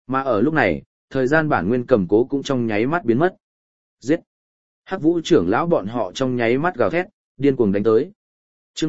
Mà ở lúc này, thời gian bản nguyên cầm cố cũng trong nháy mắt biến mất. Giết! Hắc Vũ trưởng lão bọn họ trong nháy mắt gào thét, điên cuồng đánh tới. Chương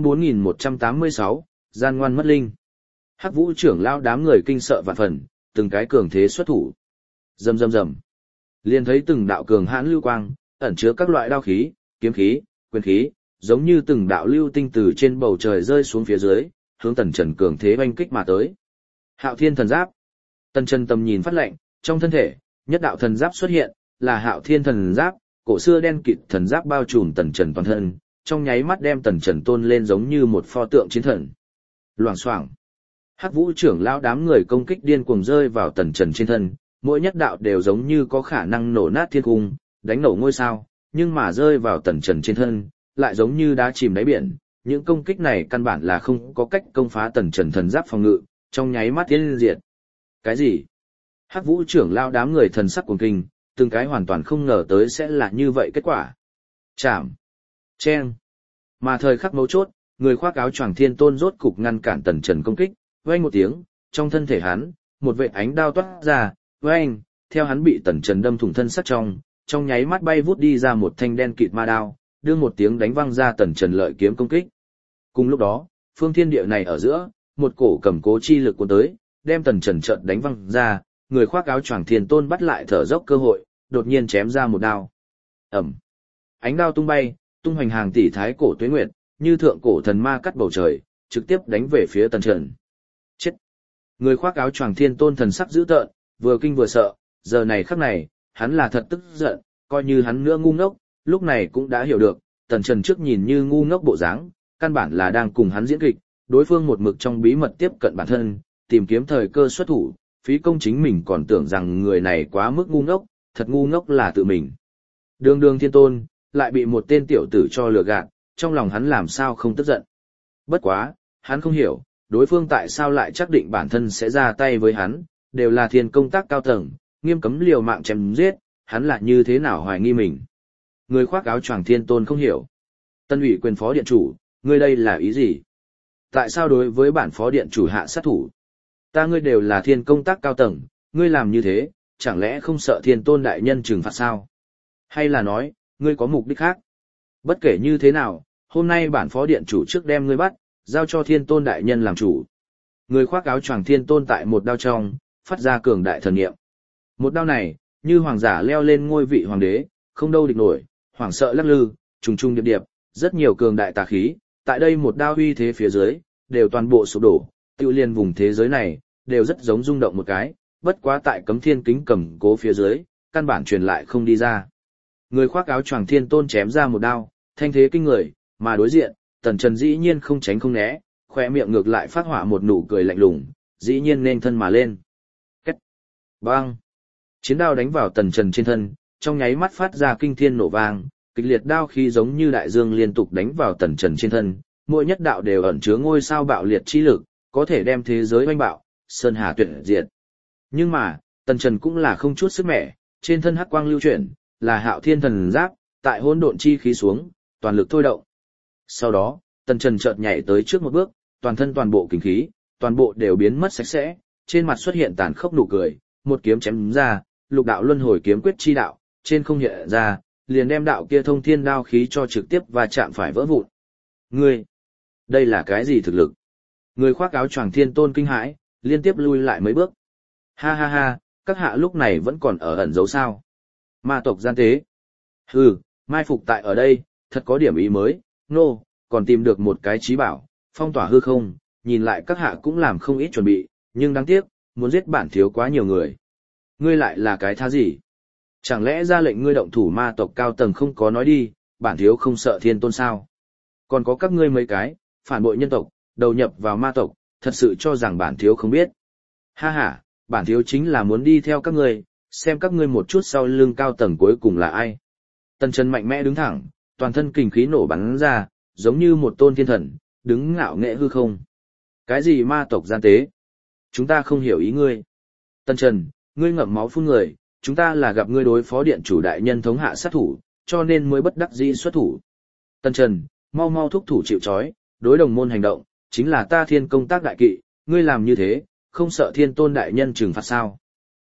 4186, gian ngoan mất linh. Hắc Vũ trưởng lão đám người kinh sợ vạn phần, từng cái cường thế xuất thủ. Rầm rầm rầm. Liền thấy từng đạo cường hãn lưu quang, ẩn chứa các loại đao khí, kiếm khí, quyền khí, giống như từng đạo lưu tinh từ trên bầu trời rơi xuống phía dưới, hướng Tần Trần cường thế oanh kích mà tới. Hạo Thiên thần giáp. Tần Trần tầm nhìn phát lệnh, trong thân thể, nhất đạo thần giáp xuất hiện, là Hạo Thiên thần giáp, cổ xưa đen kịt thần giáp bao trùm Tần Trần toàn thân, trong nháy mắt đem Tần Trần tôn lên giống như một pho tượng chiến thần. Loảng xoảng. Hắc Vũ trưởng lão đám người công kích điên cuồng rơi vào Tần Trần trên thân, mỗi nhất đạo đều giống như có khả năng nổ nát thiên cung, đánh nổ ngôi sao, nhưng mà rơi vào Tần Trần trên thân, lại giống như đá chìm đáy biển, những công kích này căn bản là không có cách công phá Tần Trần thần giáp phòng ngự, trong nháy mắt tiến diệt. Cái gì? Hắc Vũ trưởng lão đám người thần sắc cuồng kinh, từng cái hoàn toàn không ngờ tới sẽ là như vậy kết quả. Chạm, chen. Mà thời khắc mấu chốt, người khoác áo choàng Thiên Tôn rốt cục ngăn cản Tần Trần công kích, vang một tiếng, trong thân thể hắn, một vệt ánh đao toát ra, vang, theo hắn bị Tần Trần đâm thủng thân sắc trong nháy mắt bay vút đi ra một thanh đen kịt ma đao, đưa một tiếng đánh văng ra Tần Trần lợi kiếm công kích. Cùng lúc đó, phương thiên địa này ở giữa, một cổ cầm cố chi lực cuốn tới, đem Tần Trần chợt đánh văng ra, người khoác áo choàng Thiên Tôn bắt lại thở dốc cơ hội, đột nhiên chém ra một đao. Ầm. Ánh đao tung bay, tung hoành hàng tỷ thái cổ tuế nguyệt, như thượng cổ thần ma cắt bầu trời, trực tiếp đánh về phía Tần Trần. Chết. Người khoác áo choàng Thiên Tôn thần sắc dữ tợn, vừa kinh vừa sợ, giờ này khắc này, hắn là thật tức giận, coi như hắn nữa ngu ngốc, lúc này cũng đã hiểu được, Tần Trần trước nhìn như ngu ngốc bộ dáng, căn bản là đang cùng hắn diễn kịch, đối phương một mực trong bí mật tiếp cận bản thân, tìm kiếm thời cơ xuất thủ, phí công chính mình còn tưởng rằng người này quá mức ngu ngốc, thật ngu ngốc là tự mình. Đường đường Thiên Tôn, lại bị một tên tiểu tử cho lừa gạt, trong lòng hắn làm sao không tức giận. Bất quá, hắn không hiểu, đối phương tại sao lại chắc định bản thân sẽ ra tay với hắn, đều là thiên công tác cao tầng, nghiêm cấm liều mạng chém giết, hắn lại như thế nào hoài nghi mình. Người khoác áo choàng Thiên Tôn không hiểu. Tân ủy quyền phó điện chủ, ngươi đây là ý gì? Tại sao đối với bản phó điện chủ hạ sát thủ? Ta ngươi đều là thiên công tác cao tầng, ngươi làm như thế, chẳng lẽ không sợ Thiên Tôn đại nhân trừng phạt sao? Hay là nói, ngươi có mục đích khác? Bất kể như thế nào, hôm nay bản phó điện chủ trước đem ngươi bắt, giao cho Thiên Tôn đại nhân làm chủ. Người khoác áo choàng Thiên Tôn tại một đao trong, phát ra cường đại thần niệm. Một đao này, như hoàng giả leo lên ngôi vị hoàng đế, không đâu địch nổi, hoảng sợ lắc lư, trùng trùng điệp điệp, rất nhiều cường đại tà khí, tại đây một đao uy thế phía dưới, đều toàn bộ sụp đổ, tiêu liên vùng thế giới này, đều rất giống rung động một cái, bất quá tại cấm thiên kính cầm cố phía dưới, căn bản truyền lại không đi ra. Người khoác áo choàng Thiên Tôn chém ra một đao, thanh thế kinh người, mà đối diện, Tần Trần dĩ nhiên không tránh không né, khóe miệng ngược lại phát họa một nụ cười lạnh lùng, dĩ nhiên nên thân mà lên. Két. Bang. Chiến đao đánh vào Tần Trần trên thân, trong nháy mắt phát ra kinh thiên nổ vang, kịch liệt đao khí giống như đại dương liên tục đánh vào Tần Trần trên thân, mỗi nhất đạo đều ẩn chứa ngôi sao bạo liệt chi lực, có thể đem thế giới oanh bạo, sơn hà tuyệt diệt. Nhưng mà, Tần Trần cũng là không chút sức mẻ, trên thân hắc quang lưu chuyển, là Hạo Thiên thần giáp, tại hỗn độn chi khí xuống, toàn lực thôi động. Sau đó, Tần Trần chợt nhảy tới trước một bước, toàn thân toàn bộ kình khí, toàn bộ đều biến mất sạch sẽ, trên mặt xuất hiện tàn khốc nụ cười, một kiếm chém ra, lục đạo luân hồi kiếm quyết chi đạo, trên không hiện ra, liền đem đạo kia thông thiên đao khí cho trực tiếp và chạm phải vỡ vụn. Ngươi, đây là cái gì thực lực? Người khoác áo choàng Thiên Tôn kinh hãi, liên tiếp lui lại mấy bước. Ha ha ha, các hạ lúc này vẫn còn ở ẩn giấu sao? Ma tộc gian tế. Hừ, mai phục tại ở đây, thật có điểm ý mới, nô, còn tìm được một cái trí bảo, phong tỏa hư không, nhìn lại các hạ cũng làm không ít chuẩn bị, nhưng đáng tiếc, muốn giết bản thiếu quá nhiều người. Ngươi lại là cái thá gì? Chẳng lẽ ra lệnh ngươi động thủ ma tộc cao tầng không có nói đi, bản thiếu không sợ Thiên Tôn sao? Còn có các ngươi mấy cái, phản bội nhân tộc, đầu nhập vào ma tộc, thật sự cho rằng bản thiếu không biết. Ha ha, bản thiếu chính là muốn đi theo các ngươi, xem các ngươi một chút sau lưng cao tầng cuối cùng là ai. Tần Trần mạnh mẽ đứng thẳng, toàn thân kình khí nổ bắn ra, giống như một tôn thiên thần, đứng ngạo nghệ hư không. Cái gì ma tộc gian tế? Chúng ta không hiểu ý ngươi. Tần Trần, ngươi ngậm máu phun người, chúng ta là gặp ngươi đối phó điện chủ đại nhân thống hạ sát thủ, cho nên mới bất đắc dĩ xuất thủ. Tần Trần, mau mau thúc thủ chịu trói, đối đồng môn hành động, chính là ta Thiên công tác đại kỵ, ngươi làm như thế, không sợ Thiên Tôn đại nhân trừng phạt sao?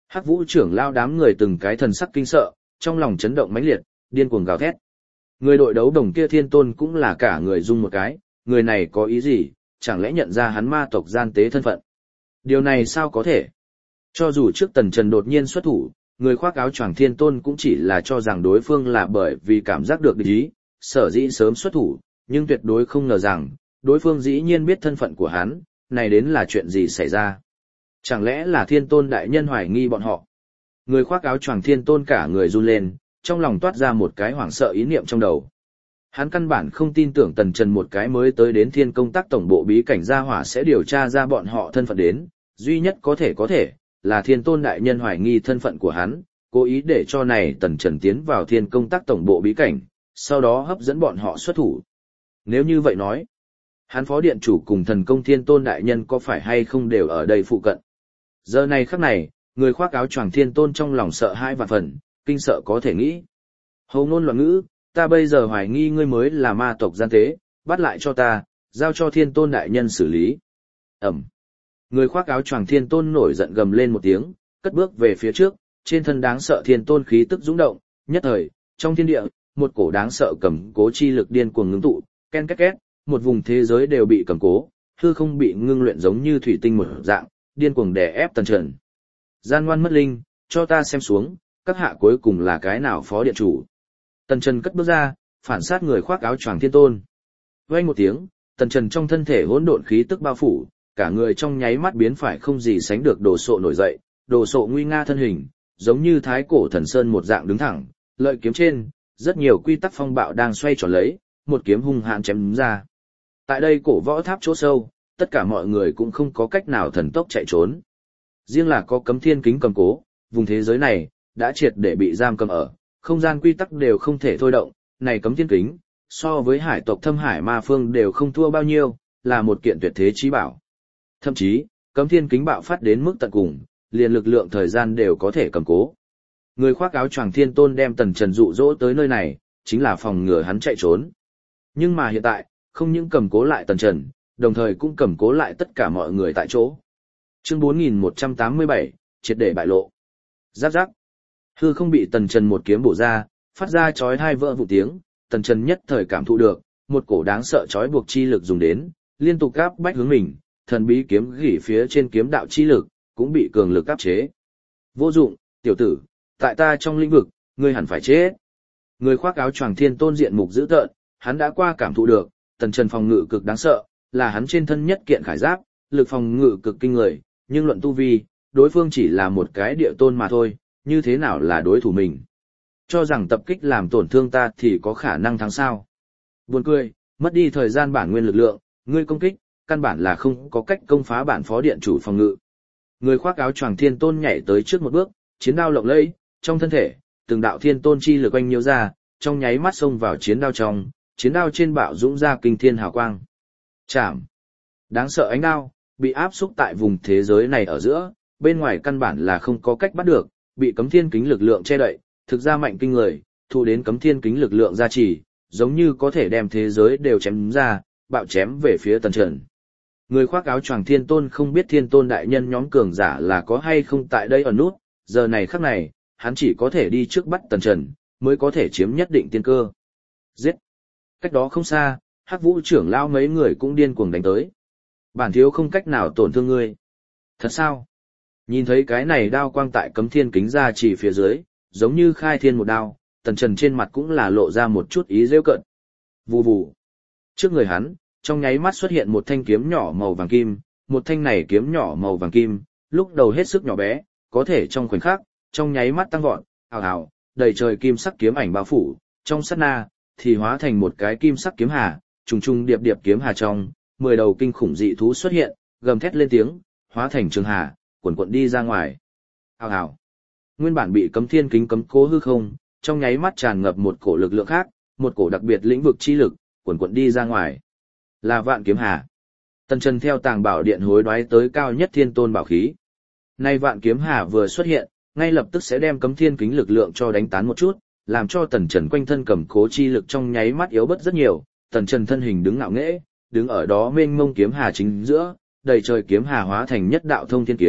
Hắc Vũ trưởng lao đám người từng cái thần sắc kinh sợ, trong lòng chấn động mãnh liệt, điên cuồng gào thét. Người đội đấu đồng kia Thiên Tôn cũng là cả người rung một cái, người này có ý gì, chẳng lẽ nhận ra hắn ma tộc gian tế thân phận. Điều này sao có thể? Cho dù trước Tần Trần đột nhiên xuất thủ, người khoác áo choàng Thiên Tôn cũng chỉ là cho rằng đối phương là bởi vì cảm giác được địch ý, sở dĩ sớm xuất thủ, nhưng tuyệt đối không ngờ rằng, đối phương dĩ nhiên biết thân phận của hắn, này đến là chuyện gì xảy ra. Chẳng lẽ là Thiên Tôn đại nhân hoài nghi bọn họ? Người khoác áo choàng Thiên Tôn cả người run lên, trong lòng toát ra một cái hoảng sợ ý niệm trong đầu. Hắn căn bản không tin tưởng Tần Trần một cái mới tới đến Thiên Công Tác tổng bộ bí cảnh gia hỏa sẽ điều tra ra bọn họ thân phận đến, duy nhất có thể là Thiên Tôn đại nhân hoài nghi thân phận của hắn, cố ý để cho này Tần Trần tiến vào Thiên Công Tác tổng bộ bí cảnh, sau đó hấp dẫn bọn họ xuất thủ. Nếu như vậy nói, hắn phó điện chủ cùng thần công Thiên Tôn đại nhân có phải hay không đều ở đây phụ cận. Giờ này khắc này, người khoác áo choàng Thiên Tôn trong lòng sợ hãi vạn phần, kinh sợ có thể nghĩ. Hầu ngôn loạn ngữ, ta bây giờ hoài nghi ngươi mới là ma tộc gian tế, bắt lại cho ta, giao cho Thiên Tôn đại nhân xử lý. Ẩm. Người khoác áo choàng Thiên Tôn nổi giận gầm lên một tiếng, cất bước về phía trước, trên thân đáng sợ Thiên Tôn khí tức dũng động, nhất thời, trong thiên địa, một cổ đáng sợ cầm cố chi lực điên cuồng ngưng tụ, ken két két, một vùng thế giới đều bị cầm cố, hư không bị ngưng luyện giống như thủy tinh một dạng, điên cuồng đè ép Tần Trần. Gian ngoan mất linh, cho ta xem xuống, các hạ cuối cùng là cái nào phó điện chủ. Tần Trần cất bước ra, phản sát người khoác áo choàng Thiên Tôn. Vang một tiếng, Tần Trần trong thân thể hỗn độn khí tức bao phủ, cả người trong nháy mắt biến phải không gì sánh được đồ sộ nổi dậy, đồ sộ nguy nga thân hình, giống như thái cổ thần sơn một dạng đứng thẳng, lợi kiếm trên, rất nhiều quy tắc phong bạo đang xoay tròn lấy, một kiếm hung hãn chém ra. Tại đây cổ võ tháp chỗ sâu, tất cả mọi người cũng không có cách nào thần tốc chạy trốn. Riêng là có cấm thiên kính cầm cố, vùng thế giới này đã triệt để bị giam cầm ở, không gian quy tắc đều không thể thôi động, này cấm thiên kính, so với hải tộc Thâm Hải Ma Phương đều không thua bao nhiêu, là một kiện tuyệt thế chí bảo. Thậm chí, cấm thiên kính bạo phát đến mức tận cùng, liền lực lượng thời gian đều có thể cầm cố. Người khoác áo choàng Thiên Tôn đem Tần Trần dụ dỗ tới nơi này, chính là phòng ngừa hắn chạy trốn. Nhưng mà hiện tại, không những cầm cố lại Tần Trần, đồng thời cũng cầm cố lại tất cả mọi người tại chỗ. Chương 4187, triệt để bại lộ. Giáp giáp. Hư không bị Tần Trần một kiếm bổ ra, phát ra chói tai vỡ vụn tiếng, Tần Trần nhất thời cảm thụ được, một cổ đáng sợ chói buộc chi lực dùng đến, liên tục áp bách hướng mình, thần bí kiếm gỉ phía trên kiếm đạo chi lực, cũng bị cường lực áp chế. Vô dụng, tiểu tử, tại ta trong lĩnh vực, ngươi hẳn phải chết. Người khoác áo choàng Thiên Tôn diện mục dữ tợn, hắn đã qua cảm thụ được, Tần Trần phòng ngự cực đáng sợ, là hắn trên thân nhất kiện khải giáp, lực phòng ngự cực kinh người, nhưng luận tu vi, đối phương chỉ là một cái địa tôn mà thôi, như thế nào là đối thủ mình. Cho rằng tập kích làm tổn thương ta thì có khả năng thắng sao. Buồn cười, mất đi thời gian bản nguyên lực lượng, ngươi công kích, căn bản là không có cách công phá bản phó điện chủ phòng ngự. Người khoác áo choàng Thiên Tôn nhảy tới trước một bước, chiến đao lộng lẫy, trong thân thể, từng đạo thiên tôn chi lực oanh nhiễu ra, trong nháy mắt xông vào chiến đao trong, chiến đao trên bạo dũng ra kinh thiên hào quang. Chạm. Đáng sợ ánh đao, bị áp xúc tại vùng thế giới này ở giữa, bên ngoài căn bản là không có cách bắt được, bị cấm thiên kính lực lượng che đậy, thực ra mạnh kinh người, thu đến cấm thiên kính lực lượng gia trì, giống như có thể đem thế giới đều chém ra, bạo chém về phía Tần Trần. Người khoác áo choàng Thiên Tôn không biết Thiên Tôn đại nhân nhóm cường giả là có hay không tại đây ở nút, giờ này khắc này, hắn chỉ có thể đi trước bắt Tần Trần, mới có thể chiếm nhất định tiên cơ. Giết! Cách đó không xa, Hắc Vũ trưởng lão mấy người cũng điên cuồng đánh tới. Bản thiếu không cách nào tổn thương ngươi. Thật sao? Nhìn thấy cái này đao quang tại cấm thiên kính ra chỉ phía dưới, giống như khai thiên một đao, Tần Trần trên mặt cũng là lộ ra một chút ý rêu cợt. Vù vù. Trước người hắn, trong nháy mắt xuất hiện một thanh kiếm nhỏ màu vàng kim, một thanh này kiếm nhỏ màu vàng kim, lúc đầu hết sức nhỏ bé, có thể trong khoảnh khắc, trong nháy mắt tăng vọt, ào ào, đầy trời kim sắc kiếm ảnh bao phủ, trong sát na, thì hóa thành một cái kim sắc kiếm hà, trùng trùng điệp điệp kiếm hà trong, 10 đầu kinh khủng dị thú xuất hiện, gầm thét lên tiếng, hóa thành trường hà, cuộn cuộn đi ra ngoài. Ào ào. Nguyên bản bị cấm thiên kính cấm cố hư không, trong nháy mắt tràn ngập một cổ lực lượng khác, một cổ đặc biệt lĩnh vực chi lực, cuộn cuộn đi ra ngoài. Là Vạn Kiếm Hà. Tần Trần theo Tàng Bảo Điện hối đoái tới cao nhất Thiên Tôn bảo khí. Nay Vạn Kiếm Hà vừa xuất hiện, ngay lập tức sẽ đem cấm thiên kính lực lượng cho đánh tán một chút, làm cho Tần Trần quanh thân cầm cố chi lực trong nháy mắt yếu bớt rất nhiều. Tần Trần thân hình đứng ngạo nghễ, đứng ở đó mênh mông kiếm hà chính giữa, đầy trời kiếm hà hóa thành nhất đạo thông thiên kiếm,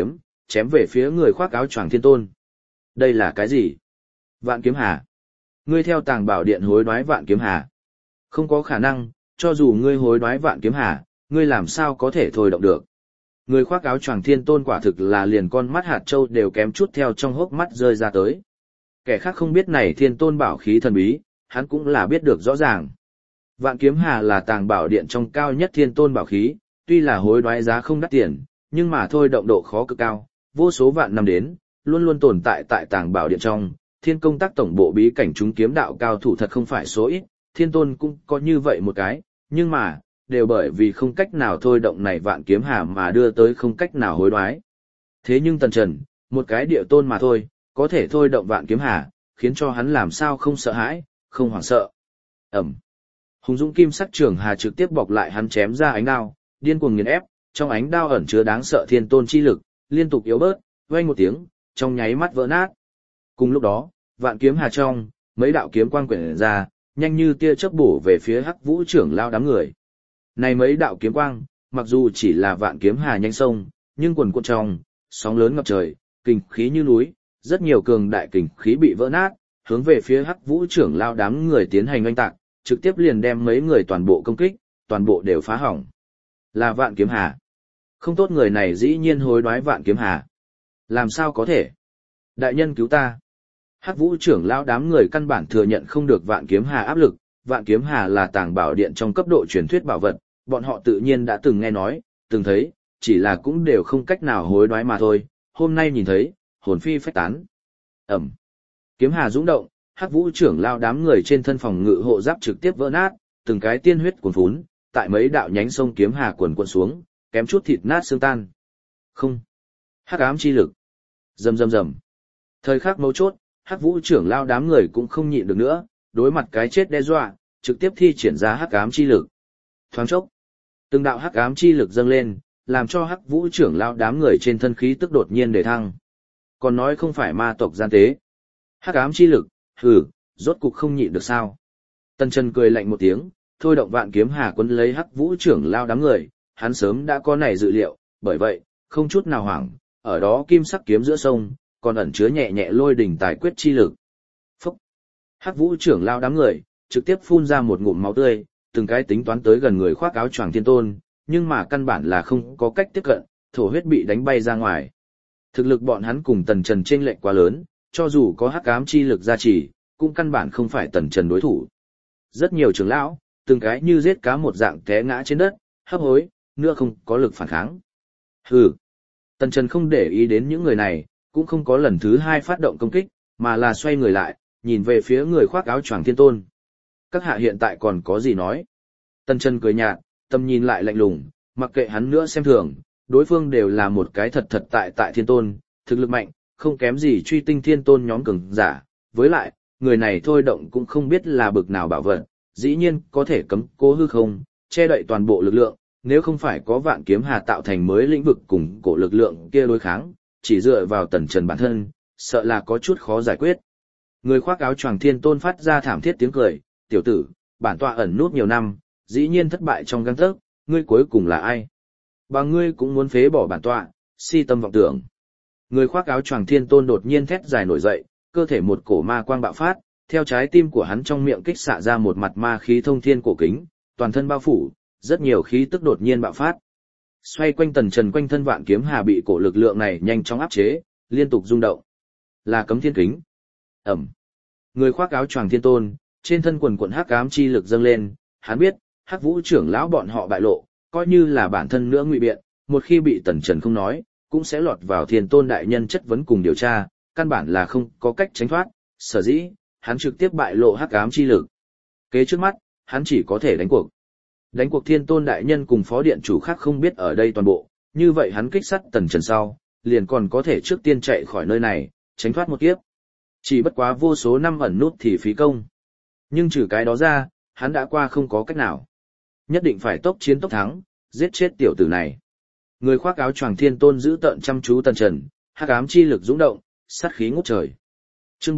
chém về phía người khoác áo choàng thiên tôn. Đây là cái gì? Vạn kiếm hà. Ngươi theo tàng bảo điện hối đoái vạn kiếm hà. Không có khả năng, cho dù ngươi hối đoái vạn kiếm hà, ngươi làm sao có thể thôi động được. Người khoác áo choàng thiên tôn quả thực là liền con mắt hạt châu đều kém chút theo trong hốc mắt rơi ra tới. Kẻ khác không biết này thiên tôn bảo khí thần bí, hắn cũng là biết được rõ ràng. Vạn kiếm hà là tàng bảo điện trong cao nhất thiên tôn bảo khí, tuy là hối đoái giá không đắt tiền, nhưng mà thôi động độ khó cực cao, vô số vạn năm đến, luôn luôn tồn tại tại tàng bảo điện trong. Thiên công tác tổng bộ bí cảnh chúng kiếm đạo cao thủ thật không phải số ít, thiên tôn cũng có như vậy một cái, nhưng mà, đều bởi vì không cách nào thôi động này vạn kiếm hà mà đưa tới không cách nào hối đoái. Thế nhưng Tần Trần, một cái địa tôn mà thôi, có thể thôi động vạn kiếm hà, khiến cho hắn làm sao không sợ hãi, không hoảng sợ. Ẩm. Hùng dũng kim sắc trường hà trực tiếp bọc lại hắn chém ra ánh đao, điên cuồng nghiền ép, trong ánh đao ẩn chứa đáng sợ thiên tôn chi lực, liên tục yếu bớt, vang một tiếng, trong nháy mắt vỡ nát. Cùng lúc đó, vạn kiếm hà trong, mấy đạo kiếm quang quyển ra, nhanh như tia chớp bổ về phía Hắc Vũ trưởng lao đám người. Này mấy đạo kiếm quang, mặc dù chỉ là vạn kiếm hà nhanh sông, nhưng quần cuộn trong, sóng lớn ngập trời, kình khí như núi, rất nhiều cường đại kình khí bị vỡ nát, hướng về phía Hắc Vũ trưởng lao đám người tiến hành oanh tạc, trực tiếp liền đem mấy người toàn bộ công kích, toàn bộ đều phá hỏng. Là vạn kiếm hà. Không tốt, người này dĩ nhiên hối đoái vạn kiếm hà. Làm sao có thể? Đại nhân cứu ta. Hắc Vũ trưởng lão đám người căn bản thừa nhận không được vạn kiếm hà áp lực, vạn kiếm hà là tàng bảo điện trong cấp độ truyền thuyết bảo vật, bọn họ tự nhiên đã từng nghe nói, từng thấy, chỉ là cũng đều không cách nào hối đoái mà thôi, hôm nay nhìn thấy, hồn phi phách tán. Ẩm. Kiếm hà dũng động, Hắc Vũ trưởng lão đám người trên thân phòng ngự hộ giáp trực tiếp vỡ nát, từng cái tiên huyết cuồn phún, tại mấy đạo nhánh sông kiếm hà quần quần xuống, kém chút thịt nát xương tan. Không. Hắc ám chi lực. Rầm rầm rầm. Thời khắc mấu chốt, Hắc Vũ trưởng lao đám người cũng không nhịn được nữa, đối mặt cái chết đe dọa, trực tiếp thi triển ra hắc ám chi lực. Thoáng chốc, từng đạo hắc ám chi lực dâng lên, làm cho Hắc Vũ trưởng lao đám người trên thân khí tức đột nhiên để thăng. Còn nói không phải ma tộc gian tế. Hắc ám chi lực, hừ, rốt cục không nhịn được sao? Tần Trần cười lạnh một tiếng, thôi động vạn kiếm hà quấn lấy Hắc Vũ trưởng lao đám người, hắn sớm đã có này dự liệu, bởi vậy, không chút nào hoảng, ở đó kim sắc kiếm giữa sông, còn ẩn chứa nhẹ nhẹ lôi đỉnh tài quyết chi lực. Phúc! Hắc Vũ trưởng lao đám người, trực tiếp phun ra một ngụm máu tươi, từng cái tính toán tới gần người khoác áo choàng thiên tôn, nhưng mà căn bản là không có cách tiếp cận, thổ huyết bị đánh bay ra ngoài. Thực lực bọn hắn cùng Tần Trần chênh lệch quá lớn, cho dù có hắc ám chi lực gia trì, cũng căn bản không phải Tần Trần đối thủ. Rất nhiều trưởng lão, từng cái như giết cá một dạng té ngã trên đất, hấp hối, nữa không có lực phản kháng. Hừ! Tần Trần không để ý đến những người này, cũng không có lần thứ hai phát động công kích, mà là xoay người lại, nhìn về phía người khoác áo choàng thiên tôn. Các hạ hiện tại còn có gì nói? Tần Trần cười nhạt, tầm nhìn lại lạnh lùng, mặc kệ hắn nữa xem thường, đối phương đều là một cái thật tại thiên tôn, thực lực mạnh, không kém gì truy tinh thiên tôn nhóm cường giả. Với lại, người này thôi động cũng không biết là bực nào bảo vật, dĩ nhiên có thể cấm cố hư không, che đậy toàn bộ lực lượng, nếu không phải có vạn kiếm hà tạo thành mới lĩnh vực cùng cổ lực lượng kia đối kháng, chỉ dựa vào Tần Trần bản thân, sợ là có chút khó giải quyết. Người khoác áo choàng thiên tôn phát ra thảm thiết tiếng cười, tiểu tử, bản tọa ẩn nút nhiều năm, dĩ nhiên thất bại trong gang tấc, ngươi cuối cùng là ai? Bà ngươi cũng muốn phế bỏ bản tọa, si tâm vọng tưởng. Người khoác áo choàng thiên tôn đột nhiên thét dài nổi dậy, cơ thể một cổ ma quang bạo phát, theo trái tim của hắn trong miệng kích xạ ra một mặt ma khí thông thiên cổ kính, toàn thân bao phủ, rất nhiều khí tức đột nhiên bạo phát. Xoay quanh Tần Trần quanh thân vạn kiếm hà bị cổ lực lượng này nhanh chóng áp chế, liên tục rung động. Là cấm thiên kính. Ẩm. Người khoác áo choàng thiên tôn, trên thân quần quần hắc ám chi lực dâng lên, hắn biết, Hắc Vũ trưởng lão bọn họ bại lộ, coi như là bản thân nữa ngụy biện, một khi bị Tần Trần không nói, cũng sẽ lọt vào thiên tôn đại nhân chất vấn cùng điều tra, căn bản là không có cách tránh thoát, sở dĩ, hắn trực tiếp bại lộ hắc ám chi lực. Kế trước mắt, hắn chỉ có thể đánh cuộc. Đánh cuộc thiên tôn đại nhân cùng phó điện chủ khác không biết ở đây toàn bộ, như vậy hắn kích sát Tần Trần sau, liền còn có thể trước tiên chạy khỏi nơi này, tránh thoát một kiếp. Chỉ bất quá vô số năm ẩn nút thì phí công. Nhưng trừ cái đó ra, hắn đã qua không có cách nào. Nhất định phải tốc chiến tốc thắng, giết chết tiểu tử này. Người khoác áo choàng thiên tôn giữ tợn chăm chú Tần Trần, hắc ám chi lực dũng động, sát khí ngút trời. Chương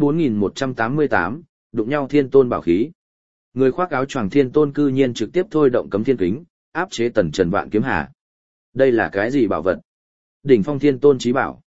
4188, đụng nhau thiên tôn bảo khí. Người khoác áo choàng thiên tôn cư nhiên trực tiếp thôi động cấm thiên kính, áp chế Tần Trần vạn kiếm hà. Đây là cái gì bảo vật? Đỉnh phong thiên tôn chí bảo.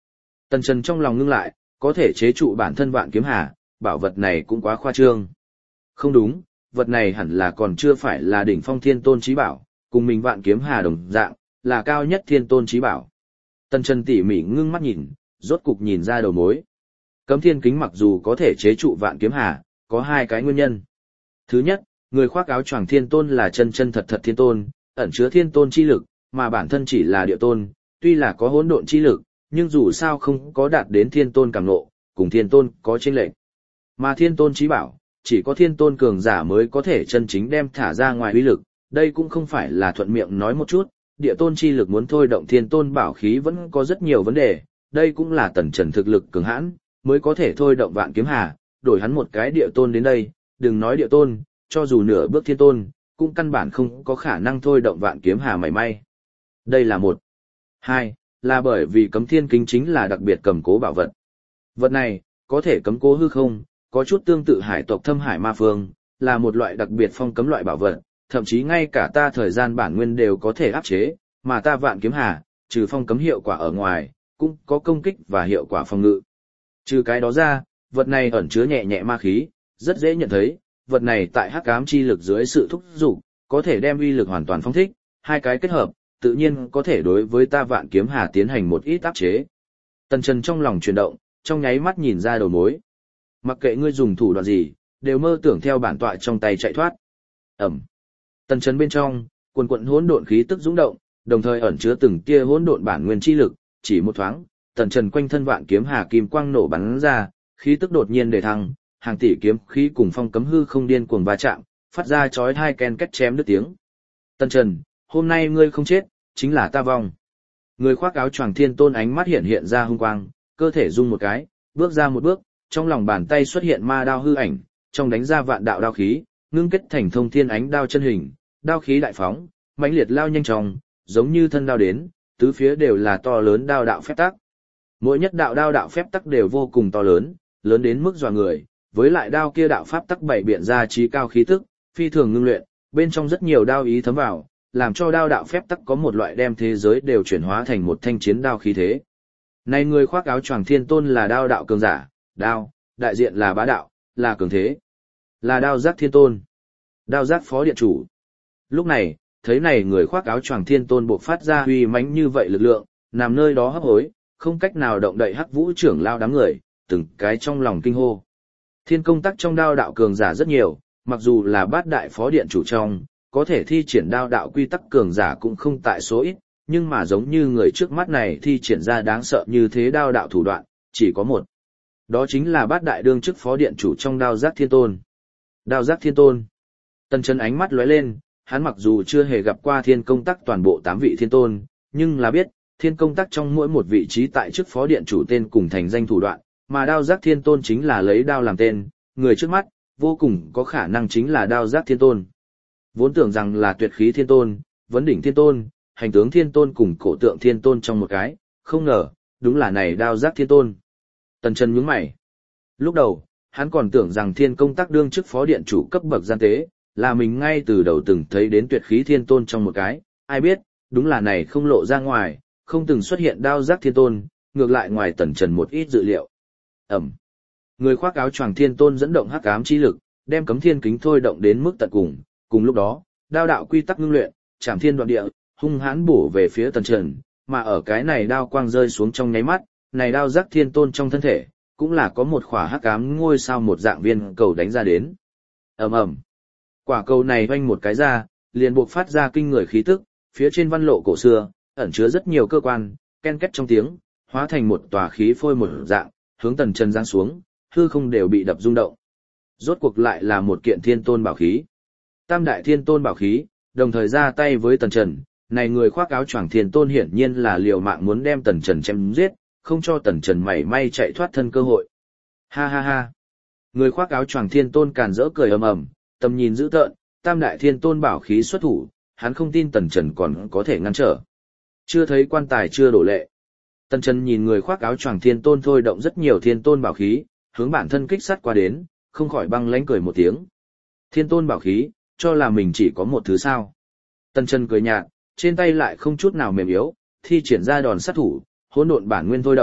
Tần Trần trong lòng ngưng lại, có thể chế trụ bản thân Vạn Kiếm Hà, bảo vật này cũng quá khoa trương. Không đúng, vật này hẳn là còn chưa phải là đỉnh phong thiên tôn chí bảo, cùng mình Vạn Kiếm Hà đồng dạng, là cao nhất thiên tôn chí bảo. Tần Trần tỉ mỉ ngưng mắt nhìn, rốt cục nhìn ra đầu mối. Cấm thiên kính mặc dù có thể chế trụ Vạn Kiếm Hà, có hai cái nguyên nhân. Thứ nhất, người khoác áo choàng thiên tôn là chân chân thật thật thiên tôn, ẩn chứa thiên tôn chi lực, mà bản thân chỉ là địa tôn, tuy là có hỗn độn chi lực, nhưng dù sao không có đạt đến thiên tôn cảm ngộ, cùng thiên tôn có chênh lệch. Mà thiên tôn chí bảo, chỉ có thiên tôn cường giả mới có thể chân chính đem thả ra ngoài uy lực, đây cũng không phải là thuận miệng nói một chút, địa tôn chi lực muốn thôi động thiên tôn bảo khí vẫn có rất nhiều vấn đề, đây cũng là Tần Trần thực lực cường hãn, mới có thể thôi động Vạn Kiếm Hà, đổi hắn một cái địa tôn đến đây, đừng nói địa tôn, cho dù nửa bước thiên tôn, cũng căn bản không có khả năng thôi động Vạn Kiếm Hà mảy may. Đây là một. Hai, là bởi vì cấm thiên kính chính là đặc biệt cầm cố bảo vật. Vật này, có thể cấm cố hư không, có chút tương tự hải tộc Thâm Hải Ma Phương, là một loại đặc biệt phong cấm loại bảo vật, thậm chí ngay cả ta thời gian bản nguyên đều có thể áp chế, mà ta Vạn Kiếm Hà, trừ phong cấm hiệu quả ở ngoài, cũng có công kích và hiệu quả phòng ngự. Trừ cái đó ra, vật này ẩn chứa nhẹ nhẹ ma khí, rất dễ nhận thấy, vật này tại hắc ám chi lực dưới sự thúc giục, có thể đem uy lực hoàn toàn phóng thích, hai cái kết hợp, tự nhiên có thể đối với ta Vạn Kiếm Hà tiến hành một ít áp chế. Tần Trần trong lòng chuyển động, trong nháy mắt nhìn ra đầu mối. Mặc kệ ngươi dùng thủ đoạn gì, đều mơ tưởng theo bản tọa trong tay chạy thoát. Ẩm. Tần Trần bên trong, quần quần hỗn độn khí tức dũng động, đồng thời ẩn chứa từng tia hỗn độn bản nguyên chi lực, chỉ một thoáng, Tần Trần quanh thân Vạn Kiếm Hà kim quang nổ bắn ra, khí tức đột nhiên đề thăng, hàng tỷ kiếm khí cùng phong cấm hư không điên cuồng va chạm, phát ra chói tai ken két chém đứt tiếng. Tần Trần, hôm nay ngươi không chết, chính là ta vong. Người khoác áo choàng thiên tôn ánh mắt hiện ra hung quang, cơ thể rung một cái, bước ra một bước, trong lòng bàn tay xuất hiện ma đao hư ảnh, trong đánh ra vạn đạo đao khí, ngưng kết thành thông thiên ánh đao chân hình, đao khí đại phóng, mãnh liệt lao nhanh chóng, giống như thân đao đến, tứ phía đều là to lớn đao đạo phép tắc. Mỗi nhất đạo đao đạo phép tắc đều vô cùng to lớn, lớn đến mức dọa người, với lại đao kia đạo pháp tắc bảy biện ra trí cao khí tức, phi thường ngưng luyện, bên trong rất nhiều đao ý thấm vào, làm cho đao đạo phép tắc có một loại đem thế giới đều chuyển hóa thành một thanh chiến đao khí thế. Này người khoác áo choàng thiên tôn là đao đạo cường giả, đao, đại diện là bá đạo, là cường thế, là đao giác thiên tôn, đao giác phó điện chủ. Lúc này, thấy này người khoác áo choàng thiên tôn bộc phát ra uy mãnh như vậy lực lượng, nằm nơi đó hấp hối, không cách nào động đậy Hắc Vũ trưởng lao đám người, từng cái trong lòng kinh hô. Thiên công tắc trong đao đạo cường giả rất nhiều, mặc dù là bát đại phó điện chủ trong, có thể thi triển đao đạo quy tắc cường giả cũng không tại số ít, nhưng mà giống như người trước mắt này thi triển ra đáng sợ như thế đao đạo thủ đoạn, chỉ có một. Đó chính là bát đại đương chức phó điện chủ trong đao giác thiên tôn. Đao giác thiên tôn. Tần Trần ánh mắt lóe lên, hắn mặc dù chưa hề gặp qua thiên công tắc toàn bộ 8 vị thiên tôn, nhưng là biết, thiên công tắc trong mỗi một vị trí tại chức phó điện chủ tên cùng thành danh thủ đoạn, mà đao giác thiên tôn chính là lấy đao làm tên, người trước mắt, vô cùng có khả năng chính là đao giác thiên tôn. Vốn tưởng rằng là tuyệt khí thiên tôn, vấn đỉnh thiên tôn, hành tướng thiên tôn cùng cổ tượng thiên tôn trong một cái, không ngờ, đúng là này đao giác thiên tôn. Tần Trần nhướng mày. Lúc đầu, hắn còn tưởng rằng thiên công tác đương chức phó điện chủ cấp bậc gian tế, là mình ngay từ đầu từng thấy đến tuyệt khí thiên tôn trong một cái, ai biết, đúng là này không lộ ra ngoài, không từng xuất hiện đao giác thiên tôn, ngược lại ngoài Tần Trần một ít dự liệu. Ẩm. Người khoác áo choàng thiên tôn dẫn động hắc ám chi lực, đem cấm thiên kính thôi động đến mức tận cùng, cùng lúc đó, đao đạo quy tắc ngưng luyện, chạm thiên đoạn địa, hung hãn bổ về phía Tần Trần, mà ở cái này đao quang rơi xuống trong nháy mắt, này đao giác thiên tôn trong thân thể, cũng là có một khỏa hắc ám ngôi sao một dạng viên cầu đánh ra đến. Ầm ầm. Quả cầu này vanh một cái ra, liền buộc phát ra kinh người khí tức, phía trên văn lộ cổ xưa, ẩn chứa rất nhiều cơ quan, ken két trong tiếng, hóa thành một tòa khí phôi một dạng, hướng Tần Trần giáng xuống, hư không đều bị đập rung động. Rốt cuộc lại là một kiện thiên tôn bảo khí. Tam đại thiên tôn bảo khí, đồng thời ra tay với Tần Trần, này người khoác áo choàng thiên tôn hiển nhiên là liều mạng muốn đem Tần Trần chém giết, không cho Tần Trần mảy may chạy thoát thân cơ hội. Ha ha ha. Người khoác áo choàng thiên tôn càn rỡ cười ầm ầm, tầm nhìn dữ tợn, tam đại thiên tôn bảo khí xuất thủ, hắn không tin Tần Trần còn có thể ngăn trở. Chưa thấy quan tài chưa đổ lệ. Tần Trần nhìn người khoác áo choàng thiên tôn thôi động rất nhiều thiên tôn bảo khí, hướng bản thân kích sát qua đến, không khỏi băng lãnh cười một tiếng. Thiên tôn bảo khí, cho là mình chỉ có một thứ sao. Tần Trần cười nhạt, trên tay lại không chút nào mềm yếu, thi triển ra đòn sát thủ, hỗn độn bản nguyên thôi động,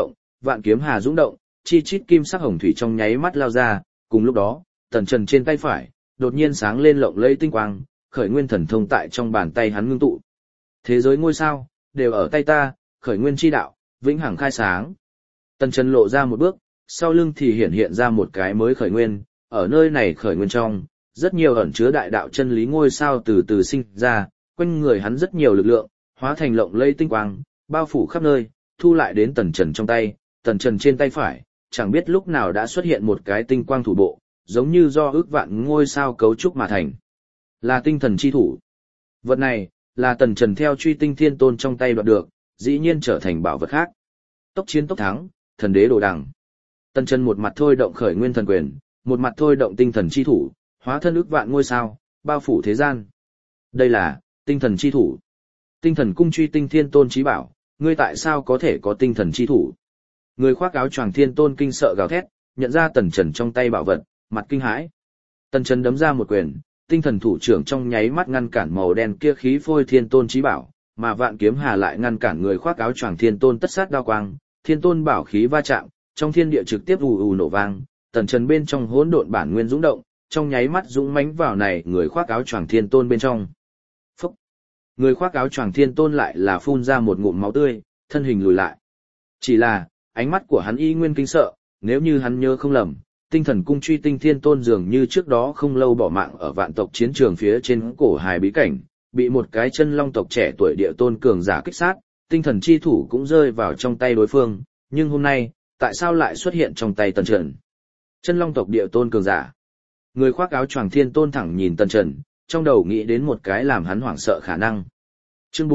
Vạn kiếm hà rung động, chi chít kim sắc hồng thủy trong nháy mắt lao ra, cùng lúc đó, tần trần trên tay phải, đột nhiên sáng lên lộng lẫy tinh quang, khởi nguyên thần thông tại trong bàn tay hắn ngưng tụ. Thế giới ngôi sao, đều ở tay ta, khởi nguyên chi đạo, vĩnh hằng khai sáng. Tần trần lộ ra một bước, sau lưng thì hiện ra một cái mới khởi nguyên, ở nơi này khởi nguyên trong, rất nhiều ẩn chứa đại đạo chân lý ngôi sao từ từ sinh ra, quanh người hắn rất nhiều lực lượng, hóa thành lộng lẫy tinh quang, bao phủ khắp nơi, thu lại đến tần trần trong tay, tần trần trên tay phải, chẳng biết lúc nào đã xuất hiện một cái tinh quang thủ bộ, giống như do ước vạn ngôi sao cấu trúc mà thành. Là tinh thần chi thủ. Vật này, là tần trần theo truy tinh thiên tôn trong tay đoạt được, dĩ nhiên trở thành bảo vật khác. Tốc chiến tốc thắng, thần đế đồ đằng. Tần trần một mặt thôi động khởi nguyên thần quyền, một mặt thôi động tinh thần chi thủ, hóa thân ước vạn ngôi sao, bao phủ thế gian. Đây là tinh thần chi thủ. Tinh thần cung truy tinh thiên tôn chí bảo, ngươi tại sao có thể có tinh thần chi thủ? Người khoác áo choàng thiên tôn kinh sợ gào thét, nhận ra tần trần trong tay bảo vật, mặt kinh hãi. Tần trần đấm ra một quyền, tinh thần thủ trưởng trong nháy mắt ngăn cản màu đen kia khí phôi thiên tôn chí bảo, mà vạn kiếm hà lại ngăn cản người khoác áo choàng thiên tôn tất sát đao quang, thiên tôn bảo khí va chạm, trong thiên địa trực tiếp ù ù nổ vang, tần trần bên trong hỗn độn bản nguyên dũng động, trong nháy mắt dũng mãnh vào này người khoác áo choàng thiên tôn bên trong. Phúc! Người khoác áo choàng thiên tôn lại là phun ra một ngụm máu tươi, thân hình lùi lại. Chỉ là, ánh mắt của hắn y nguyên kinh sợ, nếu như hắn nhớ không lầm, tinh thần cung truy tinh thiên tôn dường như trước đó không lâu bỏ mạng ở vạn tộc chiến trường phía trên cổ hài bí cảnh, bị một cái chân long tộc trẻ tuổi địa tôn cường giả kích sát, tinh thần chi thủ cũng rơi vào trong tay đối phương, nhưng hôm nay, tại sao lại xuất hiện trong tay tần trần? Chân long tộc địa tôn cường giả. Người khoác áo choàng thiên tôn thẳng nhìn tần trần, trong đầu nghĩ đến một cái làm hắn hoảng sợ khả năng. Chương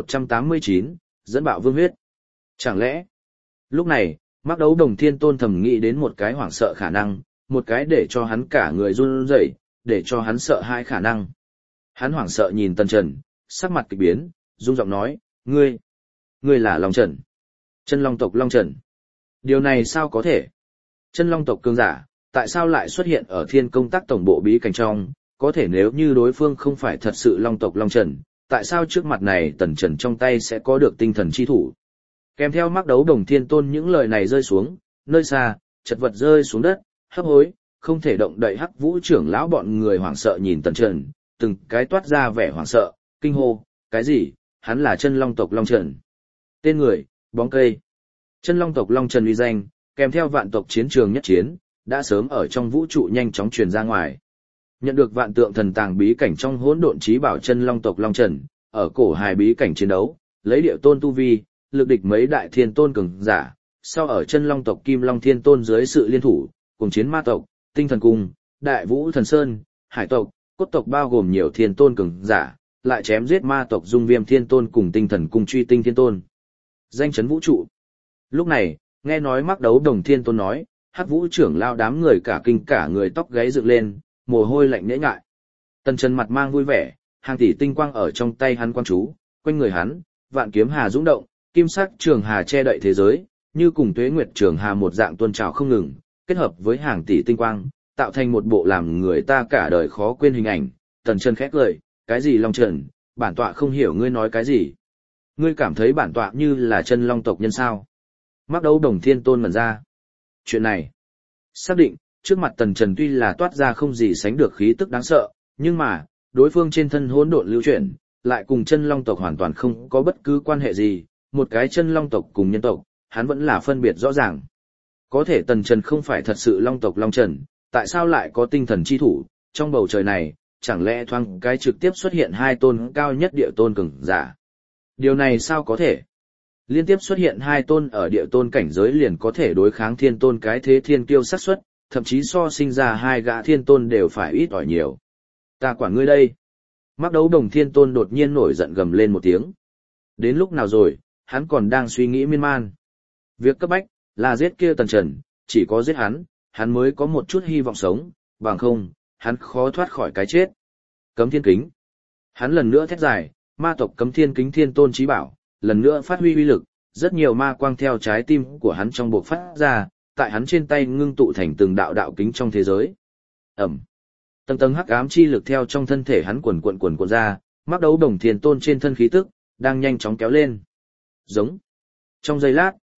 4189, dẫn bạo vương huyết. Chẳng lẽ, lúc này, mắc đấu đồng thiên tôn thầm nghĩ đến một cái hoảng sợ khả năng, một cái để cho hắn cả người run rẩy, để cho hắn sợ hai khả năng. Hắn hoảng sợ nhìn tần trần, sắc mặt kịch biến, run giọng nói, ngươi là Long Trần. Chân long tộc Long Trần. Điều này sao có thể? Chân long tộc cường giả, tại sao lại xuất hiện ở thiên công tác tổng bộ bí cảnh trong, có thể nếu như đối phương không phải thật sự long tộc Long Trần, tại sao trước mặt này tần trần trong tay sẽ có được tinh thần chi thủ? Kèm theo mắc đấu đồng thiên tôn những lời này rơi xuống, nơi xa, chật vật rơi xuống đất, hấp hối, không thể động đậy hắc vũ trưởng lão bọn người hoảng sợ nhìn tần trần, từng cái toát ra vẻ hoảng sợ, kinh hô, cái gì, hắn là chân long tộc Long Trần. Tên người, bóng cây. Chân long tộc Long Trần uy danh, kèm theo vạn tộc chiến trường nhất chiến, đã sớm ở trong vũ trụ nhanh chóng truyền ra ngoài. Nhận được vạn tượng thần tàng bí cảnh trong hỗn độn chí bảo chân long tộc Long Trần, ở cổ hài bí cảnh chiến đấu, lấy địa tôn tu vi, lực địch mấy đại thiên tôn cường giả, sau ở chân long tộc Kim Long Thiên Tôn dưới sự liên thủ, cùng chiến ma tộc, tinh thần cung, đại vũ thần sơn, hải tộc, cốt tộc bao gồm nhiều thiên tôn cường giả, lại chém giết ma tộc Dung Viêm Thiên Tôn cùng tinh thần cung truy tinh thiên tôn. Danh chấn vũ trụ. Lúc này, nghe nói mắc đấu đồng thiên tôn nói, hắc vũ trưởng lao đám người cả kinh cả người tóc gáy dựng lên, mồ hôi lạnh nhễ ngại. Tần Trần mặt mang vui vẻ, hàng tỷ tinh quang ở trong tay hắn quan chú, quanh người hắn, vạn kiếm hà dũng động, kim sắc trường hà che đậy thế giới, như cùng tuế nguyệt trường hà một dạng tuôn trào không ngừng, kết hợp với hàng tỷ tinh quang, tạo thành một bộ làm người ta cả đời khó quên hình ảnh. Tần Trần khẽ cười, cái gì Long Trần, bản tọa không hiểu ngươi nói cái gì. Ngươi cảm thấy bản tọa như là chân long tộc nhân sao? Mắc đấu đồng thiên tôn ngẩn ra. Chuyện này, xác định, trước mặt Tần Trần tuy là toát ra không gì sánh được khí tức đáng sợ, nhưng mà, đối phương trên thân hỗn độn lưu chuyển, lại cùng chân long tộc hoàn toàn không có bất cứ quan hệ gì, một cái chân long tộc cùng nhân tộc, hắn vẫn là phân biệt rõ ràng. Có thể Tần Trần không phải thật sự long tộc Long Trần, tại sao lại có tinh thần chi thủ, trong bầu trời này, chẳng lẽ thoáng cái trực tiếp xuất hiện hai tôn cao nhất địa tôn cường giả. Điều này sao có thể? Liên tiếp xuất hiện hai tôn ở địa tôn cảnh giới liền có thể đối kháng thiên tôn cái thế thiên kiêu xác suất, thậm chí so sinh ra hai gã thiên tôn đều phải ít ỏi nhiều. Ta quản ngươi đây. Mắc đấu đồng thiên tôn đột nhiên nổi giận gầm lên một tiếng. Đến lúc nào rồi, hắn còn đang suy nghĩ miên man. Việc cấp bách, là giết kia Tần Trần, chỉ có giết hắn mới có một chút hy vọng sống, bằng không, hắn khó thoát khỏi cái chết. Cấm thiên kính. Hắn lần nữa thét dài, ma tộc cấm thiên kính thiên tôn chí bảo, lần nữa phát huy uy lực, rất nhiều ma quang theo trái tim của hắn trong bộc phát ra, tại hắn trên tay ngưng tụ thành từng đạo đạo kính trong thế giới. Ẩm. Tầng tầng hắc ám chi lực theo trong thân thể hắn quần cuộn ra, mắc đấu đồng thiên tôn trên thân khí tức, đang nhanh chóng kéo lên. Giống. Trong giây lát,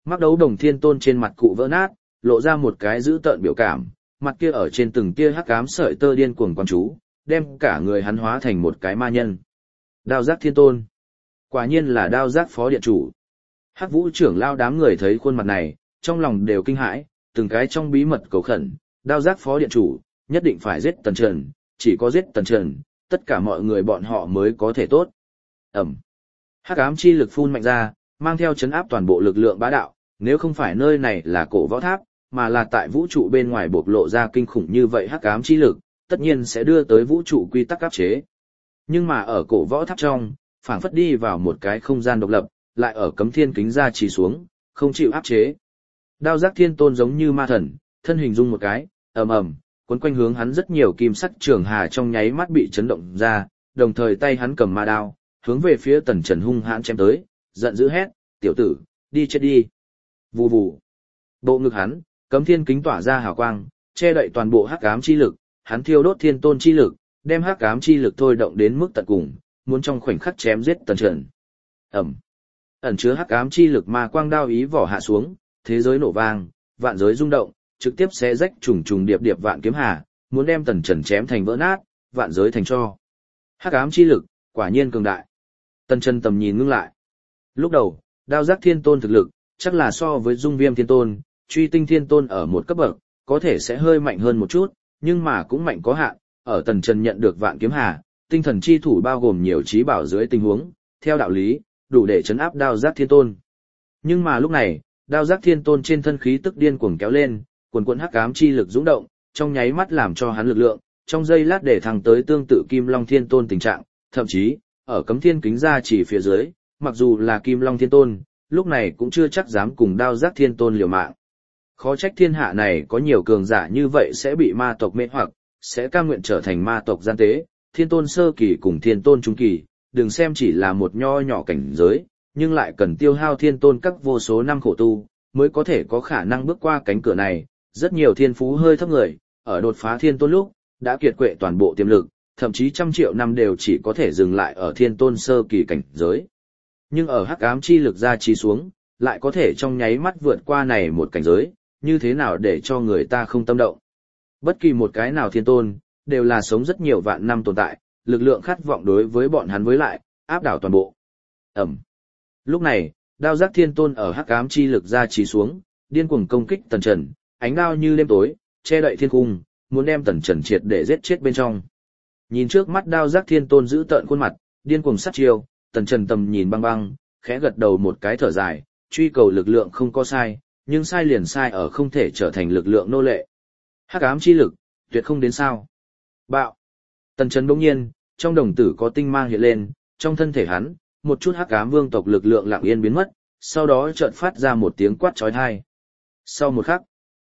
Mắc đấu đồng thiên tôn trên mặt cụ vỡ nát, lộ ra một cái dữ tợn biểu cảm, mặt kia ở trên từng tia hắc ám sợi tơ điên cuồng quan chú, đem cả người hắn hóa thành một cái ma nhân. Đao giác thiên tôn. Quả nhiên là đao giác phó điện chủ. Hắc vũ trưởng lao đám người thấy khuôn mặt này, trong lòng đều kinh hãi, từng cái trong bí mật cầu khẩn, đao giác phó điện chủ, nhất định phải giết Tần Trần, chỉ có giết Tần Trần, tất cả mọi người bọn họ mới có thể tốt. Ẩm. Hắc ám chi lực phun mạnh ra, mang theo chấn áp toàn bộ lực lượng bá đạo, nếu không phải nơi này là cổ võ tháp, mà là tại vũ trụ bên ngoài bộc lộ ra kinh khủng như vậy hắc ám chi lực, tất nhiên sẽ đưa tới vũ trụ quy tắc áp chế. Nhưng mà ở cổ võ tháp trong, phảng phất đi vào một cái không gian độc lập, lại ở cấm thiên kính ra chỉ xuống, không chịu áp chế. Đao giác thiên tôn giống như ma thần, thân hình dung một cái, ầm ầm, quấn quanh hướng hắn rất nhiều kim sắc trường hà trong nháy mắt bị chấn động ra, đồng thời tay hắn cầm ma đao, hướng về phía Tần Trần hung hãn chém tới, giận dữ hét, tiểu tử, đi chết đi. Vù vù. Bộ ngực hắn, cấm thiên kính tỏa ra hào quang, che đậy toàn bộ hắc ám chi lực, hắn thiêu đốt thiên tôn chi lực, đem hắc ám chi lực thôi động đến mức tận cùng, muốn trong khoảnh khắc chém giết Tần Trần. Ẩm. Ẩn chứa hắc ám chi lực ma quang đao ý vỏ hạ xuống, thế giới nổ vang, vạn giới rung động, trực tiếp xé rách trùng trùng điệp điệp vạn kiếm hà, muốn đem Tần Trần chém thành vỡ nát, vạn giới thành tro. Hắc ám chi lực, quả nhiên cường đại. Tần Trần tầm nhìn ngưng lại. Lúc đầu, đao giác thiên tôn thực lực, chắc là so với dung viêm thiên tôn, truy tinh thiên tôn ở một cấp bậc, có thể sẽ hơi mạnh hơn một chút, nhưng mà cũng mạnh có hạn. Ở Tần Trần nhận được vạn kiếm hà, tinh thần chi thủ bao gồm nhiều trí bảo dưới tình huống, theo đạo lý, đủ để chấn áp đao giác thiên tôn. Nhưng mà lúc này, đao giác thiên tôn trên thân khí tức điên cuồng kéo lên, quần quần hắc ám chi lực dũng động, trong nháy mắt làm cho hắn lực lượng, trong giây lát để thăng tới tương tự Kim Long Thiên Tôn tình trạng, thậm chí, ở cấm thiên kính ra chỉ phía dưới, mặc dù là Kim Long Thiên Tôn, lúc này cũng chưa chắc dám cùng đao giác thiên tôn liều mạng. Khó trách thiên hạ này có nhiều cường giả như vậy sẽ bị ma tộc mê hoặc, sẽ cam nguyện trở thành ma tộc gian tế, thiên tôn sơ kỳ cùng thiên tôn trung kỳ, đừng xem chỉ là một nho nhỏ cảnh giới, nhưng lại cần tiêu hao thiên tôn các vô số năm khổ tu, mới có thể có khả năng bước qua cánh cửa này. Rất nhiều thiên phú hơi thấp người, ở đột phá thiên tôn lúc, đã kiệt quệ toàn bộ tiềm lực, thậm chí trăm triệu năm đều chỉ có thể dừng lại ở thiên tôn sơ kỳ cảnh giới. Nhưng ở hắc ám chi lực ra trì xuống, lại có thể trong nháy mắt vượt qua này một cảnh giới, như thế nào để cho người ta không tâm động. Bất kỳ một cái nào thiên tôn, đều là sống rất nhiều vạn năm tồn tại, lực lượng khát vọng đối với bọn hắn với lại, áp đảo toàn bộ. Ẩm. Lúc này, đao giác thiên tôn ở hắc ám chi lực ra trì xuống, điên cuồng công kích Tần Trần, ánh đao như đêm tối, che đậy thiên cung, muốn đem Tần Trần triệt để giết chết bên trong. Nhìn trước mắt đao giác thiên tôn giữ tợn khuôn mặt, điên cuồng sát chiêu, Tần Trần tầm nhìn băng băng, khẽ gật đầu một cái thở dài, truy cầu lực lượng không có sai, nhưng sai liền sai ở không thể trở thành lực lượng nô lệ. Hắc ám chi lực, tuyệt không đến sao. Bạo. Tần Trần bỗng nhiên, trong đồng tử có tinh mang hiện lên, trong thân thể hắn, một chút hắc ám vương tộc lực lượng lặng yên biến mất, sau đó chợt phát ra một tiếng quát chói tai. Sau một khắc,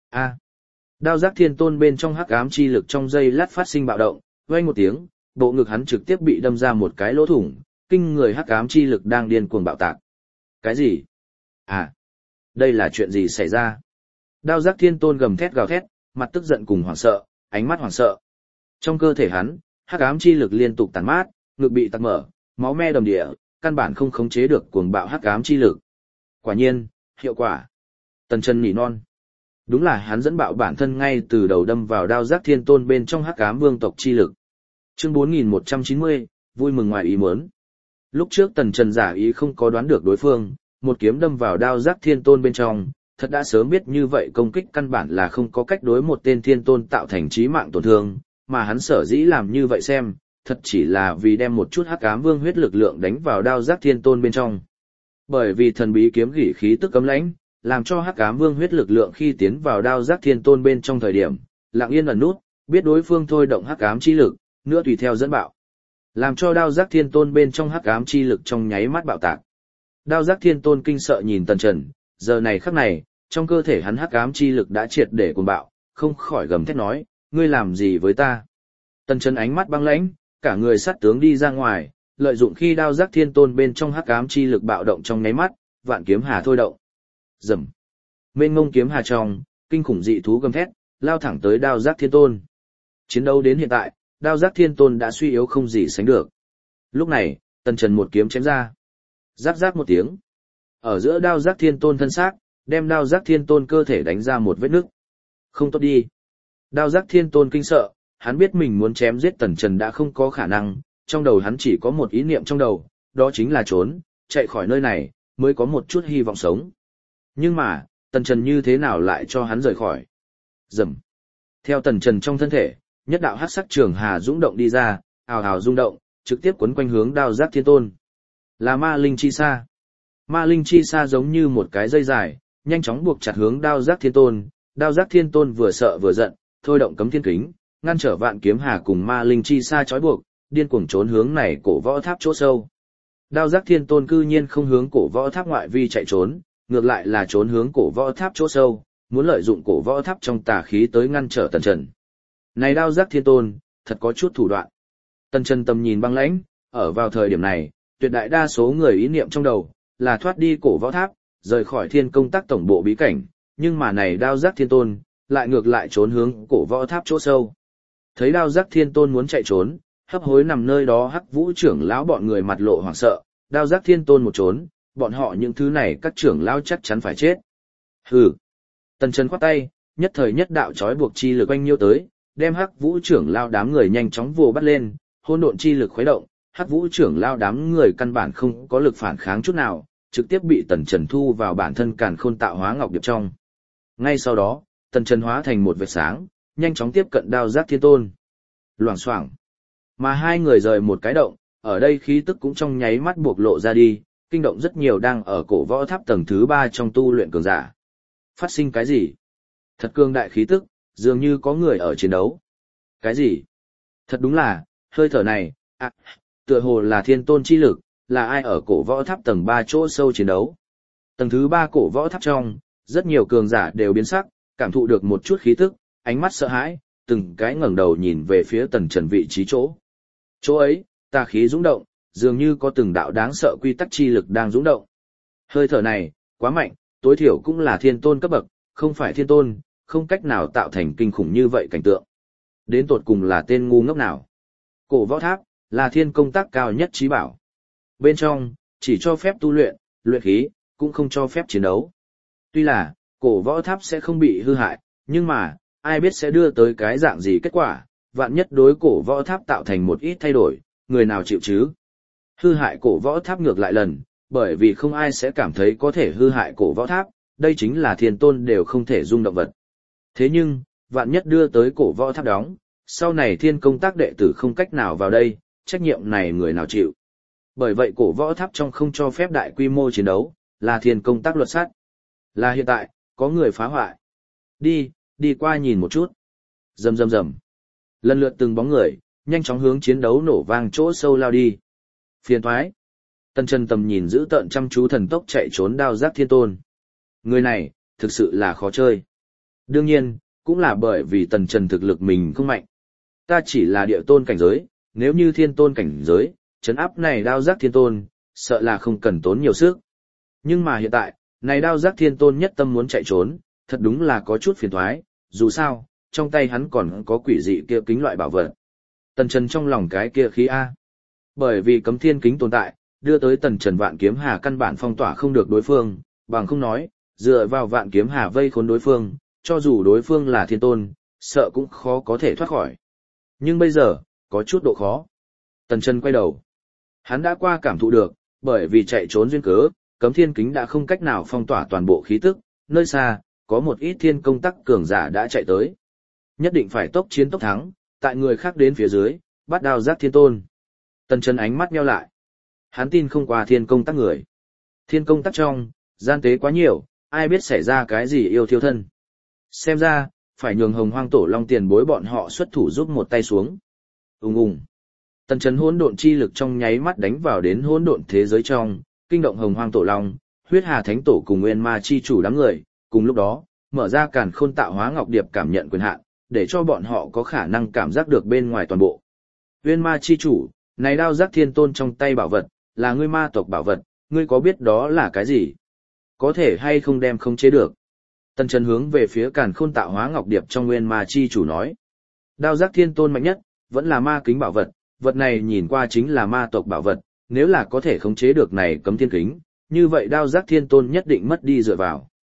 đao giác thiên tôn bên trong hắc ám chi lực trong giây lát phát sinh bạo động, vang một tiếng, bộ ngực hắn trực tiếp bị đâm ra một cái lỗ thủng, kinh người hắc ám chi lực đang điên cuồng bạo tạc. Cái gì? Đây là chuyện gì xảy ra? Đao giác thiên tôn gầm thét gào thét, mặt tức giận cùng hoảng sợ, ánh mắt hoảng sợ. Trong cơ thể hắn, hắc ám chi lực liên tục tàn mát, ngực bị tắc mở, máu me đầm địa, căn bản không khống chế được cuồng bạo hắc ám chi lực. Quả nhiên, hiệu quả. Tần Trần nỉ non. Đúng là hắn dẫn bạo bản thân ngay từ đầu đâm vào đao giác thiên tôn bên trong hắc ám vương tộc chi lực. Chương 4190, vui mừng ngoài ý muốn. Lúc trước Tần Trần giả ý không có đoán được đối phương, một kiếm đâm vào đao giác thiên tôn bên trong, thật đã sớm biết như vậy công kích căn bản là không có cách đối một tên thiên tôn tạo thành chí mạng tổn thương, mà hắn sở dĩ làm như vậy xem, thật chỉ là vì đem một chút hắc ám vương huyết lực lượng đánh vào đao giác thiên tôn bên trong. Bởi vì thần bí kiếm gỉ khí tức cấm lãnh, làm cho hắc ám vương huyết lực lượng khi tiến vào đao giác thiên tôn bên trong thời điểm, lặng yên ẩn nút, biết đối phương thôi động hắc ám chi lực, nữa tùy theo dẫn bạo, làm cho đao giác thiên tôn bên trong hắc ám chi lực trong nháy mắt bạo tạc. Đao giác thiên tôn kinh sợ nhìn Tần Trần, giờ này khắc này, trong cơ thể hắn hắc ám chi lực đã triệt để cuồng bạo, không khỏi gầm thét nói, ngươi làm gì với ta? Tần Trần ánh mắt băng lãnh, cả người sát tướng đi ra ngoài, lợi dụng khi đao giác thiên tôn bên trong hắc ám chi lực bạo động trong nháy mắt, vạn kiếm hà thôi động. Rầm. Mênh mông kiếm hà trong, kinh khủng dị thú gầm thét, lao thẳng tới đao giác thiên tôn. Chiến đấu đến hiện tại, đao giác thiên tôn đã suy yếu không gì sánh được. Lúc này, Tần Trần một kiếm chém ra. Rắc rắc một tiếng. Ở giữa đao giác thiên tôn thân xác, đem đao giác thiên tôn cơ thể đánh ra một vết nứt. Không tốt đi. Đao giác thiên tôn kinh sợ, hắn biết mình muốn chém giết Tần Trần đã không có khả năng, trong đầu hắn chỉ có một ý niệm trong đầu, đó chính là trốn, chạy khỏi nơi này, mới có một chút hy vọng sống. Nhưng mà, Tần Trần như thế nào lại cho hắn rời khỏi? Rầm. Theo Tần Trần trong thân thể, nhất đạo hắc sắc trường hà dũng động đi ra, ào ào rung động, trực tiếp quấn quanh hướng đao giác thiên tôn. Là ma linh chi sa. Ma linh chi sa giống như một cái dây dài, nhanh chóng buộc chặt hướng đao giác thiên tôn. Đao giác thiên tôn vừa sợ vừa giận, thôi động cấm thiên kính, ngăn trở vạn kiếm hà cùng ma linh chi sa trói buộc, điên cuồng trốn hướng này cổ võ tháp chỗ sâu. Đao giác thiên tôn cư nhiên không hướng cổ võ tháp ngoại vi chạy trốn, ngược lại là trốn hướng cổ võ tháp chỗ sâu, muốn lợi dụng cổ võ tháp trong tà khí tới ngăn trở Tần Trần. Này đao giác thiên tôn, thật có chút thủ đoạn. Tần Trần tầm nhìn băng lãnh, ở vào thời điểm này, tuyệt đại đa số người ý niệm trong đầu là thoát đi cổ võ tháp, rời khỏi Thiên Công Tác tổng bộ bí cảnh, nhưng mà này đao giác thiên tôn lại ngược lại trốn hướng cổ võ tháp chỗ sâu. Thấy đao giác thiên tôn muốn chạy trốn, hấp hối nằm nơi đó Hắc Vũ trưởng lão bọn người mặt lộ hoảng sợ, đao giác thiên tôn một trốn, bọn họ những thứ này các trưởng lão chắc chắn phải chết. Hừ. Tần Trần khoát tay, nhất thời nhất đạo chói buộc chi lực oanh nhiêu tới, đem Hắc Vũ trưởng lão đám người nhanh chóng vồ bắt lên, hỗn độn chi lực khuấy động, Hắc Vũ trưởng lão đám người căn bản không có lực phản kháng chút nào, trực tiếp bị Tần Trần thu vào bản thân Càn Khôn Tạo Hóa Ngọc Điệp trong. Ngay sau đó, Tần Trần hóa thành một vệt sáng, nhanh chóng tiếp cận đao giác thiên tôn. Loảng xoảng. Mà hai người rời một cái động, ở đây khí tức cũng trong nháy mắt buộc lộ ra đi, kinh động rất nhiều đang ở cổ võ tháp tầng thứ 3 trong tu luyện cường giả. Phát sinh cái gì? Thật cường đại khí tức, dường như có người ở chiến đấu. Cái gì? Thật đúng là, hơi thở này, tựa hồ là thiên tôn chi lực, là ai ở cổ võ tháp tầng 3 chỗ sâu chiến đấu. Tầng thứ 3 cổ võ tháp trong, rất nhiều cường giả đều biến sắc, cảm thụ được một chút khí tức, ánh mắt sợ hãi, từng cái ngẩng đầu nhìn về phía Tần Trần vị trí chỗ. Chỗ ấy, tà khí dũng động, dường như có từng đạo đáng sợ quy tắc chi lực đang dũng động. Hơi thở này, quá mạnh, tối thiểu cũng là thiên tôn cấp bậc, không phải thiên tôn, không cách nào tạo thành kinh khủng như vậy cảnh tượng. Đến tột cùng là tên ngu ngốc nào? Cổ võ tháp, là Thiên Công Tác cao nhất trí bảo. Bên trong, chỉ cho phép tu luyện, luyện khí, cũng không cho phép chiến đấu. Tuy là, cổ võ tháp sẽ không bị hư hại, nhưng mà, ai biết sẽ đưa tới cái dạng gì kết quả, vạn nhất đối cổ võ tháp tạo thành một ít thay đổi, người nào chịu chứ? Hư hại cổ võ tháp ngược lại lần, bởi vì không ai sẽ cảm thấy có thể hư hại cổ võ tháp, đây chính là thiên tôn đều không thể dung động vật. Thế nhưng, vạn nhất đưa tới cổ võ tháp đóng, sau này Thiên Công Tác đệ tử không cách nào vào đây, trách nhiệm này người nào chịu? Bởi vậy cổ võ tháp trong không cho phép đại quy mô chiến đấu, là Thiên Công Tác luật sắt. Là hiện tại, có người phá hoại. Đi qua nhìn một chút. Rầm rầm rầm. Lần lượt từng bóng người, nhanh chóng hướng chiến đấu nổ vang chỗ sâu lao đi. Phiền thoái. Tần Trần tầm nhìn giữ tợn chăm chú thần tốc chạy trốn đao giác thiên tôn. Người này, thực sự là khó chơi. Đương nhiên, cũng là bởi vì Tần Trần thực lực mình không mạnh. Ta chỉ là địa tôn cảnh giới, nếu như thiên tôn cảnh giới, trấn áp này đao giác thiên tôn, sợ là không cần tốn nhiều sức. Nhưng mà hiện tại, này đao giác thiên tôn nhất tâm muốn chạy trốn, thật đúng là có chút phiền thoái, dù sao, trong tay hắn còn có quỷ dị kia kính loại bảo vật. Tần Trần trong lòng cái kia khí A. Bởi vì cấm thiên kính tồn tại, đưa tới Tần Trần vạn kiếm hà căn bản phong tỏa không được đối phương, bằng không nói, dựa vào vạn kiếm hà vây khốn đối phương, cho dù đối phương là thiên tôn, sợ cũng khó có thể thoát khỏi. Nhưng bây giờ, có chút độ khó. Tần Trần quay đầu. Hắn đã qua cảm thụ được, bởi vì chạy trốn duyên cớ, cấm thiên kính đã không cách nào phong tỏa toàn bộ khí tức, nơi xa, có một ít Thiên Công Tác cường giả đã chạy tới. Nhất định phải tốc chiến tốc thắng, tại người khác đến phía dưới, bắt đao giác thiên tôn. Tần Trần ánh mắt nheo lại. Hắn tin không qua Thiên Công Tác người. Thiên Công Tác trong, gian tế quá nhiều, ai biết xảy ra cái gì yêu thiêu thân. Xem ra, phải nhường Hồng Hoang Tổ Long tiền bối bọn họ xuất thủ giúp một tay xuống. Ùng ùng. Tần Trần hỗn độn chi lực trong nháy mắt đánh vào đến hỗn độn thế giới trong, kinh động Hồng Hoang Tổ Long, Huyết Hà Thánh Tổ cùng Nguyên Ma chi chủ đám người, cùng lúc đó, mở ra Càn Khôn Tạo Hóa Ngọc Điệp cảm nhận quyền hạn, để cho bọn họ có khả năng cảm giác được bên ngoài toàn bộ. Nguyên Ma chi chủ, này đao giác thiên tôn trong tay bảo vật, là ngươi ma tộc bảo vật, ngươi có biết đó là cái gì? Có thể hay không đem khống chế được? Tần Trần hướng về phía Càn Khôn Tạo Hóa Ngọc Điệp trong Nguyên Ma chi chủ nói. Đao giác thiên tôn mạnh nhất, vẫn là ma kính bảo vật, vật này nhìn qua chính là ma tộc bảo vật, nếu là có thể khống chế được này cấm thiên kính, như vậy đao giác thiên tôn nhất định mất đi dựa vào.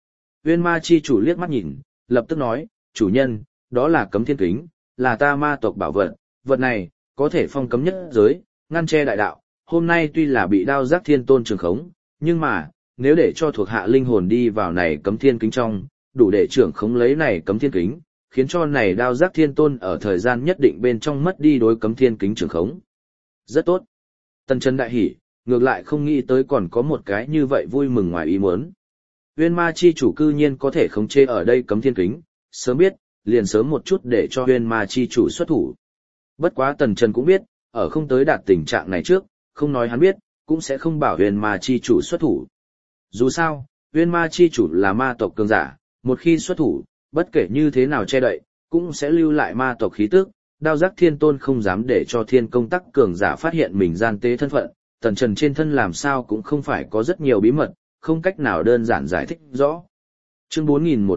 Uyên ma chi chủ liếc mắt nhìn, lập tức nói, chủ nhân, đó là cấm thiên kính, là ta ma tộc bảo vật, vật này, có thể phong cấm nhất giới, ngăn che đại đạo, hôm nay tuy là bị đao giác thiên tôn trường khống, nhưng mà, nếu để cho thuộc hạ linh hồn đi vào này cấm thiên kính trong, đủ để trưởng khống lấy này cấm thiên kính, khiến cho này đao giác thiên tôn ở thời gian nhất định bên trong mất đi đối cấm thiên kính trường khống. Rất tốt. Tần Chân đại hỉ, ngược lại không nghĩ tới còn có một cái như vậy vui mừng ngoài ý muốn. Uyên ma chi chủ cư nhiên có thể khống chế ở đây cấm thiên kính, sớm biết, liền sớm một chút để cho Uyên ma chi chủ xuất thủ. Bất quá Tần Chân cũng biết, ở không tới đạt tình trạng này trước, không nói hắn biết, cũng sẽ không bảo Uyên ma chi chủ xuất thủ. Dù sao, Uyên ma chi chủ là ma tộc cường giả, một khi xuất thủ, bất kể như thế nào che đậy, cũng sẽ lưu lại ma tộc khí tức. Đao giác thiên tôn không dám để cho thiên công tắc cường giả phát hiện mình gian tế thân phận, Tần Trần trên thân làm sao cũng không phải có rất nhiều bí mật, không cách nào đơn giản giải thích rõ. Chương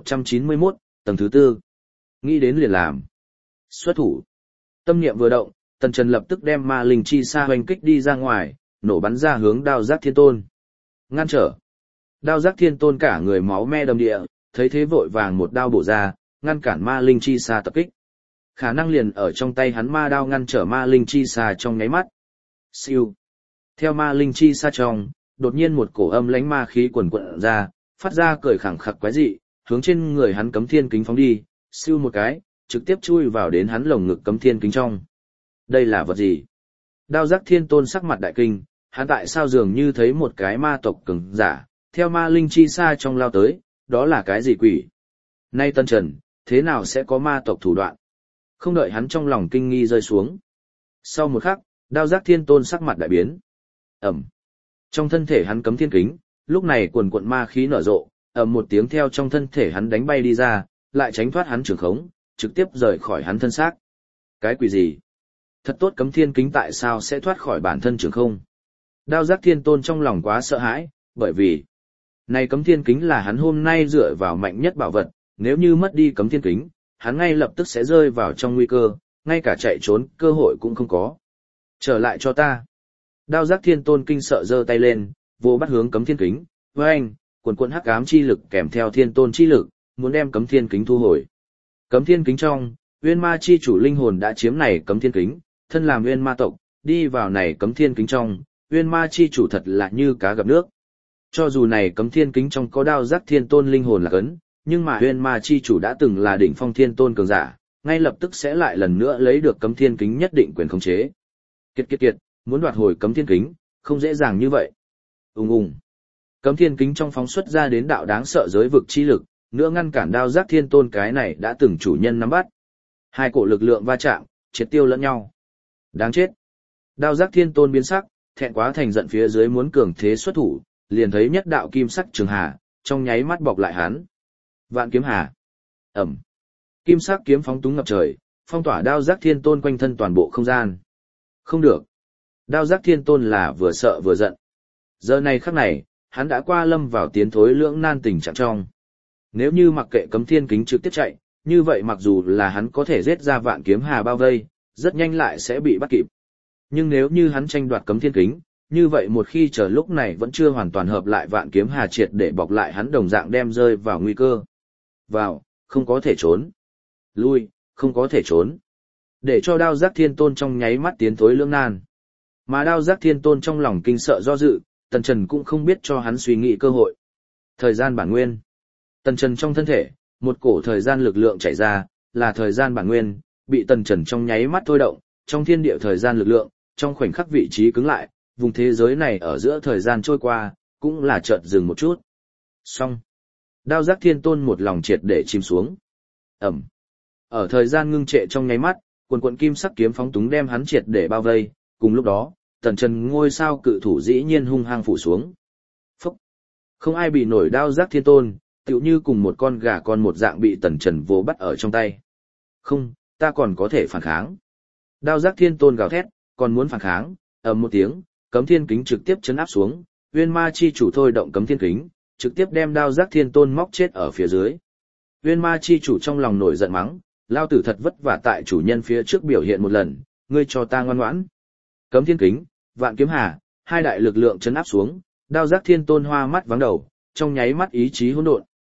4191, tầng thứ 4. Nghĩ đến liền làm. Xuất thủ. Tâm niệm vừa động, Tần Trần lập tức đem ma linh chi sa hoành kích đi ra ngoài, nổ bắn ra hướng đao giác thiên tôn. Ngăn trở. Đao giác thiên tôn cả người máu me đầm địa, thấy thế vội vàng một đao bổ ra, ngăn cản ma linh chi sa tập kích. Khả năng liền ở trong tay hắn ma đao ngăn trở ma linh chi sa trong nháy mắt. Siêu. Theo ma linh chi sa trong, đột nhiên một cổ âm lãnh ma khí quần quật ra, phát ra cười khẳng khặc quái dị, hướng trên người hắn cấm thiên kính phóng đi, siêu một cái, trực tiếp chui vào đến hắn lồng ngực cấm thiên kính trong. Đây là vật gì? Đao giác thiên tôn sắc mặt đại kinh, hắn tại sao dường như thấy một cái ma tộc cường giả, theo ma linh chi sa trong lao tới, đó là cái gì quỷ? Nay Tần Trần, thế nào sẽ có ma tộc thủ đoạn? Không đợi hắn trong lòng kinh nghi rơi xuống. Sau một khắc, đao giác thiên tôn sắc mặt đại biến. Ẩm. Trong thân thể hắn cấm thiên kính, lúc này quần quận ma khí nở rộ, ầm một tiếng theo trong thân thể hắn đánh bay đi ra, lại tránh thoát hắn trường khống, trực tiếp rời khỏi hắn thân xác. Cái quỷ gì? Thật tốt cấm thiên kính tại sao sẽ thoát khỏi bản thân trường không? Đao giác thiên tôn trong lòng quá sợ hãi, bởi vì này cấm thiên kính là hắn hôm nay dựa vào mạnh nhất bảo vật, nếu như mất đi cấm thiên kính, hắn ngay lập tức sẽ rơi vào trong nguy cơ, ngay cả chạy trốn cơ hội cũng không có. Trở lại cho ta. Đao giác thiên tôn kinh sợ giơ tay lên, vô bắt hướng cấm thiên kính, với anh, quần quần hắc ám chi lực kèm theo thiên tôn chi lực, muốn đem cấm thiên kính thu hồi. Cấm thiên kính trong, Uyên ma chi chủ linh hồn đã chiếm này cấm thiên kính, thân làm Uyên ma tộc, đi vào này cấm thiên kính trong, Uyên ma chi chủ thật là như cá gặp nước. Cho dù này cấm thiên kính trong có đao giác thiên tôn linh hồn là cấn, nhưng mà Uyên ma chi chủ đã từng là đỉnh phong thiên tôn cường giả, ngay lập tức sẽ lại lần nữa lấy được cấm thiên kính nhất định quyền khống chế. Kiệt, muốn đoạt hồi cấm thiên kính, không dễ dàng như vậy. Ùng. Cấm thiên kính trong phóng xuất ra đến đạo đáng sợ giới vực chi lực, nữa ngăn cản đao giác thiên tôn cái này đã từng chủ nhân nắm bắt. Hai cổ lực lượng va chạm, triệt tiêu lẫn nhau. Đáng chết. Đao giác thiên tôn biến sắc, thẹn quá thành giận phía dưới muốn cường thế xuất thủ, liền thấy nhất đạo kim sắc trường hà, trong nháy mắt bọc lại hắn. Vạn kiếm hà. Ẩm. Kim sắc kiếm phóng túng ngập trời, phong tỏa đao giác thiên tôn quanh thân toàn bộ không gian. Không được. Đao giác thiên tôn là vừa sợ vừa giận. Giờ này khắc này, hắn đã qua lâm vào tiến thối lưỡng nan tình trạng trong. Nếu như mặc kệ cấm thiên kính trực tiếp chạy, như vậy mặc dù là hắn có thể giết ra vạn kiếm hà bao vây, rất nhanh lại sẽ bị bắt kịp. Nhưng nếu như hắn tranh đoạt cấm thiên kính, như vậy một khi chờ lúc này vẫn chưa hoàn toàn hợp lại vạn kiếm hà triệt để bọc lại hắn đồng dạng đem rơi vào nguy cơ. Vào, không có thể trốn. Lui, không có thể trốn. Để cho đao giác thiên tôn trong nháy mắt tiến thối lưỡng nan. Mà đao giác thiên tôn trong lòng kinh sợ do dự, Tần Trần cũng không biết cho hắn suy nghĩ cơ hội. Thời gian bản nguyên. Tần Trần trong thân thể, một cổ thời gian lực lượng chảy ra, là thời gian bản nguyên, bị Tần Trần trong nháy mắt thôi động, trong thiên địa thời gian lực lượng, trong khoảnh khắc vị trí cứng lại, vùng thế giới này ở giữa thời gian trôi qua, cũng là chợt dừng một chút. Xong. Đao giác thiên tôn một lòng triệt để chìm xuống. Ẩm. Ở thời gian ngưng trệ trong nháy mắt, quần kim sắc kiếm phóng túng đem hắn triệt để bao vây, cùng lúc đó, Tần Trần ngôi sao cự thủ dĩ nhiên hung hăng phủ xuống. Phúc! Không ai bị nổi đao giác thiên tôn, tựu như cùng một con gà con một dạng bị Tần Trần vồ bắt ở trong tay. Không, ta còn có thể phản kháng. Đao giác thiên tôn gào thét, còn muốn phản kháng, ầm một tiếng, cấm thiên kính trực tiếp chấn áp xuống, Uyên ma chi chủ thôi động cấm thiên kính, trực tiếp đem đao giác thiên tôn móc chết ở phía dưới. Uyên ma chi chủ trong lòng nổi giận mắng, lao tử thật vất vả tại chủ nhân phía trước biểu hiện một lần, ngươi cho ta ngoan ngoãn. Cấm thiên kính, vạn kiếm hà, hai đại lực lượng chấn áp xuống, đao giác thiên tôn hoa mắt vắng đầu, trong nháy mắt ý chí hỗn độn.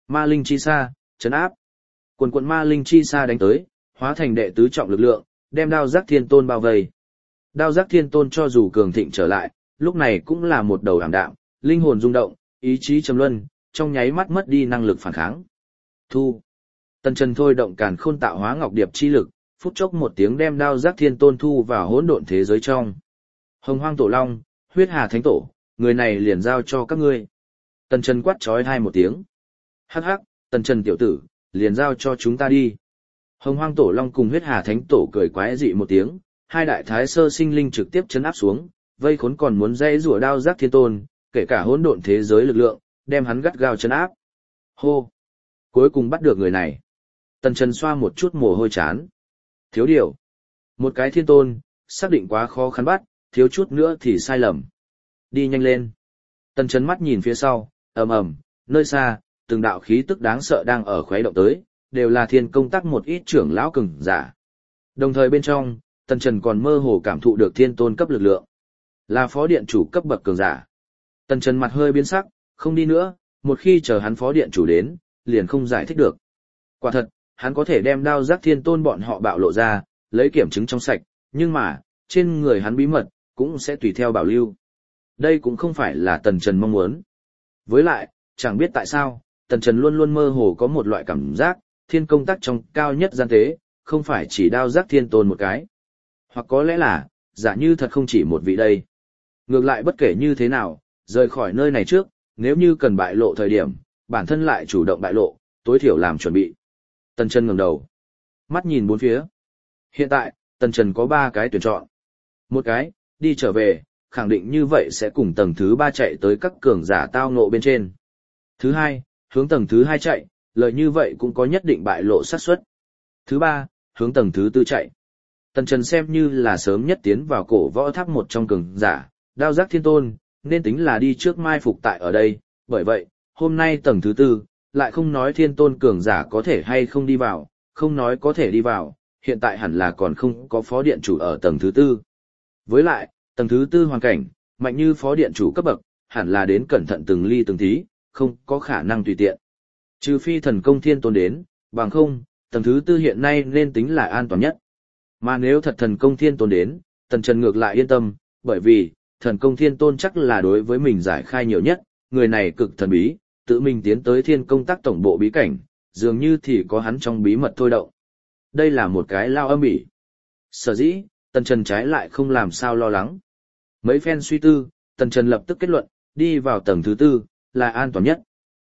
Ma linh chi sa, trấn áp. Quần quần ma linh chi sa đánh tới, hóa thành đệ tứ trọng lực lượng, đem đao giác thiên tôn bao vây. Đao giác thiên tôn cho dù cường thịnh trở lại, lúc này cũng là một đầu ảm đạm, linh hồn rung động, ý chí trầm luân, trong nháy mắt mất đi năng lực phản kháng. Thu. Tần Trần thôi động càn khôn tạo hóa ngọc điệp chi lực, phút chốc một tiếng đem đao giác thiên tôn thu vào hỗn độn thế giới trong. Hồng Hoang Tổ Long, Huyết Hà Thánh Tổ, người này liền giao cho các ngươi. Tần Trần quát chói hai một tiếng. Hắc hắc, Tần Trần tiểu tử, liền giao cho chúng ta đi. Hồng Hoang Tổ Long cùng Huyết Hà Thánh Tổ cười quái dị một tiếng, hai đại thái sơ sinh linh trực tiếp chấn áp xuống, vây khốn còn muốn dây rủa đao giác thiên tôn, kể cả hỗn độn thế giới lực lượng, đem hắn gắt gao chấn áp. Hô! Cuối cùng bắt được người này. Tần Trần xoa một chút mồ hôi chán. Thiếu điều. Một cái thiên tôn, xác định quá khó khăn bắt, thiếu chút nữa thì sai lầm. Đi nhanh lên. Tần Trần mắt nhìn phía sau, ầm ầm, nơi xa, từng đạo khí tức đáng sợ đang ở khuấy động tới, đều là thiên công tác một ít trưởng lão cường giả. Đồng thời bên trong, Tần Trần còn mơ hồ cảm thụ được thiên tôn cấp lực lượng. Là phó điện chủ cấp bậc cường giả. Tần Trần mặt hơi biến sắc, không đi nữa, một khi chờ hắn phó điện chủ đến, liền không giải thích được. Quả thật, hắn có thể đem đao giác thiên tôn bọn họ bạo lộ ra, lấy kiểm chứng trong sạch, nhưng mà, trên người hắn bí mật, cũng sẽ tùy theo bảo lưu. Đây cũng không phải là Tần Trần mong muốn. Với lại, chẳng biết tại sao, Tần Trần luôn luôn mơ hồ có một loại cảm giác, thiên công tác trong cao nhất gian tế, không phải chỉ đao giác thiên tôn một cái. Hoặc có lẽ là, giả như thật không chỉ một vị đây. Ngược lại bất kể như thế nào, rời khỏi nơi này trước, nếu như cần bại lộ thời điểm, bản thân lại chủ động bại lộ, tối thiểu làm chuẩn bị. Tần Trần ngẩng đầu, mắt nhìn bốn phía. Hiện tại, Tần Trần có 3 cái tuyển chọn. Một cái, đi trở về, khẳng định như vậy sẽ cùng tầng thứ 3 chạy tới các cường giả tao ngộ bên trên. Thứ hai, hướng tầng thứ 2 chạy, lợi như vậy cũng có nhất định bại lộ xác suất. Thứ ba, hướng tầng thứ 4 chạy. Tần Trần xem như là sớm nhất tiến vào cổ võ tháp một trong cường giả, đao giác thiên tôn, nên tính là đi trước mai phục tại ở đây, bởi vậy, hôm nay tầng thứ 4, lại không nói thiên tôn cường giả có thể hay không đi vào, không nói có thể đi vào, hiện tại hẳn là còn không có phó điện chủ ở tầng thứ 4. Với lại, tầng thứ 4 hoàn cảnh, mạnh như phó điện chủ cấp bậc, hẳn là đến cẩn thận từng ly từng tí, không có khả năng tùy tiện. Trừ phi thần công thiên tôn đến, bằng không, tầng thứ 4 hiện nay nên tính là an toàn nhất. Mà nếu thật thần công thiên tôn đến, Tần Trần ngược lại yên tâm, bởi vì, thần công thiên tôn chắc là đối với mình giải khai nhiều nhất, người này cực thần bí, tự mình tiến tới thiên công tác tổng bộ bí cảnh, dường như thì có hắn trong bí mật thôi động. Đây là một cái lao âm ỉ. Sở dĩ, Tần Trần trái lại không làm sao lo lắng. Mấy phen suy tư, Tần Trần lập tức kết luận, đi vào tầng thứ 4, là an toàn nhất.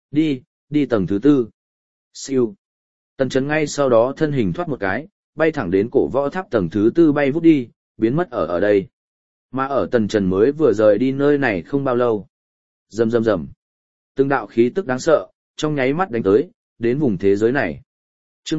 Đi tầng thứ 4. Siêu. Tần Trần ngay sau đó thân hình thoát một cái, bay thẳng đến cổ võ tháp tầng thứ 4 bay vút đi, biến mất ở đây. Mà ở Tần Trần mới vừa rời đi nơi này không bao lâu. Rầm rầm rầm. Từng đạo khí tức đáng sợ, trong nháy mắt đánh tới, đến vùng thế giới này. Chương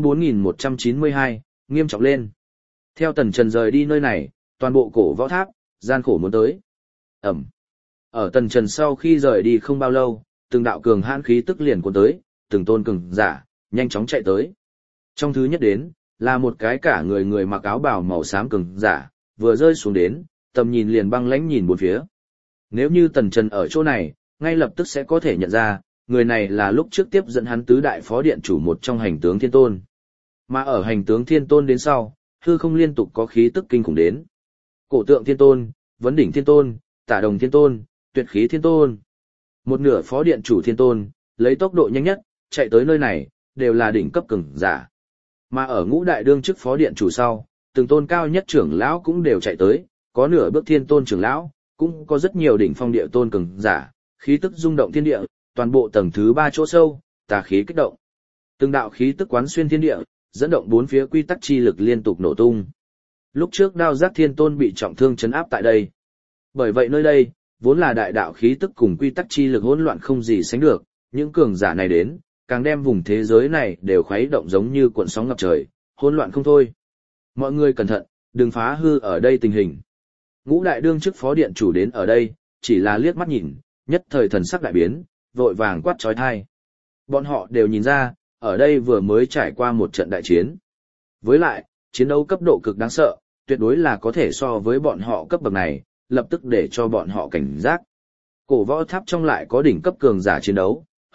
4192, nghiêm trọng lên. Theo Tần Trần rời đi nơi này, toàn bộ cổ võ tháp, gian khổ muốn tới. Ẩm. Ở Tần Trần sau khi rời đi không bao lâu, từng đạo cường hãn khí tức liền cuốn tới, từng tôn cường giả, nhanh chóng chạy tới. Trong thứ nhất đến, là một cái cả người mặc áo bào màu xám cường giả, vừa rơi xuống đến, tầm nhìn liền băng lãnh nhìn bốn phía. Nếu như Tần Trần ở chỗ này, ngay lập tức sẽ có thể nhận ra, người này là lúc trước tiếp dẫn hắn tứ đại phó điện chủ một trong hành tướng thiên tôn. Mà ở hành tướng thiên tôn đến sau, hư không liên tục có khí tức kinh khủng đến. Cổ tượng thiên tôn, vấn đỉnh thiên tôn, tả đồng thiên tôn, tuyệt khí thiên tôn. Một nửa phó điện chủ thiên tôn, lấy tốc độ nhanh nhất, chạy tới nơi này, đều là đỉnh cấp cường giả. Mà ở ngũ đại đương chức phó điện chủ sau, từng tôn cao nhất trưởng lão cũng đều chạy tới, có nửa bước thiên tôn trưởng lão, cũng có rất nhiều đỉnh phong địa tôn cường giả, khí tức rung động thiên địa, toàn bộ tầng thứ 3 chỗ sâu, tà khí kích động. Từng đạo khí tức quán xuyên thiên địa, dẫn động bốn phía quy tắc chi lực liên tục nổ tung. Lúc trước đao giác thiên tôn bị trọng thương trấn áp tại đây. Bởi vậy nơi đây, vốn là đại đạo khí tức cùng quy tắc chi lực hỗn loạn không gì sánh được, những cường giả này đến, càng đem vùng thế giới này đều khuấy động giống như cuộn sóng ngập trời, hỗn loạn không thôi. Mọi người cẩn thận, đừng phá hư ở đây tình hình. Ngũ đại đương chức phó điện chủ đến ở đây, chỉ là liếc mắt nhìn, nhất thời thần sắc đại biến, vội vàng quát chói tai. Bọn họ đều nhìn ra, ở đây vừa mới trải qua một trận đại chiến. Với lại, chiến đấu cấp độ cực đáng sợ, tuyệt đối là có thể so với bọn họ cấp bậc này, lập tức để cho bọn họ cảnh giác. Cổ võ tháp trong lại có đỉnh cấp cường giả chiến đấu,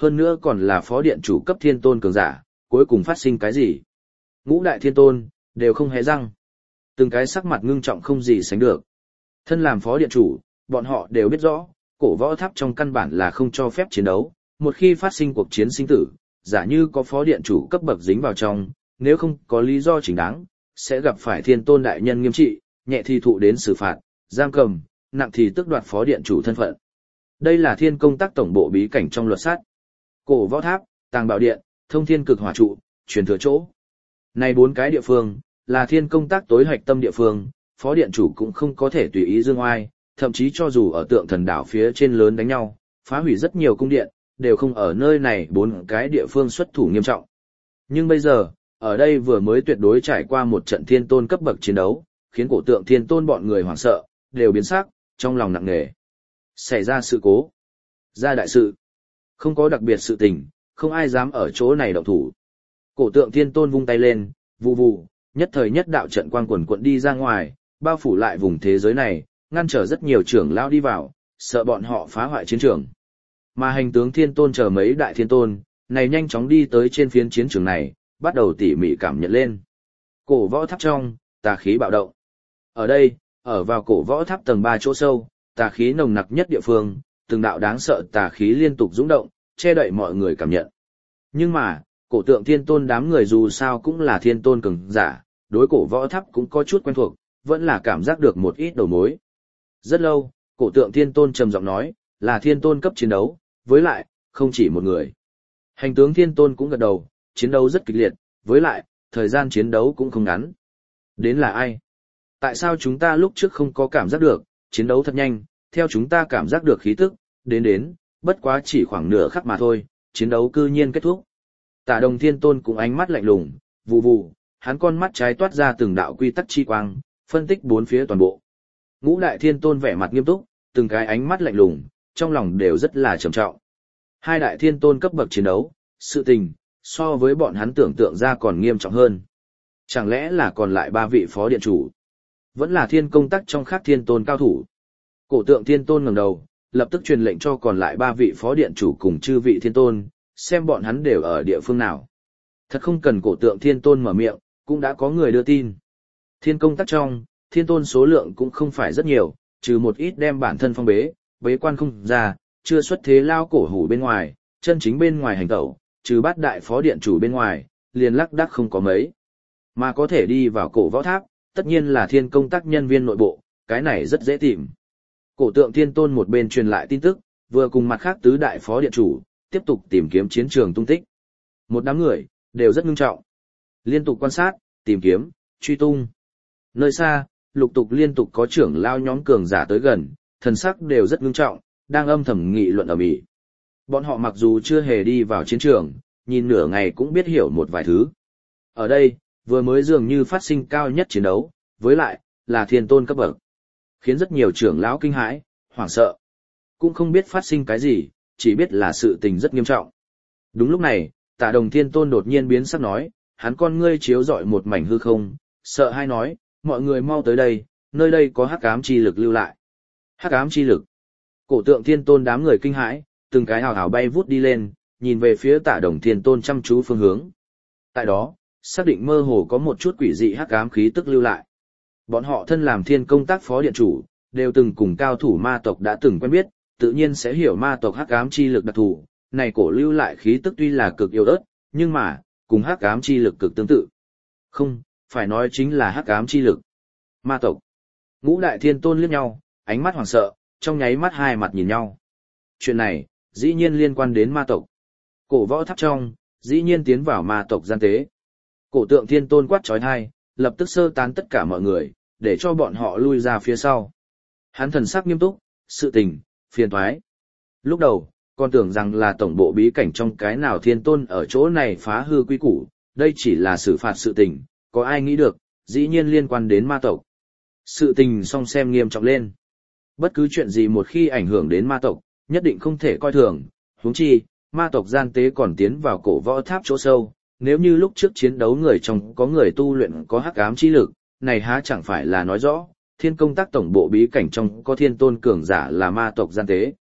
hơn nữa còn là phó điện chủ cấp thiên tôn cường giả, cuối cùng phát sinh cái gì? Ngũ đại thiên tôn, đều không hé răng. Từng cái sắc mặt ngưng trọng không gì sánh được. Thân làm phó điện chủ, bọn họ đều biết rõ, cổ võ tháp trong căn bản là không cho phép chiến đấu, một khi phát sinh cuộc chiến sinh tử, giả như có phó điện chủ cấp bậc dính vào trong, nếu không có lý do chính đáng, sẽ gặp phải thiên tôn đại nhân nghiêm trị, nhẹ thì thụ đến xử phạt, giam cầm, nặng thì tước đoạt phó điện chủ thân phận. Đây là thiên công tác tổng bộ bí cảnh trong luật sát. Cổ võ tháp, tàng bảo điện, thông thiên cực hỏa trụ, truyền thừa chỗ. Này 4 cái địa phương, là thiên công tác tối hoạch tâm địa phương, phó điện chủ cũng không có thể tùy ý dương oai, thậm chí cho dù ở tượng thần đảo phía trên lớn đánh nhau, phá hủy rất nhiều cung điện, đều không ở nơi này 4 cái địa phương xuất thủ nghiêm trọng. Nhưng bây giờ, ở đây vừa mới tuyệt đối trải qua một trận thiên tôn cấp bậc chiến đấu, khiến cổ tượng thiên tôn bọn người hoảng sợ, đều biến sắc, trong lòng nặng nề. Xảy ra sự cố, ra đại sự, không có đặc biệt sự tình, không ai dám ở chỗ này động thủ. Cổ tượng thiên tôn vung tay lên, vù vù, nhất thời nhất đạo trận quang quần quận đi ra ngoài, bao phủ lại vùng thế giới này, ngăn trở rất nhiều trưởng lao đi vào, sợ bọn họ phá hoại chiến trường. Mà hành tướng thiên tôn chờ mấy đại thiên tôn, này nhanh chóng đi tới trên phiến chiến trường này, bắt đầu tỉ mỉ cảm nhận lên. Cổ võ tháp trong, tà khí bạo động. Ở đây, ở vào cổ võ tháp tầng 3 chỗ sâu, tà khí nồng nặc nhất địa phương, từng đạo đáng sợ tà khí liên tục dũng động, che đậy mọi người cảm nhận. Nhưng mà, cổ tượng thiên tôn đám người dù sao cũng là thiên tôn cường giả, đối cổ võ tháp cũng có chút quen thuộc, vẫn là cảm giác được một ít đầu mối. Rất lâu, cổ tượng thiên tôn trầm giọng nói, là thiên tôn cấp chiến đấu, với lại, không chỉ một người. Hành tướng thiên tôn cũng gật đầu, chiến đấu rất kịch liệt, với lại, thời gian chiến đấu cũng không ngắn. Đến là ai? Tại sao chúng ta lúc trước không có cảm giác được, chiến đấu thật nhanh, theo chúng ta cảm giác được khí tức, đến, bất quá chỉ khoảng nửa khắc mà thôi, chiến đấu cư nhiên kết thúc. Tả Đồng Thiên Tôn cũng ánh mắt lạnh lùng, vù vù, hắn con mắt trái toát ra từng đạo quy tắc chi quang, phân tích bốn phía toàn bộ. Ngũ Đại Thiên Tôn vẻ mặt nghiêm túc, từng cái ánh mắt lạnh lùng, trong lòng đều rất là trầm trọng. Hai Đại Thiên Tôn cấp bậc chiến đấu, sự tình, so với bọn hắn tưởng tượng ra còn nghiêm trọng hơn. Chẳng lẽ là còn lại 3 vị phó điện chủ? Vẫn là thiên công tác trong khác thiên tôn cao thủ. Cổ tượng thiên tôn ngẩng đầu, lập tức truyền lệnh cho còn lại 3 vị phó điện chủ cùng chư vị thiên tôn, xem bọn hắn đều ở địa phương nào. Thật không cần cổ tượng thiên tôn mở miệng, cũng đã có người đưa tin. Thiên công tác trong, thiên tôn số lượng cũng không phải rất nhiều, trừ một ít đem bản thân phong bế quan không ra, chưa xuất thế lao cổ hủ bên ngoài, chân chính bên ngoài hành tẩu, trừ 8 đại phó điện chủ bên ngoài, liền lắc đắc không có mấy. Mà có thể đi vào cổ võ tháp, tất nhiên là thiên công tác nhân viên nội bộ, cái này rất dễ tìm. Cổ tượng thiên tôn một bên truyền lại tin tức, vừa cùng mặt khác tứ đại phó điện chủ, tiếp tục tìm kiếm chiến trường tung tích. Một đám người, đều rất ngưng trọng. Liên tục quan sát, tìm kiếm, truy tung. Nơi xa, lục tục liên tục có trưởng lao nhóm cường giả tới gần, thần sắc đều rất ngưng trọng, đang âm thầm nghị luận ở mỹ. Bọn họ mặc dù chưa hề đi vào chiến trường, nhìn nửa ngày cũng biết hiểu một vài thứ. Ở đây, vừa mới dường như phát sinh cao nhất chiến đấu, với lại, là thiên tôn cấp bậc. Khiến rất nhiều trưởng lão kinh hãi, hoảng sợ. Cũng không biết phát sinh cái gì, chỉ biết là sự tình rất nghiêm trọng. Đúng lúc này, Tả Đồng Thiên Tôn đột nhiên biến sắc nói, hắn con ngươi chiếu rọi một mảnh hư không, sợ hai nói, mọi người mau tới đây, nơi đây có hắc ám chi lực lưu lại. Hắc ám chi lực. Cổ tượng Thiên Tôn đám người kinh hãi, từng cái hào hào bay vút đi lên, nhìn về phía Tả Đồng Thiên Tôn chăm chú phương hướng. Tại đó, xác định mơ hồ có một chút quỷ dị hắc ám khí tức lưu lại. Bọn họ thân làm thiên công tác phó điện chủ, đều từng cùng cao thủ ma tộc đã từng quen biết, tự nhiên sẽ hiểu ma tộc hắc ám chi lực đặc thù. Này cổ lưu lại khí tức tuy là cực yếu ớt, nhưng mà, cùng hắc ám chi lực cực tương tự. Không, phải nói chính là hắc ám chi lực. Ma tộc. Ngũ đại thiên tôn liếc nhau, ánh mắt hoảng sợ, trong nháy mắt hai mặt nhìn nhau. Chuyện này, dĩ nhiên liên quan đến ma tộc. Cổ võ tháp trong, dĩ nhiên tiến vào ma tộc gian tế. Cổ tượng thiên tôn quát trói thai, lập tức sơ tán tất cả mọi người, để cho bọn họ lui ra phía sau. Hắn thần sắc nghiêm túc, sự tình, phiền toái. Lúc đầu, còn tưởng rằng là tổng bộ bí cảnh trong cái nào thiên tôn ở chỗ này phá hư quy củ, đây chỉ là xử phạt sự tình, có ai nghĩ được, dĩ nhiên liên quan đến ma tộc. Sự tình song xem nghiêm trọng lên. Bất cứ chuyện gì một khi ảnh hưởng đến ma tộc, nhất định không thể coi thường, huống chi, ma tộc gian tế còn tiến vào cổ võ tháp chỗ sâu, nếu như lúc trước chiến đấu người trong có người tu luyện có hắc ám chi lực, này há chẳng phải là nói rõ, thiên công tác tổng bộ bí cảnh trong có thiên tôn cường giả là ma tộc gian tế.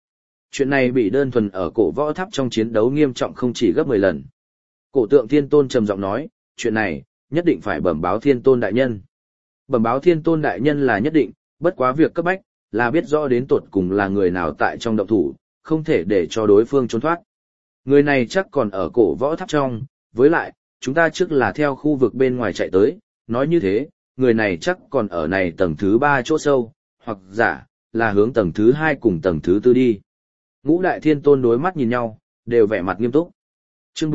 chuyện này bị đơn thuần ở cổ võ tháp trong chiến đấu nghiêm trọng không chỉ gấp 10 lần. Cổ tượng thiên tôn trầm giọng nói, chuyện này, nhất định phải bẩm báo thiên tôn đại nhân. Bẩm báo thiên tôn đại nhân là nhất định, bất quá việc cấp bách, là biết rõ đến tột cùng là người nào tại trong động thủ, không thể để cho đối phương trốn thoát. Người này chắc còn ở cổ võ tháp trong, với lại, chúng ta trước là theo khu vực bên ngoài chạy tới, nói như thế, người này chắc còn ở này tầng thứ 3 chỗ sâu, hoặc giả, là hướng tầng thứ 2 cùng tầng thứ 4 đi. Ngũ đại thiên tôn đối mắt nhìn nhau, đều vẻ mặt nghiêm túc. Chương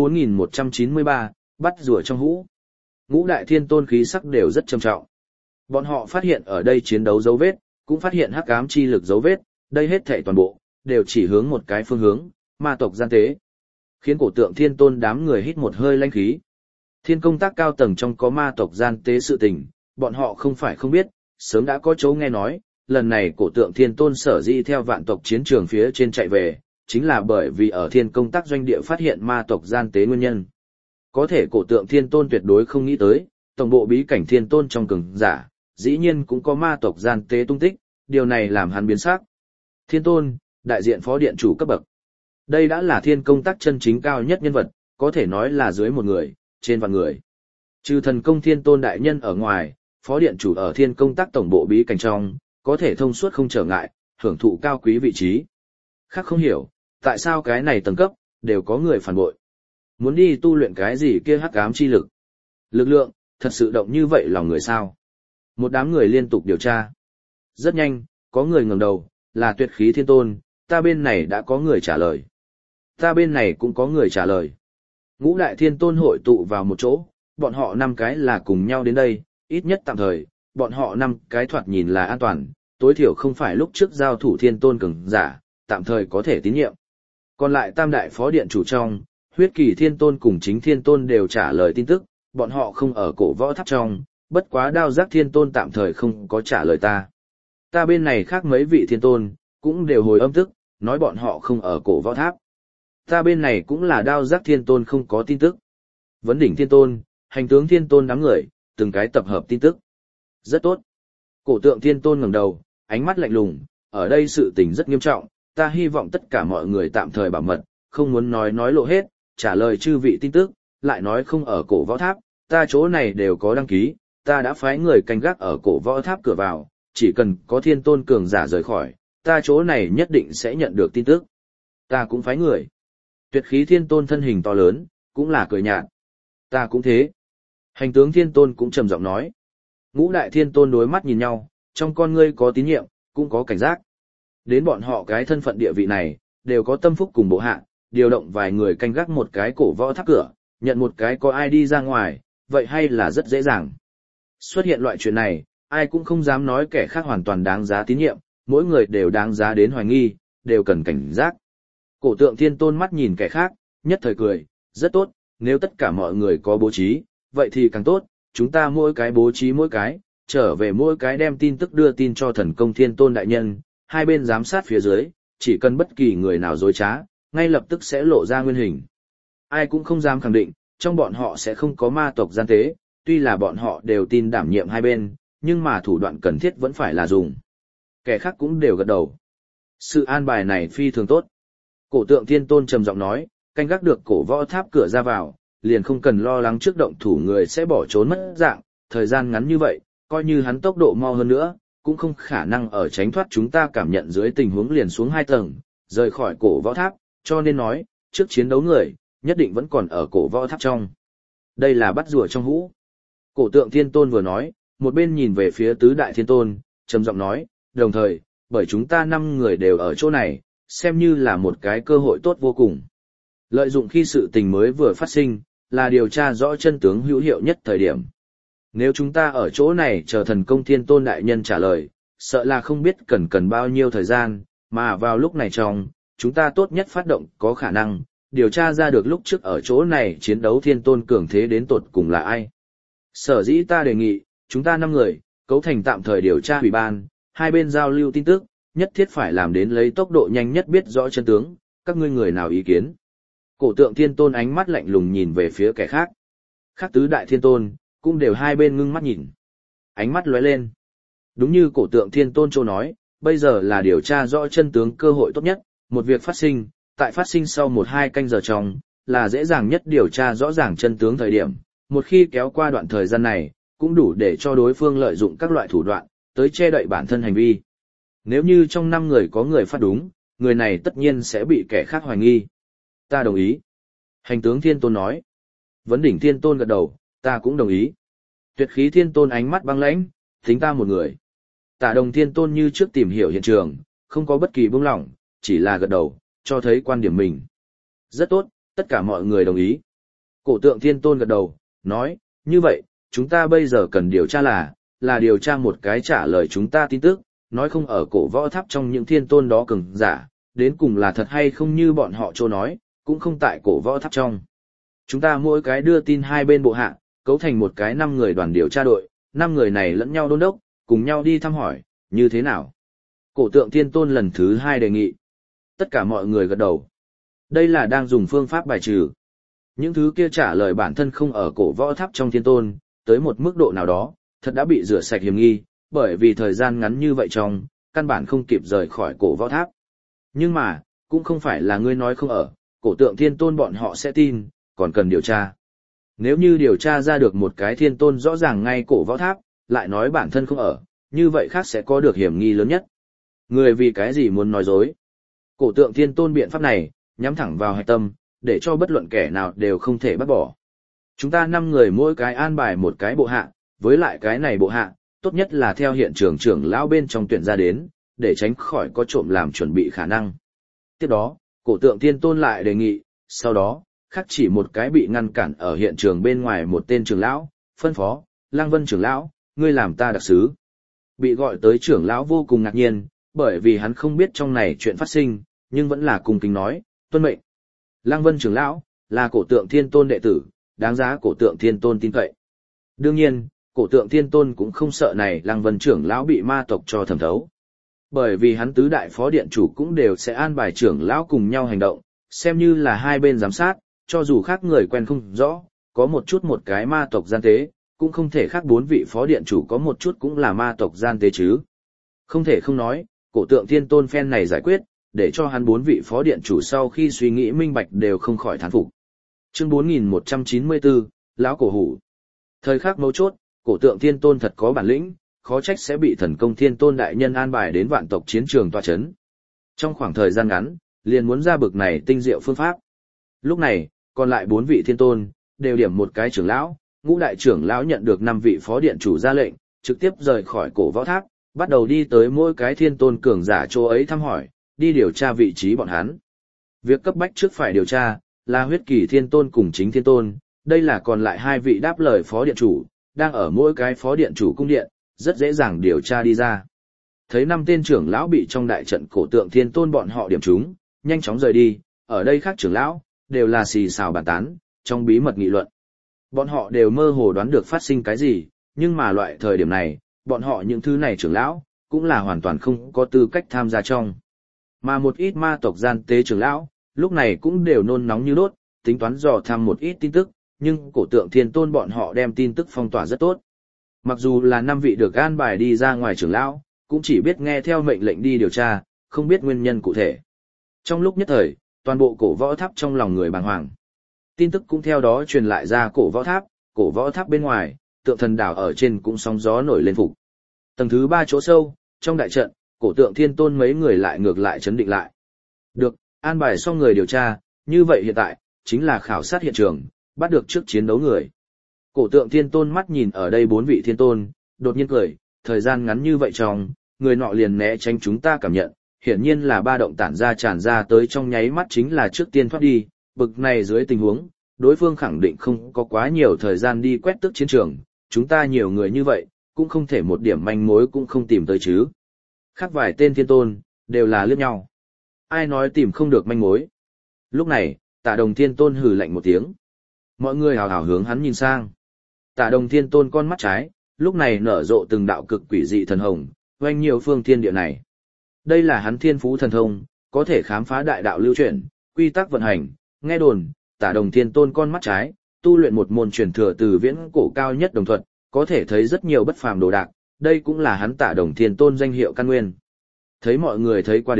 4193, bắt rùa trong hũ. Ngũ đại thiên tôn khí sắc đều rất trầm trọng. Bọn họ phát hiện ở đây chiến đấu dấu vết, cũng phát hiện hắc ám chi lực dấu vết, đây hết thảy toàn bộ, đều chỉ hướng một cái phương hướng, ma tộc gian tế. Khiến cổ tượng thiên tôn đám người hít một hơi lãnh khí. Thiên công tác cao tầng trong có ma tộc gian tế sự tình, bọn họ không phải không biết, sớm đã có chỗ nghe nói, lần này cổ tượng thiên tôn sở dĩ theo vạn tộc chiến trường phía trên chạy về, chính là bởi vì ở thiên công tác doanh địa phát hiện ma tộc gian tế nguyên nhân. Có thể cổ tượng thiên tôn tuyệt đối không nghĩ tới, tổng bộ bí cảnh thiên tôn trong cường giả, dĩ nhiên cũng có ma tộc gian tế tung tích, điều này làm hắn biến sắc. Thiên tôn, đại diện phó điện chủ cấp bậc. Đây đã là thiên công tác chân chính cao nhất nhân vật, có thể nói là dưới một người, trên vạn người. Trừ thần công thiên tôn đại nhân ở ngoài, phó điện chủ ở thiên công tác tổng bộ bí cảnh trong, có thể thông suốt không trở ngại, hưởng thụ cao quý vị trí. Khác không hiểu, tại sao cái này tầng cấp, đều có người phản bội. Muốn đi tu luyện cái gì kia hắc ám chi lực. Lực lượng, thật sự động như vậy lòng người sao? Một đám người liên tục điều tra. Rất nhanh, có người ngẩng đầu, là tuyệt khí thiên tôn, ta bên này đã có người trả lời. Ta bên này cũng có người trả lời. Ngũ đại thiên tôn hội tụ vào một chỗ, bọn họ 5 cái là cùng nhau đến đây, ít nhất tạm thời, bọn họ 5 cái thoạt nhìn là an toàn, tối thiểu không phải lúc trước giao thủ thiên tôn cường giả, tạm thời có thể tín nhiệm. Còn lại tam đại phó điện chủ trong, huyết kỳ thiên tôn cùng chính thiên tôn đều trả lời tin tức, bọn họ không ở cổ võ tháp trong, bất quá đao giác thiên tôn tạm thời không có trả lời ta. Ta bên này khác mấy vị thiên tôn, cũng đều hồi âm tức, nói bọn họ không ở cổ võ tháp. Ta bên này cũng là đao giác thiên tôn không có tin tức. Vấn đỉnh thiên tôn, hành tướng thiên tôn đám người, từng cái tập hợp tin tức. Rất tốt. Cổ tượng thiên tôn ngẩng đầu, ánh mắt lạnh lùng, ở đây sự tình rất nghiêm trọng, ta hy vọng tất cả mọi người tạm thời bảo mật, không muốn nói lộ hết, trả lời chư vị tin tức, lại nói không ở cổ võ tháp, ta chỗ này đều có đăng ký, ta đã phái người canh gác ở cổ võ tháp cửa vào, chỉ cần có thiên tôn cường giả rời khỏi, ta chỗ này nhất định sẽ nhận được tin tức. Ta cũng phái người. Tuyệt khí thiên tôn thân hình to lớn, cũng là cười nhạt. Ta cũng thế. Hành tướng thiên tôn cũng trầm giọng nói. Ngũ đại thiên tôn đối mắt nhìn nhau, trong con ngươi có tín nhiệm, cũng có cảnh giác. Đến bọn họ cái thân phận địa vị này, đều có tâm phúc cùng bộ hạ, điều động vài người canh gác một cái cổ võ tháp cửa, nhận một cái có ai đi ra ngoài, vậy hay là rất dễ dàng. Xuất hiện loại chuyện này, ai cũng không dám nói kẻ khác hoàn toàn đáng giá tín nhiệm, mỗi người đều đáng giá đến hoài nghi, đều cần cảnh giác. Cổ tượng thiên tôn mắt nhìn kẻ khác, nhất thời cười, rất tốt, nếu tất cả mọi người có bố trí, vậy thì càng tốt, chúng ta mỗi cái bố trí mỗi cái, trở về mỗi cái đem tin tức đưa tin cho thần công thiên tôn đại nhân, hai bên giám sát phía dưới, chỉ cần bất kỳ người nào dối trá, ngay lập tức sẽ lộ ra nguyên hình. Ai cũng không dám khẳng định, trong bọn họ sẽ không có ma tộc gian tế, tuy là bọn họ đều tin đảm nhiệm hai bên, nhưng mà thủ đoạn cần thiết vẫn phải là dùng. Kẻ khác cũng đều gật đầu. Sự an bài này phi thường tốt. Cổ tượng thiên tôn trầm giọng nói, canh gác được cổ võ tháp cửa ra vào, liền không cần lo lắng trước động thủ người sẽ bỏ trốn mất dạng, thời gian ngắn như vậy, coi như hắn tốc độ mau hơn nữa, cũng không khả năng ở tránh thoát chúng ta cảm nhận dưới tình huống liền xuống 2 tầng, rời khỏi cổ võ tháp, cho nên nói, trước chiến đấu người, nhất định vẫn còn ở cổ võ tháp trong. Đây là bắt rùa trong hũ. Cổ tượng thiên tôn vừa nói, một bên nhìn về phía tứ đại thiên tôn, trầm giọng nói, đồng thời, bởi chúng ta 5 người đều ở chỗ này, xem như là một cái cơ hội tốt vô cùng. Lợi dụng khi sự tình mới vừa phát sinh, là điều tra rõ chân tướng hữu hiệu nhất thời điểm. Nếu chúng ta ở chỗ này chờ thần công thiên tôn đại nhân trả lời, sợ là không biết cần bao nhiêu thời gian, mà vào lúc này trong, chúng ta tốt nhất phát động có khả năng, điều tra ra được lúc trước ở chỗ này chiến đấu thiên tôn cường thế đến tột cùng là ai. Sở dĩ ta đề nghị, chúng ta 5 người, cấu thành tạm thời điều tra ủy ban, hai bên giao lưu tin tức, nhất thiết phải làm đến lấy tốc độ nhanh nhất biết rõ chân tướng, các ngươi người nào ý kiến. Cổ tượng thiên tôn ánh mắt lạnh lùng nhìn về phía kẻ khác. Khác tứ đại thiên tôn, cũng đều hai bên ngưng mắt nhìn. Ánh mắt lóe lên. Đúng như cổ tượng thiên tôn châu nói, bây giờ là điều tra rõ chân tướng cơ hội tốt nhất, một việc phát sinh, tại phát sinh sau 1-2 canh giờ trong, là dễ dàng nhất điều tra rõ ràng chân tướng thời điểm, một khi kéo qua đoạn thời gian này, cũng đủ để cho đối phương lợi dụng các loại thủ đoạn, tới che đậy bản thân hành vi. Nếu như trong 5 người có người phát đúng, người này tất nhiên sẽ bị kẻ khác hoài nghi. Ta đồng ý. Hành tướng Thiên Tôn nói. Vấn Đỉnh Thiên Tôn gật đầu, ta cũng đồng ý. Tuyệt Khí Thiên Tôn ánh mắt băng lãnh, tính ta một người. Tả Đồng Thiên Tôn như trước tìm hiểu hiện trường, không có bất kỳ buông lỏng, chỉ là gật đầu, cho thấy quan điểm mình. Rất tốt, tất cả mọi người đồng ý. Cổ Tượng Thiên Tôn gật đầu, nói, như vậy, chúng ta bây giờ cần điều tra là điều tra một cái trả lời chúng ta tin tức, nói không ở cổ võ tháp trong những thiên tôn đó cường giả, đến cùng là thật hay không như bọn họ trô nói, cũng không tại cổ võ tháp trong. Chúng ta mỗi cái đưa tin 2 bên bộ hạ, cấu thành một cái 5 người đoàn điều tra đội, 5 người này lẫn nhau đôn đốc, cùng nhau đi thăm hỏi, như thế nào? Cổ Tượng Thiên Tôn lần thứ 2 đề nghị. Tất cả mọi người gật đầu. Đây là đang dùng phương pháp bài trừ. Những thứ kia trả lời bản thân không ở cổ võ tháp trong thiên tôn, tới một mức độ nào đó, thật đã bị rửa sạch hiểm nghi, bởi vì thời gian ngắn như vậy trong, căn bản không kịp rời khỏi cổ võ tháp. Nhưng mà, cũng không phải là ngươi nói không ở, cổ Tượng Thiên Tôn bọn họ sẽ tin, còn cần điều tra. Nếu như điều tra ra được một cái thiên tôn rõ ràng ngay cổ võ tháp, lại nói bản thân không ở, như vậy khác sẽ có được hiểm nghi lớn nhất. Người vì cái gì muốn nói dối? Cổ Tượng Thiên Tôn biện pháp này, nhắm thẳng vào hạch tâm, để cho bất luận kẻ nào đều không thể bắt bỏ. Chúng ta 5 người mỗi cái an bài một cái bộ hạ, với lại cái này bộ hạ, tốt nhất là theo hiện trường trưởng lão bên trong tuyển ra đến, để tránh khỏi có trộm làm chuẩn bị khả năng. Tiếp đó, Cổ Tượng Thiên Tôn lại đề nghị, sau đó, khắc chỉ một cái bị ngăn cản ở hiện trường bên ngoài một tên trưởng lão, phân phó, Lăng Vân trưởng lão, ngươi làm ta đặc sứ. Bị gọi tới trưởng lão vô cùng ngạc nhiên, bởi vì hắn không biết trong này chuyện phát sinh, nhưng vẫn là cung kính nói, tuân mệnh. Lăng Vân trưởng lão, là Cổ Tượng Thiên Tôn đệ tử, đáng giá Cổ Tượng Thiên Tôn tin cậy. Đương nhiên, Cổ Tượng Thiên Tôn cũng không sợ này Lăng Vân trưởng lão bị ma tộc cho thẩm thấu. Bởi vì hắn tứ đại phó điện chủ cũng đều sẽ an bài trưởng lão cùng nhau hành động, xem như là 2 bên giám sát, cho dù khác người quen không rõ, có một chút một cái ma tộc gian tế, cũng không thể khác 4 vị phó điện chủ có một chút cũng là ma tộc gian tế chứ. Không thể không nói, Cổ Tượng Thiên Tôn phen này giải quyết, để cho hắn 4 vị phó điện chủ sau khi suy nghĩ minh bạch đều không khỏi thán phục. Chương 4194, Lão Cổ Hủ. Thời khắc mấu chốt, Cổ Tượng Thiên Tôn thật có bản lĩnh, khó trách sẽ bị Thần Công Thiên Tôn đại nhân an bài đến vạn tộc chiến trường tọa chấn. Trong khoảng thời gian ngắn, liền muốn ra bực này tinh diệu phương pháp. Lúc này, còn lại 4 vị thiên tôn, đều điểm một cái trưởng lão, ngũ đại trưởng lão nhận được 5 vị phó điện chủ ra lệnh, trực tiếp rời khỏi cổ võ tháp, bắt đầu đi tới mỗi cái thiên tôn cường giả chỗ ấy thăm hỏi, đi điều tra vị trí bọn hắn. Việc cấp bách trước phải điều tra, là huyết kỳ thiên tôn cùng chính thiên tôn, đây là còn lại 2 vị đáp lời phó điện chủ, đang ở mỗi cái phó điện chủ cung điện, rất dễ dàng điều tra đi ra. Thấy 5 tên trưởng lão bị trong đại trận Cổ Tượng Thiên Tôn bọn họ điểm trúng, nhanh chóng rời đi, ở đây khác trưởng lão, đều là xì xào bàn tán, trong bí mật nghị luận. Bọn họ đều mơ hồ đoán được phát sinh cái gì, nhưng mà loại thời điểm này, bọn họ những thứ này trưởng lão, cũng là hoàn toàn không có tư cách tham gia trong. Mà một ít ma tộc gian tế trưởng lão, lúc này cũng đều nôn nóng như đốt, tính toán dò thăm một ít tin tức, nhưng Cổ Tượng Thiên Tôn bọn họ đem tin tức phong tỏa rất tốt. Mặc dù là 5 vị được an bài đi ra ngoài trưởng lão, cũng chỉ biết nghe theo mệnh lệnh đi điều tra, không biết nguyên nhân cụ thể. Trong lúc nhất thời, toàn bộ cổ võ tháp trong lòng người bàng hoàng. Tin tức cũng theo đó truyền lại ra cổ võ tháp bên ngoài, Tượng Thần đảo ở trên cũng sóng gió nổi lên phục. Tầng thứ 3 chỗ sâu, trong đại trận, Cổ Tượng Thiên Tôn mấy người lại ngược lại chấn định lại. Được, an bài xong người điều tra, như vậy hiện tại, chính là khảo sát hiện trường, bắt được trước chiến đấu người. Cổ Tượng Thiên Tôn mắt nhìn ở đây 4 vị thiên tôn, đột nhiên cười, thời gian ngắn như vậy trong, người nọ liền né tránh chúng ta cảm nhận, hiển nhiên là ba động tản ra tràn ra tới trong nháy mắt chính là trước tiên thoát đi, bực này dưới tình huống, đối phương khẳng định không có quá nhiều thời gian đi quét tước chiến trường, chúng ta nhiều người như vậy, cũng không thể một điểm manh mối cũng không tìm tới chứ. Khác vài tên thiên tôn, đều là liếc nhau. Ai nói tìm không được manh mối. Lúc này, Tả Đồng Thiên Tôn hừ lạnh một tiếng. Mọi người hào hào hướng hắn nhìn sang. Tả Đồng Thiên Tôn con mắt trái, lúc này nở rộ từng đạo cực quỷ dị thần hồng, oanh nhiều phương thiên địa này. Đây là hắn thiên phú thần thông, có thể khám phá đại đạo lưu chuyển, quy tắc vận hành, nghe đồn, Tả Đồng Thiên Tôn con mắt trái, tu luyện một môn truyền thừa từ viễn cổ cao nhất đồng thuật, có thể thấy rất nhiều bất phàm đồ đạc, đây cũng là hắn Tả Đồng Thiên Tôn danh hiệu căn nguyên. Thấy mọi người thấy qua đến,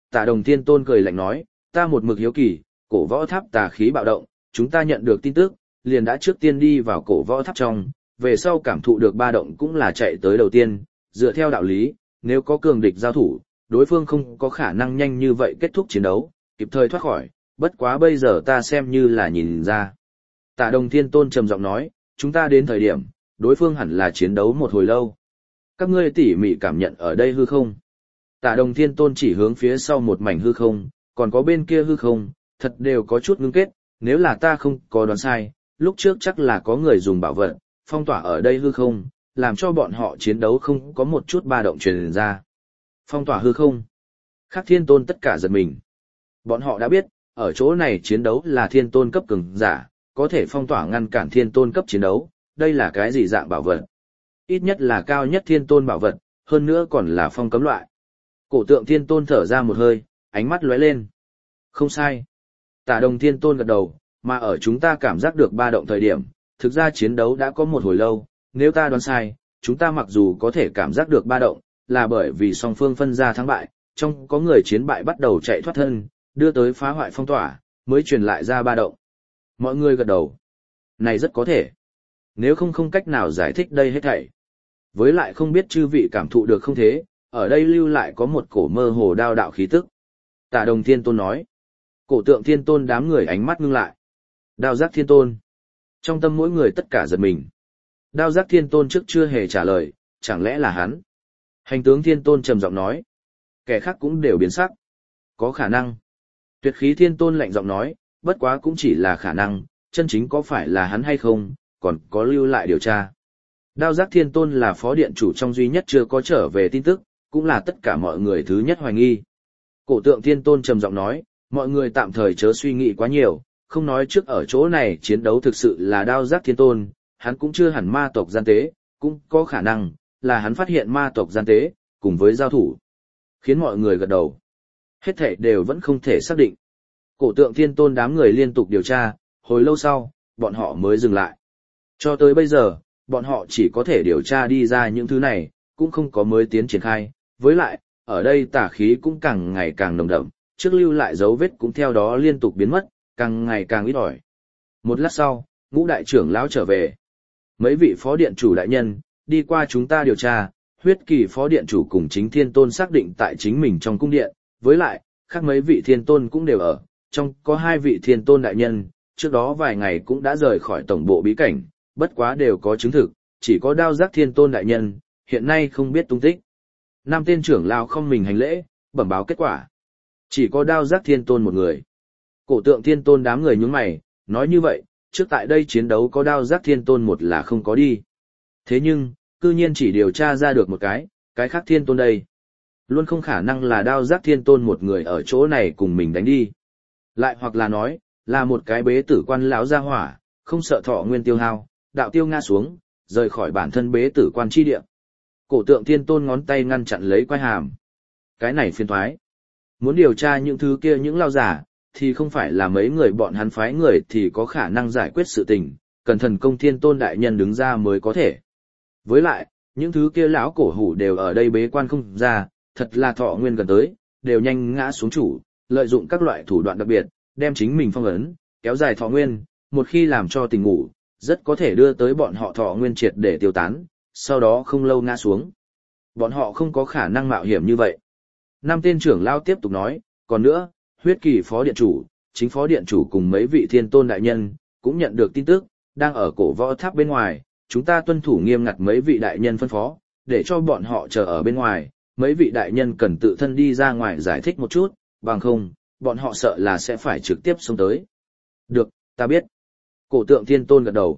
Tả Đồng Thiên Tôn cười lạnh nói, ta một mực hiếu kỳ, cổ võ tháp tà khí bạo động, chúng ta nhận được tin tức, liền đã trước tiên đi vào cổ võ tháp trong, về sau cảm thụ được ba động cũng là chạy tới đầu tiên, dựa theo đạo lý, nếu có cường địch giao thủ, đối phương không có khả năng nhanh như vậy kết thúc chiến đấu, kịp thời thoát khỏi, bất quá bây giờ ta xem như là nhìn ra. Tả Đồng Thiên Tôn trầm giọng nói, chúng ta đến thời điểm, đối phương hẳn là chiến đấu một hồi lâu. Các ngươi tỉ mỉ cảm nhận ở đây hư không? Tả Đồng Thiên Tôn chỉ hướng phía sau một mảnh hư không, còn có bên kia hư không, thật đều có chút ngưng kết, nếu là ta không có đoán sai, lúc trước chắc là có người dùng bảo vật, phong tỏa ở đây hư không, làm cho bọn họ chiến đấu không có một chút ba động truyền ra. Phong tỏa hư không. Khác Thiên Tôn tất cả giật mình. Bọn họ đã biết, ở chỗ này chiến đấu là Thiên Tôn cấp cường giả, có thể phong tỏa ngăn cản Thiên Tôn cấp chiến đấu, đây là cái gì dạng bảo vật? Ít nhất là cao nhất Thiên Tôn bảo vật, hơn nữa còn là phong cấm loại. Cổ Tượng Thiên Tôn thở ra một hơi, ánh mắt lóe lên. Không sai. Tả Đồng Thiên Tôn gật đầu, mà ở chúng ta cảm giác được ba động thời điểm, thực ra chiến đấu đã có một hồi lâu, nếu ta đoán sai, chúng ta mặc dù có thể cảm giác được ba động, là bởi vì song phương phân ra thắng bại, trong có người chiến bại bắt đầu chạy thoát thân, đưa tới phá hoại phong tỏa, mới truyền lại ra ba động. Mọi người gật đầu. Này rất có thể. Nếu không cách nào giải thích đây hết thảy. Với lại không biết chư vị cảm thụ được không thế, ở đây lưu lại có một cổ mơ hồ đao đạo khí tức. Tả Đồng Thiên Tôn nói. Cổ Tượng Thiên Tôn đám người ánh mắt ngưng lại. Đao Giác Thiên Tôn. Trong tâm mỗi người tất cả giật mình. Đao Giác Thiên Tôn trước chưa hề trả lời, chẳng lẽ là hắn? Hành Tướng Thiên Tôn trầm giọng nói. Kẻ khác cũng đều biến sắc. Có khả năng. Tuyệt Khí Thiên Tôn lạnh giọng nói, bất quá cũng chỉ là khả năng, chân chính có phải là hắn hay không, còn có lưu lại điều tra. Đao Giác Thiên Tôn là phó điện chủ trong duy nhất chưa có trở về tin tức, cũng là tất cả mọi người thứ nhất hoài nghi. Cổ Tượng Thiên Tôn trầm giọng nói, mọi người tạm thời chớ suy nghĩ quá nhiều, không nói trước ở chỗ này chiến đấu thực sự là Đao Giác Thiên Tôn, hắn cũng chưa hẳn ma tộc gian tế, cũng có khả năng là hắn phát hiện ma tộc gian tế, cùng với giao thủ. Khiến mọi người gật đầu. Hết thảy đều vẫn không thể xác định. Cổ Tượng Thiên Tôn đám người liên tục điều tra, hồi lâu sau, bọn họ mới dừng lại. Cho tới bây giờ, bọn họ chỉ có thể điều tra đi ra những thứ này, cũng không có mới tiến triển khai. Với lại, ở đây tà khí cũng càng ngày càng nồng đậm, trước lưu lại dấu vết cũng theo đó liên tục biến mất, càng ngày càng ít ỏi. Một lát sau, Ngũ đại trưởng lão trở về. Mấy vị phó điện chủ đại nhân, đi qua chúng ta điều tra, Huyết Kỳ phó điện chủ cùng Chính Thiên Tôn xác định tại chính mình trong cung điện, với lại, khác mấy vị Thiên Tôn cũng đều ở, trong có 2 vị Thiên Tôn đại nhân, trước đó vài ngày cũng đã rời khỏi tổng bộ bí cảnh, bất quá đều có chứng thực, chỉ có Đao Giác Thiên Tôn đại nhân, hiện nay không biết tung tích. 5 tên trưởng lão không mình hành lễ, bẩm báo kết quả. Chỉ có Đao Giác Thiên Tôn một người. Cổ Tượng Thiên Tôn đám người nhướng mày, nói như vậy, trước tại đây chiến đấu có Đao Giác Thiên Tôn một là không có đi. Thế nhưng, cư nhiên chỉ điều tra ra được một cái khác Thiên Tôn đây. Luôn không khả năng là Đao Giác Thiên Tôn một người ở chỗ này cùng mình đánh đi. Lại hoặc là nói, là một cái bế tử quan lão gia hỏa, không sợ thọ nguyên tiêu hao, đạo tiêu ngã xuống, rời khỏi bản thân bế tử quan chi địa. Cổ Tượng Thiên Tôn ngón tay ngăn chặn lấy quai hàm. Cái này phiền toái. Muốn điều tra những thứ kia những lao giả, thì không phải là mấy người bọn hắn phái người thì có khả năng giải quyết sự tình, cần Thần Công Thiên Tôn đại nhân đứng ra mới có thể. Với lại, những thứ kia lão cổ hủ đều ở đây bế quan không ra, thật là thọ nguyên gần tới, đều nhanh ngã xuống chủ, lợi dụng các loại thủ đoạn đặc biệt, đem chính mình phong ấn, kéo dài thọ nguyên, một khi làm cho tỉnh ngủ, rất có thể đưa tới bọn họ thọ nguyên triệt để tiêu tán, sau đó không lâu ngã xuống. Bọn họ không có khả năng mạo hiểm như vậy. 5 tên trưởng lao tiếp tục nói, còn nữa, Huyết Kỳ phó điện chủ, Chính phó điện chủ cùng mấy vị Thiên Tôn đại nhân, cũng nhận được tin tức, đang ở cổ võ tháp bên ngoài, chúng ta tuân thủ nghiêm ngặt mấy vị đại nhân phân phó, để cho bọn họ chờ ở bên ngoài, mấy vị đại nhân cần tự thân đi ra ngoài giải thích một chút, bằng không, bọn họ sợ là sẽ phải trực tiếp xông tới. Được, ta biết. Cổ Tượng Thiên Tôn gật đầu.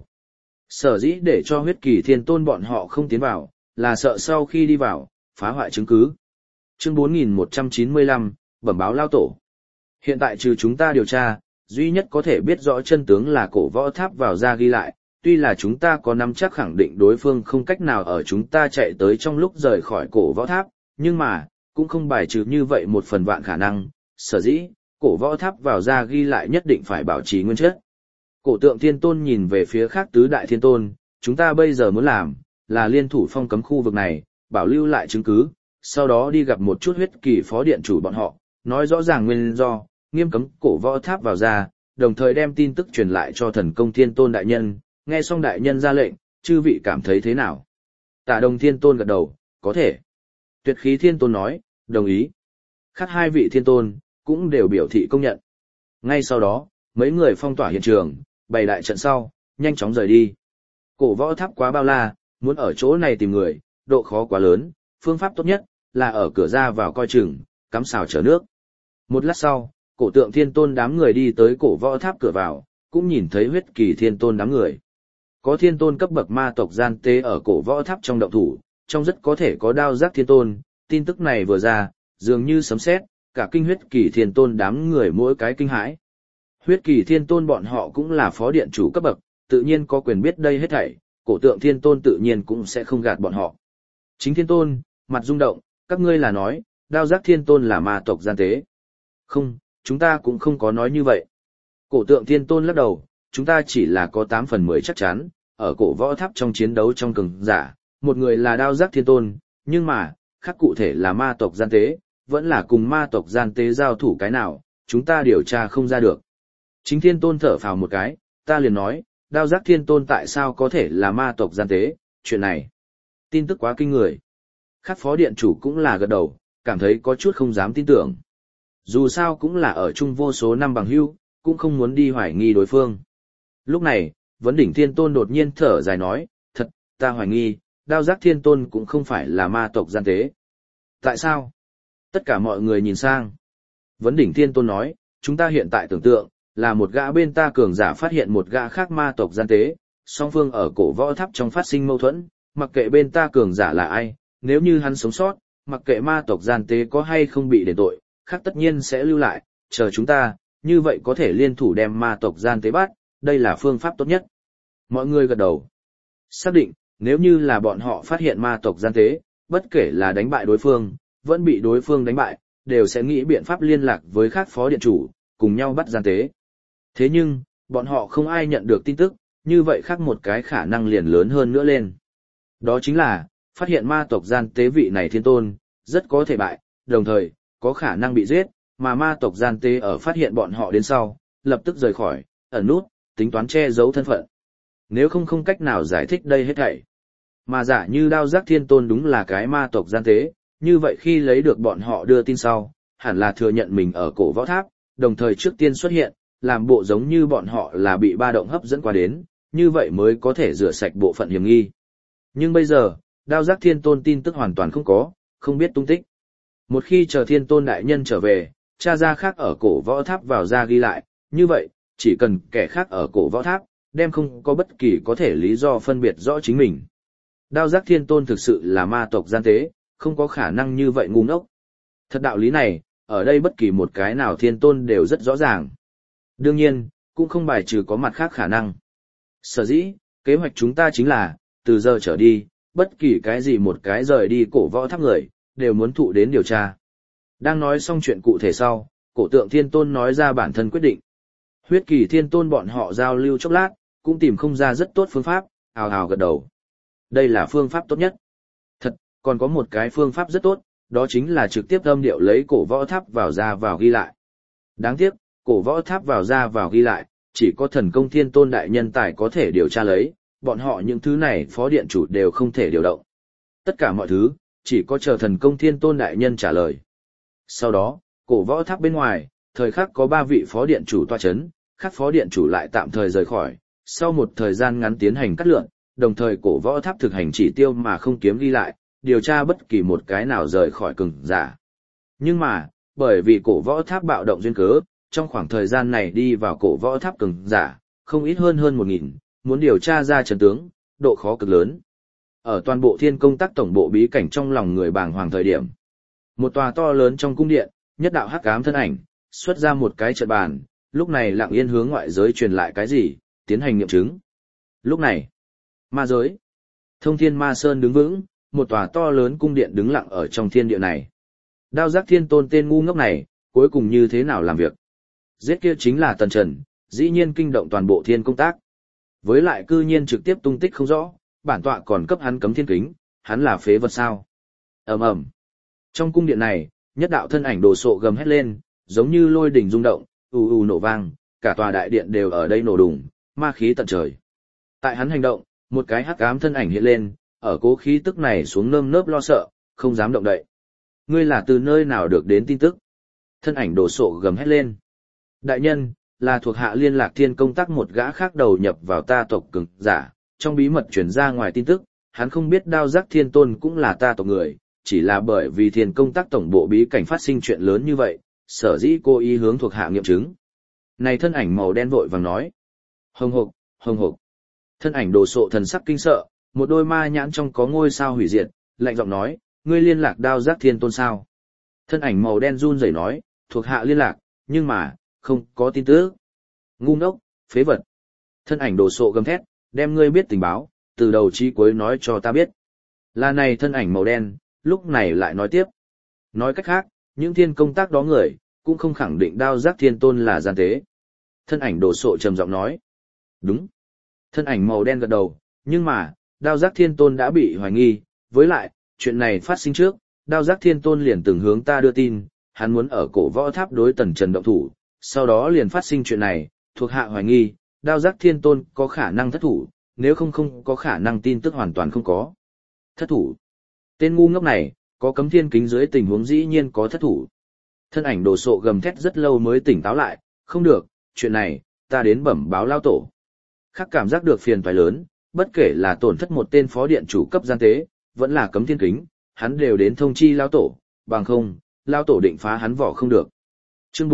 Sở dĩ để cho Huyết Kỳ Thiên Tôn bọn họ không tiến vào, là sợ sau khi đi vào, phá hoại chứng cứ. Chương 4195, bẩm báo lao tổ. Hiện tại trừ chúng ta điều tra, duy nhất có thể biết rõ chân tướng là cổ võ tháp vào ra ghi lại, tuy là chúng ta có nắm chắc khẳng định đối phương không cách nào ở chúng ta chạy tới trong lúc rời khỏi cổ võ tháp, nhưng mà, cũng không bài trừ như vậy một phần vạn khả năng, sở dĩ, cổ võ tháp vào ra ghi lại nhất định phải bảo trì nguyên chất. Cổ Tượng Thiên Tôn nhìn về phía khác tứ đại thiên tôn, chúng ta bây giờ muốn làm, là liên thủ phong cấm khu vực này, bảo lưu lại chứng cứ, sau đó đi gặp một chút Huyết Kỳ phó điện chủ bọn họ, nói rõ ràng nguyên do, nghiêm cấm cổ võ tháp vào ra, đồng thời đem tin tức truyền lại cho thần công thiên tôn đại nhân, nghe xong đại nhân ra lệnh, chư vị cảm thấy thế nào? Tả Đồng Thiên Tôn gật đầu, có thể. Tuyệt Khí Thiên Tôn nói, đồng ý. Khác hai vị thiên tôn, cũng đều biểu thị công nhận. Ngay sau đó, mấy người phong tỏa hiện trường, bày đại trận sau, nhanh chóng rời đi. Cổ võ tháp quá bao la, muốn ở chỗ này tìm người, độ khó quá lớn, phương pháp tốt nhất, là ở cửa ra vào coi chừng, cắm xào chở nước. Một lát sau, cổ tượng thiên tôn đám người đi tới cổ võ tháp cửa vào, cũng nhìn thấy huyết kỳ thiên tôn đám người. Có thiên tôn cấp bậc ma tộc gian tế ở cổ võ tháp trong động thủ, trong rất có thể có đao giác thiên tôn, tin tức này vừa ra, dường như sấm sét, cả kinh huyết kỳ thiên tôn đám người mỗi cái kinh hãi. Huyết kỳ thiên tôn bọn họ cũng là phó điện chủ cấp bậc, tự nhiên có quyền biết đây hết thảy, cổ tượng thiên tôn tự nhiên cũng sẽ không gạt bọn họ. Chính thiên tôn, mặt rung động, các ngươi là nói, đao giác thiên tôn là ma tộc gian tế. Không, chúng ta cũng không có nói như vậy. Cổ tượng thiên tôn lắc đầu, chúng ta chỉ là có 8 phần 10 chắc chắn, ở cổ võ tháp trong chiến đấu trong cường giả, một người là đao giác thiên tôn, nhưng mà, khác cụ thể là ma tộc gian tế, vẫn là cùng ma tộc gian tế giao thủ cái nào, chúng ta điều tra không ra được. Chính thiên tôn thở phào một cái, ta liền nói, đao giác thiên tôn tại sao có thể là ma tộc gian tế, chuyện này. Tin tức quá kinh người. Khác phó điện chủ cũng là gật đầu, cảm thấy có chút không dám tin tưởng. Dù sao cũng là ở chung vô số năm bằng hữu, cũng không muốn đi hoài nghi đối phương. Lúc này, vấn đỉnh thiên tôn đột nhiên thở dài nói, thật, ta hoài nghi, đao giác thiên tôn cũng không phải là ma tộc gian tế. Tại sao? Tất cả mọi người nhìn sang. Vấn đỉnh thiên tôn nói, chúng ta hiện tại tưởng tượng, là một gã bên ta cường giả phát hiện một gã khác ma tộc gian tế, song phương ở cổ võ tháp trong phát sinh mâu thuẫn, mặc kệ bên ta cường giả là ai, nếu như hắn sống sót, mặc kệ ma tộc gian tế có hay không bị đền tội, khác tất nhiên sẽ lưu lại, chờ chúng ta, như vậy có thể liên thủ đem ma tộc gian tế bắt, đây là phương pháp tốt nhất. Mọi người gật đầu. Xác định, nếu như là bọn họ phát hiện ma tộc gian tế, bất kể là đánh bại đối phương, vẫn bị đối phương đánh bại, đều sẽ nghĩ biện pháp liên lạc với các phó điện chủ, cùng nhau bắt gian tế. Thế nhưng, bọn họ không ai nhận được tin tức, như vậy khác một cái khả năng liền lớn hơn nữa lên. Đó chính là, phát hiện ma tộc gian tế vị này thiên tôn, rất có thể bại, đồng thời, có khả năng bị giết, mà ma tộc gian tế ở phát hiện bọn họ đến sau, lập tức rời khỏi, ẩn nút, tính toán che giấu thân phận. Nếu không cách nào giải thích đây hết thảy. Mà giả như đao giác thiên tôn đúng là cái ma tộc gian tế, như vậy khi lấy được bọn họ đưa tin sau, hẳn là thừa nhận mình ở cổ võ tháp, đồng thời trước tiên xuất hiện, làm bộ giống như bọn họ là bị ba động hấp dẫn qua đến, như vậy mới có thể rửa sạch bộ phận hiểm nghi. Nhưng bây giờ, đao giác thiên tôn tin tức hoàn toàn không có, không biết tung tích. Một khi chờ thiên tôn đại nhân trở về, cha ra khác ở cổ võ tháp vào ra ghi lại, như vậy, chỉ cần kẻ khác ở cổ võ tháp, đem không có bất kỳ có thể lý do phân biệt rõ chính mình. Đao giác thiên tôn thực sự là ma tộc gian tế, không có khả năng như vậy ngu ngốc. Thật đạo lý này, ở đây bất kỳ một cái nào thiên tôn đều rất rõ ràng. Đương nhiên, cũng không bài trừ có mặt khác khả năng. Sở dĩ, kế hoạch chúng ta chính là, từ giờ trở đi, bất kỳ cái gì một cái rời đi cổ võ tháp người, đều muốn thụ đến điều tra. Đang nói xong chuyện cụ thể sau, cổ tượng thiên tôn nói ra bản thân quyết định. Huyết kỳ thiên tôn bọn họ giao lưu chốc lát, cũng tìm không ra rất tốt phương pháp, ào ào gật đầu. Đây là phương pháp tốt nhất. Thật, còn có một cái phương pháp rất tốt, đó chính là trực tiếp âm điệu lấy cổ võ tháp vào ra vào ghi lại. Đáng tiếc, cổ võ tháp vào ra vào ghi lại, chỉ có thần công thiên tôn đại nhân tài có thể điều tra lấy, bọn họ những thứ này phó điện chủ đều không thể điều động. Tất cả mọi thứ, chỉ có chờ thần công thiên tôn đại nhân trả lời. Sau đó, cổ võ tháp bên ngoài, thời khắc có 3 vị phó điện chủ tọa chấn, các phó điện chủ lại tạm thời rời khỏi, sau một thời gian ngắn tiến hành cắt lượn, đồng thời cổ võ tháp thực hành chỉ tiêu mà không kiếm ghi lại, điều tra bất kỳ một cái nào rời khỏi cường giả. Nhưng mà, bởi vì cổ võ tháp bạo động duyên cớ, trong khoảng thời gian này đi vào cổ võ tháp cường giả, không ít hơn 1.000, muốn điều tra ra trận tướng, độ khó cực lớn. Ở toàn bộ thiên công tác tổng bộ bí cảnh trong lòng người bàng hoàng thời điểm. Một tòa to lớn trong cung điện, nhất đạo hắc ám thân ảnh, xuất ra một cái trận bàn, lúc này lặng yên hướng ngoại giới truyền lại cái gì, tiến hành nghiệm chứng. Lúc này, ma giới, Thông Thiên Ma Sơn đứng vững, một tòa to lớn cung điện đứng lặng ở trong thiên địa này. Đao giác thiên tôn tên ngu ngốc này, cuối cùng như thế nào làm việc? Giết kia chính là Tần Trần, dĩ nhiên kinh động toàn bộ thiên công tác. Với lại cư nhiên trực tiếp tung tích không rõ, bản tọa còn cấp hắn cấm thiên kính, hắn là phế vật sao? Ầm ầm. Trong cung điện này, Nhất đạo thân ảnh đồ sộ gầm hét lên, giống như lôi đình rung động, ù ù nổ vang, cả tòa đại điện đều ở đây nổ đùng, ma khí tận trời. Tại hắn hành động, một cái hắc ám thân ảnh hiện lên, ở cố khí tức này xuống nơm nớp lo sợ, không dám động đậy. Ngươi là từ nơi nào được đến tin tức? Thân ảnh đồ sộ gầm hét lên. Đại nhân, là thuộc hạ liên lạc thiên công tác một gã khác đầu nhập vào ta tộc cường giả, trong bí mật truyền ra ngoài tin tức, hắn không biết đao giác thiên tôn cũng là ta tộc người, chỉ là bởi vì thiên công tác tổng bộ bí cảnh phát sinh chuyện lớn như vậy, sở dĩ cô ý hướng thuộc hạ nghiệm chứng. Này thân ảnh màu đen vội vàng nói. Hồng hộc, hồng hộc. Thân ảnh đồ sộ thần sắc kinh sợ, một đôi ma nhãn trong có ngôi sao hủy diệt, lạnh giọng nói, ngươi liên lạc đao giác thiên tôn sao? Thân ảnh màu đen run rẩy nói, thuộc hạ liên lạc, nhưng mà, không có tin tức. Ngu ngốc, phế vật. Thân ảnh đồ sộ gầm thét, đem ngươi biết tình báo, từ đầu chí cuối nói cho ta biết. Là này thân ảnh màu đen, lúc này lại nói tiếp. Nói cách khác, những thiên công tác đó người, cũng không khẳng định đao giác thiên tôn là gian tế. Thân ảnh đồ sộ trầm giọng nói. Đúng. Thân ảnh màu đen gật đầu, nhưng mà, đao giác thiên tôn đã bị hoài nghi, với lại, chuyện này phát sinh trước, đao giác thiên tôn liền từng hướng ta đưa tin, hắn muốn ở cổ võ tháp đối tần trần động thủ, sau đó liền phát sinh chuyện này, thuộc hạ hoài nghi, đao giác thiên tôn có khả năng thất thủ, nếu không có khả năng tin tức hoàn toàn không có. Thất thủ. Tên ngu ngốc này, có cấm thiên kính dưới tình huống dĩ nhiên có thất thủ. Thân ảnh đồ sộ gầm thét rất lâu mới tỉnh táo lại, không được, chuyện này, ta đến bẩm báo lao tổ. Khắc cảm giác được phiền toái lớn, bất kể là tổn thất một tên phó điện chủ cấp gian tế, vẫn là cấm thiên kính, hắn đều đến thông chi lao tổ, bằng không, lao tổ định phá hắn vỏ không được. Chương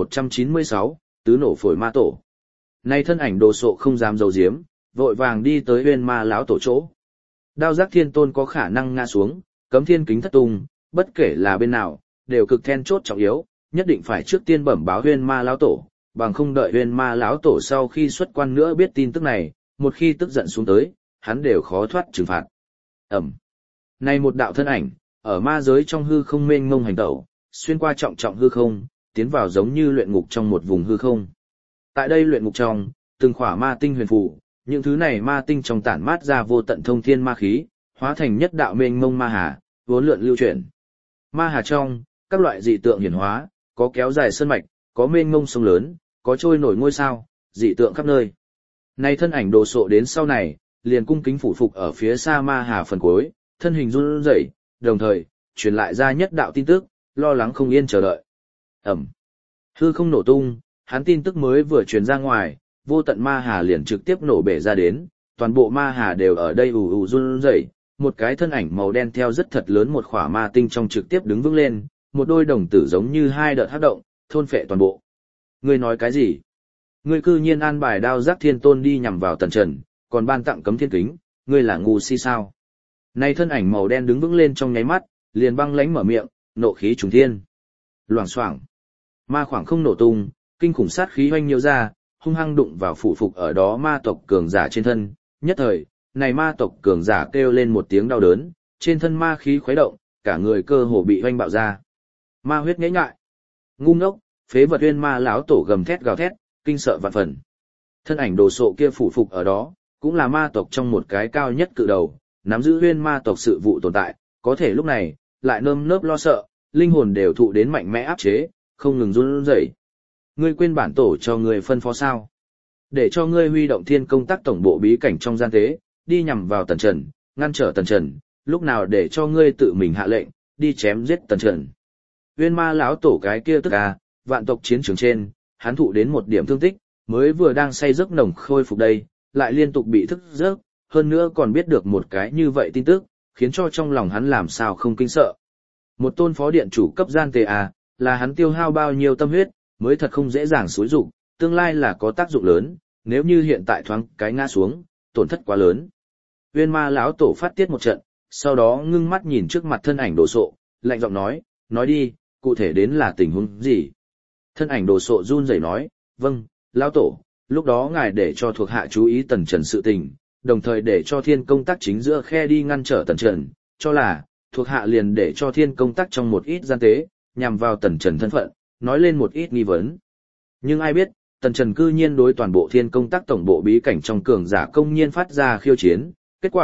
4196, tứ nổ phổi ma tổ. Nay thân ảnh đồ sộ không dám giấu giếm, vội vàng đi tới huyên ma lão tổ chỗ. Đao giác thiên tôn có khả năng ngã xuống, cấm thiên kính thất tung, bất kể là bên nào, đều cực then chốt trọng yếu, nhất định phải trước tiên bẩm báo huyên ma lão tổ, bằng không đợi huyên ma lão tổ sau khi xuất quan nữa biết tin tức này, một khi tức giận xuống tới, hắn đều khó thoát trừng phạt. Ẩm. Này một đạo thân ảnh, ở ma giới trong hư không mênh mông hành tẩu, xuyên qua trọng trọng hư không, tiến vào giống như luyện ngục trong một vùng hư không. Tại đây luyện ngục trong, từng khỏa ma tinh huyền phù, những thứ này ma tinh trong tản mát ra vô tận thông thiên ma khí, hóa thành nhất đạo mênh mông ma hà, vốn lượn lưu chuyển. Ma hà trong, các loại dị tượng hiển hóa, có kéo dài sơn mạch, có mênh mông sông lớn, có trôi nổi ngôi sao, dị tượng khắp nơi. Này thân ảnh đồ sộ đến sau này, liền cung kính phủ phục ở phía xa ma hà phần cuối, thân hình run rẩy, đồng thời, truyền lại ra nhất đạo tin tức, lo lắng không yên chờ đợi. Ẩm. Hư không nổ tung, hắn tin tức mới vừa truyền ra ngoài, vô tận ma hà liền trực tiếp nổ bể ra đến, toàn bộ ma hà đều ở đây ù ù run rẩy, một cái thân ảnh màu đen theo rất thật lớn một khỏa ma tinh trong trực tiếp đứng vững lên, một đôi đồng tử giống như hai đợt hắc động, thôn phệ toàn bộ. Ngươi nói cái gì? Ngươi cư nhiên an bài đao giác thiên tôn đi nhằm vào tần trần, còn ban tặng cấm thiên kính, ngươi là ngu si sao? Nay thân ảnh màu đen đứng vững lên trong nháy mắt, liền băng lãnh mở miệng, nộ khí trùng thiên. Loảng xoảng. Ma khoảng không nổ tung, kinh khủng sát khí hoanh nhiều ra, hung hăng đụng vào phụ phục ở đó ma tộc cường giả trên thân. Nhất thời, này ma tộc cường giả kêu lên một tiếng đau đớn, trên thân ma khí khuấy động, cả người cơ hồ bị hoanh bạo ra. Ma huyết nhễ nhại. Ngu ngốc, phế vật huyên ma lão tổ gầm thét gào thét, kinh sợ vạn phần. Thân ảnh đồ sộ kia phụ phục ở đó, cũng là ma tộc trong một cái cao nhất cự đầu, nắm giữ huyên ma tộc sự vụ tồn tại, có thể lúc này, lại nơm nớp lo sợ, linh hồn đều thụ đến mạnh mẽ áp chế, không ngừng run rẩy. Ngươi quên bản tổ cho ngươi phân phó sao? Để cho ngươi huy động thiên công tác tổng bộ bí cảnh trong gian tế, đi nhằm vào tần trần, ngăn trở tần trần, lúc nào để cho ngươi tự mình hạ lệnh, đi chém giết tần trần. Huyên ma lão tổ cái kia tức vạn tộc chiến trường trên, hắn thụ đến một điểm thương tích, mới vừa đang say giấc nồng khôi phục đây, lại liên tục bị thức giấc, hơn nữa còn biết được một cái như vậy tin tức, khiến cho trong lòng hắn làm sao không kinh sợ. Một tôn phó điện chủ cấp gian tề là hắn tiêu hao bao nhiêu tâm huyết, mới thật không dễ dàng xúi dụng, tương lai là có tác dụng lớn, nếu như hiện tại thoáng cái ngã xuống, tổn thất quá lớn. Huyên ma lão tổ phát tiết một trận, sau đó ngưng mắt nhìn trước mặt thân ảnh đồ sộ, lạnh giọng nói đi, cụ thể đến là tình huống gì? Thân ảnh đồ sộ run rẩy nói, vâng, lão tổ, lúc đó ngài để cho thuộc hạ chú ý tần trần sự tình, đồng thời để cho thiên công tác chính giữa khe đi ngăn trở tần trần, cho là, thuộc hạ liền để cho thiên công tác trong một ít gian tế, nhằm vào tần trần thân phận, nói lên một ít nghi vấn. Nhưng ai biết, tần trần cư nhiên đối toàn bộ thiên công tác tổng bộ bí cảnh trong cường giả công nhiên phát ra khiêu chiến, kết quả,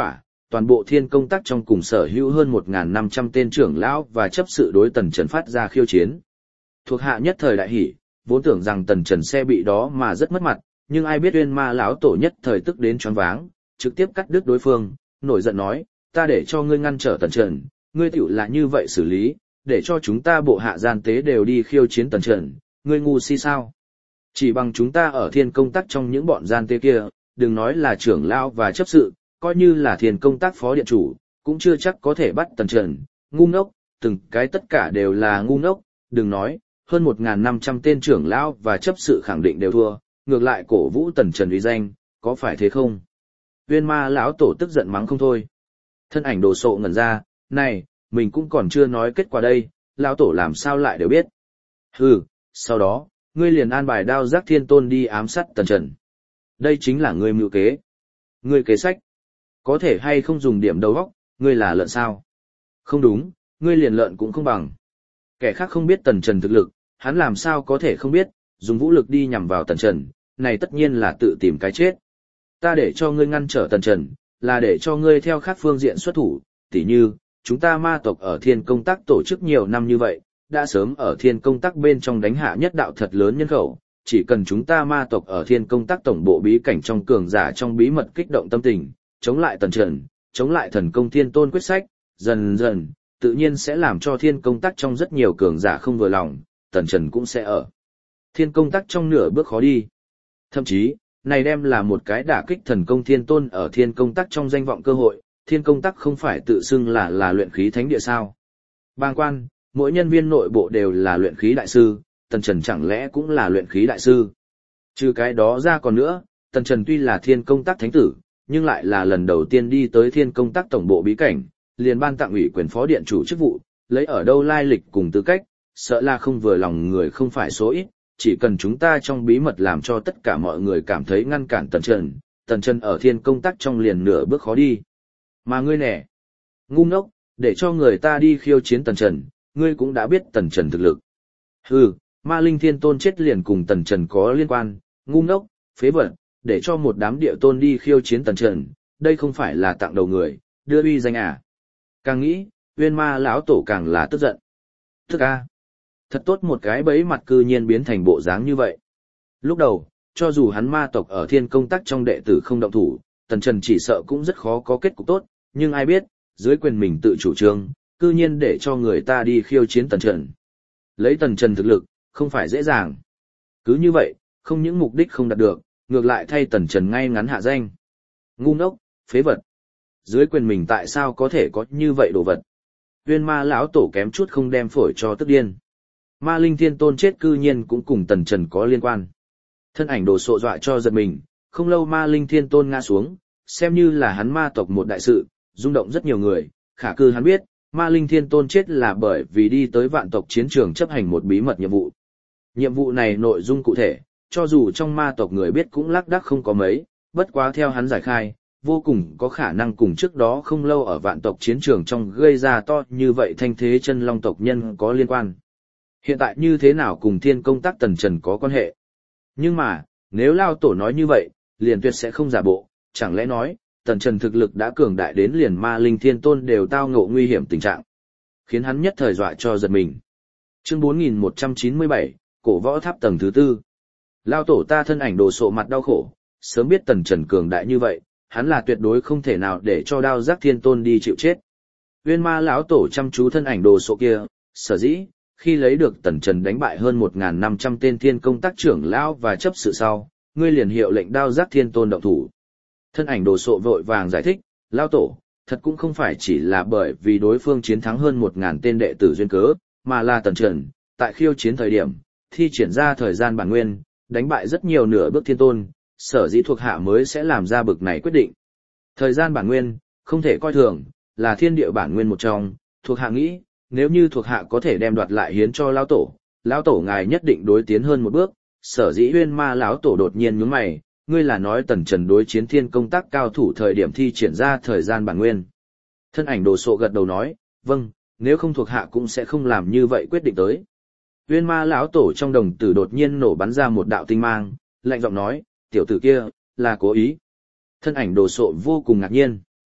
toàn bộ thiên công tác trong cùng sở hữu hơn 1.500 tên trưởng lão và chấp sự đối Tần Trần phát ra khiêu chiến. Thuộc hạ nhất thời đại hỉ, vốn tưởng rằng Tần Trần sẽ bị đó mà rất mất mặt, nhưng ai biết Uyên Ma lão tổ nhất thời tức đến choáng váng, trực tiếp cắt đứt đối phương, nổi giận nói, ta để cho ngươi ngăn trở Tần Trần, ngươi tiểu là như vậy xử lý, để cho chúng ta bộ hạ gian tế đều đi khiêu chiến Tần Trần, ngươi ngu si sao? Chỉ bằng chúng ta ở thiên công tác trong những bọn gian tế kia, đừng nói là trưởng lão và chấp sự, coi như là thiên công tác phó điện chủ, cũng chưa chắc có thể bắt Tần Trần, ngu ngốc, từng cái tất cả đều là ngu ngốc, đừng nói, hơn 1.500 tên trưởng lão và chấp sự khẳng định đều thua, ngược lại cổ vũ Tần Trần uy danh, có phải thế không? Uyên Ma lão tổ tức giận mắng không thôi. Thân ảnh Đồ Sộ ngẩn ra, này, mình cũng còn chưa nói kết quả đây, lão tổ làm sao lại đều biết. Hừ, sau đó, ngươi liền an bài Đao Giác Thiên Tôn đi ám sát Tần Trần. Đây chính là ngươi mưu kế. Ngươi kế sách. Có thể hay không dùng điểm đầu óc, ngươi là lợn sao? Không đúng, ngươi liền lợn cũng không bằng. Kẻ khác không biết Tần Trần thực lực, hắn làm sao có thể không biết, dùng vũ lực đi nhằm vào Tần Trần, này tất nhiên là tự tìm cái chết. Ta để cho ngươi ngăn trở Tần Trần, là để cho ngươi theo khác phương diện xuất thủ, tỉ như, chúng ta ma tộc ở thiên công tác tổ chức nhiều năm như vậy, đã sớm ở thiên công tác bên trong đánh hạ nhất đạo thật lớn nhân khẩu, chỉ cần chúng ta ma tộc ở thiên công tác tổng bộ bí cảnh trong cường giả trong bí mật kích động tâm tình, chống lại Tần Trần, chống lại thần công thiên tôn quyết sách, dần dần, tự nhiên sẽ làm cho thiên công tác trong rất nhiều cường giả không vừa lòng, Tần Trần cũng sẽ ở thiên công tác trong nửa bước khó đi. Thậm chí, này đem là một cái đả kích thần công thiên tôn ở thiên công tác trong danh vọng cơ hội, thiên công tác không phải tự xưng là luyện khí thánh địa sao. Bàng quan, mỗi nhân viên nội bộ đều là luyện khí đại sư, Tần Trần chẳng lẽ cũng là luyện khí đại sư. Trừ cái đó ra còn nữa, Tần Trần tuy là thiên công tác thánh tử, nhưng lại là lần đầu tiên đi tới thiên công tác tổng bộ bí cảnh, liền ban tặng ủy quyền phó điện chủ chức vụ, lấy ở đâu lai lịch cùng tư cách, sợ là không vừa lòng người không phải số ít, chỉ cần chúng ta trong bí mật làm cho tất cả mọi người cảm thấy ngăn cản Tần Trần ở thiên công tác trong liền nửa bước khó đi. Mà ngươi nè, ngu ngốc, để cho người ta đi khiêu chiến Tần Trần, ngươi cũng đã biết Tần Trần thực lực. Hừ, Ma Linh Thiên Tôn chết liền cùng Tần Trần có liên quan, ngu ngốc, phế vật, để cho một đám địa tôn đi khiêu chiến Tần Trần, đây không phải là tặng đầu người, đưa uy danh à. Càng nghĩ, Uyên Ma lão tổ càng là tức giận. Tức a, thật tốt một cái bẫy mặt cư nhiên biến thành bộ dáng như vậy. Lúc đầu, cho dù hắn ma tộc ở thiên công tác trong đệ tử không động thủ, Tần Trần chỉ sợ cũng rất khó có kết cục tốt, nhưng ai biết, dưới quyền mình tự chủ trương, cư nhiên để cho người ta đi khiêu chiến Tần Trần. Lấy Tần Trần thực lực, không phải dễ dàng. Cứ như vậy, không những mục đích không đạt được, ngược lại thay Tần Trần ngay ngắn hạ danh. Ngu ngốc, phế vật. Dưới quyền mình tại sao có thể có như vậy đồ vật? Uyên Ma lão tổ kém chút không đem phổi cho tức điên. Ma Linh Thiên Tôn chết cư nhiên cũng cùng Tần Trần có liên quan. Thân ảnh Đồ Sộ dọa cho giật mình, không lâu Ma Linh Thiên Tôn ngã xuống, xem như là hắn ma tộc một đại sự, rung động rất nhiều người, khả cư hắn biết, Ma Linh Thiên Tôn chết là bởi vì đi tới vạn tộc chiến trường chấp hành một bí mật nhiệm vụ. Nhiệm vụ này nội dung cụ thể, cho dù trong ma tộc người biết cũng lác đác không có mấy, bất quá theo hắn giải khai, vô cùng có khả năng cùng trước đó không lâu ở vạn tộc chiến trường trong gây ra to như vậy thanh thế chân long tộc nhân có liên quan. Hiện tại như thế nào cùng thiên công tác Tần Trần có quan hệ? Nhưng mà, nếu Lao Tổ nói như vậy, liền tuyệt sẽ không giả bộ, chẳng lẽ nói, Tần Trần thực lực đã cường đại đến liền Ma Linh Thiên Tôn đều tao ngộ nguy hiểm tình trạng. Khiến hắn nhất thời dọa cho giật mình. Chương 4197, Cổ Võ Tháp tầng thứ 4. Lao Tổ ta thân ảnh Đồ Sộ mặt đau khổ, sớm biết Tần Trần cường đại như vậy, hắn là tuyệt đối không thể nào để cho Đao Giác Thiên Tôn đi chịu chết. Uyên Ma lão tổ chăm chú thân ảnh Đồ Sộ kia, sở dĩ khi lấy được Tần Trần đánh bại hơn 1.500 tên thiên công tác trưởng lão và chấp sự sau, ngươi liền hiệu lệnh Đao Giác Thiên Tôn động thủ. Thân ảnh Đồ Sộ vội vàng giải thích, Lao Tổ, thật cũng không phải chỉ là bởi vì đối phương chiến thắng hơn 1.000 tên đệ tử duyên cớ, mà là Tần Trần, tại khiêu chiến thời điểm, thi triển ra thời gian bản nguyên, đánh bại rất nhiều nửa bước thiên tôn, sở dĩ thuộc hạ mới sẽ làm ra bực này quyết định. Thời gian bản nguyên, không thể coi thường, là thiên địa bản nguyên một trong, thuộc hạ nghĩ, nếu như thuộc hạ có thể đem đoạt lại hiến cho lão tổ ngài nhất định đối tiến hơn một bước. Sở dĩ Uyên Ma lão tổ đột nhiên nhướng mày, ngươi là nói Tần Trần đối chiến thiên công tác cao thủ thời điểm thi triển ra thời gian bản nguyên. Thân ảnh Đồ Sộ gật đầu nói, vâng, nếu không thuộc hạ cũng sẽ không làm như vậy quyết định tới. Uyên Ma lão tổ trong đồng tử đột nhiên nổ bắn ra một đạo tinh mang, lạnh giọng nói, tiểu tử kia là cố ý. Thân ảnh Đồ Sộ vô cùng ngạc nhiên.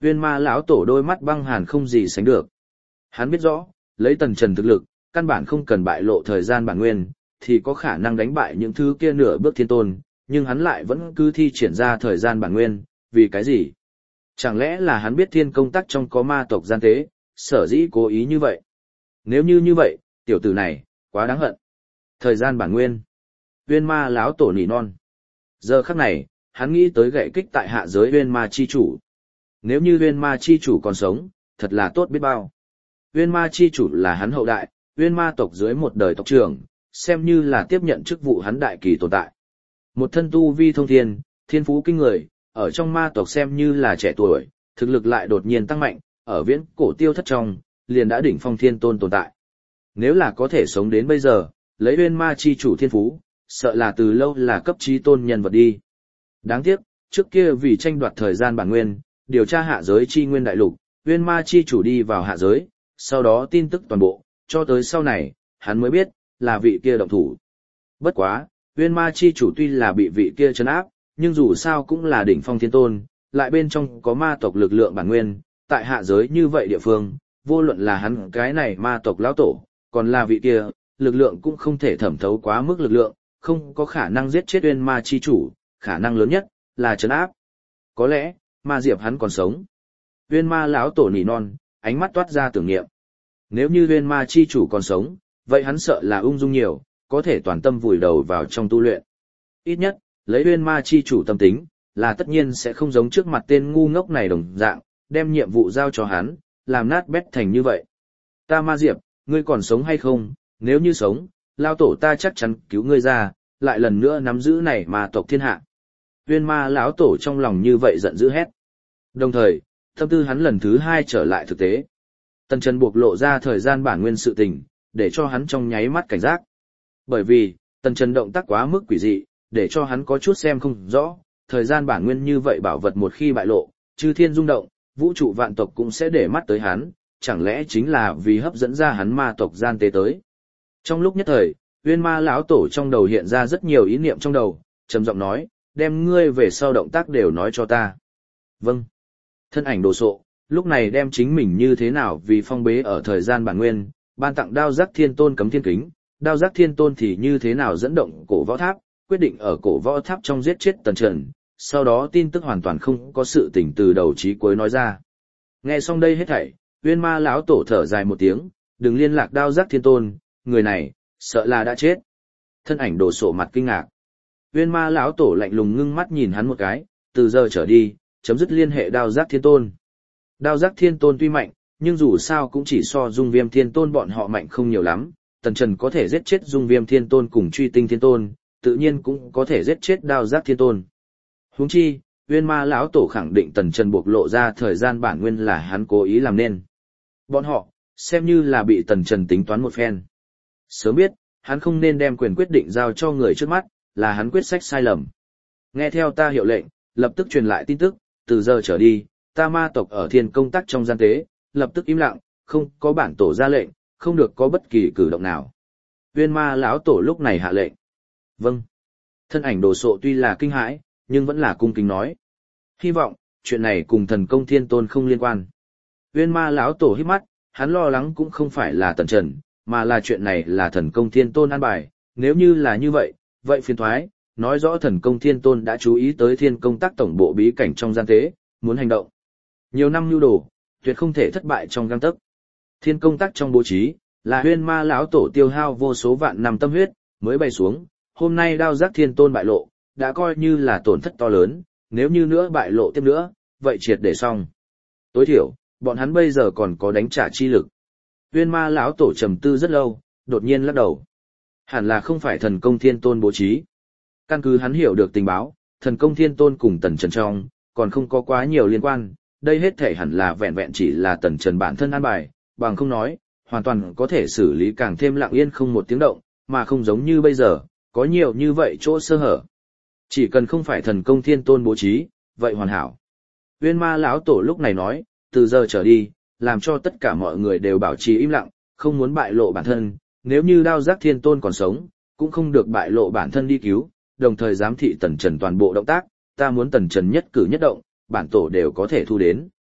Uyên Ma lão tổ đôi mắt băng hàn không gì sánh được. Hắn biết rõ, lấy Tần Trần thực lực, căn bản không cần bại lộ thời gian bản nguyên, thì có khả năng đánh bại những thứ kia nửa bước thiên tôn, nhưng hắn lại vẫn cứ thi triển ra thời gian bản nguyên, vì cái gì? Chẳng lẽ là hắn biết thiên công tắc trong có ma tộc gian tế, sở dĩ cố ý như vậy? Nếu như vậy, tiểu tử này, quá đáng hận. Thời gian bản nguyên. Uyên Ma lão tổ nỉ non. Giờ khắc này, hắn nghĩ tới gậy kích tại hạ giới Uyên Ma chi chủ. Nếu như Uyên Ma chi chủ còn sống, thật là tốt biết bao. Uyên Ma chi chủ là hắn hậu đại, Uyên Ma tộc dưới một đời tộc trưởng, xem như là tiếp nhận chức vụ hắn đại kỳ tồn tại. Một thân tu vi thông thiên, thiên phú kinh người, ở trong ma tộc xem như là trẻ tuổi, thực lực lại đột nhiên tăng mạnh, ở viễn cổ tiêu thất trong, liền đã đỉnh phong thiên tôn tồn tại. Nếu là có thể sống đến bây giờ, lấy Uyên Ma chi chủ thiên phú, sợ là từ lâu là cấp chí tôn nhân vật đi. Đáng tiếc, trước kia vì tranh đoạt thời gian bản nguyên, điều tra hạ giới chi nguyên đại lục, Uyên Ma chi chủ đi vào hạ giới, sau đó tin tức toàn bộ, cho tới sau này, hắn mới biết, là vị kia động thủ. Bất quá, Uyên Ma chi chủ tuy là bị vị kia trấn áp, nhưng dù sao cũng là đỉnh phong thiên tôn, lại bên trong có ma tộc lực lượng bản nguyên, tại hạ giới như vậy địa phương, vô luận là hắn cái này ma tộc lão tổ, còn là vị kia, lực lượng cũng không thể thẩm thấu quá mức lực lượng, không có khả năng giết chết Uyên Ma chi chủ, khả năng lớn nhất là trấn áp. Có lẽ, Ma Diệp hắn còn sống. Uyên Ma lão tổ nỉ non, ánh mắt toát ra tưởng niệm. Nếu như Uyên Ma chi chủ còn sống, vậy hắn sợ là ung dung nhiều, có thể toàn tâm vùi đầu vào trong tu luyện. Ít nhất, lấy Uyên Ma chi chủ tâm tính, là tất nhiên sẽ không giống trước mặt tên ngu ngốc này đồng dạng, đem nhiệm vụ giao cho hắn, làm nát bét thành như vậy. Ta Ma Diệp, ngươi còn sống hay không? Nếu như sống, lao tổ ta chắc chắn cứu ngươi ra, lại lần nữa nắm giữ này mà tộc thiên hạ. Uyên Ma lão tổ trong lòng như vậy giận dữ hét. Đồng thời, tâm tư hắn lần thứ hai trở lại thực tế. Tần Trần buộc lộ ra thời gian bản nguyên sự tình, để cho hắn trong nháy mắt cảnh giác. Bởi vì, Tần Trần động tác quá mức quỷ dị, để cho hắn có chút xem không rõ, thời gian bản nguyên như vậy bảo vật một khi bại lộ, chư thiên rung động, vũ trụ vạn tộc cũng sẽ để mắt tới hắn, chẳng lẽ chính là vì hấp dẫn ra hắn ma tộc gian tế tới. Trong lúc nhất thời, Uyên Ma lão tổ trong đầu hiện ra rất nhiều ý niệm trong đầu, trầm giọng nói, đem ngươi về sau động tác đều nói cho ta. Vâng. Thân ảnh đồ sộ, lúc này đem chính mình như thế nào vì phong bế ở thời gian bản nguyên, ban tặng đao giác thiên tôn cấm thiên kính, đao giác thiên tôn thì như thế nào dẫn động cổ võ tháp, quyết định ở cổ võ tháp trong giết chết Tần Trần, sau đó tin tức hoàn toàn không có sự tình từ đầu chí cuối nói ra. Nghe xong đây hết thảy, Uyên Ma lão tổ thở dài một tiếng, đừng liên lạc đao giác thiên tôn, người này, sợ là đã chết. Thân ảnh đồ sộ mặt kinh ngạc. Uyên Ma lão tổ lạnh lùng ngưng mắt nhìn hắn một cái, từ giờ trở đi, chấm dứt liên hệ đao giác thiên tôn. Đao giác thiên tôn tuy mạnh, nhưng dù sao cũng chỉ so Dung Viêm thiên tôn bọn họ mạnh không nhiều lắm. Tần Trần có thể giết chết Dung Viêm thiên tôn cùng Truy Tinh thiên tôn, tự nhiên cũng có thể giết chết đao giác thiên tôn. Huống chi, Uyên Ma lão tổ khẳng định Tần Trần buộc lộ ra thời gian bản nguyên là hắn cố ý làm nên. Bọn họ, xem như là bị Tần Trần tính toán một phen. Sớm biết, hắn không nên đem quyền quyết định giao cho người trước mắt, là hắn quyết sách sai lầm. Nghe theo ta hiệu lệnh, lập tức truyền lại tin tức, từ giờ trở đi, ta ma tộc ở thiên công tác trong gian tế, lập tức im lặng, không có bản tổ ra lệnh, không được có bất kỳ cử động nào. Uyên Ma lão tổ lúc này hạ lệnh. Vâng. Thân ảnh đồ sộ tuy là kinh hãi, nhưng vẫn là cung kính nói. Hy vọng, chuyện này cùng thần công thiên tôn không liên quan. Uyên Ma lão tổ hít mắt, hắn lo lắng cũng không phải là Tần Trần, mà là chuyện này là thần công thiên tôn an bài. Nếu như là như vậy, vậy phiền thoái, nói rõ thần công thiên tôn đã chú ý tới thiên công tác tổng bộ bí cảnh trong gian tế, muốn hành động. Nhiều năm nhu đồ, tuyệt không thể thất bại trong gang tấc. Thiên công tác trong bố trí, là Uyên Ma lão tổ tiêu hao vô số vạn năm tâm huyết, mới bày xuống, hôm nay đao giác thiên tôn bại lộ, đã coi như là tổn thất to lớn, nếu như nữa bại lộ tiếp nữa, vậy triệt để xong. Tối thiểu, bọn hắn bây giờ còn có đánh trả chi lực. Uyên Ma lão tổ trầm tư rất lâu, đột nhiên lắc đầu. Hẳn là không phải thần công thiên tôn bố trí. Căn cứ hắn hiểu được tình báo, thần công thiên tôn cùng Tần Trần trong, còn không có quá nhiều liên quan, đây hết thể hẳn là vẹn vẹn chỉ là Tần Trần bản thân an bài, bằng không nói, hoàn toàn có thể xử lý càng thêm lặng yên không một tiếng động, mà không giống như bây giờ, có nhiều như vậy chỗ sơ hở. Chỉ cần không phải thần công thiên tôn bố trí, vậy hoàn hảo. Uyên Ma lão tổ lúc này nói, từ giờ trở đi, làm cho tất cả mọi người đều bảo trì im lặng, không muốn bại lộ bản thân, nếu như đao giác thiên tôn còn sống, cũng không được bại lộ bản thân đi cứu, đồng thời giám thị Tần Trần toàn bộ động tác, ta muốn Tần Trần nhất cử nhất động, bản tổ đều có thể thu đến.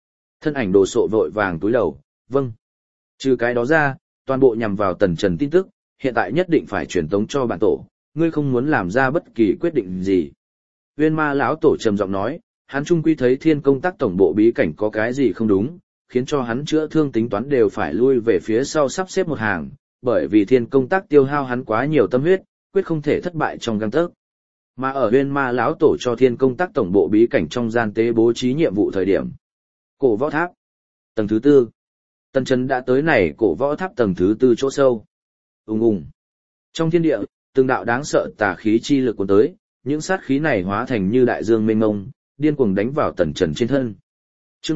Thân ảnh đồ sộ vội vàng túi đầu, vâng. Trừ cái đó ra, toàn bộ nhằm vào Tần Trần tin tức, hiện tại nhất định phải truyền tống cho bản tổ, ngươi không muốn làm ra bất kỳ quyết định gì. Uyên Ma lão tổ trầm giọng nói, hắn trung quy thấy Thiên Công Tác tổng bộ bí cảnh có cái gì không đúng, khiến cho hắn chữa thương tính toán đều phải lui về phía sau sắp xếp một hàng, bởi vì Thiên Công Tác tiêu hao hắn quá nhiều tâm huyết, quyết không thể thất bại trong gang tấc. Mà ở Uyên Ma lão tổ cho Thiên Công Tác tổng bộ bí cảnh trong gian tế bố trí nhiệm vụ thời điểm, cổ võ tháp tầng thứ tư, Tần Trần đã tới này cổ võ tháp tầng thứ tư chỗ sâu. Ùng ùng. Trong thiên địa, từng đạo đáng sợ tà khí chi lực cuốn tới, những sát khí này hóa thành như đại dương mênh mông, điên cuồng đánh vào Tần Trần trên thân. Chương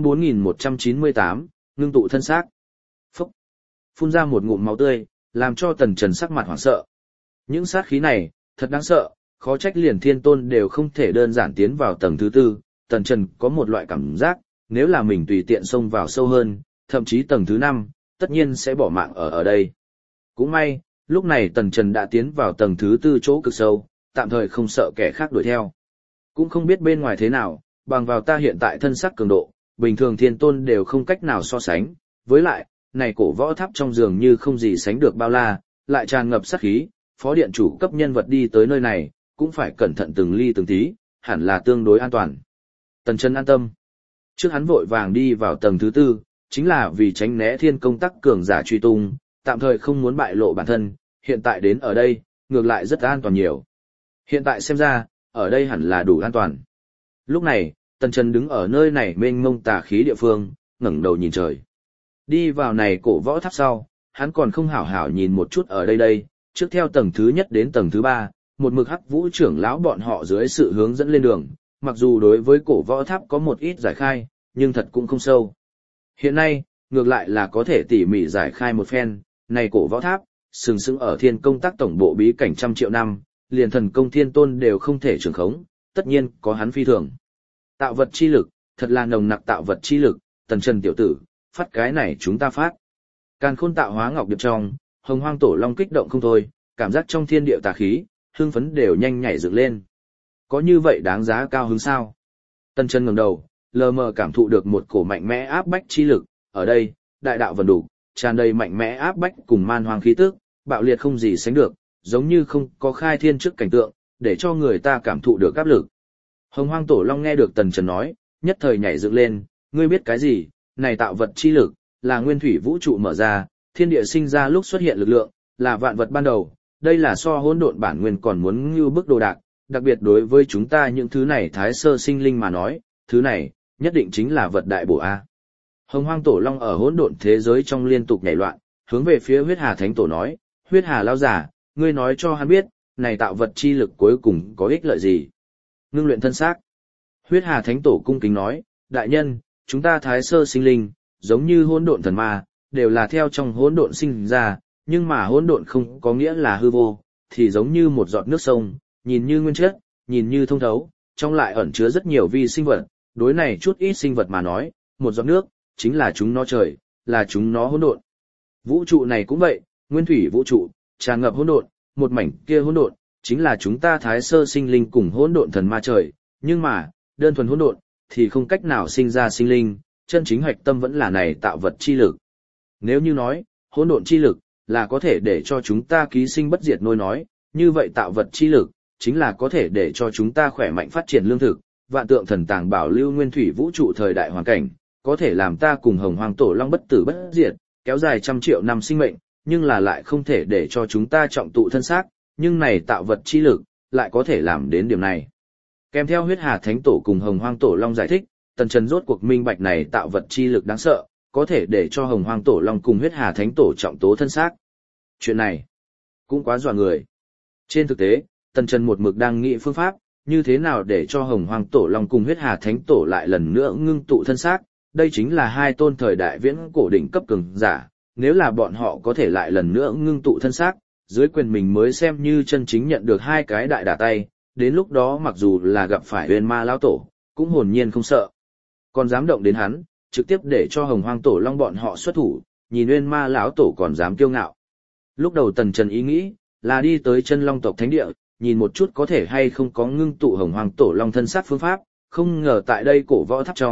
4198, ngưng tụ thân xác. Phốc. Phun ra một ngụm máu tươi, làm cho Tần Trần sắc mặt hoảng sợ. Những sát khí này, thật đáng sợ, khó trách liền thiên tôn đều không thể đơn giản tiến vào tầng thứ tư. Tần Trần có một loại cảm giác, nếu là mình tùy tiện xông vào sâu hơn, thậm chí tầng thứ 5, tất nhiên sẽ bỏ mạng ở đây. Cũng may, lúc này Tần Trần đã tiến vào tầng thứ tư chỗ cực sâu, tạm thời không sợ kẻ khác đuổi theo. Cũng không biết bên ngoài thế nào, bằng vào ta hiện tại thân sắc cường độ, bình thường thiên tôn đều không cách nào so sánh. Với lại, này cổ võ tháp trong giường như không gì sánh được bao la, lại tràn ngập sát khí, phó điện chủ cấp nhân vật đi tới nơi này, cũng phải cẩn thận từng ly từng tí, hẳn là tương đối an toàn. Tần Trần an tâm. Trước hắn vội vàng đi vào tầng thứ tư, chính là vì tránh né Thiên Công Tác cường giả truy tung, tạm thời không muốn bại lộ bản thân, hiện tại đến ở đây, ngược lại rất an toàn nhiều. Hiện tại xem ra, ở đây hẳn là đủ an toàn. Lúc này, Tần Trần đứng ở nơi này mênh mông tà khí địa phương, ngẩng đầu nhìn trời. Đi vào này cổ võ tháp sau, hắn còn không hảo hảo nhìn một chút ở đây, trước theo tầng thứ nhất đến tầng thứ ba, một mực Hắc Vũ trưởng lão bọn họ dưới sự hướng dẫn lên đường, mặc dù đối với cổ võ tháp có một ít giải khai, nhưng thật cũng không sâu. Hiện nay, ngược lại là có thể tỉ mỉ giải khai một phen, này cổ võ tháp, sừng sững ở Thiên Công Tác tổng bộ bí cảnh trăm triệu năm, liền thần công thiên tôn đều không thể trường khống, tất nhiên có hắn phi thường. Tạo vật chi lực, thật là nồng nặc tạo vật chi lực, Tần Trần tiểu tử, phát cái này chúng ta phát. Càn Khôn tạo hóa ngọc điệp trong, Hồng Hoang Tổ Long kích động không thôi, cảm giác trong thiên địa tà khí, hưng phấn đều nhanh nhảy dựng lên. Có như vậy đáng giá cao hứng sao? Tần Trần ngẩng đầu, lờ mờ cảm thụ được một cổ mạnh mẽ áp bách chi lực, ở đây, đại đạo vần đủ, tràn đầy mạnh mẽ áp bách cùng man hoang khí tức, bạo liệt không gì sánh được, giống như không có khai thiên trước cảnh tượng, để cho người ta cảm thụ được áp lực. Hồng Hoang Tổ Long nghe được Tần Trần nói, nhất thời nhảy dựng lên, ngươi biết cái gì, này tạo vật chi lực, là nguyên thủy vũ trụ mở ra, thiên địa sinh ra lúc xuất hiện lực lượng, là vạn vật ban đầu, đây là so hỗn độn bản nguyên còn muốn như bức đồ đạc, đặc biệt đối với chúng ta những thứ này thái sơ sinh linh mà nói, thứ này, nhất định chính là vật đại bổ A. Hồng Hoang Tổ Long ở hỗn độn thế giới trong liên tục nhảy loạn, hướng về phía Huyết Hà Thánh Tổ nói, Huyết Hà lão giả, ngươi nói cho hắn biết, này tạo vật chi lực cuối cùng có ích lợi gì? Ngưng luyện thân xác. Huyết Hà Thánh Tổ cung kính nói, đại nhân, chúng ta thái sơ sinh linh, giống như hỗn độn thần ma, đều là theo trong hỗn độn sinh ra, nhưng mà hỗn độn không có nghĩa là hư vô, thì giống như một giọt nước sông, nhìn như nguyên chất, nhìn như thông thấu, trong lại ẩn chứa rất nhiều vi sinh vật, đối này chút ít sinh vật mà nói, một giọt nước, chính là chúng nó trời, là chúng nó hỗn độn. Vũ trụ này cũng vậy, nguyên thủy vũ trụ, tràn ngập hỗn độn, một mảnh kia hỗn độn, chính là chúng ta thái sơ sinh linh cùng hỗn độn thần ma trời, nhưng mà, đơn thuần hỗn độn, thì không cách nào sinh ra sinh linh, chân chính hoạch tâm vẫn là này tạo vật chi lực. Nếu như nói, hỗn độn chi lực, là có thể để cho chúng ta ký sinh bất diệt nôi nói, như vậy tạo vật chi lực, chính là có thể để cho chúng ta khỏe mạnh phát triển lương thực, vạn tượng thần tàng bảo lưu nguyên thủy vũ trụ thời đại hoàn cảnh, có thể làm ta cùng Hồng Hoang Tổ Long bất tử bất diệt, kéo dài trăm triệu năm sinh mệnh, nhưng là lại không thể để cho chúng ta trọng tụ thân xác, nhưng này tạo vật chi lực, lại có thể làm đến điểm này. Kèm theo Huyết Hà Thánh Tổ cùng Hồng Hoang Tổ Long giải thích, Tần Trần rốt cuộc minh bạch này tạo vật chi lực đáng sợ, có thể để cho Hồng Hoang Tổ Long cùng Huyết Hà Thánh Tổ trọng tố thân xác. Chuyện này, cũng quá dọa người. Trên thực tế, Tần Trần một mực đang nghĩ phương pháp, như thế nào để cho Hồng Hoang Tổ Long cùng Huyết Hà Thánh Tổ lại lần nữa ngưng tụ thân xác, đây chính là hai tôn thời đại viễn cổ đỉnh cấp cường giả, nếu là bọn họ có thể lại lần nữa ngưng tụ thân xác, dưới quyền mình mới xem như chân chính nhận được hai cái đại đả tay, đến lúc đó mặc dù là gặp phải Uyên Ma lão tổ, cũng hồn nhiên không sợ. Còn dám động đến hắn, trực tiếp để cho Hồng Hoang Tổ Long bọn họ xuất thủ, nhìn Uyên Ma lão tổ còn dám kiêu ngạo. Lúc đầu Tần Trần ý nghĩ là đi tới Chân Long tộc thánh địa, nhìn một chút có thể hay không có ngưng tụ Hồng Hoang Tổ Long thân xác phương pháp, không ngờ tại đây cổ võ tháp trong,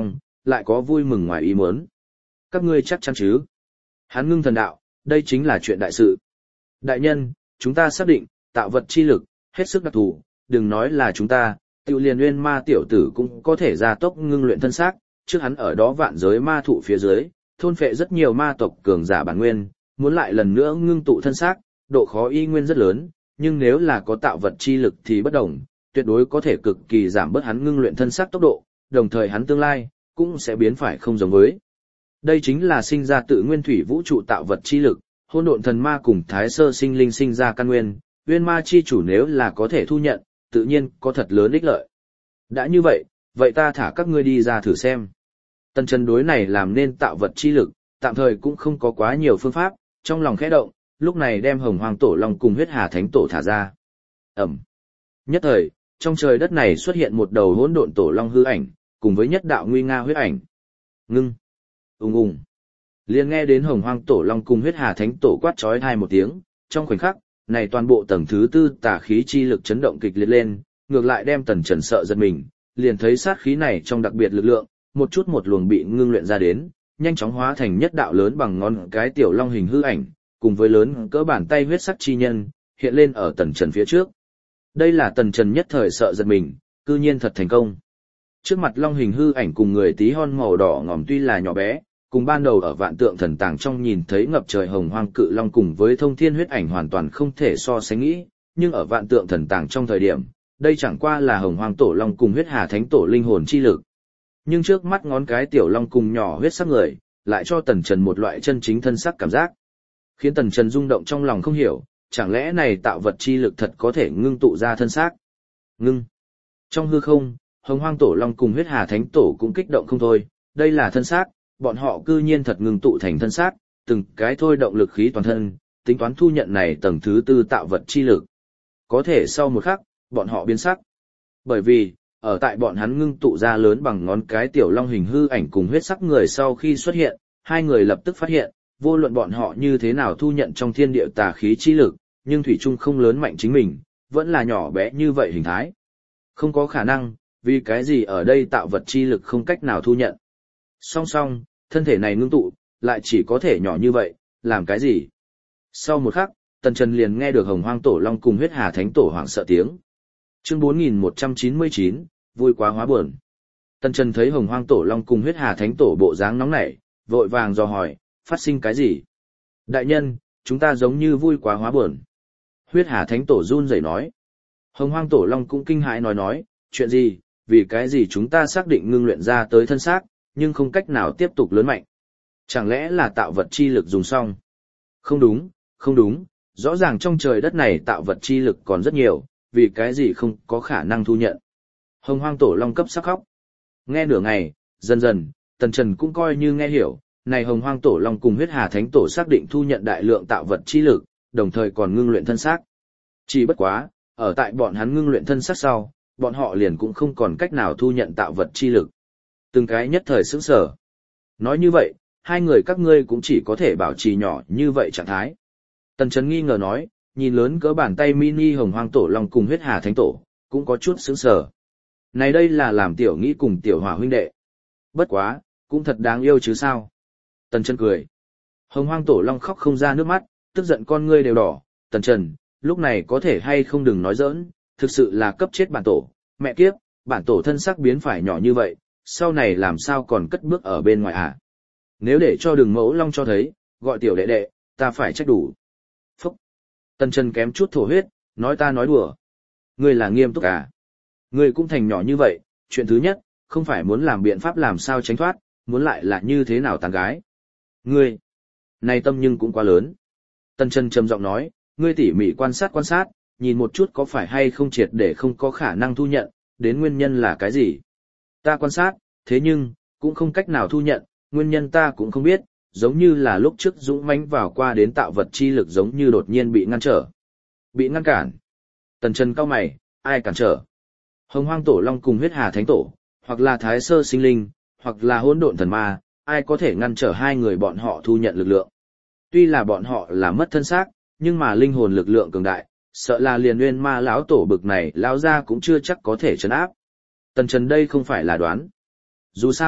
lại có vui mừng ngoài ý muốn. Các ngươi chắc chắn chứ? Hắn ngưng thần đạo, đây chính là chuyện đại sự. Đại nhân, chúng ta xác định, tạo vật chi lực, hết sức đặc thù, đừng nói là chúng ta, tiểu liền nguyên ma tiểu tử cũng có thể gia tốc ngưng luyện thân xác, trước hắn ở đó vạn giới ma thụ phía dưới, thôn phệ rất nhiều ma tộc cường giả bản nguyên, muốn lại lần nữa ngưng tụ thân xác, độ khó y nguyên rất lớn, nhưng nếu là có tạo vật chi lực thì bất đồng, tuyệt đối có thể cực kỳ giảm bớt hắn ngưng luyện thân xác tốc độ, đồng thời hắn tương lai cũng sẽ biến phải không giống với. Đây chính là sinh ra tự nguyên thủy vũ trụ tạo vật chi lực, hỗn độn thần ma cùng thái sơ sinh linh sinh ra căn nguyên, nguyên ma chi chủ nếu là có thể thu nhận, tự nhiên có thật lớn ích lợi. Đã như vậy, vậy ta thả các ngươi đi ra thử xem. Tần Trần đối này làm nên tạo vật chi lực, tạm thời cũng không có quá nhiều phương pháp, trong lòng khẽ động, lúc này đem Hồng Hoang Tổ Long cùng Huyết Hà Thánh Tổ thả ra. Ẩm. Nhất thời, trong trời đất này xuất hiện một đầu hỗn độn tổ long hư ảnh, cùng với nhất đạo nguy nga huyết ảnh. Ngưng. Ùng ùng. Liền nghe đến Hồng Hoang Tổ Long cùng Huyết Hà Thánh Tổ quát chói tai một tiếng, trong khoảnh khắc, này toàn bộ tầng thứ tư tà khí chi lực chấn động kịch liệt lên, ngược lại đem Tần Trần sợ giật mình, liền thấy sát khí này trong đặc biệt lực lượng, một chút một luồng bị ngưng luyện ra đến, nhanh chóng hóa thành nhất đạo lớn bằng ngón cái tiểu long hình hư ảnh, cùng với lớn cỡ bàn tay huyết sắc chi nhân, hiện lên ở Tần Trần phía trước. Đây là Tần Trần nhất thời sợ giật mình, cư nhiên thật thành công. Trước mặt long hình hư ảnh cùng người tí hon màu đỏ ngòm tuy là nhỏ bé, cùng ban đầu ở vạn tượng thần tàng trong nhìn thấy ngập trời hồng hoang cự long cùng với thông thiên huyết ảnh hoàn toàn không thể so sánh nghĩ, nhưng ở vạn tượng thần tàng trong thời điểm, đây chẳng qua là hồng hoang tổ long cùng huyết hà thánh tổ linh hồn chi lực. Nhưng trước mắt ngón cái tiểu long cùng nhỏ huyết sắc người, lại cho Tần Trần một loại chân chính thân sắc cảm giác. Khiến Tần Trần rung động trong lòng không hiểu, chẳng lẽ này tạo vật chi lực thật có thể ngưng tụ ra thân xác? Ngưng. Trong hư không, hồng hoang tổ long cùng huyết hà thánh tổ cũng kích động không thôi, đây là thân xác, bọn họ cư nhiên thật ngưng tụ thành thân xác, từng cái thôi động lực khí toàn thân, tính toán thu nhận này tầng thứ tư tạo vật chi lực. Có thể sau một khắc, bọn họ biến sắc. Bởi vì, ở tại bọn hắn ngưng tụ ra lớn bằng ngón cái tiểu long hình hư ảnh cùng huyết sắc người sau khi xuất hiện, hai người lập tức phát hiện, vô luận bọn họ như thế nào thu nhận trong thiên địa tà khí chi lực, nhưng thủy chung không lớn mạnh chính mình, vẫn là nhỏ bé như vậy hình thái. Không có khả năng, vì cái gì ở đây tạo vật chi lực không cách nào thu nhận. Song song, thân thể này ngưng tụ, lại chỉ có thể nhỏ như vậy, làm cái gì? Sau một khắc, Tần Trần liền nghe được hồng hoang tổ long cùng huyết hà thánh tổ hoảng sợ tiếng. Chương 4199, vui quá hóa buồn. Tần Trần thấy hồng hoang tổ long cùng huyết hà thánh tổ bộ dáng nóng nảy, vội vàng dò hỏi, phát sinh cái gì? Đại nhân, chúng ta giống như vui quá hóa buồn. Huyết hà thánh tổ run rẩy nói. Hồng hoang tổ long cũng kinh hãi nói, chuyện gì, vì cái gì chúng ta xác định ngưng luyện ra tới thân xác, nhưng không cách nào tiếp tục lớn mạnh. Chẳng lẽ là tạo vật chi lực dùng xong? Không đúng, không đúng, rõ ràng trong trời đất này tạo vật chi lực còn rất nhiều, vì cái gì không có khả năng thu nhận. Hồng hoang tổ long cấp sắc khóc. Nghe nửa ngày, dần dần, Tần Trần cũng coi như nghe hiểu, này hồng hoang tổ long cùng huyết hà thánh tổ xác định thu nhận đại lượng tạo vật chi lực, đồng thời còn ngưng luyện thân xác. Chỉ bất quá, ở tại bọn hắn ngưng luyện thân xác sau, bọn họ liền cũng không còn cách nào thu nhận tạo vật chi lực. Từng cái nhất thời sững sờ. Nói như vậy, hai người các ngươi cũng chỉ có thể bảo trì nhỏ như vậy trạng thái. Tần Trần nghi ngờ nói, nhìn lớn cỡ bàn tay mini hồng hoang tổ long cùng huyết hà thánh tổ, cũng có chút sững sờ. Này đây là làm tiểu nghĩ cùng tiểu hỏa huynh đệ. Bất quá, cũng thật đáng yêu chứ sao. Tần Trần cười. Hồng hoang tổ long khóc không ra nước mắt, tức giận con ngươi đều đỏ. Tần Trần, lúc này có thể hay không đừng nói giỡn, thực sự là cấp chết bản tổ. Mẹ kiếp, bản tổ thân xác biến phải nhỏ như vậy, sau này làm sao còn cất bước ở bên ngoài hả? Nếu để cho đường mẫu long cho thấy, gọi tiểu đệ đệ, ta phải trách đủ. Phúc! Tần Trần kém chút thổ huyết, nói ta nói đùa. Ngươi là nghiêm túc à? Ngươi cũng thành nhỏ như vậy, chuyện thứ nhất, không phải muốn làm biện pháp làm sao tránh thoát, muốn lại là như thế nào tán gái. Ngươi! Này tâm nhưng cũng quá lớn. Tần Trần trầm giọng nói, ngươi tỉ mỉ quan sát, nhìn một chút có phải hay không triệt để không có khả năng thu nhận, đến nguyên nhân là cái gì. Ta quan sát, thế nhưng, cũng không cách nào thu nhận, nguyên nhân ta cũng không biết, giống như là lúc trước dũng mãnh vào qua đến tạo vật chi lực giống như đột nhiên bị ngăn trở. Bị ngăn cản. Tần Trần cau mày, ai cản trở? Hồng hoang tổ long cùng huyết hà thánh tổ, hoặc là thái sơ sinh linh, hoặc là hỗn độn thần ma, ai có thể ngăn trở hai người bọn họ thu nhận lực lượng. Tuy là bọn họ là mất thân xác, nhưng mà linh hồn lực lượng cường đại, sợ là liền nguyên ma lão tổ bực này lão ra cũng chưa chắc có thể trấn áp. Tần Trần đây không phải là đoán. Dù sao,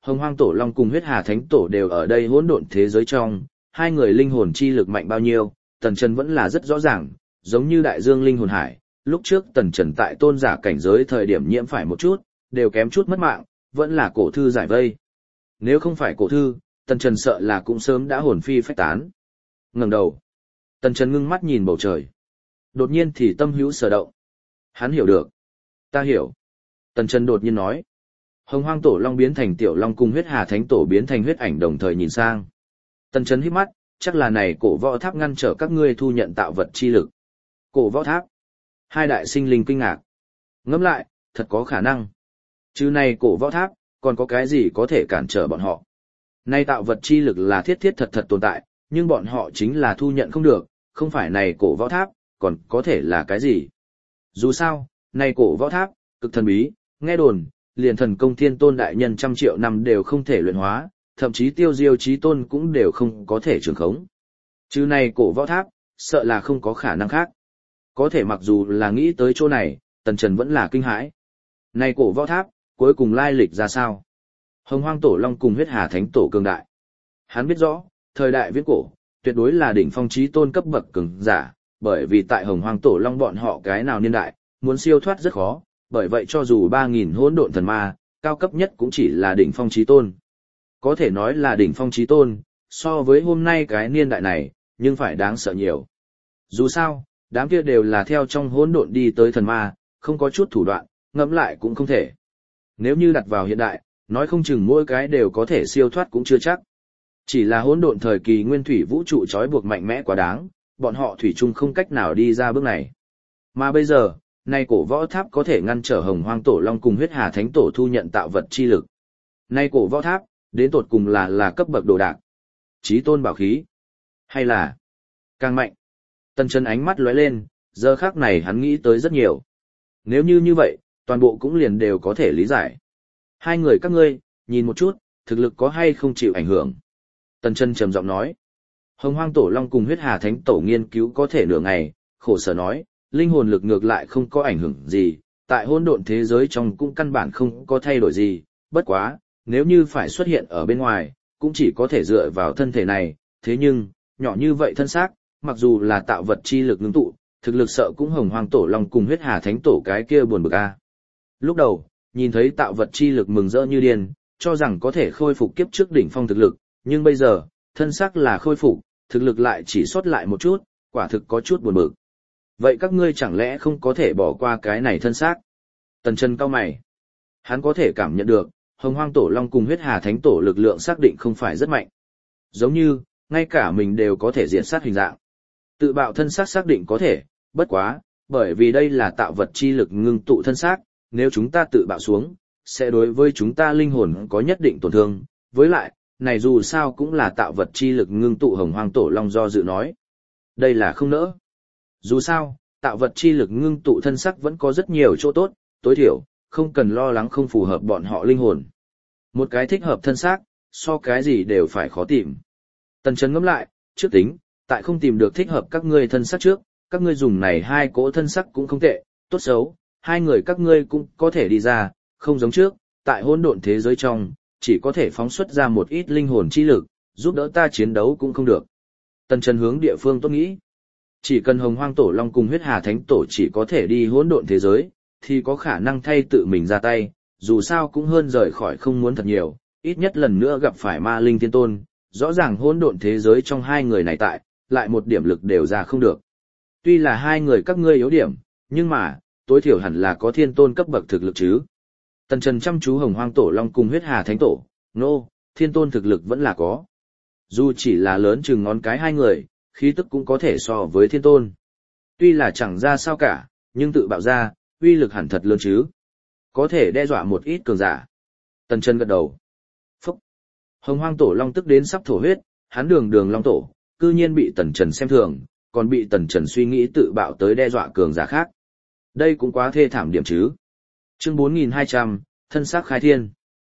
Hồng Hoang Tổ Long cùng Huyết Hà Thánh Tổ đều ở đây hỗn độn thế giới trong, hai người linh hồn chi lực mạnh bao nhiêu, Tần Trần vẫn là rất rõ ràng, giống như đại dương linh hồn hải, lúc trước Tần Trần tại tôn giả cảnh giới thời điểm nhiễm phải một chút, đều kém chút mất mạng, vẫn là cổ thư giải vây. Nếu không phải cổ thư, Tần Trần sợ là cũng sớm đã hồn phi phách tán. Ngẩng đầu, Tần Trần ngưng mắt nhìn bầu trời. Đột nhiên thì tâm hữu sở động. Hắn hiểu được. Ta hiểu. Tần Trần đột nhiên nói. Hồng Hoang Tổ Long biến thành Tiểu Long cùng Huyết Hà Thánh Tổ biến thành huyết ảnh đồng thời nhìn sang. Tần Trần hít mắt, chắc là này cổ võ tháp ngăn trở các ngươi thu nhận tạo vật chi lực. Cổ võ tháp. Hai đại sinh linh kinh ngạc. Ngẫm lại, thật có khả năng. Chứ này cổ võ tháp, còn có cái gì có thể cản trở bọn họ. Nay tạo vật chi lực là thiết thiết thật thật tồn tại, nhưng bọn họ chính là thu nhận không được, không phải này cổ võ tháp, còn có thể là cái gì. Dù sao, này cổ võ tháp, cực thần bí, nghe đồn, liền thần công thiên tôn đại nhân trăm triệu năm đều không thể luyện hóa, thậm chí tiêu diêu chí tôn cũng đều không có thể trường khống. Chứ này cổ võ tháp, sợ là không có khả năng khác. Có thể mặc dù là nghĩ tới chỗ này, Tần Trần vẫn là kinh hãi. Này cổ võ tháp, cuối cùng lai lịch ra sao? Hồng Hoang Tổ Long cùng Huyết Hà Thánh Tổ cường đại. Hắn biết rõ, thời đại viễn cổ, tuyệt đối là đỉnh phong chí tôn cấp bậc cường giả, bởi vì tại Hồng Hoang Tổ Long bọn họ cái nào niên đại, muốn siêu thoát rất khó, bởi vậy cho dù 3.000 hỗn độn thần ma, cao cấp nhất cũng chỉ là đỉnh phong chí tôn. Có thể nói là đỉnh phong chí tôn, so với hôm nay cái niên đại này, nhưng phải đáng sợ nhiều. Dù sao, đám kia đều là theo trong hỗn độn đi tới thần ma, không có chút thủ đoạn, ngẫm lại cũng không thể. Nếu như đặt vào hiện đại, nói không chừng mỗi cái đều có thể siêu thoát cũng chưa chắc. Chỉ là hỗn độn thời kỳ nguyên thủy vũ trụ trói buộc mạnh mẽ quá đáng, bọn họ thủy chung không cách nào đi ra bước này. Mà bây giờ, nay cổ võ tháp có thể ngăn trở Hồng Hoang Tổ Long cùng Huyết Hà Thánh Tổ thu nhận tạo vật chi lực. Nay cổ võ tháp, đến tột cùng là cấp bậc đồ đạc, chí tôn bảo khí, hay là càng mạnh. Tần Trần ánh mắt lóe lên, giờ khắc này hắn nghĩ tới rất nhiều. Nếu như vậy, toàn bộ cũng liền đều có thể lý giải. Hai người các ngươi, nhìn một chút, thực lực có hay không chịu ảnh hưởng. Tần Trần trầm giọng nói. Hồng Hoang Tổ Long cùng Huyết Hà Thánh Tổ nghiên cứu có thể nửa ngày, khổ sở nói, linh hồn lực ngược lại không có ảnh hưởng gì, tại hỗn độn thế giới trong cũng căn bản không có thay đổi gì, bất quá, nếu như phải xuất hiện ở bên ngoài, cũng chỉ có thể dựa vào thân thể này, thế nhưng, nhỏ như vậy thân xác, mặc dù là tạo vật chi lực ngưng tụ, thực lực sợ cũng Hồng Hoang Tổ Long cùng Huyết Hà Thánh Tổ cái kia buồn bực a. Lúc đầu, nhìn thấy tạo vật chi lực mừng rỡ như điên, cho rằng có thể khôi phục kiếp trước đỉnh phong thực lực, nhưng bây giờ, thân xác là khôi phục, thực lực lại chỉ sót lại một chút, quả thực có chút buồn bực. Vậy các ngươi chẳng lẽ không có thể bỏ qua cái này thân xác? Tần Trần cau mày. Hắn có thể cảm nhận được, Hồng Hoang Tổ Long cùng Huyết Hà Thánh Tổ lực lượng xác định không phải rất mạnh. Giống như, ngay cả mình đều có thể diện sát hình dạng. Tự bạo thân xác xác định có thể, bất quá, bởi vì đây là tạo vật chi lực ngưng tụ thân xác, nếu chúng ta tự bạo xuống, sẽ đối với chúng ta linh hồn có nhất định tổn thương. Với lại, này dù sao cũng là tạo vật chi lực ngưng tụ Hồng Hoang Tổ Long do dự nói. Đây là không nỡ. Dù sao, tạo vật chi lực ngưng tụ thân sắc vẫn có rất nhiều chỗ tốt, tối thiểu, không cần lo lắng không phù hợp bọn họ linh hồn. Một cái thích hợp thân xác, so cái gì đều phải khó tìm. Tần Trần ngẫm lại, trước tính, tại không tìm được thích hợp các ngươi thân xác trước, các ngươi dùng này hai cỗ thân sắc cũng không tệ, tốt xấu, hai người các ngươi cũng có thể đi ra, không giống trước, tại hỗn độn thế giới trong, chỉ có thể phóng xuất ra một ít linh hồn chi lực, giúp đỡ ta chiến đấu cũng không được. Tần Trần hướng địa phương tốt nghĩ. Chỉ cần Hồng Hoang Tổ Long cùng Huyết Hà Thánh Tổ chỉ có thể đi hỗn độn thế giới, thì có khả năng thay tự mình ra tay, dù sao cũng hơn rời khỏi không muốn thật nhiều, ít nhất lần nữa gặp phải ma linh thiên tôn, rõ ràng hỗn độn thế giới trong hai người này tại, lại một điểm lực đều ra không được. Tuy là hai người các ngươi yếu điểm, nhưng mà, tối thiểu hẳn là có thiên tôn cấp bậc thực lực chứ. Tần Trần chăm chú Hồng Hoang Tổ Long cùng Huyết Hà Thánh Tổ, thiên tôn thực lực vẫn là có. Dù chỉ là lớn chừng ngón cái hai người, khí tức cũng có thể so với thiên tôn. Tuy là chẳng ra sao cả, nhưng tự bạo ra, uy lực hẳn thật lớn chứ. Có thể đe dọa một ít cường giả. Tần Trần gật đầu. Phúc! Hồng Hoang Tổ Long tức đến sắp thổ huyết, hắn đường Long Tổ, cư nhiên bị Tần Trần xem thường, còn bị Tần Trần suy nghĩ tự bạo tới đe dọa cường giả khác. Đây cũng quá thê thảm điểm chứ. Chương 4200, thân xác khai thiên.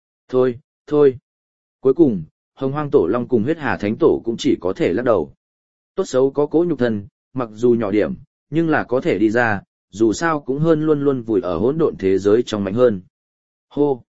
Thôi. Cuối cùng, Hồng Hoang Tổ Long cùng Huyết Hà Thánh Tổ cũng chỉ có thể lắc đầu. Tốt xấu có cỗ nhục thân, mặc dù nhỏ điểm, nhưng là có thể đi ra, dù sao cũng hơn luôn vùi ở hỗn độn thế giới trong mạnh hơn. Hô!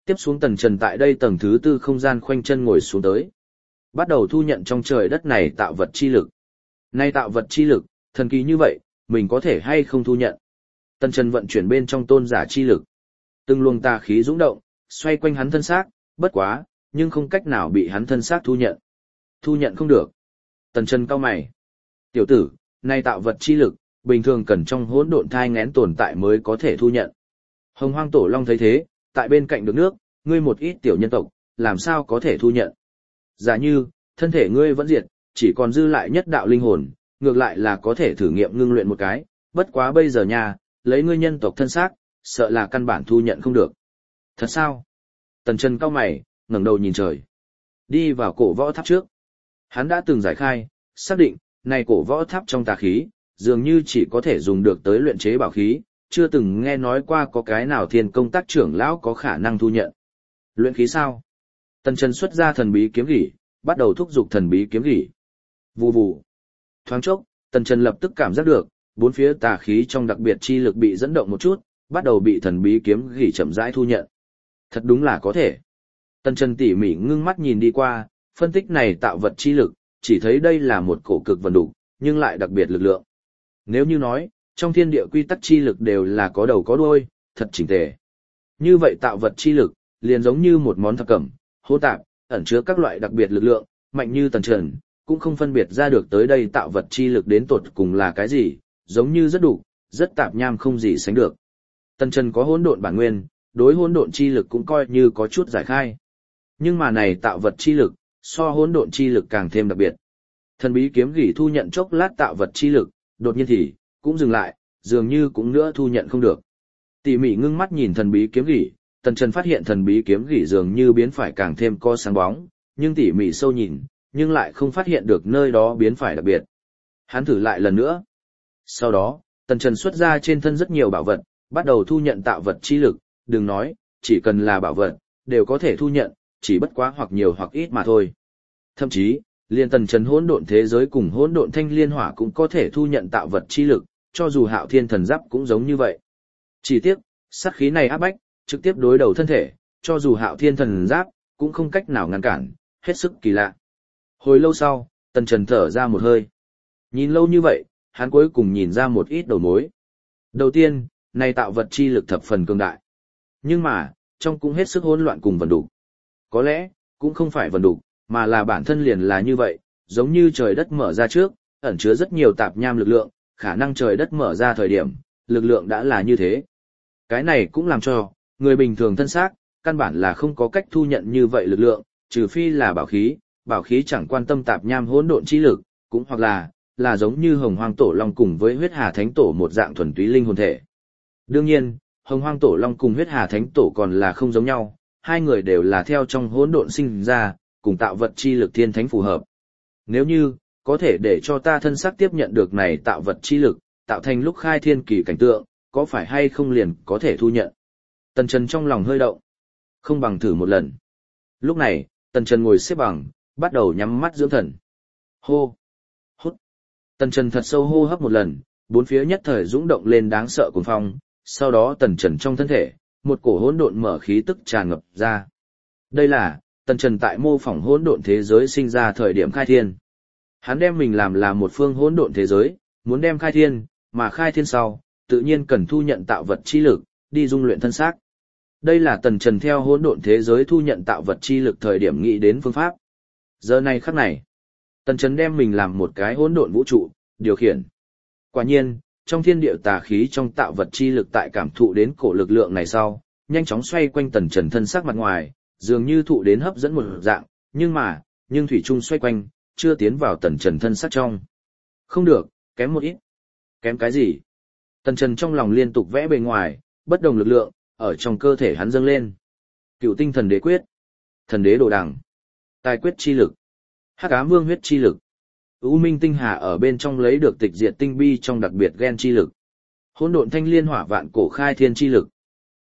Tiếp xuống Tần Trần tại đây tầng thứ tư không gian khoanh chân ngồi xuống tới. Bắt đầu thu nhận trong trời đất này tạo vật chi lực. Nay tạo vật chi lực, thần kỳ như vậy, mình có thể hay không thu nhận. Tần Trần vận chuyển bên trong tôn giả chi lực. Từng luồng tà khí dũng động, xoay quanh hắn thân xác, bất quá, nhưng không cách nào bị hắn thân xác thu nhận. Thu nhận không được. Tần Trần cau mày. Tiểu tử, nay tạo vật chi lực, bình thường cần trong hỗn độn thai nghén tồn tại mới có thể thu nhận. Hồng Hoang Tổ Long thấy thế, tại bên cạnh được nước, ngươi một ít tiểu nhân tộc, làm sao có thể thu nhận. Giả như, thân thể ngươi vẫn diệt, chỉ còn dư lại nhất đạo linh hồn, ngược lại là có thể thử nghiệm ngưng luyện một cái, bất quá bây giờ nha, lấy ngươi nhân tộc thân xác, sợ là căn bản thu nhận không được. Thật sao? Tần Trần cau mày, ngẩng đầu nhìn trời. Đi vào cổ võ tháp trước. Hắn đã từng giải khai, xác định, này cổ võ tháp trong tà khí, dường như chỉ có thể dùng được tới luyện chế bảo khí, chưa từng nghe nói qua có cái nào thiên công tác trưởng lão có khả năng thu nhận. Luyện khí sao? Tần Trần xuất ra thần bí kiếm gỉ, bắt đầu thúc giục thần bí kiếm gỉ. Vù vù. Thoáng chốc, Tần Trần lập tức cảm giác được, bốn phía tà khí trong đặc biệt chi lực bị dẫn động một chút, bắt đầu bị thần bí kiếm gỉ chậm rãi thu nhận. Thật đúng là có thể. Tần Trần tỉ mỉ ngưng mắt nhìn đi qua, phân tích này tạo vật chi lực, chỉ thấy đây là một cổ cực vần đủ, nhưng lại đặc biệt lực lượng. Nếu như nói, trong thiên địa quy tắc chi lực đều là có đầu có đuôi, thật chỉnh tề. Như vậy tạo vật chi lực, liền giống như một món thập cẩm, hỗn tạp, ẩn chứa các loại đặc biệt lực lượng, mạnh như Tần Trần, cũng không phân biệt ra được tới đây tạo vật chi lực đến tột cùng là cái gì, giống như rất đủ, rất tạp nham không gì sánh được. Tần Trần có hỗn độn bản nguyên, đối hỗn độn chi lực cũng coi như có chút giải khai. Nhưng mà này tạo vật chi lực, so hỗn độn chi lực càng thêm đặc biệt. Thần bí kiếm gỉ thu nhận chốc lát tạo vật chi lực, đột nhiên thì cũng dừng lại, dường như cũng nữa thu nhận không được. Tỉ mỉ ngưng mắt nhìn thần bí kiếm gỉ, Tần Trần phát hiện thần bí kiếm gỉ dường như biến phải càng thêm co sáng bóng, nhưng tỉ mỉ sâu nhìn, nhưng lại không phát hiện được nơi đó biến phải đặc biệt. Hắn thử lại lần nữa. Sau đó, Tần Trần xuất ra trên thân rất nhiều bảo vật, bắt đầu thu nhận tạo vật chi lực, đừng nói, chỉ cần là bảo vật, đều có thể thu nhận, chỉ bất quá hoặc nhiều hoặc ít mà thôi. Thậm chí, liên Tần Trần hỗn độn thế giới cùng hỗn độn thanh liên hỏa cũng có thể thu nhận tạo vật chi lực, cho dù Hạo Thiên thần giáp cũng giống như vậy. Chỉ tiếc, sát khí này áp bách, trực tiếp đối đầu thân thể, cho dù Hạo Thiên thần giáp cũng không cách nào ngăn cản, hết sức kỳ lạ. Hồi lâu sau, Tần Trần thở ra một hơi. Nhìn lâu như vậy, hắn cuối cùng nhìn ra một ít đầu mối. Đầu tiên, này tạo vật chi lực thập phần cường đại. Nhưng mà, trong cũng hết sức hỗn loạn cùng vần đục. Có lẽ, cũng không phải vần đục, mà là bản thân liền là như vậy, giống như trời đất mở ra trước, ẩn chứa rất nhiều tạp nham lực lượng, khả năng trời đất mở ra thời điểm, lực lượng đã là như thế. Cái này cũng làm cho, người bình thường thân xác, căn bản là không có cách thu nhận như vậy lực lượng, trừ phi là bảo khí chẳng quan tâm tạp nham hỗn độn chi lực, cũng hoặc là giống như Hồng Hoang Tổ Long cùng với Huyết Hà Thánh Tổ một dạng thuần túy linh hồn thể. Đương nhiên, Hồng Hoang Tổ Long cùng Huyết Hà Thánh Tổ còn là không giống nhau, hai người đều là theo trong hỗn độn sinh ra, cùng tạo vật chi lực thiên thánh phù hợp. Nếu như, có thể để cho ta thân xác tiếp nhận được này tạo vật chi lực, tạo thành lúc khai thiên kỳ cảnh tượng, có phải hay không liền có thể thu nhận. Tần Trần trong lòng hơi động. Không bằng thử một lần. Lúc này, Tần Trần ngồi xếp bằng, bắt đầu nhắm mắt dưỡng thần. Hô! Hút! Tần Trần thật sâu hô hấp một lần, bốn phía nhất thời dũng động lên đáng sợ cuồng phong, sau đó Tần Trần trong thân thể, một cổ hỗn độn mở khí tức tràn ngập ra. Đây là Tần Trần tại mô phỏng hỗn độn thế giới sinh ra thời điểm khai thiên. Hắn đem mình làm là một phương hỗn độn thế giới, muốn đem khai thiên, mà khai thiên sau, tự nhiên cần thu nhận tạo vật chi lực, đi dung luyện thân xác. Đây là Tần Trần theo hỗn độn thế giới thu nhận tạo vật chi lực thời điểm nghĩ đến phương pháp. Giờ này khắc này, Tần Trần đem mình làm một cái hỗn độn vũ trụ, điều khiển. Quả nhiên, trong thiên địa tà khí trong tạo vật chi lực tại cảm thụ đến cổ lực lượng này sau, nhanh chóng xoay quanh Tần Trần thân xác mặt ngoài, dường như thụ đến hấp dẫn một dạng, nhưng thủy chung xoay quanh, chưa tiến vào Tần Trần thân xác trong. Không được, kém một ít. Kém cái gì? Tần Trần trong lòng liên tục vẽ bề ngoài, bất đồng lực lượng, ở trong cơ thể hắn dâng lên. Cựu tinh thần đế quyết, thần đế đồ đằng, tài quyết chi lực, hắc ám vương huyết chi lực, U Minh tinh hà ở bên trong lấy được tịch diệt tinh bi trong đặc biệt gen chi lực, hỗn độn thanh liên hỏa vạn cổ khai thiên chi lực.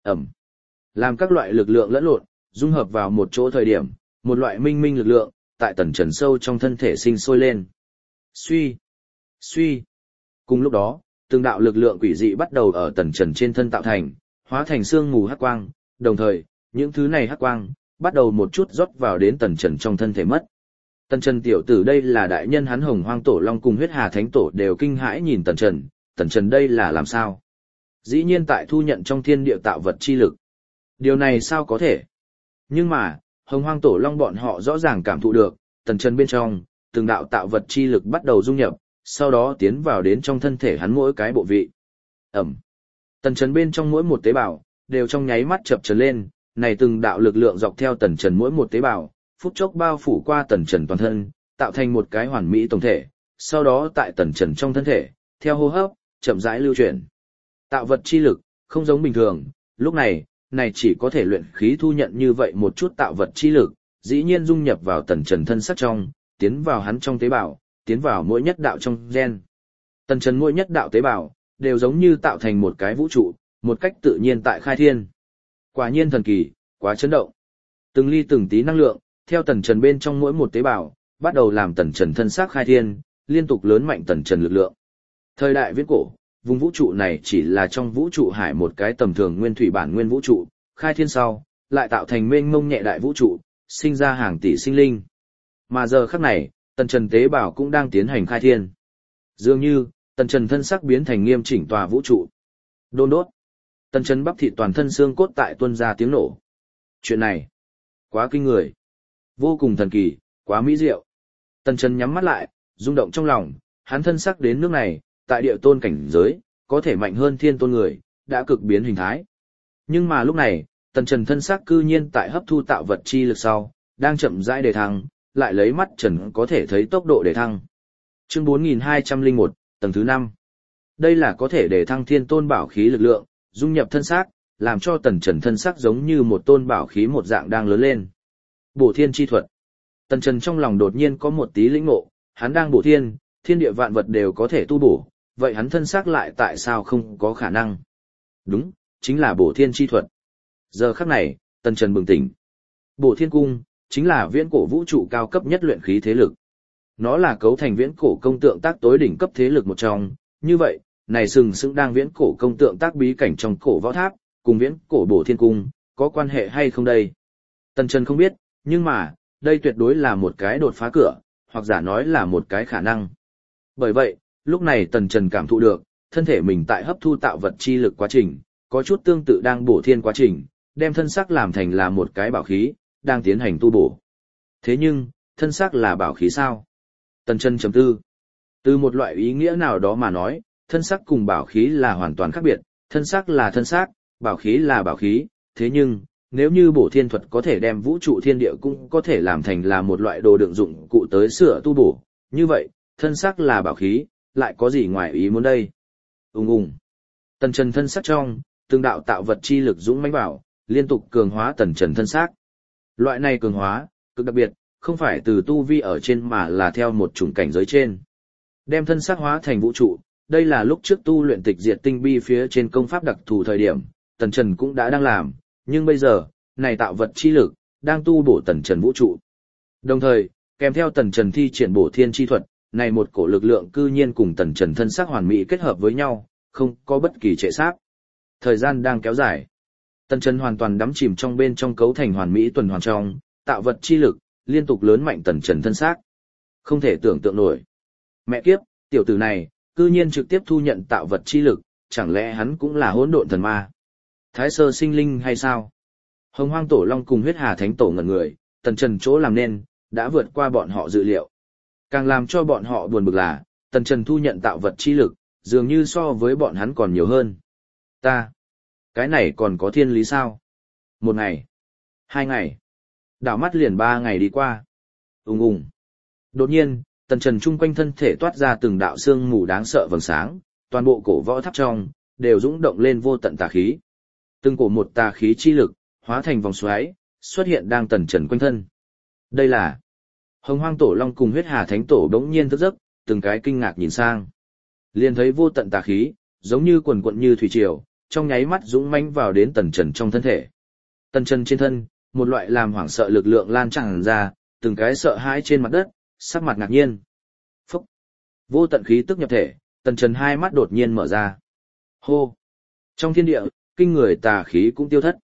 Làm các loại lực lượng lẫn lộn, dung hợp vào một chỗ thời điểm, một loại minh minh lực lượng tại Tần Trần sâu trong thân thể sinh sôi lên. Suy. Cùng lúc đó, từng đạo lực lượng quỷ dị bắt đầu ở Tần Trần trên thân tạo thành, hóa thành sương mù hắc quang, đồng thời, những thứ này hắc quang, bắt đầu một chút rót vào đến Tần Trần trong thân thể mất. Tần Trần tiểu tử đây là đại nhân hắn Hồng Hoang Tổ Long cùng Huyết Hà Thánh Tổ đều kinh hãi nhìn Tần Trần đây là làm sao? Dĩ nhiên tại thu nhận trong thiên địa tạo vật chi lực. Điều này sao có thể? Nhưng mà, Hồng Hoang Tổ Long bọn họ rõ ràng cảm thụ được, Tần Trần bên trong, từng đạo tạo vật chi lực bắt đầu dung nhập, sau đó tiến vào đến trong thân thể hắn mỗi cái bộ vị. Ẩm. Tần Trần bên trong mỗi một tế bào, đều trong nháy mắt chập chờn lên, này từng đạo lực lượng dọc theo Tần Trần mỗi một tế bào, phút chốc bao phủ qua Tần Trần toàn thân, tạo thành một cái hoàn mỹ tổng thể, sau đó tại Tần Trần trong thân thể, theo hô hấp, chậm rãi lưu chuyển. Tạo vật chi lực, không giống bình thường, lúc này chỉ có thể luyện khí thu nhận như vậy một chút tạo vật chi lực, dĩ nhiên dung nhập vào Tần Trần thân sắc trong, tiến vào hắn trong tế bào, tiến vào mỗi nhất đạo trong gen. Tần Trần mỗi nhất đạo tế bào, đều giống như tạo thành một cái vũ trụ, một cách tự nhiên tại khai thiên. Quả nhiên thần kỳ, quá chấn động. Từng ly từng tí năng lượng, theo Tần Trần bên trong mỗi một tế bào, bắt đầu làm Tần Trần thân xác khai thiên, liên tục lớn mạnh Tần Trần lực lượng. Thời đại viễn cổ, vùng vũ trụ này chỉ là trong vũ trụ hải một cái tầm thường nguyên thủy bản nguyên vũ trụ, khai thiên sau, lại tạo thành mênh mông nhẹ đại vũ trụ, sinh ra hàng tỷ sinh linh. Mà giờ khắc này, Tần Trần tế bào cũng đang tiến hành khai thiên. Dường như, Tần Trần thân sắc biến thành nghiêm chỉnh tòa vũ trụ. Đôn đốt. Tần Trần bắp thịt toàn thân xương cốt tại tuôn ra tiếng nổ. Chuyện này, quá kinh người. Vô cùng thần kỳ, quá mỹ diệu. Tần Trần nhắm mắt lại, rung động trong lòng, hắn thân sắc đến nước này, tại địa tôn cảnh giới, có thể mạnh hơn thiên tôn người, đã cực biến hình thái. Nhưng mà lúc này, Tần Trần thân sắc cư nhiên tại hấp thu tạo vật chi lực sau, đang chậm rãi đề thăng, lại lấy mắt trần có thể thấy tốc độ đề thăng. Chương 4201, tầng thứ 5. Đây là có thể đề thăng thiên tôn bảo khí lực lượng, dung nhập thân xác, làm cho Tần Trần thân xác giống như một tôn bảo khí một dạng đang lớn lên. Bổ thiên chi thuật. Tần Trần trong lòng đột nhiên có một tí lĩnh ngộ, hắn đang bổ thiên, thiên địa vạn vật đều có thể tu bổ, vậy hắn thân xác lại tại sao không có khả năng? Đúng, chính là bổ thiên chi thuật. Giờ khắc này, Tần Trần bừng tỉnh. Bổ thiên cung, chính là viễn cổ vũ trụ cao cấp nhất luyện khí thế lực. Nó là cấu thành viễn cổ công tượng tác tối đỉnh cấp thế lực một trong, như vậy, này sừng sững đang viễn cổ công tượng tác bí cảnh trong cổ võ tháp, cùng viễn cổ bổ thiên cung, có quan hệ hay không đây? Tần Trần không biết, nhưng mà, đây tuyệt đối là một cái đột phá cửa, hoặc giả nói là một cái khả năng. Bởi vậy, lúc này Tần Trần cảm thụ được, thân thể mình tại hấp thu tạo vật chi lực quá trình, có chút tương tự đang bổ thiên quá trình, đem thân xác làm thành là một cái bảo khí, đang tiến hành tu bổ. Thế nhưng, thân xác là bảo khí sao? Tần Trần chấm tư. Từ một loại ý nghĩa nào đó mà nói, thân xác cùng bảo khí là hoàn toàn khác biệt, thân xác là thân xác, bảo khí là bảo khí, thế nhưng, nếu như bổ thiên thuật có thể đem vũ trụ thiên địa cũng có thể làm thành là một loại đồ đựng dụng cụ tới sửa tu bổ, như vậy, thân xác là bảo khí, lại có gì ngoài ý muốn đây? Ùng ùng. Tần Trần thân xác trong, từng đạo tạo vật chi lực dũng mãnh vào, liên tục cường hóa Tần Trần thân xác. Loại này cường hóa, cực đặc biệt, không phải từ tu vi ở trên mà là theo một chủng cảnh giới trên. Đem thân xác hóa thành vũ trụ, đây là lúc trước tu luyện tịch diệt tinh bi phía trên công pháp đặc thù thời điểm, Tần Trần cũng đang làm, nhưng bây giờ, này tạo vật chi lực, đang tu bổ Tần Trần vũ trụ. Đồng thời, kèm theo Tần Trần thi triển bổ thiên chi thuật, này một cổ lực lượng cư nhiên cùng Tần Trần thân xác hoàn mỹ kết hợp với nhau, không có bất kỳ trệ xác. Thời gian đang kéo dài. Tần Trần hoàn toàn đắm chìm trong bên trong cấu thành hoàn mỹ tuần hoàn trong, tạo vật chi lực, liên tục lớn mạnh Tần Trần thân xác. Không thể tưởng tượng nổi. Mẹ kiếp, tiểu tử này, cư nhiên trực tiếp thu nhận tạo vật chi lực, chẳng lẽ hắn cũng là hỗn độn thần ma? Thái sơ sinh linh hay sao? Hồng Hoang Tổ Long cùng Huyết Hà Thánh Tổ ngẩn người, Tần Trần chỗ làm nên, đã vượt qua bọn họ dự liệu. Càng làm cho bọn họ buồn bực là, Tần Trần thu nhận tạo vật chi lực, dường như so với bọn hắn còn nhiều hơn. Cái này còn có thiên lý sao? 1 ngày, 2 ngày, đảo mắt liền 3 ngày đi qua. Ùng ùng. Đột nhiên, Tần Trần chung quanh thân thể toát ra từng đạo sương mù đáng sợ vầng sáng, toàn bộ cổ võ tháp trong, đều dũng động lên vô tận tà khí. Từng cổ một tà khí chi lực, hóa thành vòng xoáy, xuất hiện đang Tần Trần quanh thân. Đây là Hồng Hoang Tổ Long cùng Huyết Hà Thánh Tổ đống nhiên thức giấc, từng cái kinh ngạc nhìn sang. Liền thấy vô tận tà khí, giống như quần quận như thủy triều, trong nháy mắt dũng mãnh vào đến Tần Trần trong thân thể. Tần Trần trên thân, một loại làm hoảng sợ lực lượng lan tràn ra, từng cái sợ hãi trên mặt đất, sắc mặt ngạc nhiên. Phúc! Vô tận khí tức nhập thể, Tần Trần hai mắt đột nhiên mở ra. Hô! Trong thiên địa, kinh người tà khí cũng tiêu thất.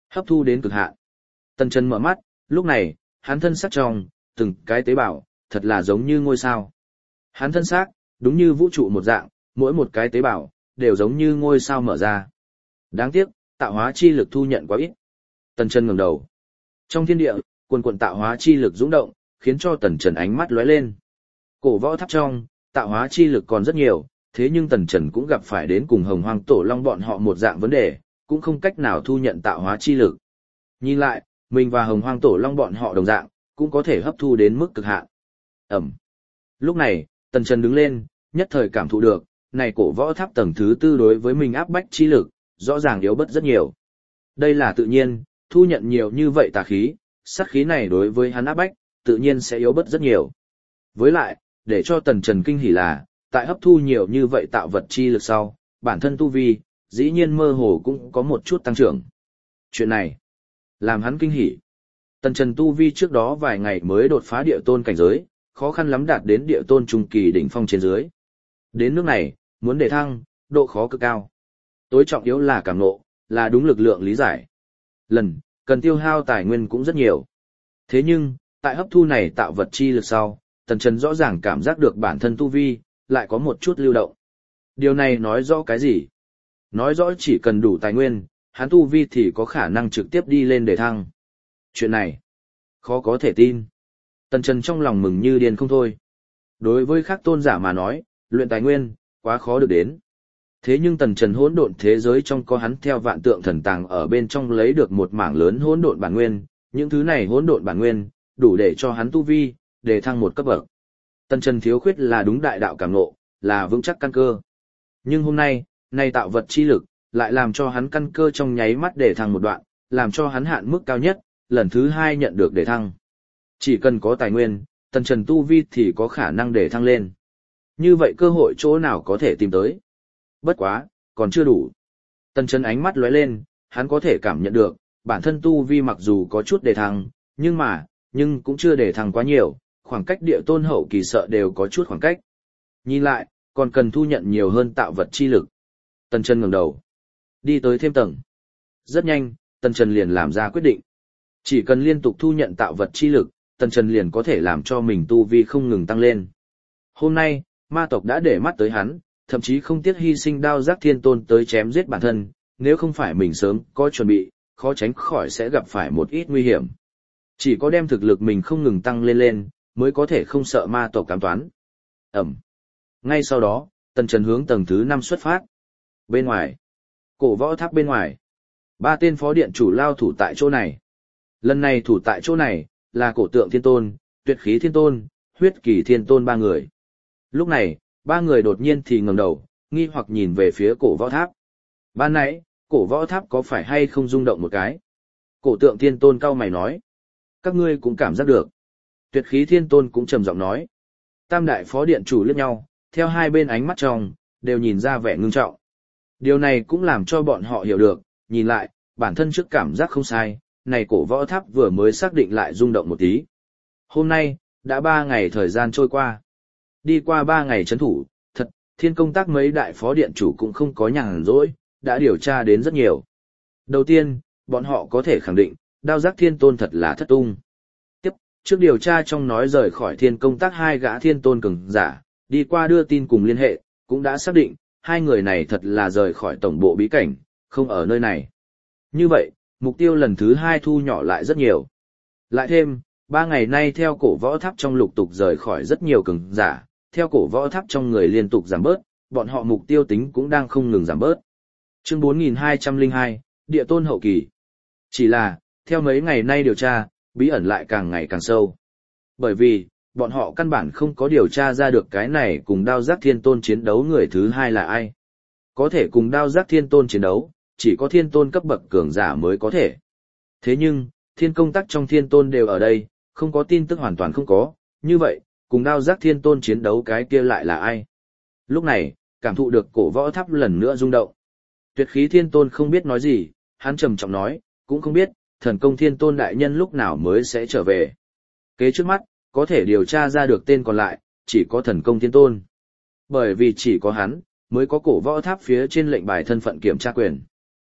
Hấp thu đến cực hạn. Tần Trần mở mắt, lúc này, hắn thân xác trong, từng cái tế bào, thật là giống như ngôi sao. Hắn thân xác, đúng như vũ trụ một dạng, mỗi một cái tế bào, đều giống như ngôi sao mở ra. Đáng tiếc, tạo hóa chi lực thu nhận quá ít. Tần Trần ngẩng đầu. Trong thiên địa, quần quần tạo hóa chi lực dũng động, khiến cho Tần Trần ánh mắt lóe lên. Cổ võ tháp trong, tạo hóa chi lực còn rất nhiều, thế nhưng Tần Trần cũng gặp phải đến cùng Hồng Hoang Tổ Long bọn họ một dạng vấn đề, cũng không cách nào thu nhận tạo hóa chi lực. Nhìn lại, mình và Hồng Hoang Tổ Long bọn họ đồng dạng, cũng có thể hấp thu đến mức cực hạn. Ẩm. Lúc này, Tần Trần đứng lên, nhất thời cảm thụ được, này cổ võ tháp tầng thứ tư đối với mình áp bách chi lực, rõ ràng yếu bớt rất nhiều. Đây là tự nhiên, thu nhận nhiều như vậy tà khí, sát khí này đối với hắn áp bách, tự nhiên sẽ yếu bớt rất nhiều. Với lại, để cho Tần Trần kinh hỉ là, tại hấp thu nhiều như vậy tạo vật chi lực sau, bản thân tu vi, dĩ nhiên mơ hồ cũng có một chút tăng trưởng. Chuyện này, làm hắn kinh hỉ. Tần Trần tu vi trước đó vài ngày mới đột phá địa tôn cảnh giới, khó khăn lắm đạt đến địa tôn trung kỳ đỉnh phong trên dưới. Đến nước này, muốn để thăng, độ khó cực cao. Tối trọng yếu là cảm ngộ, là đúng lực lượng lý giải. Lần, cần tiêu hao tài nguyên cũng rất nhiều. Thế nhưng, tại hấp thu này tạo vật chi lực sau, Tần Trần rõ ràng cảm giác được bản thân tu vi, lại có một chút lưu động. Điều này nói rõ cái gì? Nói rõ chỉ cần đủ tài nguyên, hắn tu vi thì có khả năng trực tiếp đi lên để thăng. Chuyện này, khó có thể tin. Tần Trần trong lòng mừng như điên không thôi. Đối với các tôn giả mà nói, luyện tài nguyên, quá khó được đến. Thế nhưng Tần Trần hỗn độn thế giới trong có hắn theo vạn tượng thần tàng ở bên trong lấy được một mảng lớn hỗn độn bản nguyên, những thứ này hỗn độn bản nguyên, đủ để cho hắn tu vi, để thăng một cấp bậc. Tần Trần thiếu khuyết là đúng đại đạo cảm ngộ, là vững chắc căn cơ. Nhưng hôm nay, nay tạo vật chi lực, lại làm cho hắn căn cơ trong nháy mắt để thăng một đoạn, làm cho hắn hạn mức cao nhất, lần thứ 2 nhận được để thăng. Chỉ cần có tài nguyên, Tần Trần tu vi thì có khả năng để thăng lên. Như vậy cơ hội chỗ nào có thể tìm tới? Bất quá, còn chưa đủ. Tần Trần ánh mắt lóe lên, hắn có thể cảm nhận được, bản thân tu vi mặc dù có chút để thăng, nhưng cũng chưa để thăng quá nhiều, khoảng cách địa tôn hậu kỳ sợ đều có chút khoảng cách. Nhìn lại, còn cần thu nhận nhiều hơn tạo vật chi lực. Tần Trần ngẩng đầu, đi tới thêm tầng. Rất nhanh, Tần Trần liền làm ra quyết định. Chỉ cần liên tục thu nhận tạo vật chi lực, Tần Trần liền có thể làm cho mình tu vi không ngừng tăng lên. Hôm nay, ma tộc đã để mắt tới hắn, thậm chí không tiếc hy sinh đao giác thiên tôn tới chém giết bản thân, nếu không phải mình sớm có chuẩn bị, khó tránh khỏi sẽ gặp phải một ít nguy hiểm. Chỉ có đem thực lực mình không ngừng tăng lên, mới có thể không sợ ma tộc cám toán. Ẩm. Ngay sau đó, Tần Trần hướng tầng thứ 5 xuất phát. Bên ngoài, cổ võ tháp bên ngoài, 3 tên phó điện chủ lao thủ tại chỗ này. Lần này thủ tại chỗ này, là cổ tượng thiên tôn, tuyệt khí thiên tôn, huyết kỳ thiên tôn 3 người. Lúc này, 3 người đột nhiên thì ngẩng đầu, nghi hoặc nhìn về phía cổ võ tháp. Ban nãy, cổ võ tháp có phải hay không rung động một cái? Cổ tượng thiên tôn cau mày nói. Các ngươi cũng cảm giác được. Tuyệt khí thiên tôn cũng trầm giọng nói. Tam đại phó điện chủ liếc nhau, theo hai bên ánh mắt trong, đều nhìn ra vẻ ngưng trọng. Điều này cũng làm cho bọn họ hiểu được, nhìn lại, bản thân trước cảm giác không sai, này cổ võ tháp vừa mới xác định lại rung động một tí. Hôm nay, đã 3 ngày thời gian trôi qua. Đi qua 3 ngày chấn thủ, thật, thiên công tác mấy đại phó điện chủ cũng không có nhàn rỗi, đã điều tra đến rất nhiều. Đầu tiên, bọn họ có thể khẳng định, đao giác thiên tôn thật là thất tung. Tiếp, trước điều tra trong nói rời khỏi thiên công tác 2 gã thiên tôn cường giả, đi qua đưa tin cùng liên hệ, cũng đã xác định, 2 người này thật là rời khỏi tổng bộ bí cảnh, không ở nơi này. Như vậy, mục tiêu lần thứ 2 thu nhỏ lại rất nhiều. Lại thêm, 3 ngày nay theo cổ võ tháp trong lục tục rời khỏi rất nhiều cường giả, theo cổ võ tháp trong người liên tục giảm bớt, bọn họ mục tiêu tính cũng đang không ngừng giảm bớt. Chương 4202, Địa tôn hậu kỳ. Chỉ là, theo mấy ngày nay điều tra, bí ẩn lại càng ngày càng sâu. Bởi vì, bọn họ căn bản không có điều tra ra được cái này cùng đao giác thiên tôn chiến đấu người thứ 2 là ai. Có thể cùng đao giác thiên tôn chiến đấu, chỉ có thiên tôn cấp bậc cường giả mới có thể. Thế nhưng, thiên công tác trong thiên tôn đều ở đây, không có tin tức hoàn toàn không có, như vậy, cùng đao giác thiên tôn chiến đấu cái kia lại là ai? Lúc này, cảm thụ được cổ võ tháp lần nữa rung động. Tuyệt khí thiên tôn không biết nói gì, hắn trầm trọng nói, cũng không biết, thần công thiên tôn đại nhân lúc nào mới sẽ trở về. Kế trước mắt, có thể điều tra ra được tên còn lại, chỉ có thần công thiên tôn. Bởi vì chỉ có hắn, mới có cổ võ tháp phía trên lệnh bài thân phận kiểm tra quyền.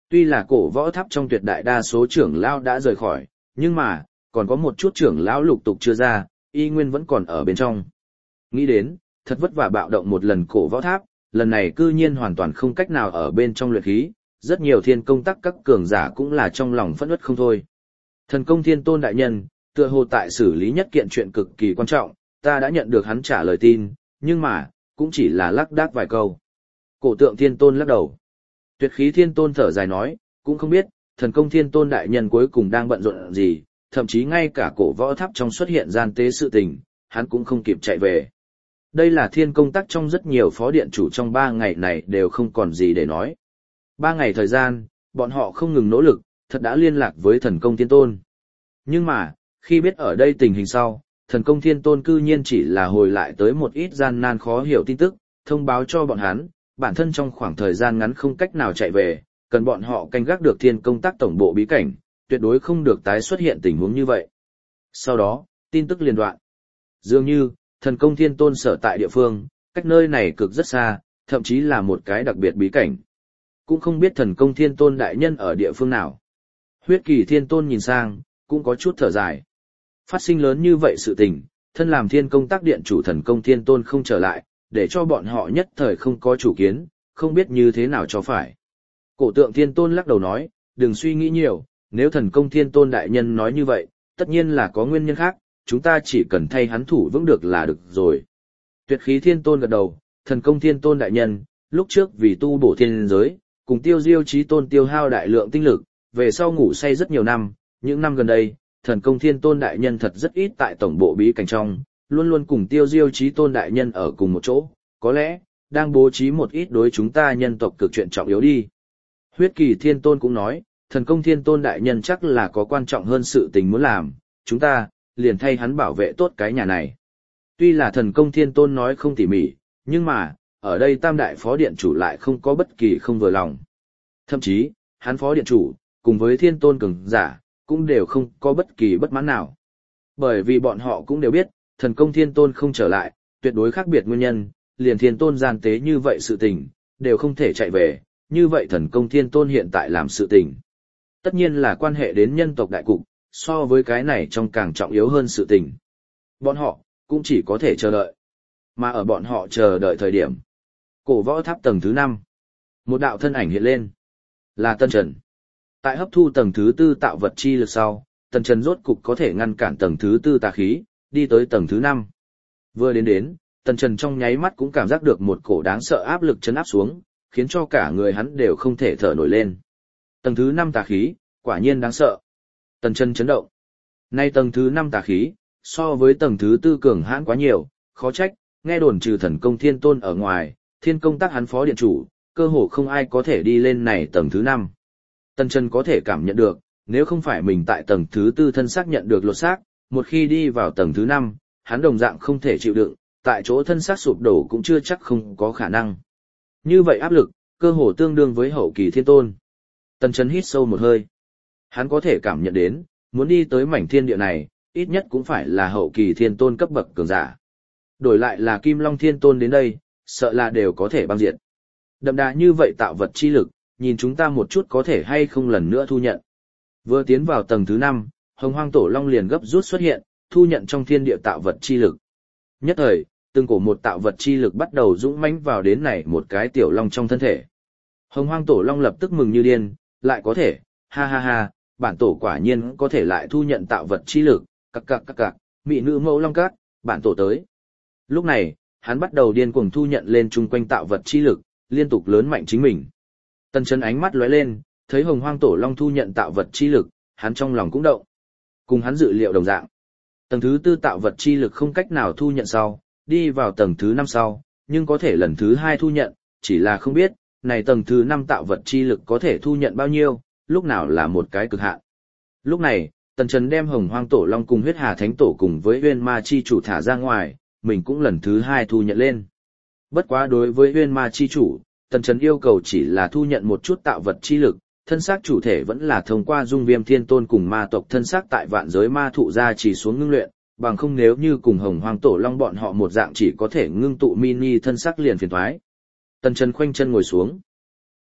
Tuy là cổ võ tháp trong tuyệt đại đa số trưởng lão đã rời khỏi, nhưng mà, còn có một chút trưởng lão lục tục chưa ra, y nguyên vẫn còn ở bên trong. Nghĩ đến, thật vất vả bạo động một lần cổ võ tháp, lần này cư nhiên hoàn toàn không cách nào ở bên trong luyện khí, rất nhiều thiên công tắc các cường giả cũng là trong lòng phẫn uất không thôi. Thần công thiên tôn đại nhân, tựa hồ tại xử lý nhất kiện chuyện cực kỳ quan trọng, ta đã nhận được hắn trả lời tin, nhưng mà, cũng chỉ là lác đác vài câu. Cổ tượng thiên tôn lắc đầu. Tuyệt khí thiên tôn thở dài nói, cũng không biết, thần công thiên tôn đại nhân cuối cùng đang bận rộn gì, thậm chí ngay cả cổ võ tháp trong xuất hiện gian tế sự tình, hắn cũng không kịp chạy về. Đây là thiên công tắc trong rất nhiều phó điện chủ trong 3 ngày này đều không còn gì để nói. 3 ngày thời gian, bọn họ không ngừng nỗ lực, thật đã liên lạc với thần công thiên tôn. Nhưng mà, khi biết ở đây tình hình sau, thần công thiên tôn cư nhiên chỉ là hồi lại tới một ít gian nan khó hiểu tin tức, thông báo cho bọn hắn, bản thân trong khoảng thời gian ngắn không cách nào chạy về, cần bọn họ canh gác được thiên công tác tổng bộ bí cảnh, tuyệt đối không được tái xuất hiện tình huống như vậy. Sau đó, tin tức liên đoạn. Dường như, thần công thiên tôn sở tại địa phương, cách nơi này cực rất xa, thậm chí là một cái đặc biệt bí cảnh. Cũng không biết thần công thiên tôn đại nhân ở địa phương nào. Huyết kỳ thiên tôn nhìn sang, cũng có chút thở dài. Phát sinh lớn như vậy sự tình, thân làm thiên công tác điện chủ thần công thiên tôn không trở lại, để cho bọn họ nhất thời không có chủ kiến, không biết như thế nào cho phải. Cổ tượng thiên tôn lắc đầu nói, đừng suy nghĩ nhiều, nếu thần công thiên tôn đại nhân nói như vậy, tất nhiên là có nguyên nhân khác, chúng ta chỉ cần thay hắn thủ vững được là được rồi. Tuyệt khí thiên tôn gật đầu, thần công thiên tôn đại nhân, lúc trước vì tu bổ thiên giới, cùng tiêu diêu chí tôn tiêu hao đại lượng tinh lực, về sau ngủ say rất nhiều năm, những năm gần đây, thần công thiên tôn đại nhân thật rất ít tại tổng bộ bí cảnh trong, luôn luôn cùng tiêu diêu chí tôn đại nhân ở cùng một chỗ, có lẽ, đang bố trí một ít đối chúng ta nhân tộc cực chuyện trọng yếu đi. Huyết kỳ thiên tôn cũng nói, thần công thiên tôn đại nhân chắc là có quan trọng hơn sự tình muốn làm, chúng ta, liền thay hắn bảo vệ tốt cái nhà này. Tuy là thần công thiên tôn nói không tỉ mỉ, nhưng mà, ở đây tam đại phó điện chủ lại không có bất kỳ không vừa lòng. Thậm chí, hắn phó điện chủ, cùng với thiên tôn cường giả, cũng đều không có bất kỳ bất mãn nào. Bởi vì bọn họ cũng đều biết, thần công thiên tôn không trở lại, tuyệt đối khác biệt nguyên nhân, liền thiên tôn gian tế như vậy sự tình, đều không thể chạy về, như vậy thần công thiên tôn hiện tại làm sự tình. Tất nhiên là quan hệ đến nhân tộc đại cục, so với cái này trong càng trọng yếu hơn sự tình. Bọn họ, cũng chỉ có thể chờ đợi. Mà ở bọn họ chờ đợi thời điểm, cổ võ tháp tầng thứ 5. Một đạo thân ảnh hiện lên. Là Tân Trần. Tại hấp thu tầng thứ 4 tạo vật chi lực sau, Tân Trần rốt cục có thể ngăn cản tầng thứ 4 tà khí, đi tới tầng thứ 5. Vừa đến, Tân Trần trong nháy mắt cũng cảm giác được một cổ đáng sợ áp lực chấn áp xuống, khiến cho cả người hắn đều không thể thở nổi lên. Tầng thứ 5 tà khí, quả nhiên đáng sợ. Tân Trần chấn động. Nay tầng thứ 5 tà khí, so với tầng thứ 4 cường hãn quá nhiều, khó trách, nghe đồn trừ thần công thiên tôn ở ngoài, thiên công tác hắn phó điện chủ, cơ hồ không ai có thể đi lên này tầng thứ 5. Tân Trần có thể cảm nhận được, nếu không phải mình tại tầng thứ 4 thân xác nhận được lột xác, một khi đi vào tầng thứ 5, hắn đồng dạng không thể chịu đựng, tại chỗ thân xác sụp đổ cũng chưa chắc không có khả năng. Như vậy áp lực, cơ hồ tương đương với hậu kỳ thiên tôn. Tân Trần hít sâu một hơi. Hắn có thể cảm nhận đến, muốn đi tới mảnh thiên địa này, ít nhất cũng phải là hậu kỳ thiên tôn cấp bậc cường giả. Đổi lại là Kim Long thiên tôn đến đây, sợ là đều có thể băng diệt. Đậm đà như vậy tạo vật chi lực, nhìn chúng ta một chút có thể hay không lần nữa thu nhận. Vừa tiến vào tầng thứ 5, Hồng Hoang Tổ Long liền gấp rút xuất hiện, thu nhận trong thiên địa tạo vật chi lực. Nhất thời, từng cổ một tạo vật chi lực bắt đầu dũng mãnh vào đến này một cái tiểu long trong thân thể. Hồng Hoang Tổ Long lập tức mừng như điên, lại có thể, ha ha ha, bản tổ quả nhiên có thể lại thu nhận tạo vật chi lực, cặc, mỹ nữ mẫu long cát, bản tổ tới. Lúc này, hắn bắt đầu điên cuồng thu nhận lên chung quanh tạo vật chi lực, liên tục lớn mạnh chính mình. Tân Trần ánh mắt lóe lên, thấy Hồng Hoang Tổ Long thu nhận tạo vật chi lực, hắn trong lòng cũng động. Cùng hắn dự liệu đồng dạng. Tầng thứ 4 tạo vật chi lực không cách nào thu nhận sau, đi vào tầng thứ 5 sau, nhưng có thể lần thứ 2 thu nhận, chỉ là không biết, này tầng thứ 5 tạo vật chi lực có thể thu nhận bao nhiêu, lúc nào là một cái cực hạn. Lúc này, Tần Trần đem Hồng Hoang Tổ Long cùng Huyết Hà Thánh Tổ cùng với Huyên Ma Chi Chủ thả ra ngoài, mình cũng lần thứ 2 thu nhận lên. Bất quá đối với Huyên Ma Chi Chủ, Tần Trần yêu cầu chỉ là thu nhận một chút tạo vật chi lực, thân xác chủ thể vẫn là thông qua Dung Viêm Thiên Tôn cùng ma tộc thân xác tại vạn giới ma thụ ra chỉ xuống ngưng luyện, bằng không nếu như cùng Hồng Hoang Tổ Long bọn họ một dạng chỉ có thể ngưng tụ mini thân xác liền phiền toái. Tần Trần khoanh chân ngồi xuống.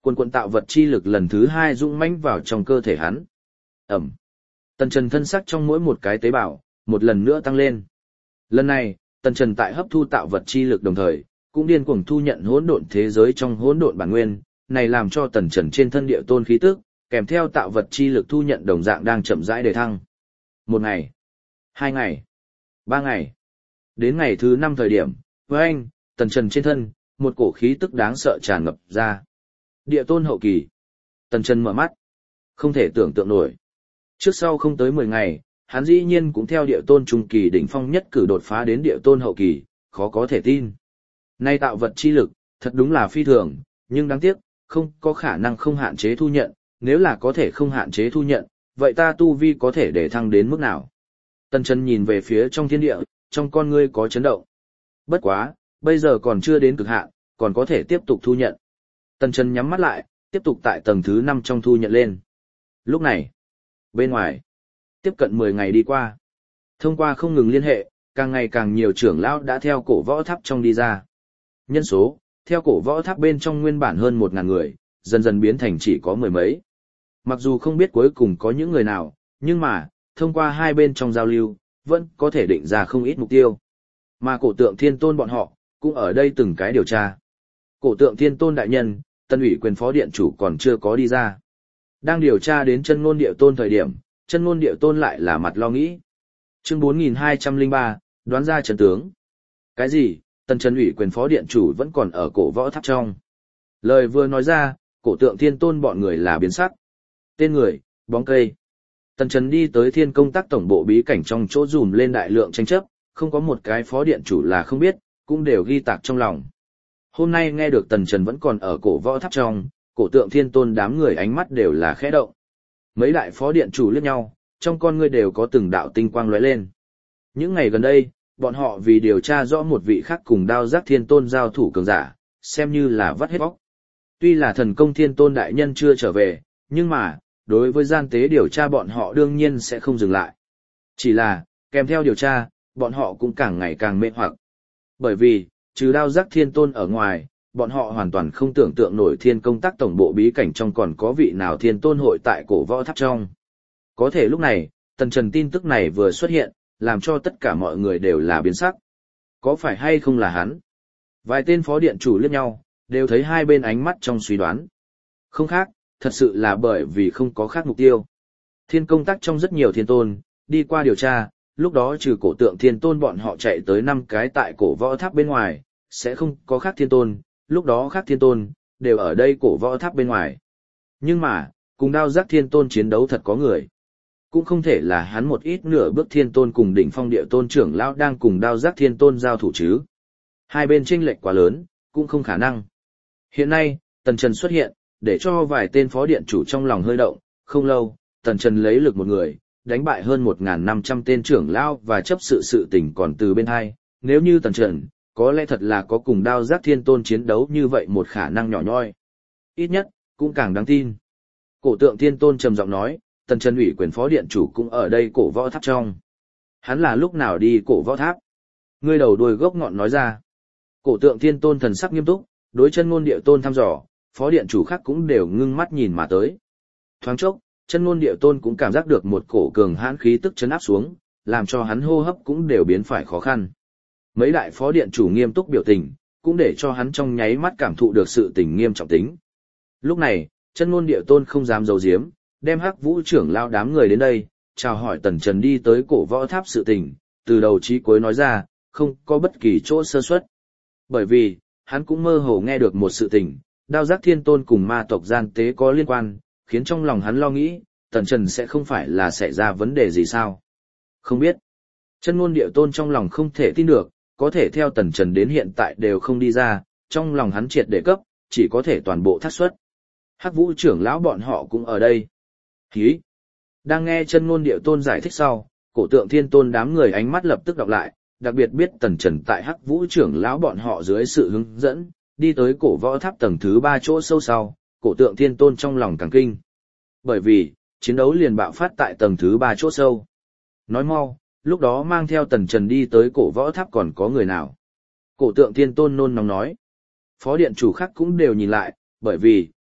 Quần quần tạo vật chi lực lần thứ hai dũng mãnh vào trong cơ thể hắn. Ẩm. Tần Trần thân sắc trong mỗi một cái tế bào, một lần nữa tăng lên. Lần này, Tần Trần tại hấp thu tạo vật chi lực đồng thời, cũng điên cuồng thu nhận hỗn độn thế giới trong hỗn độn bản nguyên, này làm cho Tần Trần trên thân địa tôn khí tức, kèm theo tạo vật chi lực thu nhận đồng dạng đang chậm rãi đề thăng. 1 ngày, 2 ngày, 3 ngày. Đến ngày thứ 5 thời điểm, với anh, Tần Trần trên thân, một cổ khí tức đáng sợ tràn ngập ra. Địa tôn hậu kỳ. Tần Trần mở mắt. Không thể tưởng tượng nổi. Trước sau không tới 10 ngày, hắn dĩ nhiên cũng theo địa tôn trung kỳ đỉnh phong nhất cử đột phá đến địa tôn hậu kỳ, khó có thể tin. Nay tạo vật chi lực, thật đúng là phi thường, nhưng đáng tiếc, không có khả năng không hạn chế thu nhận, nếu là có thể không hạn chế thu nhận, vậy ta tu vi có thể để thăng đến mức nào? Tần Trần nhìn về phía trong thiên địa, trong con ngươi có chấn động. Bất quá, bây giờ còn chưa đến cực hạn, còn có thể tiếp tục thu nhận. Tần Trần nhắm mắt lại, tiếp tục tại tầng thứ 5 trong thu nhận lên. Lúc này, bên ngoài, tiếp cận 10 ngày đi qua. Thông qua không ngừng liên hệ, càng ngày càng nhiều trưởng lão đã theo cổ võ tháp trong đi ra. Nhân số, theo cổ võ tháp bên trong nguyên bản hơn 1.000 người, dần dần biến thành chỉ có 10 mấy. Mặc dù không biết cuối cùng có những người nào, nhưng mà, thông qua hai bên trong giao lưu, vẫn có thể định ra không ít mục tiêu. Mà cổ tượng thiên tôn bọn họ, cũng ở đây từng cái điều tra. Cổ tượng thiên tôn đại nhân, tân ủy quyền phó điện chủ còn chưa có đi ra. Đang điều tra đến chân ngôn địa tôn thời điểm, chân ngôn địa tôn lại là mặt lo nghĩ. Chương 4203, đoán ra trận tướng. Cái gì, tân chân ủy quyền phó điện chủ vẫn còn ở cổ võ tháp trong. Lời vừa nói ra, cổ tượng thiên tôn bọn người là biến sắc. Tên người, bóng cây. Tần Trần đi tới thiên công tác tổng bộ bí cảnh trong chỗ dùm lên đại lượng tranh chấp, không có một cái phó điện chủ là không biết, cũng đều ghi tạc trong lòng. Hôm nay nghe được Tần Trần vẫn còn ở cổ võ tháp trong, cổ tượng thiên tôn đám người ánh mắt đều là khẽ động. Mấy đại phó điện chủ liếc nhau, trong con ngươi đều có từng đạo tinh quang lóe lên. Những ngày gần đây, bọn họ vì điều tra rõ một vị khác cùng đao giác thiên tôn giao thủ cường giả, xem như là vắt hết bóc. Tuy là thần công thiên tôn đại nhân chưa trở về, nhưng mà, đối với gian tế điều tra bọn họ đương nhiên sẽ không dừng lại. Chỉ là, kèm theo điều tra, bọn họ cũng càng ngày càng mê hoặc. Bởi vì, trừ đao giác thiên tôn ở ngoài, bọn họ hoàn toàn không tưởng tượng nổi thiên công tác tổng bộ bí cảnh trong còn có vị nào thiên tôn hội tại cổ võ tháp trong. Có thể lúc này, Tần Trần tin tức này vừa xuất hiện, làm cho tất cả mọi người đều là biến sắc. Có phải hay không là hắn? Vài tên phó điện chủ liếc nhau, đều thấy hai bên ánh mắt trong suy đoán. Không khác, thật sự là bởi vì không có khác mục tiêu. Thiên công tác trong rất nhiều thiên tôn, đi qua điều tra, lúc đó trừ cổ tượng thiên tôn bọn họ chạy tới 5 cái tại cổ võ tháp bên ngoài, sẽ không có khác thiên tôn, lúc đó khác thiên tôn, đều ở đây cổ võ tháp bên ngoài. Nhưng mà, cùng đao giác thiên tôn chiến đấu thật có người. Cũng không thể là hắn một ít nửa bước thiên tôn cùng đỉnh phong địa tôn trưởng lão đang cùng đao giác thiên tôn giao thủ chứ. Hai bên chênh lệch quá lớn, cũng không khả năng. Hiện nay, Tần Trần xuất hiện, để cho vài tên phó điện chủ trong lòng hơi động, không lâu, Tần Trần lấy lực một người, đánh bại hơn 1.500 tên trưởng lão và chấp sự tình còn từ bên hai. Nếu như Tần Trần, có lẽ thật là có cùng đao giác thiên tôn chiến đấu như vậy một khả năng nhỏ nhoi. Ít nhất, cũng càng đáng tin. Cổ tượng thiên tôn trầm giọng nói, Tần Trần ủy quyền phó điện chủ cũng ở đây cổ võ tháp trong. Hắn là lúc nào đi cổ võ tháp? Ngươi đầu đuôi gốc ngọn nói ra. Cổ tượng thiên tôn thần sắc nghiêm túc, đối chân ngôn địa tôn thăm dò, phó điện chủ khác cũng đều ngưng mắt nhìn mà tới. Thoáng chốc, chân ngôn địa tôn cũng cảm giác được một cổ cường hãn khí tức chấn áp xuống, làm cho hắn hô hấp cũng đều biến phải khó khăn. Mấy đại phó điện chủ nghiêm túc biểu tình, cũng để cho hắn trong nháy mắt cảm thụ được sự tình nghiêm trọng tính. Lúc này, chân ngôn địa tôn không dám giấu giếm, đem Hắc Vũ trưởng lao đám người đến đây, chào hỏi Tần Trần đi tới cổ võ tháp sự tình, từ đầu chí cuối nói ra, không có bất kỳ chỗ sơ suất. Bởi vì, hắn cũng mơ hồ nghe được một sự tình, đao giác thiên tôn cùng ma tộc gian tế có liên quan, khiến trong lòng hắn lo nghĩ, Tần Trần sẽ không phải là xảy ra vấn đề gì sao. Không biết. Chân ngôn địa tôn trong lòng không thể tin được, có thể theo Tần Trần đến hiện tại đều không đi ra, trong lòng hắn triệt để cấp, chỉ có thể toàn bộ thác xuất. Hắc Vũ trưởng lão bọn họ cũng ở đây. Hí! Đang nghe chân ngôn địa tôn giải thích sau, cổ tượng thiên tôn đám người ánh mắt lập tức đọc lại, đặc biệt biết Tần Trần tại Hắc Vũ trưởng lão bọn họ dưới sự hướng dẫn, đi tới cổ võ tháp tầng thứ 3 chỗ sâu sau, cổ tượng thiên tôn trong lòng càng kinh. Bởi vì, chiến đấu liền bạo phát tại tầng thứ 3 chỗ sâu. Nói mau, lúc đó mang theo Tần Trần đi tới cổ võ tháp còn có người nào? Cổ tượng thiên tôn nôn nóng nói. Phó điện chủ khác cũng đều nhìn lại, bởi vì,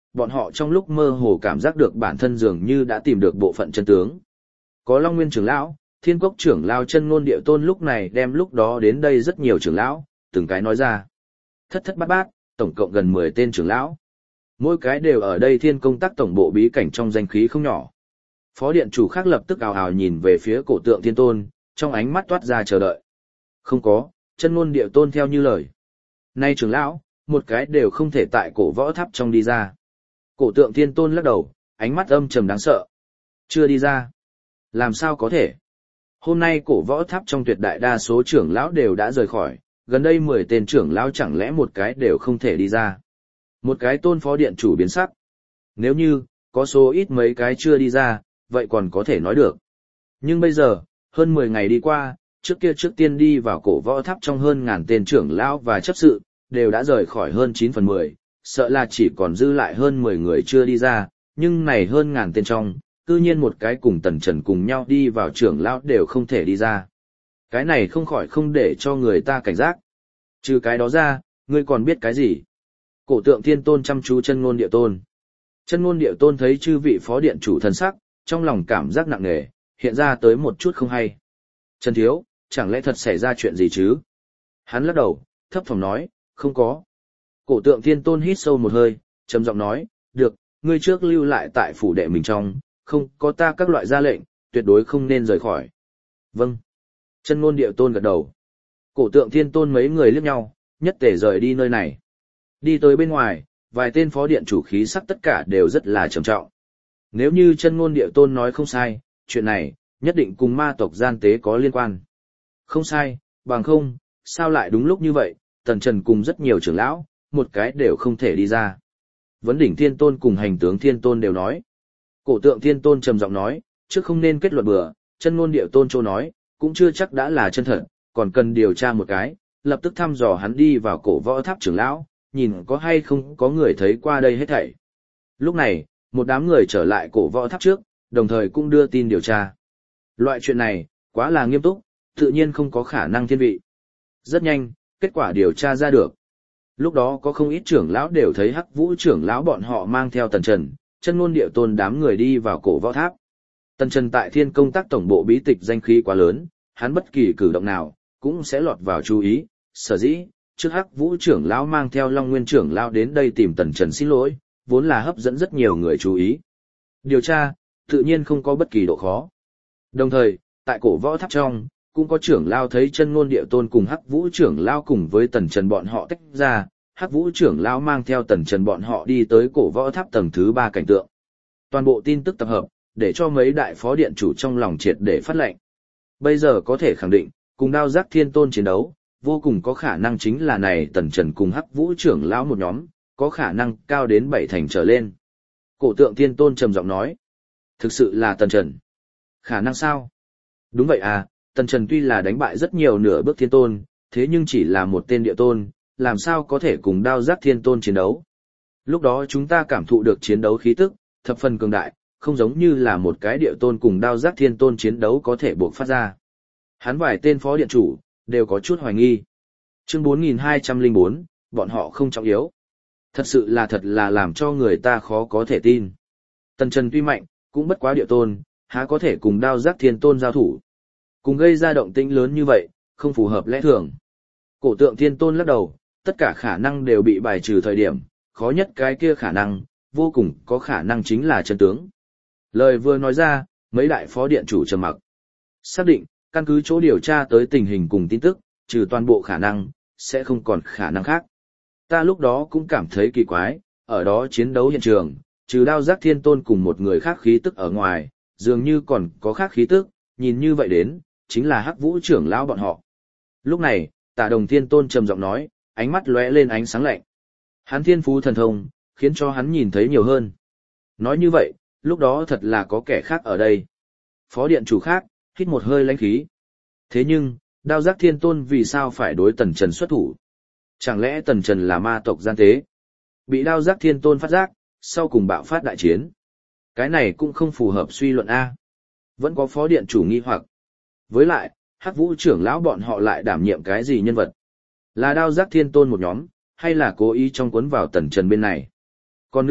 bọn họ trong lúc mơ hồ cảm giác được bản thân dường như đã tìm được bộ phận chân tướng. Có Long Nguyên trưởng lão, Thiên Cốc trưởng lão, Chân Ngôn Địa Tôn lúc này đem lúc đó đến đây rất nhiều trưởng lão, từng cái nói ra. Thất thất bát bát, tổng cộng gần 10 tên trưởng lão. Mỗi cái đều ở đây Thiên Công Tác tổng bộ bí cảnh trong danh khí không nhỏ. Phó điện chủ khác lập tức ào ào nhìn về phía Cổ Tượng Thiên Tôn, trong ánh mắt toát ra chờ đợi. Không có, Chân Ngôn Địa Tôn theo như lời. Nay trưởng lão, một cái đều không thể tại Cổ Võ Tháp trong đi ra. Cổ Tượng Thiên Tôn lắc đầu, ánh mắt âm trầm đáng sợ. Chưa đi ra. Làm sao có thể? Hôm nay Cổ Võ Tháp trong tuyệt đại đa số trưởng lão đều đã rời khỏi, gần đây 10 tên trưởng lão chẳng lẽ một cái đều không thể đi ra. Một cái Tôn phó điện chủ biến sắc. Nếu như, có số ít mấy cái chưa đi ra, vậy còn có thể nói được. Nhưng bây giờ, hơn 10 ngày đi qua, trước tiên đi vào Cổ Võ Tháp trong hơn ngàn tên trưởng lão và chấp sự, đều đã rời khỏi hơn 9/10, sợ là chỉ còn dư lại hơn 10 người chưa đi ra, nhưng này hơn ngàn tên trong, tự nhiên một cái cùng Tần Trần cùng nhau đi vào trưởng lão đều không thể đi ra. Cái này không khỏi không để cho người ta cảnh giác. Trừ cái đó ra, ngươi còn biết cái gì? Cổ Tượng Thiên Tôn chăm chú Chân Ngôn Địa Tôn. Chân Ngôn Địa Tôn thấy chư vị phó điện chủ thần sắc, trong lòng cảm giác nặng nề, hiện ra tới một chút không hay. Trần Thiếu, chẳng lẽ thật xảy ra chuyện gì chứ? Hắn lắc đầu, thấp thỏm nói, không có. Cổ Tượng Thiên Tôn hít sâu một hơi, trầm giọng nói, được, ngươi trước lưu lại tại phủ đệ mình trong, không có ta các loại ra lệnh, tuyệt đối không nên rời khỏi. Vâng. Chân Ngôn Địa Tôn gật đầu. Cổ Tượng Thiên Tôn mấy người liếc nhau, nhất tề rời đi nơi này. Đi tới bên ngoài, vài tên phó điện chủ khí sắc tất cả đều rất là trầm trọng. Nếu như Chân Ngôn Địa Tôn nói không sai, chuyện này, nhất định cùng ma tộc gian tế có liên quan. Không sai, bằng không, sao lại đúng lúc như vậy, Tần Trần cùng rất nhiều trưởng lão, một cái đều không thể đi ra. Vấn Đỉnh Thiên Tôn cùng Hành Tướng Thiên Tôn đều nói. Cổ Tượng Thiên Tôn trầm giọng nói, trước không nên kết luận bừa, Chân Ngôn Địa Tôn châu nói, cũng chưa chắc đã là chân thật, còn cần điều tra một cái, lập tức thăm dò hắn đi vào Cổ Võ Tháp trưởng lão, nhìn có hay không có người thấy qua đây hết thảy. Lúc này, một đám người trở lại Cổ Võ Tháp trước, đồng thời cũng đưa tin điều tra. Loại chuyện này, quá là nghiêm túc, tự nhiên không có khả năng thiên vị. Rất nhanh, kết quả điều tra ra được. Lúc đó có không ít trưởng lão đều thấy Hắc Vũ trưởng lão bọn họ mang theo Tần Trần, Chân Ngôn Địa Tôn đám người đi vào Cổ Võ Tháp. Tần Trần tại Thiên Công Tác tổng bộ bí tịch danh khí quá lớn, hắn bất kỳ cử động nào cũng sẽ lọt vào chú ý, sở dĩ, trước Hắc Vũ trưởng lão mang theo Long Nguyên trưởng lão đến đây tìm Tần Trần xin lỗi, vốn là hấp dẫn rất nhiều người chú ý. Điều tra, tự nhiên không có bất kỳ độ khó. Đồng thời, tại Cổ Võ Tháp trong, cũng có trưởng lão thấy Chân Ngôn Địa Tôn cùng Hắc Vũ trưởng lão cùng với Tần Trần bọn họ tách ra, Hắc Vũ trưởng lão mang theo Tần Trần bọn họ đi tới Cổ Võ Tháp tầng thứ 3 cảnh tượng. Toàn bộ tin tức tập hợp, để cho mấy đại phó điện chủ trong lòng triệt để phát lệnh. Bây giờ có thể khẳng định, cùng Đao Giác Thiên Tôn chiến đấu, vô cùng có khả năng chính là này Tần Trần cùng Hắc Vũ trưởng lão một nhóm, có khả năng cao đến 7 thành trở lên. Cổ Tượng Thiên Tôn trầm giọng nói, thực sự là Tần Trần. Khả năng sao? Đúng vậy à, Tần Trần tuy là đánh bại rất nhiều nửa bước thiên tôn, thế nhưng chỉ là một tên địa tôn, làm sao có thể cùng Đao Giác Thiên Tôn chiến đấu. Lúc đó chúng ta cảm thụ được chiến đấu khí tức, thập phần cường đại, không giống như là một cái địa tôn cùng Đao Giác Thiên Tôn chiến đấu có thể buộc phát ra. Hắn vài tên phó điện chủ, đều có chút hoài nghi. Chương 4204, bọn họ không trọng yếu. Thật sự là làm cho người ta khó có thể tin. Tần Trần tuy mạnh, cũng bất quá địa tôn, há có thể cùng Đao Giác Thiên Tôn giao thủ. Cùng gây ra động tĩnh lớn như vậy, không phù hợp lẽ thường. Cổ Tượng Thiên Tôn lắc đầu, tất cả khả năng đều bị bài trừ thời điểm, khó nhất cái kia khả năng, vô cùng có khả năng chính là chân tướng. Lời vừa nói ra, mấy đại phó điện chủ trầm mặc. Xác định, căn cứ chỗ điều tra tới tình hình cùng tin tức, trừ toàn bộ khả năng, sẽ không còn khả năng khác. Ta lúc đó cũng cảm thấy kỳ quái, ở đó chiến đấu hiện trường, trừ Đao Giác Thiên Tôn cùng một người khác khí tức ở ngoài, dường như còn có khác khí tức, nhìn như vậy đến, chính là Hắc Vũ trưởng lão bọn họ. Lúc này, Tả Đồng Thiên Tôn trầm giọng nói, ánh mắt lóe lên ánh sáng lạnh. Hắn thiên phú thần thông, khiến cho hắn nhìn thấy nhiều hơn. Nói như vậy, lúc đó thật là có kẻ khác ở đây. Phó điện chủ khác, hít một hơi lãnh khí. Thế nhưng, Đao Giác Thiên Tôn vì sao phải đối Tần Trần xuất thủ? Chẳng lẽ Tần Trần là ma tộc gian tế? Bị Đao Giác Thiên Tôn phát giác, sau cùng bạo phát đại chiến. Cái này cũng không phù hợp suy luận A. Vẫn có phó điện chủ nghi hoặc. Với lại, Hắc Vũ trưởng lão bọn họ lại đảm nhiệm cái gì nhân vật? Là Đao Giác Thiên Tôn một nhóm, hay là cố ý trong cuốn vào Tần Trần bên này? Còn nữa,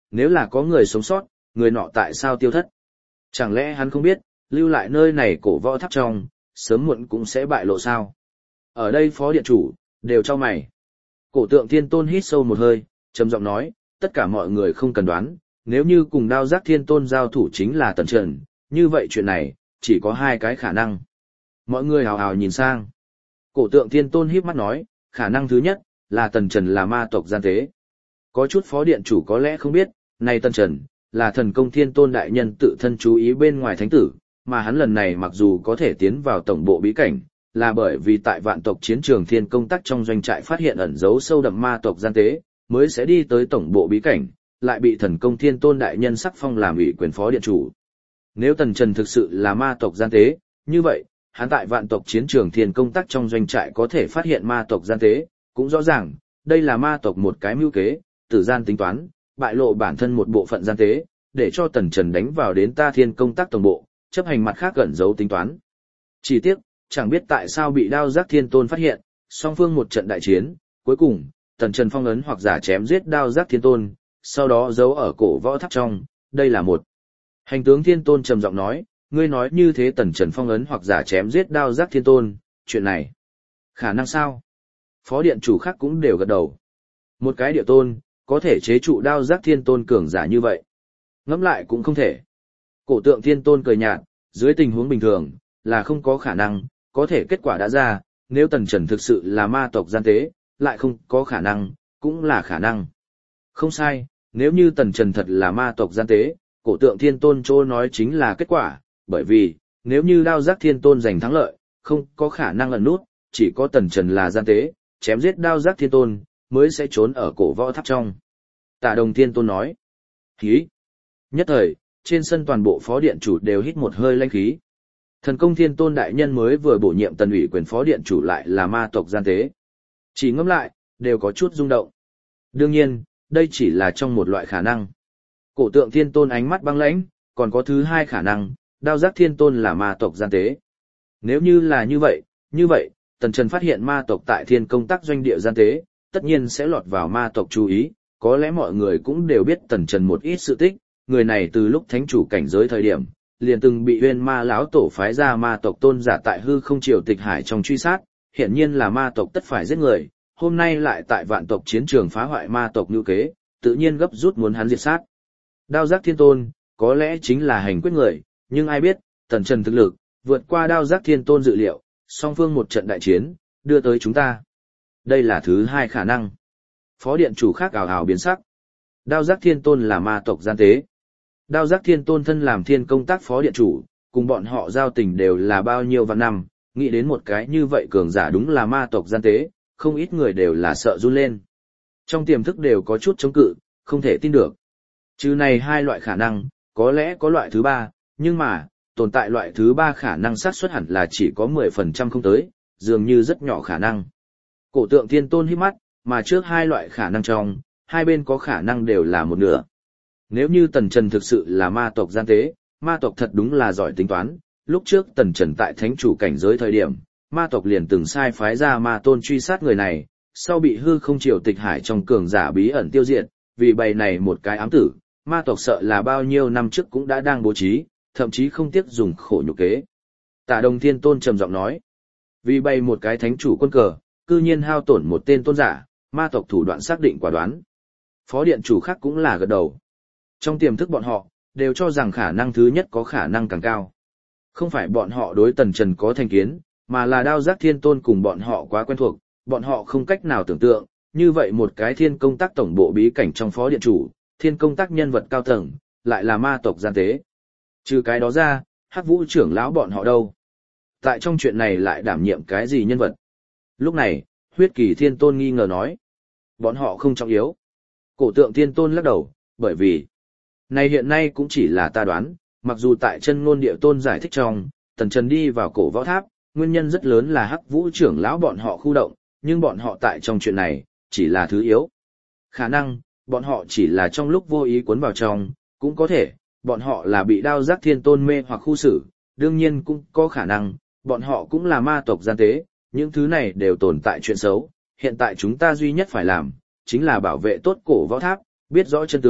nếu là có người sống sót, người nọ tại sao tiêu thất? Chẳng lẽ hắn không biết, lưu lại nơi này cổ võ tháp trong, sớm muộn cũng sẽ bại lộ sao? Ở đây phó điện chủ, đều cho mày. Cổ tượng thiên tôn hít sâu một hơi, trầm giọng nói, tất cả mọi người không cần đoán, nếu như cùng đao giác thiên tôn giao thủ chính là Tần Trần, như vậy chuyện này, chỉ có hai cái khả năng. Mọi người hào hào nhìn sang. Cổ tượng thiên tôn híp mắt nói, khả năng thứ nhất, là Tần Trần là ma tộc gian tế. Có chút phó điện chủ có lẽ không biết, này Tần Trần, là thần công thiên tôn đại nhân tự thân chú ý bên ngoài thánh tử, mà hắn lần này mặc dù có thể tiến vào tổng bộ bí cảnh, là bởi vì tại vạn tộc chiến trường thiên công tác trong doanh trại phát hiện ẩn dấu sâu đậm ma tộc gian tế, mới sẽ đi tới tổng bộ bí cảnh, lại bị thần công thiên tôn đại nhân sắc phong làm ủy quyền phó điện chủ. Nếu Tần Trần thực sự là ma tộc gian tế, như vậy, hắn tại vạn tộc chiến trường thiên công tác trong doanh trại có thể phát hiện ma tộc gian tế, cũng rõ ràng, đây là ma tộc một cái mưu kế, tử gian tính toán, bại lộ bản thân một bộ phận gian tế, để cho Tần Trần đánh vào đến ta thiên công tác tổng bộ, chấp hành mặt khác gần giấu tính toán. Chỉ tiếc, chẳng biết tại sao bị đao giác thiên tôn phát hiện, song phương một trận đại chiến, cuối cùng, Tần Trần phong ấn hoặc giả chém giết đao giác thiên tôn, sau đó giấu ở cổ võ tháp trong, đây là một. Hành tướng thiên tôn trầm giọng nói, ngươi nói như thế Tần Trần phong ấn hoặc giả chém giết đao giác thiên tôn, chuyện này, khả năng sao? Phó điện chủ khác cũng đều gật đầu. Một cái địa tôn, có thể chế trụ đao giác thiên tôn cường giả như vậy. Ngẫm lại cũng không thể. Cổ tượng thiên tôn cười nhạt, dưới tình huống bình thường, là không có khả năng, có thể kết quả đã ra, nếu Tần Trần thực sự là ma tộc gian tế, lại không có khả năng, cũng là khả năng. Không sai, nếu như Tần Trần thật là ma tộc gian tế, cổ tượng thiên tôn chỗ nói chính là kết quả, bởi vì, nếu như đao giác thiên tôn giành thắng lợi, không có khả năng ẩn nút, chỉ có Tần Trần là gian tế, chém giết đao giác thiên tôn, mới sẽ trốn ở cổ võ tháp trong. Tạ Đồng thiên tôn nói, khí. Nhất thời, trên sân toàn bộ phó điện chủ đều hít một hơi lãnh khí. Thần công thiên tôn đại nhân mới vừa bổ nhiệm tần ủy quyền phó điện chủ lại là ma tộc gian tế. Chỉ ngẫm lại, đều có chút rung động. Đương nhiên, đây chỉ là trong một loại khả năng. Cổ tượng thiên tôn ánh mắt băng lãnh, còn có thứ hai khả năng, đao giác thiên tôn là ma tộc gian tế. Nếu như là như vậy, Tần Trần phát hiện ma tộc tại thiên công tác doanh địa gian tế, tất nhiên sẽ lọt vào ma tộc chú ý, có lẽ mọi người cũng đều biết Tần Trần một ít sự tích, người này từ lúc thánh chủ cảnh giới thời điểm, liền từng bị Uyên Ma lão tổ phái ra ma tộc tôn giả tại hư không triều tịch hải trong truy sát, hiển nhiên là ma tộc tất phải giết người, hôm nay lại tại vạn tộc chiến trường phá hoại ma tộc như kế, tự nhiên gấp rút muốn hắn diệt sát. Đao giác thiên tôn, có lẽ chính là hành quyết người, nhưng ai biết, Tần Trần thực lực, vượt qua đao giác thiên tôn dự liệu, song phương một trận đại chiến, đưa tới chúng ta. Đây là thứ hai khả năng. Phó điện chủ khác ảo ảo biến sắc. Đao giác thiên tôn là ma tộc gian tế. Đao giác thiên tôn thân làm thiên công tác phó điện chủ, cùng bọn họ giao tình đều là bao nhiêu vạn năm, nghĩ đến một cái như vậy cường giả đúng là ma tộc gian tế, không ít người đều là sợ run lên. Trong tiềm thức đều có chút chống cự, không thể tin được. Chứ này hai loại khả năng, có lẽ có loại thứ ba, nhưng mà, tồn tại loại thứ ba khả năng xác suất hẳn là chỉ có 10% không tới, dường như rất nhỏ khả năng. Cổ tượng thiên tôn hít mắt, mà trước hai loại khả năng trong, hai bên có khả năng đều là một nửa. Nếu như Tần Trần thực sự là ma tộc gian tế, ma tộc thật đúng là giỏi tính toán, lúc trước Tần Trần tại thánh chủ cảnh giới thời điểm, ma tộc liền từng sai phái ra ma tôn truy sát người này, sau bị hư không triều tịch hải trong cường giả bí ẩn tiêu diệt, vì bày này một cái ám tử, ma tộc sợ là bao nhiêu năm trước cũng đã đang bố trí, thậm chí không tiếc dùng khổ nhục kế. Tạ Đồng Thiên Tôn trầm giọng nói, vì bày một cái thánh chủ quân cờ, cư nhiên hao tổn một tên tôn giả, ma tộc thủ đoạn xác định quả đoán. Phó điện chủ khác cũng là gật đầu. Trong tiềm thức bọn họ, đều cho rằng khả năng thứ nhất có khả năng càng cao. Không phải bọn họ đối Tần Trần có thành kiến, mà là đao giác thiên tôn cùng bọn họ quá quen thuộc, bọn họ không cách nào tưởng tượng, như vậy một cái thiên công tác tổng bộ bí cảnh trong phó điện chủ, thiên công tác nhân vật cao tầng, lại là ma tộc gian tế. Trừ cái đó ra, Hắc Vũ trưởng lão bọn họ đâu? Tại trong chuyện này lại đảm nhiệm cái gì nhân vật? Lúc này, Huyết Kỳ Thiên Tôn nghi ngờ nói, bọn họ không trọng yếu. Cổ tượng Thiên Tôn lắc đầu, bởi vì, này hiện nay cũng chỉ là ta đoán, mặc dù tại chân ngôn địa tôn giải thích trong, Tần Trần đi vào cổ võ tháp, nguyên nhân rất lớn là Hắc Vũ trưởng lão bọn họ khu động, nhưng bọn họ tại trong chuyện này, chỉ là thứ yếu. Khả năng, bọn họ chỉ là trong lúc vô ý cuốn vào trong, cũng có thể, bọn họ là bị đao giác thiên tôn mê hoặc khu xử, đương nhiên cũng có khả năng, bọn họ cũng là ma tộc gian tế, những thứ này đều tồn tại chuyện xấu, hiện tại chúng ta duy nhất phải làm, chính là bảo vệ tốt cổ võ tháp, biết rõ chân tướng,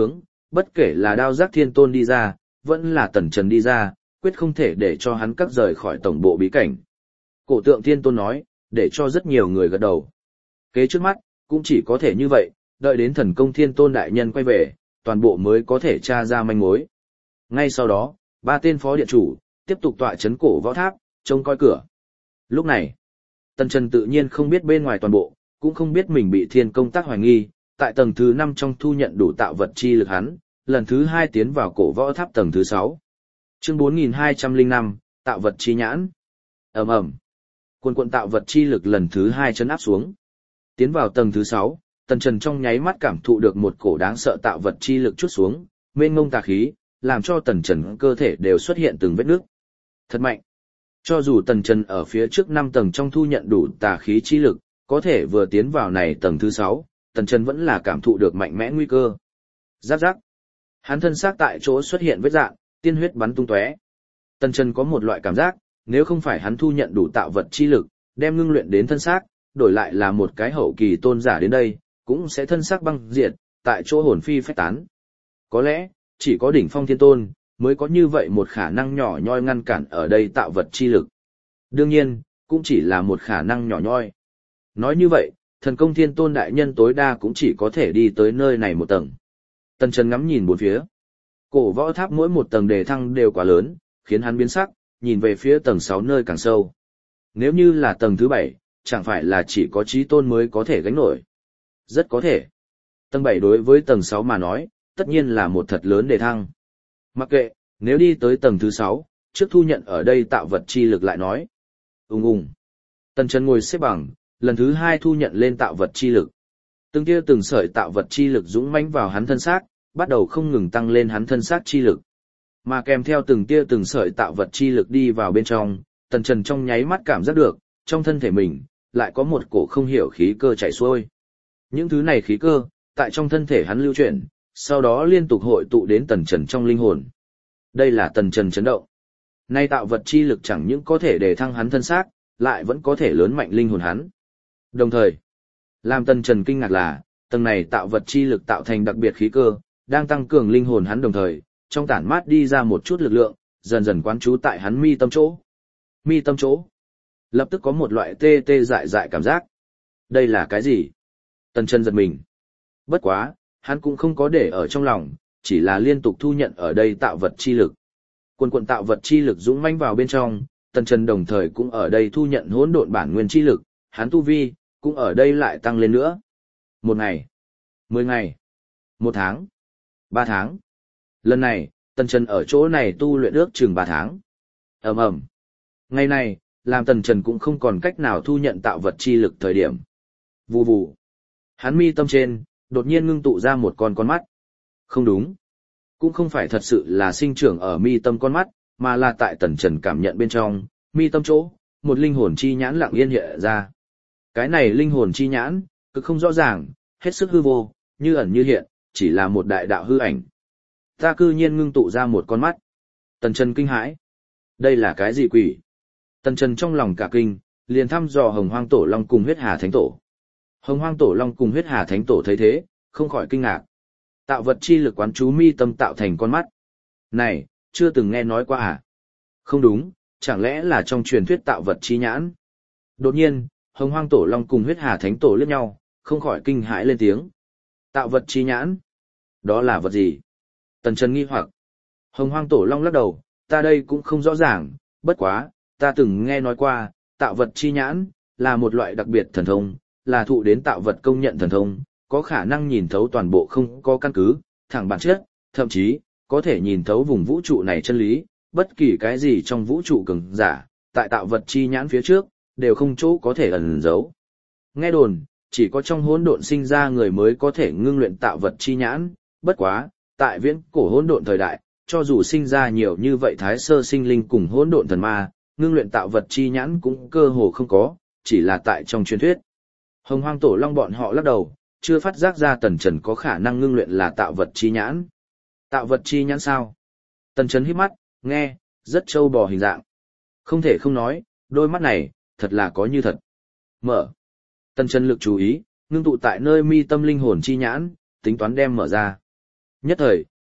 bất kể là Đao Giác Thiên Tôn đi ra, vẫn là Tần Trần đi ra, quyết không thể để cho hắn cắt rời khỏi tổng bộ bí cảnh. Cổ Tượng Thiên Tôn nói, để cho rất nhiều người gật đầu. Kế trước mắt, cũng chỉ có thể như vậy, đợi đến Thần Công Thiên Tôn đại nhân quay về, toàn bộ mới có thể tra ra manh mối. Ngay sau đó, 3 tên phó điện chủ tiếp tục tọa trấn cổ võ tháp, trông coi cửa. Lúc này, Tần Trần tự nhiên không biết bên ngoài toàn bộ, cũng không biết mình bị Thiên Công Tác hoài nghi, tại tầng thứ 5 trong thu nhận đủ tạo vật chi lực hắn, lần thứ 2 tiến vào cổ võ tháp tầng thứ 6. Chương 4205, tạo vật chi nhãn. Ầm ầm. Cuồn tạo vật chi lực lần thứ 2 trấn áp xuống. Tiến vào tầng thứ 6, Tần Trần trong nháy mắt cảm thụ được một cổ đáng sợ tạo vật chi lực chút xuống, mênh mông tà khí, làm cho Tần Trần cơ thể đều xuất hiện từng vết nước. Thật mạnh. Cho dù Tần Trần ở phía trước 5 tầng trong thu nhận đủ tà khí chi lực, có thể vừa tiến vào này tầng thứ 6, Tần Trần vẫn là cảm thụ được mạnh mẽ nguy cơ. Giáp giáp. Hắn thân xác tại chỗ xuất hiện vết rạn, tiên huyết bắn tung tóe. Tần Trần có một loại cảm giác, nếu không phải hắn thu nhận đủ tạo vật chi lực, đem ngưng luyện đến thân xác, đổi lại là một cái hậu kỳ tôn giả đến đây, cũng sẽ thân xác băng diệt, tại chỗ hồn phi phách tán. Có lẽ, chỉ có đỉnh phong thiên tôn, mới có như vậy một khả năng nhỏ nhoi ngăn cản ở đây tạo vật chi lực. Đương nhiên, cũng chỉ là một khả năng nhỏ nhoi. Nói như vậy, Thần Công Thiên Tôn đại nhân tối đa cũng chỉ có thể đi tới nơi này một tầng. Tần Trần ngắm nhìn bốn phía. Cổ võ tháp mỗi một tầng đề thăng đều quá lớn, khiến hắn biến sắc, nhìn về phía tầng 6 nơi càng sâu. Nếu như là tầng thứ 7, chẳng phải là chỉ có chí tôn mới có thể gánh nổi. Rất có thể. Tầng 7 đối với tầng 6 mà nói, tất nhiên là một thật lớn đề thăng. Mặc kệ, nếu đi tới tầng thứ 6, trước thu nhận ở đây tạo vật chi lực lại nói. Ung ung. Tần Trần ngồi xếp bằng, lần thứ 2 thu nhận lên tạo vật chi lực. Từng tia từng sợi tạo vật chi lực dũng mãnh vào hắn thân xác, bắt đầu không ngừng tăng lên hắn thân xác chi lực. Mà kèm theo từng tia từng sợi tạo vật chi lực đi vào bên trong, Tần Trần trong nháy mắt cảm giác được, trong thân thể mình, lại có một cổ không hiểu khí cơ chảy xuôi. Những thứ này khí cơ, tại trong thân thể hắn lưu chuyển, sau đó liên tục hội tụ đến Tần Trần trong linh hồn. Đây là Tần Trần chấn động. Nay tạo vật chi lực chẳng những có thể để thăng hắn thân xác, lại vẫn có thể lớn mạnh linh hồn hắn. Đồng thời, làm Tần Trần kinh ngạc là, tầng này tạo vật chi lực tạo thành đặc biệt khí cơ, đang tăng cường linh hồn hắn đồng thời, trong tản mát đi ra một chút lực lượng, dần dần quán trú tại hắn mi tâm chỗ. Mi tâm chỗ. Lập tức có một loại tê tê dại dại cảm giác. Đây là cái gì? Tần Trần giật mình. Bất quá, hắn cũng không có để ở trong lòng, chỉ là liên tục thu nhận ở đây tạo vật chi lực. Cuồn tạo vật chi lực dũng mãnh vào bên trong, Tần Trần đồng thời cũng ở đây thu nhận hỗn độn bản nguyên chi lực, hắn tu vi cũng ở đây lại tăng lên nữa. 1 ngày, 10 ngày, 1 tháng, 3 tháng. Lần này, Tần Trần ở chỗ này tu luyện ước chừng 3 tháng. Ầm ầm. Ngày này, làm Tần Trần cũng không còn cách nào thu nhận tạo vật chi lực thời điểm. Vù vù. Hắn mi tâm trên, đột nhiên ngưng tụ ra một con mắt. Không đúng. Cũng không phải thật sự là sinh trưởng ở mi tâm con mắt, mà là tại Tần Trần cảm nhận bên trong, mi tâm chỗ, một linh hồn chi nhãn lặng yên hiện ra. Cái này linh hồn chi nhãn, cực không rõ ràng, hết sức hư vô, như ẩn như hiện, chỉ là một đại đạo hư ảnh. Ta cư nhiên ngưng tụ ra một con mắt. Tần Trần kinh hãi. Đây là cái gì quỷ? Tần Trần trong lòng cả kinh, liền thăm dò Hồng Hoang Tổ Long cùng Huyết Hà Thánh Tổ. Hồng Hoang Tổ Long cùng Huyết Hà Thánh Tổ thấy thế, không khỏi kinh ngạc. Tạo vật chi lực quán chú mi tâm tạo thành con mắt. Này, chưa từng nghe nói qua à? Không đúng, chẳng lẽ là trong truyền thuyết tạo vật chi nhãn? Đột nhiên, Hồng Hoang Tổ Long cùng Huyết Hà Thánh Tổ liếc nhau, không khỏi kinh hãi lên tiếng. Tạo vật chi nhãn? Đó là vật gì? Tần Trần nghi hoặc. Hồng Hoang Tổ Long lắc đầu, ta đây cũng không rõ ràng, bất quá, ta từng nghe nói qua, tạo vật chi nhãn, là một loại đặc biệt thần thông, là thụ đến tạo vật công nhận thần thông, có khả năng nhìn thấu toàn bộ không có căn cứ, thẳng bản chất, thậm chí, có thể nhìn thấu vùng vũ trụ này chân lý, bất kỳ cái gì trong vũ trụ cường giả, tại tạo vật chi nhãn phía trước, đều không chỗ có thể ẩn giấu. Nghe đồn, chỉ có trong hỗn độn sinh ra người mới có thể ngưng luyện tạo vật chi nhãn, bất quá, tại viễn cổ hỗn độn thời đại, cho dù sinh ra nhiều như vậy thái sơ sinh linh cùng hỗn độn thần ma, ngưng luyện tạo vật chi nhãn cũng cơ hồ không có, chỉ là tại trong truyền thuyết. Hồng Hoang Tổ Long bọn họ lắc đầu, chưa phát giác ra Tần Trần có khả năng ngưng luyện là tạo vật chi nhãn. Tạo vật chi nhãn sao? Tần Trần híp mắt, nghe, rất trâu bò hình dạng. Không thể không nói, đôi mắt này, thật là có như thật. Mở. Tần Trần lực chú ý, ngưng tụ tại nơi mi tâm linh hồn chi nhãn, tính toán đem mở ra. Nhất thời,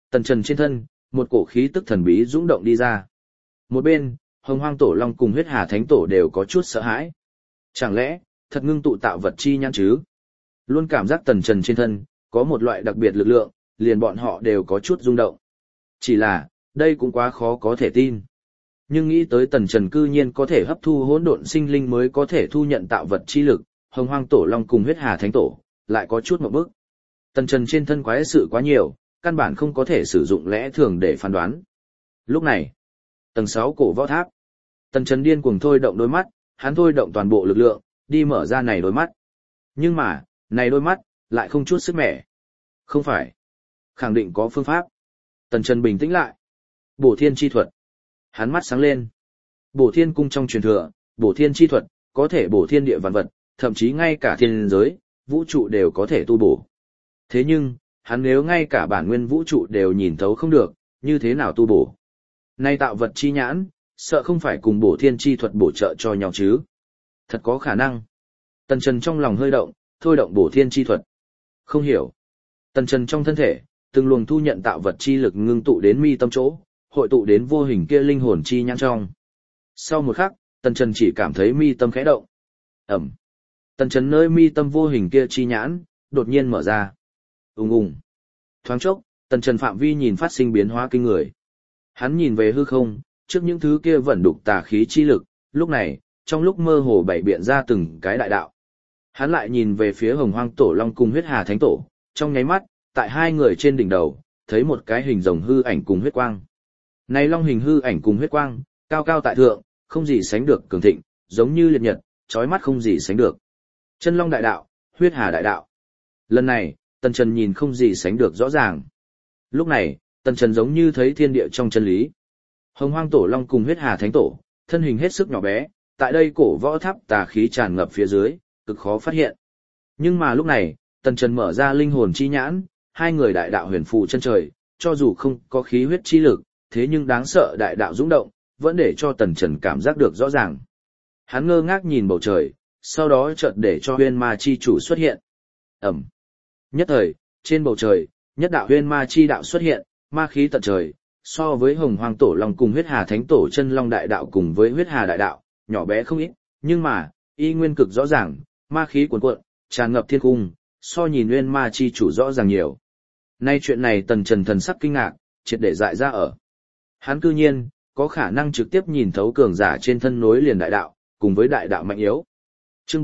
Tần Trần trên thân, một cổ khí tức thần bí dũng động đi ra. Một bên, Hồng Hoang Tổ Long cùng Huyết Hà Thánh Tổ đều có chút sợ hãi. Chẳng lẽ, thật ngưng tụ tạo vật chi nhãn chứ? Luôn cảm giác Tần Trần trên thân, có một loại đặc biệt lực lượng, liền bọn họ đều có chút rung động. Chỉ là, đây cũng quá khó có thể tin. Nhưng nghĩ tới Tần Trần cư nhiên có thể hấp thu hỗn độn sinh linh mới có thể thu nhận tạo vật chi lực, Hồng Hoang Tổ Long cùng Huyết Hà Thánh Tổ, lại có chút một bước. Tần Trần trên thân quái sự quá nhiều, căn bản không có thể sử dụng lẽ thường để phán đoán. Lúc này, tầng 6 cổ võ tháp. Tần Trần điên cuồng thôi động đôi mắt, hắn thôi động toàn bộ lực lượng, đi mở ra này đôi mắt. Nhưng mà, này đôi mắt, lại không chút sức mẻ. Không phải. Khẳng định có phương pháp. Tần Trần bình tĩnh lại. Bổ thiên chi thuật. Hắn mắt sáng lên. Bổ thiên cung trong truyền thừa, bổ thiên chi thuật, có thể bổ thiên địa vạn vật, thậm chí ngay cả thiên giới, vũ trụ đều có thể tu bổ. Thế nhưng, hắn nếu ngay cả bản nguyên vũ trụ đều nhìn thấu không được, như thế nào tu bổ? Nay tạo vật chi nhãn, sợ không phải cùng bổ thiên chi thuật bổ trợ cho nhau chứ? Thật có khả năng. Tần Trần trong lòng hơi động, thôi động bổ thiên chi thuật. Không hiểu. Tần Trần trong thân thể, từng luồng thu nhận tạo vật chi lực ngưng tụ đến mi tâm chỗ, hội tụ đến vô hình kia linh hồn chi nhãn trong. Sau một khắc, Tần Trần chỉ cảm thấy mi tâm khẽ động. Ẩm. Tần Trần nơi mi tâm vô hình kia chi nhãn, đột nhiên mở ra. Ùng ùng. Thoáng chốc, Tần Trần phạm vi nhìn phát sinh biến hóa kinh người. Hắn nhìn về hư không, trước những thứ kia vẫn đục tà khí chi lực, lúc này, trong lúc mơ hồ bảy biện ra từng cái đại đạo. Hắn lại nhìn về phía Hồng Hoang Tổ Long cùng Huyết Hà Thánh Tổ, trong nháy mắt, tại hai người trên đỉnh đầu, thấy một cái hình rồng hư ảnh cùng huyết quang. Này long hình hư ảnh cùng huyết quang, cao cao tại thượng, không gì sánh được cường thịnh, giống như liệt nhật, chói mắt không gì sánh được. Chân Long đại đạo, Huyết Hà đại đạo. Lần này, Tần Trần nhìn không gì sánh được rõ ràng. Lúc này, Tần Trần giống như thấy thiên địa trong chân lý. Hồng Hoang Tổ Long cùng Huyết Hà Thánh Tổ, thân hình hết sức nhỏ bé, tại đây cổ võ tháp tà khí tràn ngập phía dưới, cực khó phát hiện. Nhưng mà lúc này, Tần Trần mở ra linh hồn chi nhãn, hai người đại đạo huyền phù chân trời, cho dù không có khí huyết chi lực, thế nhưng đáng sợ đại đạo dũng động, vẫn để cho Tần Trần cảm giác được rõ ràng. Hắn ngơ ngác nhìn bầu trời, sau đó chợt để cho huyên ma chi chủ xuất hiện. Ẩm. Nhất thời, trên bầu trời, nhất đạo huyên ma chi đạo xuất hiện, ma khí tận trời, so với Hồng Hoang Tổ Long cùng Huyết Hà Thánh Tổ Chân Long đại đạo cùng với Huyết Hà đại đạo, nhỏ bé không ít, nhưng mà, y nguyên cực rõ ràng, ma khí cuồn cuộn, tràn ngập thiên cung, so nhìn huyên ma chi chủ rõ ràng nhiều. Nay chuyện này Tần Trần thần sắc kinh ngạc, triệt để dại ra ở. Hắn cư nhiên, có khả năng trực tiếp nhìn thấu cường giả trên thân nối liền đại đạo, cùng với đại đạo mạnh yếu. Chương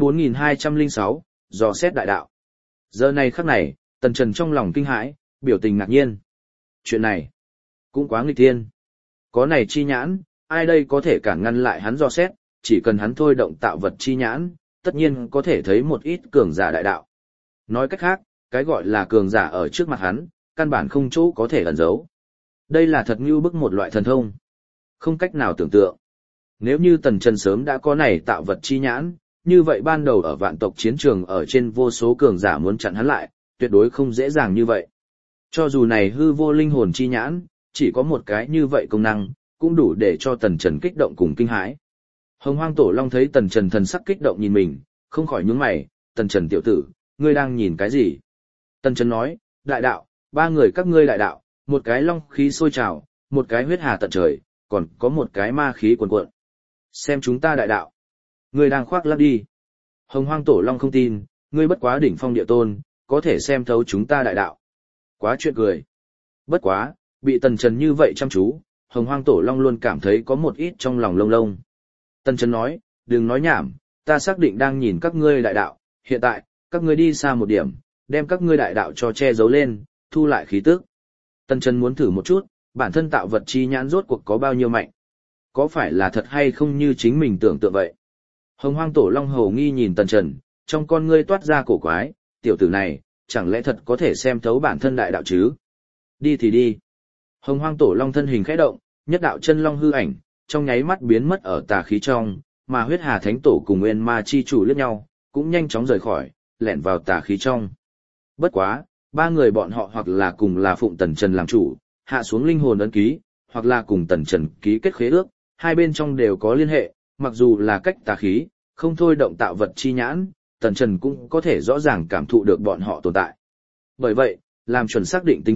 4206, dò xét đại đạo. Giờ này khắc này, Tần Trần trong lòng kinh hãi, biểu tình ngạc nhiên. Chuyện này, cũng quá nghịch thiên. Có này chi nhãn, ai đây có thể cản ngăn lại hắn dò xét, chỉ cần hắn thôi động tạo vật chi nhãn, tất nhiên có thể thấy một ít cường giả đại đạo. Nói cách khác, cái gọi là cường giả ở trước mặt hắn, căn bản không chỗ có thể ẩn giấu. Đây là thật như bức một loại thần thông. Không cách nào tưởng tượng. Nếu như Tần Trần sớm đã có này tạo vật chi nhãn, như vậy ban đầu ở vạn tộc chiến trường ở trên vô số cường giả muốn chặn hắn lại, tuyệt đối không dễ dàng như vậy. Cho dù này hư vô linh hồn chi nhãn, chỉ có một cái như vậy công năng, cũng đủ để cho Tần Trần kích động cùng kinh hãi. Hồng Hoang Tổ Long thấy Tần Trần thần sắc kích động nhìn mình, không khỏi nhướng mày, Tần Trần tiểu tử, ngươi đang nhìn cái gì? Tần Trần nói, đại đạo, ba người các ngươi đại đạo, một cái long khí sôi trào, một cái huyết hà tận trời, còn có một cái ma khí cuồn cuộn. Xem chúng ta đại đạo. Ngươi đang khoác lác đi. Hồng Hoang Tổ Long không tin, ngươi bất quá đỉnh phong địa tôn, có thể xem thấu chúng ta đại đạo. Quá chuyện cười. Bất quá, bị Tần Trần như vậy chăm chú, Hồng Hoang Tổ Long luôn cảm thấy có một ít trong lòng lông lông. Tần Trần nói, đừng nói nhảm, ta xác định đang nhìn các ngươi đại đạo, hiện tại, các ngươi đi xa một điểm, đem các ngươi đại đạo cho che giấu lên, thu lại khí tức. Tần Trần muốn thử một chút, bản thân tạo vật chi nhãn rốt cuộc có bao nhiêu mạnh. Có phải là thật hay không như chính mình tưởng tượng vậy? Hồng Hoang Tổ Long hầu nghi nhìn Tần Trần, trong con ngươi toát ra cổ quái, tiểu tử này, chẳng lẽ thật có thể xem thấu bản thân đại đạo chứ? Đi thì đi. Hồng Hoang Tổ Long thân hình khẽ động, nhất đạo chân long hư ảnh, trong nháy mắt biến mất ở tà khí trong, mà Huyết Hà Thánh Tổ cùng Nguyên Ma chi chủ liếc nhau, cũng nhanh chóng rời khỏi, lẻn vào tà khí trong. Bất quá, ba người bọn họ hoặc là cùng là phụng Tần Trần làm chủ, hạ xuống linh hồn ấn ký, hoặc là cùng Tần Trần ký kết khế ước, hai bên trong đều có liên hệ, mặc dù là cách tà khí, không thôi động tạo vật chi nhãn, Tần Trần cũng có thể rõ ràng cảm thụ được bọn họ tồn tại. Bởi vậy, làm chuẩn xác định tính chất,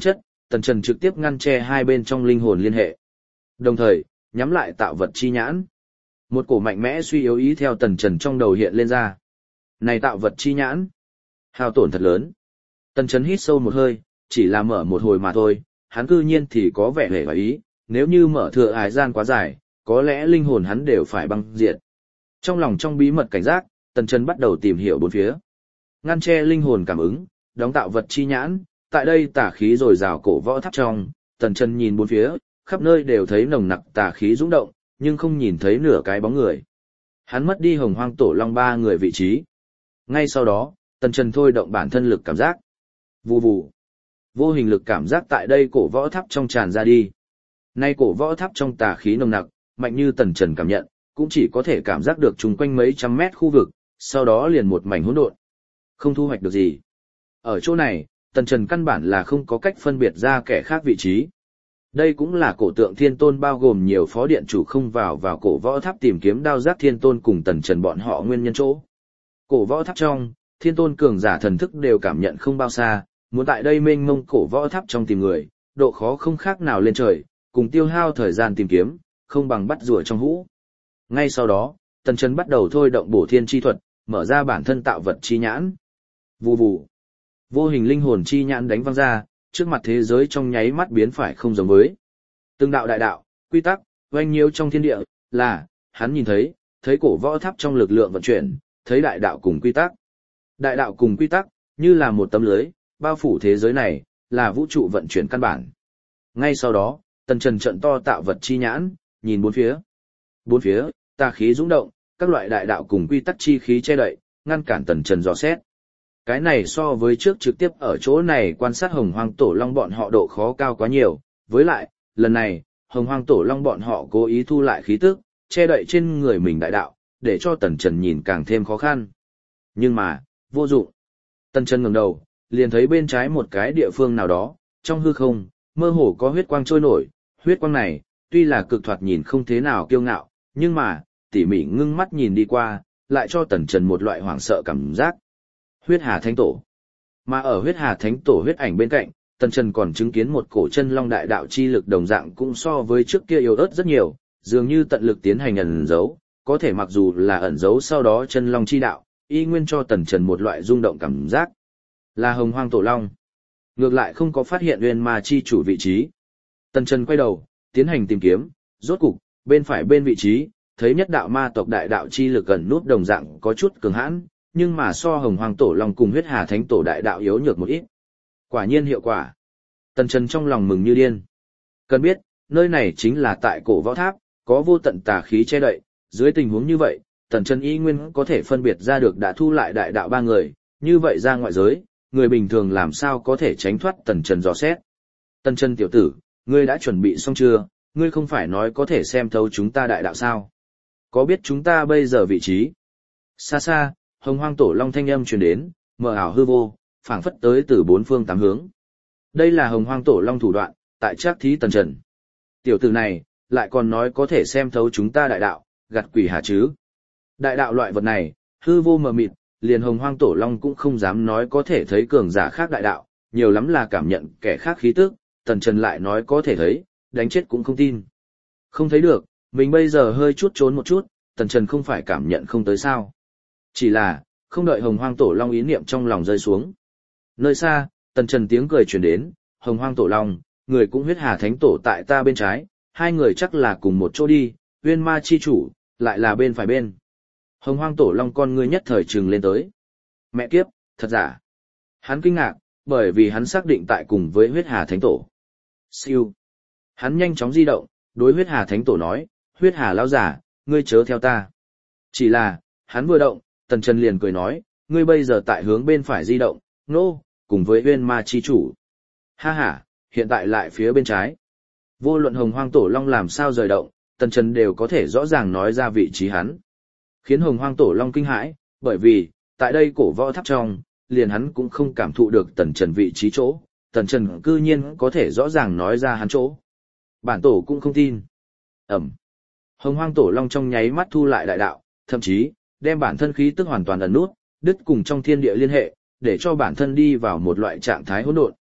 Tần Trần trực tiếp ngăn che hai bên trong linh hồn liên hệ. Đồng thời, nhắm lại tạo vật chi nhãn. Một cổ mạnh mẽ suy yếu ý theo Tần Trần trong đầu hiện lên ra. Này tạo vật chi nhãn, hao tổn thật lớn. Tần Trần hít sâu một hơi, chỉ là mở một hồi mà thôi, hắn cư nhiên thì có vẻ hề và ý, nếu như mở thừa ái gian quá dài, có lẽ linh hồn hắn đều phải băng diệt. Trong lòng trong bí mật cảnh giác, Tần Trần bắt đầu tìm hiểu bốn phía. Ngăn che linh hồn cảm ứng, đóng tạo vật chi nhãn, tại đây tà khí rồi rào cổ võ tháp trong, Tần Trần nhìn bốn phía, khắp nơi đều thấy nồng nặc tà khí dũng động, nhưng không nhìn thấy nửa cái bóng người. Hắn mất đi Hồng Hoang Tổ Long ba người vị trí. Ngay sau đó, Tần Trần thôi động bản thân lực cảm giác. Vù vù. Vô hình lực cảm giác tại đây cổ võ tháp trong tràn ra đi. Nay cổ võ tháp trong tà khí nồng nặc, mạnh như Tần Trần cảm nhận, cũng chỉ có thể cảm giác được chung quanh mấy trăm mét khu vực, sau đó liền một mảnh hỗn độn. Không thu hoạch được gì. Ở chỗ này, Tần Trần căn bản là không có cách phân biệt ra kẻ khác vị trí. Đây cũng là cổ tượng thiên tôn bao gồm nhiều phó điện chủ không vào cổ võ tháp tìm kiếm đao giác thiên tôn cùng Tần Trần bọn họ nguyên nhân chỗ. Cổ võ tháp trong, thiên tôn cường giả thần thức đều cảm nhận không bao xa, muốn tại đây mênh mông cổ võ tháp trong tìm người, độ khó không khác nào lên trời, cùng tiêu hao thời gian tìm kiếm, không bằng bắt rùa trong hũ. Ngay sau đó, Tần Trần bắt đầu thôi động bổ thiên chi thuật, mở ra bản thân tạo vật chi nhãn. Vù vù. Vô hình linh hồn chi nhãn đánh văng ra, trước mặt thế giới trong nháy mắt biến phải không giống với. Từng đạo đại đạo, quy tắc, oanh nhiễu trong thiên địa, là, hắn nhìn thấy cổ võ tháp trong lực lượng vận chuyển, thấy đại đạo cùng quy tắc. Đại đạo cùng quy tắc, như là một tấm lưới, bao phủ thế giới này, là vũ trụ vận chuyển căn bản. Ngay sau đó, Tần Trần trận to tạo vật chi nhãn, nhìn bốn phía. Bốn phía, tà khí dũng động, các loại đại đạo cùng quy tắc chi khí che đậy, ngăn cản Tần Trần dò xét. Cái này so với trước trực tiếp ở chỗ này quan sát Hồng Hoang Tổ Long bọn họ độ khó cao quá nhiều, với lại, lần này, Hồng Hoang Tổ Long bọn họ cố ý thu lại khí tức, che đậy trên người mình đại đạo, để cho Tần Trần nhìn càng thêm khó khăn. Nhưng mà, vô dụng. Tần Trần ngẩng đầu, liền thấy bên trái một cái địa phương nào đó, trong hư không, mơ hồ có huyết quang trôi nổi, huyết quang này, tuy là cực thoạt nhìn không thế nào kiêu ngạo, nhưng mà, tỉ mỉ ngưng mắt nhìn đi qua, lại cho Tần Trần một loại hoảng sợ cảm giác. Huyết Hà Thánh Tổ. Mà ở Huyết Hà Thánh Tổ huyết ảnh bên cạnh, Tần Trần còn chứng kiến một cổ chân long đại đạo chi lực đồng dạng cũng so với trước kia yếu ớt rất nhiều, dường như tận lực tiến hành ẩn giấu, có thể mặc dù là ẩn giấu sau đó chân long chi đạo, y nguyên cho Tần Trần một loại rung động cảm giác. Là Hồng Hoang Tổ Long. Ngược lại không có phát hiện Uyên Ma chi chủ vị trí. Tần Trần quay đầu, tiến hành tìm kiếm, rốt cục, bên phải bên vị trí, thấy nhất đạo ma tộc đại đạo chi lực gần nút đồng dạng có chút cường hãn, nhưng mà so Hồng Hoang Tổ Long cùng Huyết Hà Thánh Tổ đại đạo yếu nhược một ít. Quả nhiên hiệu quả. Tần Trần trong lòng mừng như điên. Cần biết, nơi này chính là tại cổ võ tháp, có vô tận tà khí che đậy, dưới tình huống như vậy, Tần Trần y nguyên có thể phân biệt ra được đã thu lại đại đạo ba người, như vậy ra ngoại giới, người bình thường làm sao có thể tránh thoát Tần Trần dò xét. Tần Trần tiểu tử, ngươi đã chuẩn bị xong chưa, ngươi không phải nói có thể xem thấu chúng ta đại đạo sao? Có biết chúng ta bây giờ vị trí? Xa xa, Hồng Hoang Tổ Long thanh âm truyền đến, mờ ảo hư vô, phảng phất tới từ bốn phương tám hướng. Đây là Hồng Hoang Tổ Long thủ đoạn, tại trác thí Tần Trần. Tiểu tử này, lại còn nói có thể xem thấu chúng ta đại đạo, gạt quỷ hả chứ? Đại đạo loại vật này, hư vô mờ mịt, liền Hồng Hoang Tổ Long cũng không dám nói có thể thấy cường giả khác đại đạo, nhiều lắm là cảm nhận kẻ khác khí tức, Tần Trần lại nói có thể thấy, đánh chết cũng không tin. Không thấy được, mình bây giờ hơi chút trốn một chút, Tần Trần không phải cảm nhận không tới sao. Chỉ là, không đợi Hồng Hoang Tổ Long ý niệm trong lòng rơi xuống. Nơi xa, Tần Trần tiếng cười truyền đến, Hồng Hoang Tổ Long, người cũng Huyết Hà Thánh Tổ tại ta bên trái, hai người chắc là cùng một chỗ đi, Uyên Ma chi chủ, lại là bên phải bên. Hồng Hoang Tổ Long con ngươi nhất thời trừng lên tới. Mẹ kiếp, thật giả. Hắn kinh ngạc, bởi vì hắn xác định tại cùng với Huyết Hà Thánh Tổ. Siêu. Hắn nhanh chóng di động, đối Huyết Hà Thánh Tổ nói, Huyết Hà lão giả, ngươi chớ theo ta. Chỉ là, hắn vừa động, Tần Trần liền cười nói, ngươi bây giờ tại hướng bên phải di động, nô, cùng với Uyên Ma chi chủ. Ha ha, hiện tại lại phía bên trái. Vô luận Hồng Hoang Tổ Long làm sao rời động, Tần Trần đều có thể rõ ràng nói ra vị trí hắn. Khiến Hồng Hoang Tổ Long kinh hãi, bởi vì, tại đây cổ võ tháp trong, liền hắn cũng không cảm thụ được Tần Trần vị trí chỗ, Tần Trần cư nhiên có thể rõ ràng nói ra hắn chỗ. Bản tổ cũng không tin. Ẩm. Hồng Hoang Tổ Long trong nháy mắt thu lại đại đạo, thậm chí, đem bản thân khí tức hoàn toàn ẩn nút, đứt cùng trong thiên địa liên hệ, để cho bản thân đi vào một loại trạng thái hỗn độn.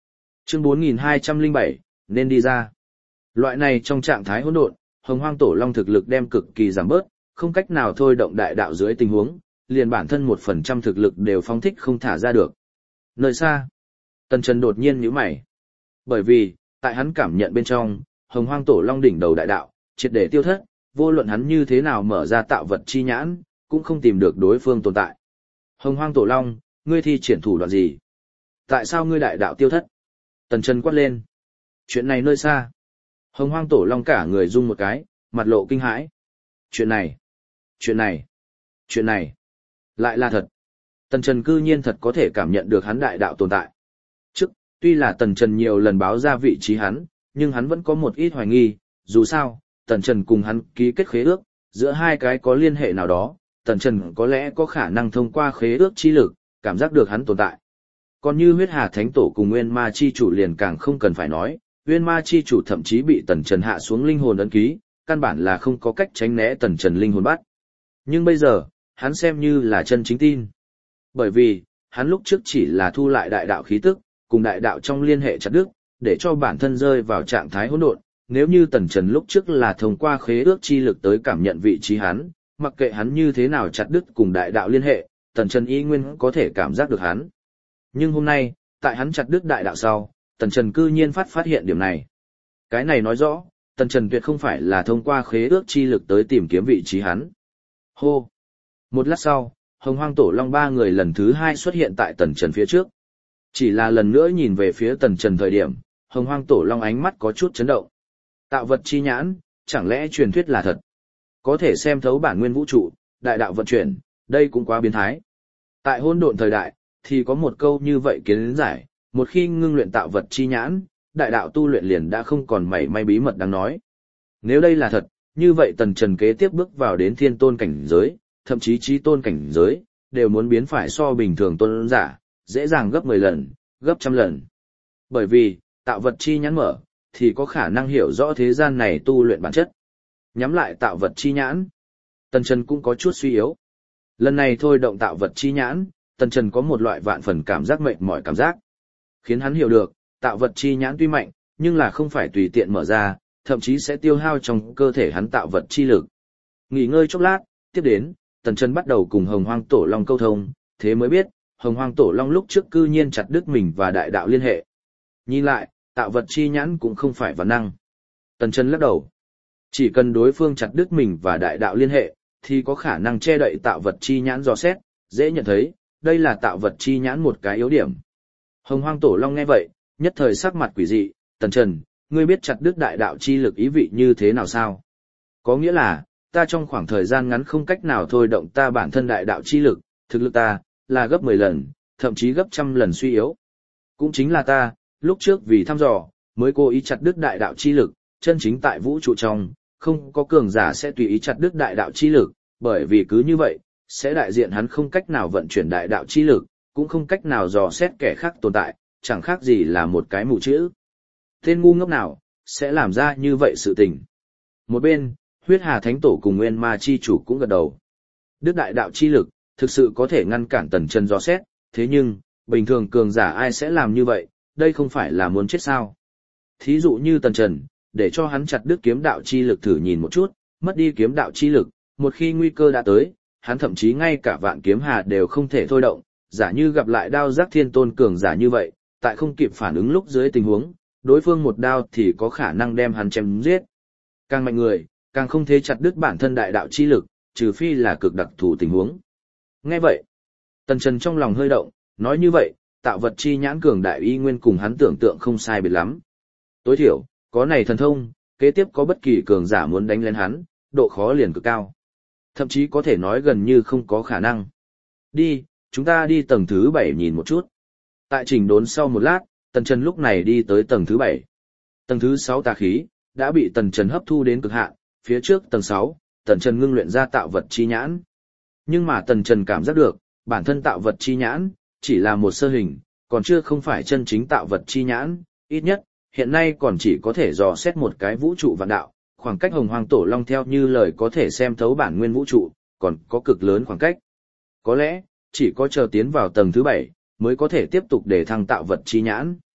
Chương 4207, nên đi ra. Loại này trong trạng thái hỗn độn, Hồng Hoang Tổ Long thực lực đem cực kỳ giảm bớt, không cách nào thôi động đại đạo dưới tình huống, liền bản thân 1% thực lực đều phóng thích không thả ra được. Nơi xa, Tần Trần đột nhiên nhíu mày. Bởi vì, tại hắn cảm nhận bên trong, Hồng Hoang Tổ Long đỉnh đầu đại đạo, triệt để tiêu thất, vô luận hắn như thế nào mở ra tạo vật chi nhãn, cũng không tìm được đối phương tồn tại. Hồng Hoang Tổ Long, ngươi thi triển thủ đoạn gì? Tại sao ngươi đại đạo tiêu thất? Tần Trần quát lên. Chuyện này nơi xa. Hồng Hoang Tổ Long cả người rung một cái, mặt lộ kinh hãi. Chuyện này, chuyện này, chuyện này, lại là thật. Tần Trần cư nhiên thật có thể cảm nhận được hắn đại đạo tồn tại. Trước, tuy là Tần Trần nhiều lần báo ra vị trí hắn, nhưng hắn vẫn có một ít hoài nghi, dù sao, Tần Trần cùng hắn ký kết khế ước, giữa hai cái có liên hệ nào đó, Tần Trần có lẽ có khả năng thông qua khế ước chi lực, cảm giác được hắn tồn tại. Còn như huyết hà thánh tổ cùng nguyên ma chi chủ liền càng không cần phải nói, nguyên ma chi chủ thậm chí bị Tần Trần hạ xuống linh hồn ấn ký, căn bản là không có cách tránh né Tần Trần linh hồn bắt. Nhưng bây giờ, hắn xem như là chân chính tin. Bởi vì, hắn lúc trước chỉ là thu lại đại đạo khí tức, cùng đại đạo trong liên hệ chặt đứt, để cho bản thân rơi vào trạng thái hỗn độn. Nếu như Tần Trần lúc trước là thông qua khế ước chi lực tới cảm nhận vị trí hắn, mặc kệ hắn như thế nào chặt đứt cùng đại đạo liên hệ, Tần Trần y nguyên có thể cảm giác được hắn. Nhưng hôm nay, tại hắn chặt đứt đại đạo sau, Tần Trần cư nhiên phát hiện điểm này. Cái này nói rõ, Tần Trần tuyệt không phải là thông qua khế ước chi lực tới tìm kiếm vị trí hắn. Hô! Một lát sau, Hồng Hoang Tổ Long ba người lần thứ hai xuất hiện tại Tần Trần phía trước. Chỉ là lần nữa nhìn về phía Tần Trần thời điểm, Hồng Hoang Tổ Long ánh mắt có chút chấn động. Tạo vật chi nhãn, chẳng lẽ truyền thuyết là thật? Có thể xem thấu bản nguyên vũ trụ, đại đạo vận chuyển, đây cũng quá biến thái. Tại hỗn độn thời đại, thì có một câu như vậy kiến giải, một khi ngưng luyện tạo vật chi nhãn, đại đạo tu luyện liền đã không còn mảy may bí mật đáng nói. Nếu đây là thật, như vậy Tần Trần kế tiếp bước vào đến thiên tôn cảnh giới, thậm chí chí tôn cảnh giới, đều muốn biến phải so bình thường tôn giả, dễ dàng gấp 10 lần, gấp trăm lần. Bởi vì, tạo vật chi nhãn mở, thì có khả năng hiểu rõ thế gian này tu luyện bản chất. Nhắm lại tạo vật chi nhãn, Tần Trần cũng có chút suy yếu. Lần này thôi động tạo vật chi nhãn, Tần Trần có một loại vạn phần cảm giác mệt mỏi cảm giác. Khiến hắn hiểu được, tạo vật chi nhãn tuy mạnh, nhưng là không phải tùy tiện mở ra, thậm chí sẽ tiêu hao trong cơ thể hắn tạo vật chi lực. Nghỉ ngơi chốc lát, tiếp đến, Tần Trần bắt đầu cùng Hồng Hoang Tổ Long câu thông, thế mới biết, Hồng Hoang Tổ Long lúc trước cư nhiên chặt đứt mình và đại đạo liên hệ. Nhìn lại, tạo vật chi nhãn cũng không phải vạn năng. Tần Trần lắc đầu. Chỉ cần đối phương chặt đứt mình và đại đạo liên hệ, thì có khả năng che đậy tạo vật chi nhãn dò xét, dễ nhận thấy, đây là tạo vật chi nhãn một cái yếu điểm. Hồng Hoang Tổ Long nghe vậy, nhất thời sắc mặt quỷ dị, Tần Trần, ngươi biết chặt đứt đại đạo chi lực ý vị như thế nào sao? Có nghĩa là, ta trong khoảng thời gian ngắn không cách nào thôi động ta bản thân đại đạo chi lực, thực lực ta, là gấp 10 lần, thậm chí gấp trăm lần suy yếu. Cũng chính là ta, lúc trước vì thăm dò, mới cố ý chặt đứt đại đạo chi lực, chân chính tại vũ trụ trong, không có cường giả sẽ tùy ý chặt đứt đại đạo chi lực, bởi vì cứ như vậy, sẽ đại diện hắn không cách nào vận chuyển đại đạo chi lực, cũng không cách nào dò xét kẻ khác tồn tại, chẳng khác gì là một cái mù chữ. Tên ngu ngốc nào, sẽ làm ra như vậy sự tình. Một bên, huyết hà thánh tổ cùng nguyên ma chi chủ cũng gật đầu. Đức đại đạo chi lực, thực sự có thể ngăn cản Tần Trần dò xét, thế nhưng, bình thường cường giả ai sẽ làm như vậy, đây không phải là muốn chết sao. Thí dụ như Tần Trần, để cho hắn chặt đứt kiếm đạo chi lực thử nhìn một chút, mất đi kiếm đạo chi lực, một khi nguy cơ đã tới, hắn thậm chí ngay cả vạn kiếm hà đều không thể thôi động, giả như gặp lại đao giác thiên tôn cường giả như vậy, tại không kịp phản ứng lúc dưới tình huống, đối phương một đao thì có khả năng đem hắn chém giết. Càng mạnh người, càng không thể chặt đứt bản thân đại đạo chi lực, trừ phi là cực đặc thù tình huống. Nghe vậy, Tần Trần trong lòng hơi động, nói như vậy, tạo vật chi nhãn cường đại y nguyên cùng hắn tưởng tượng không sai biệt lắm. Tối thiểu, có này thần thông, kế tiếp có bất kỳ cường giả muốn đánh lên hắn, độ khó liền cực cao. Thậm chí có thể nói gần như không có khả năng. Đi, chúng ta đi tầng thứ 7 nhìn một chút. Tại chỉnh đốn sau một lát, Tần Trần lúc này đi tới tầng thứ 7. Tầng thứ 6 tà khí, đã bị Tần Trần hấp thu đến cực hạn, phía trước tầng 6, Tần Trần ngưng luyện ra tạo vật chi nhãn. Nhưng mà Tần Trần cảm giác được, bản thân tạo vật chi nhãn, chỉ là một sơ hình, còn chưa không phải chân chính tạo vật chi nhãn, ít nhất, hiện nay còn chỉ có thể dò xét một cái vũ trụ vạn đạo, khoảng cách Hồng Hoang Tổ Long theo như lời có thể xem thấu bản nguyên vũ trụ, còn có cực lớn khoảng cách. Có lẽ, chỉ có chờ tiến vào tầng thứ 7, mới có thể tiếp tục để thăng tạo vật chi nhãn.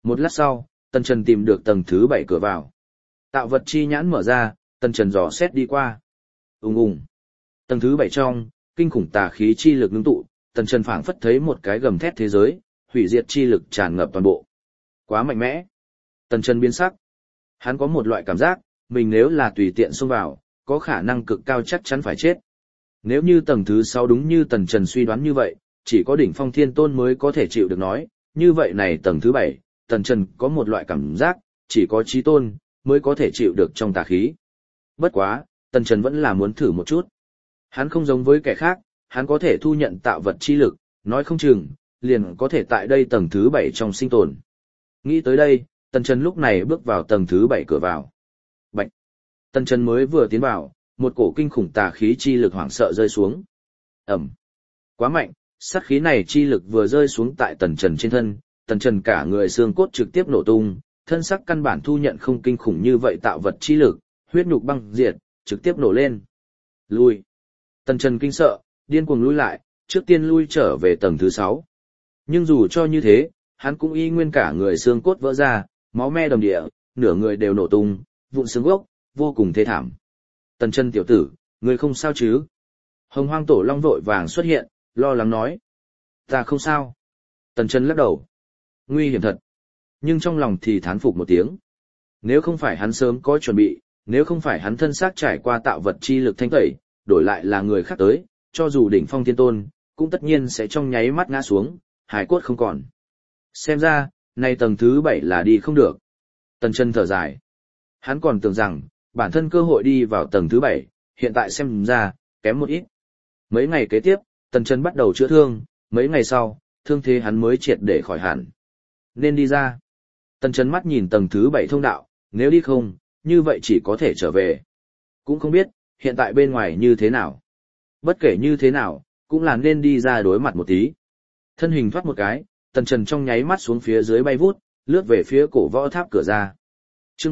Một lát sau, Tần Trần tìm được tầng thứ 7 cửa vào. Tạo vật chi nhãn mở ra, Tần Trần dò xét đi qua. Ùng ùng. Tầng thứ 7 trong, kinh khủng tà khí chi lực ngưng tụ, Tần Trần phảng phất thấy một cái gầm thét thế giới, hủy diệt chi lực tràn ngập toàn bộ. Quá mạnh mẽ. Tần Trần biến sắc. Hắn có một loại cảm giác, mình nếu là tùy tiện xông vào, có khả năng cực cao chắc chắn phải chết. Nếu như tầng thứ 6 đúng như Tần Trần suy đoán như vậy, chỉ có đỉnh phong thiên tôn mới có thể chịu được nói, như vậy này tầng thứ 7, Tần Trần có một loại cảm giác, chỉ có chí tôn mới có thể chịu được trong tà khí. Bất quá, Tần Trần vẫn là muốn thử một chút. Hắn không giống với kẻ khác, hắn có thể thu nhận tạo vật chi lực, nói không chừng, liền có thể tại đây tầng thứ 7 trong sinh tồn. Nghĩ tới đây, Tần Trần lúc này bước vào tầng thứ 7 cửa vào. Bạch! Tần Trần mới vừa tiến vào, một cổ kinh khủng tà khí chi lực hoảng sợ rơi xuống. Ẩm! Quá mạnh, sát khí này chi lực vừa rơi xuống tại Tần Trần trên thân, Tần Trần cả người xương cốt trực tiếp nổ tung, thân sắc căn bản thu nhận không kinh khủng như vậy tạo vật chi lực, huyết nhục băng diệt, trực tiếp nổ lên. Lui! Tần Trần kinh sợ, điên cuồng lui lại, trước tiên lui trở về tầng thứ 6. Nhưng dù cho như thế, hắn cũng y nguyên cả người xương cốt vỡ ra, máu me đầm địa, nửa người đều nổ tung, vụn xương gốc, vô cùng thê thảm. Tần Trần tiểu tử, ngươi không sao chứ? Hồng Hoang Tổ Long vội vàng xuất hiện, lo lắng nói. Ta không sao. Tần Trần lắc đầu. Nguy hiểm thật. Nhưng trong lòng thì thán phục một tiếng. Nếu không phải hắn sớm có chuẩn bị, nếu không phải hắn thân xác trải qua tạo vật chi lực thanh tẩy, đổi lại là người khác tới, cho dù đỉnh phong thiên tôn, cũng tất nhiên sẽ trong nháy mắt ngã xuống, hải cốt không còn. Xem ra, nay tầng thứ 7 là đi không được. Tần Trần thở dài. Hắn còn tưởng rằng, bản thân cơ hội đi vào tầng thứ 7, hiện tại xem ra, kém một ít. Mấy ngày kế tiếp, Tần Trần bắt đầu chữa thương, mấy ngày sau, thương thế hắn mới triệt để khỏi hẳn. Nên đi ra. Tần Trần mắt nhìn tầng thứ 7 thông đạo, nếu đi không, như vậy chỉ có thể trở về. Cũng không biết, hiện tại bên ngoài như thế nào. Bất kể như thế nào, cũng là nên đi ra đối mặt một tí. Thân hình thoát một cái, Tần Trần trong nháy mắt xuống phía dưới bay vút, lướt về phía cổ võ tháp cửa ra. Chương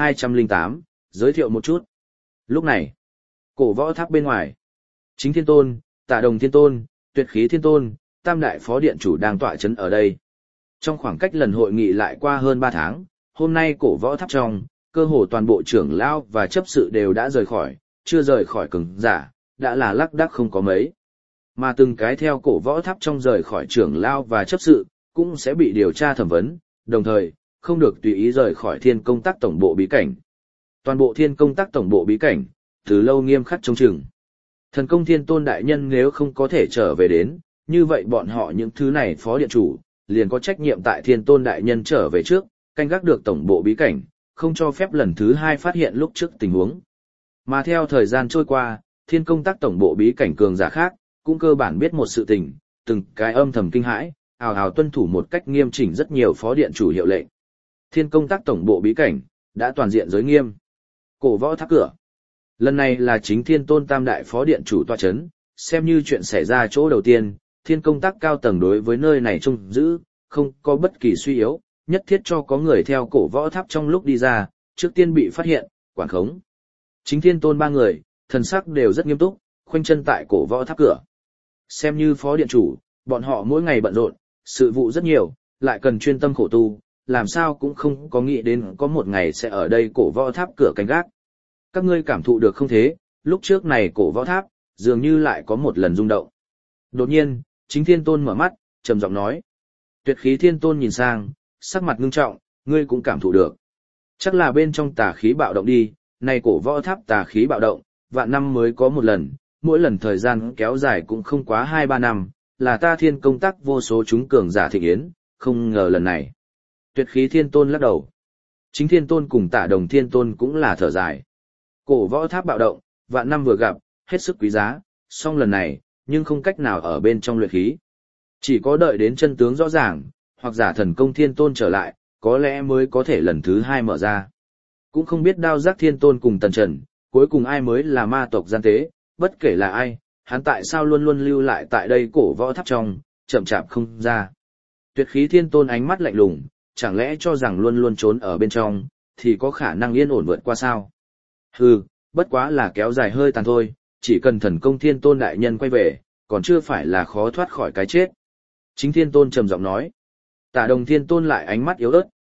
4208, giới thiệu một chút. Lúc này, cổ võ tháp bên ngoài, Chính Thiên Tôn, Tả Đồng Thiên Tôn, Tuyệt Khí Thiên Tôn, Tam Đại Phó Điện Chủ đang tọa chấn ở đây. Trong khoảng cách lần hội nghị lại qua hơn 3 tháng, hôm nay cổ võ tháp trong, cơ hồ toàn bộ trưởng lão và chấp sự đều đã rời khỏi, chưa rời khỏi cường giả, đã là lác đác không có mấy. Mà từng cái theo cổ võ tháp trong rời khỏi trưởng lão và chấp sự, cũng sẽ bị điều tra thẩm vấn, đồng thời, không được tùy ý rời khỏi thiên công tác tổng bộ bí cảnh. Toàn bộ thiên công tác tổng bộ bí cảnh, từ lâu nghiêm khắc trông chừng. Thần công thiên tôn đại nhân nếu không có thể trở về đến, như vậy bọn họ những thứ này phó điện chủ, liền có trách nhiệm tại thiên tôn đại nhân trở về trước, canh gác được tổng bộ bí cảnh, không cho phép lần thứ 2 phát hiện lúc trước tình huống. Mà theo thời gian trôi qua, thiên công tác tổng bộ bí cảnh cường giả khác, cũng cơ bản biết một sự tình, từng cái âm thầm kinh hãi, ào ào tuân thủ một cách nghiêm chỉnh rất nhiều phó điện chủ hiệu lệnh. Thiên công tác tổng bộ bí cảnh, đã toàn diện giới nghiêm. Cổ võ tháp cửa. Lần này là chính thiên tôn tam đại phó điện chủ tọa chấn, xem như chuyện xảy ra chỗ đầu tiên, thiên công tác cao tầng đối với nơi này trông giữ, không có bất kỳ suy yếu, nhất thiết cho có người theo cổ võ tháp trong lúc đi ra, trước tiên bị phát hiện, quản khống. Chính thiên tôn 3 người, thần sắc đều rất nghiêm túc, khoanh chân tại cổ võ tháp cửa. Xem như phó điện chủ, bọn họ mỗi ngày bận rộn, sự vụ rất nhiều, lại cần chuyên tâm khổ tu, làm sao cũng không có nghĩ đến có một ngày sẽ ở đây cổ võ tháp cửa canh gác. Các ngươi cảm thụ được không thế, lúc trước này cổ võ tháp, dường như lại có một lần rung động. Đột nhiên, chính thiên tôn mở mắt, trầm giọng nói. Tuyệt khí thiên tôn nhìn sang, sắc mặt ngưng trọng, ngươi cũng cảm thụ được. Chắc là bên trong tà khí bạo động đi, này cổ võ tháp tà khí bạo động, vạn năm mới có một lần, mỗi lần thời gian kéo dài cũng không quá 2-3 năm, là ta thiên công tác vô số chúng cường giả thịnh yến, không ngờ lần này. Tuyệt khí thiên tôn lắc đầu. Chính thiên tôn cùng Tả Đồng thiên tôn cũng là thở dài. Cổ võ tháp bạo động, vạn năm vừa gặp, hết sức quý giá, song lần này, nhưng không cách nào ở bên trong luyện khí. Chỉ có đợi đến chân tướng rõ ràng, hoặc giả thần công thiên tôn trở lại, có lẽ mới có thể lần thứ 2 mở ra. Cũng không biết đao giác thiên tôn cùng Tần Trần, cuối cùng ai mới là ma tộc gian tế, bất kể là ai, hắn tại sao luôn luôn lưu lại tại đây cổ võ tháp trong, chậm chạp không ra. Tuyệt khí thiên tôn ánh mắt lạnh lùng, chẳng lẽ cho rằng luôn luôn trốn ở bên trong, thì có khả năng yên ổn vượt qua sao? Hừ, bất quá là kéo dài hơi tàn thôi, chỉ cần thần công thiên tôn đại nhân quay về, còn chưa phải là khó thoát khỏi cái chết. Chính thiên tôn trầm giọng nói. Tả Đồng thiên tôn lại ánh mắt yếu ớt,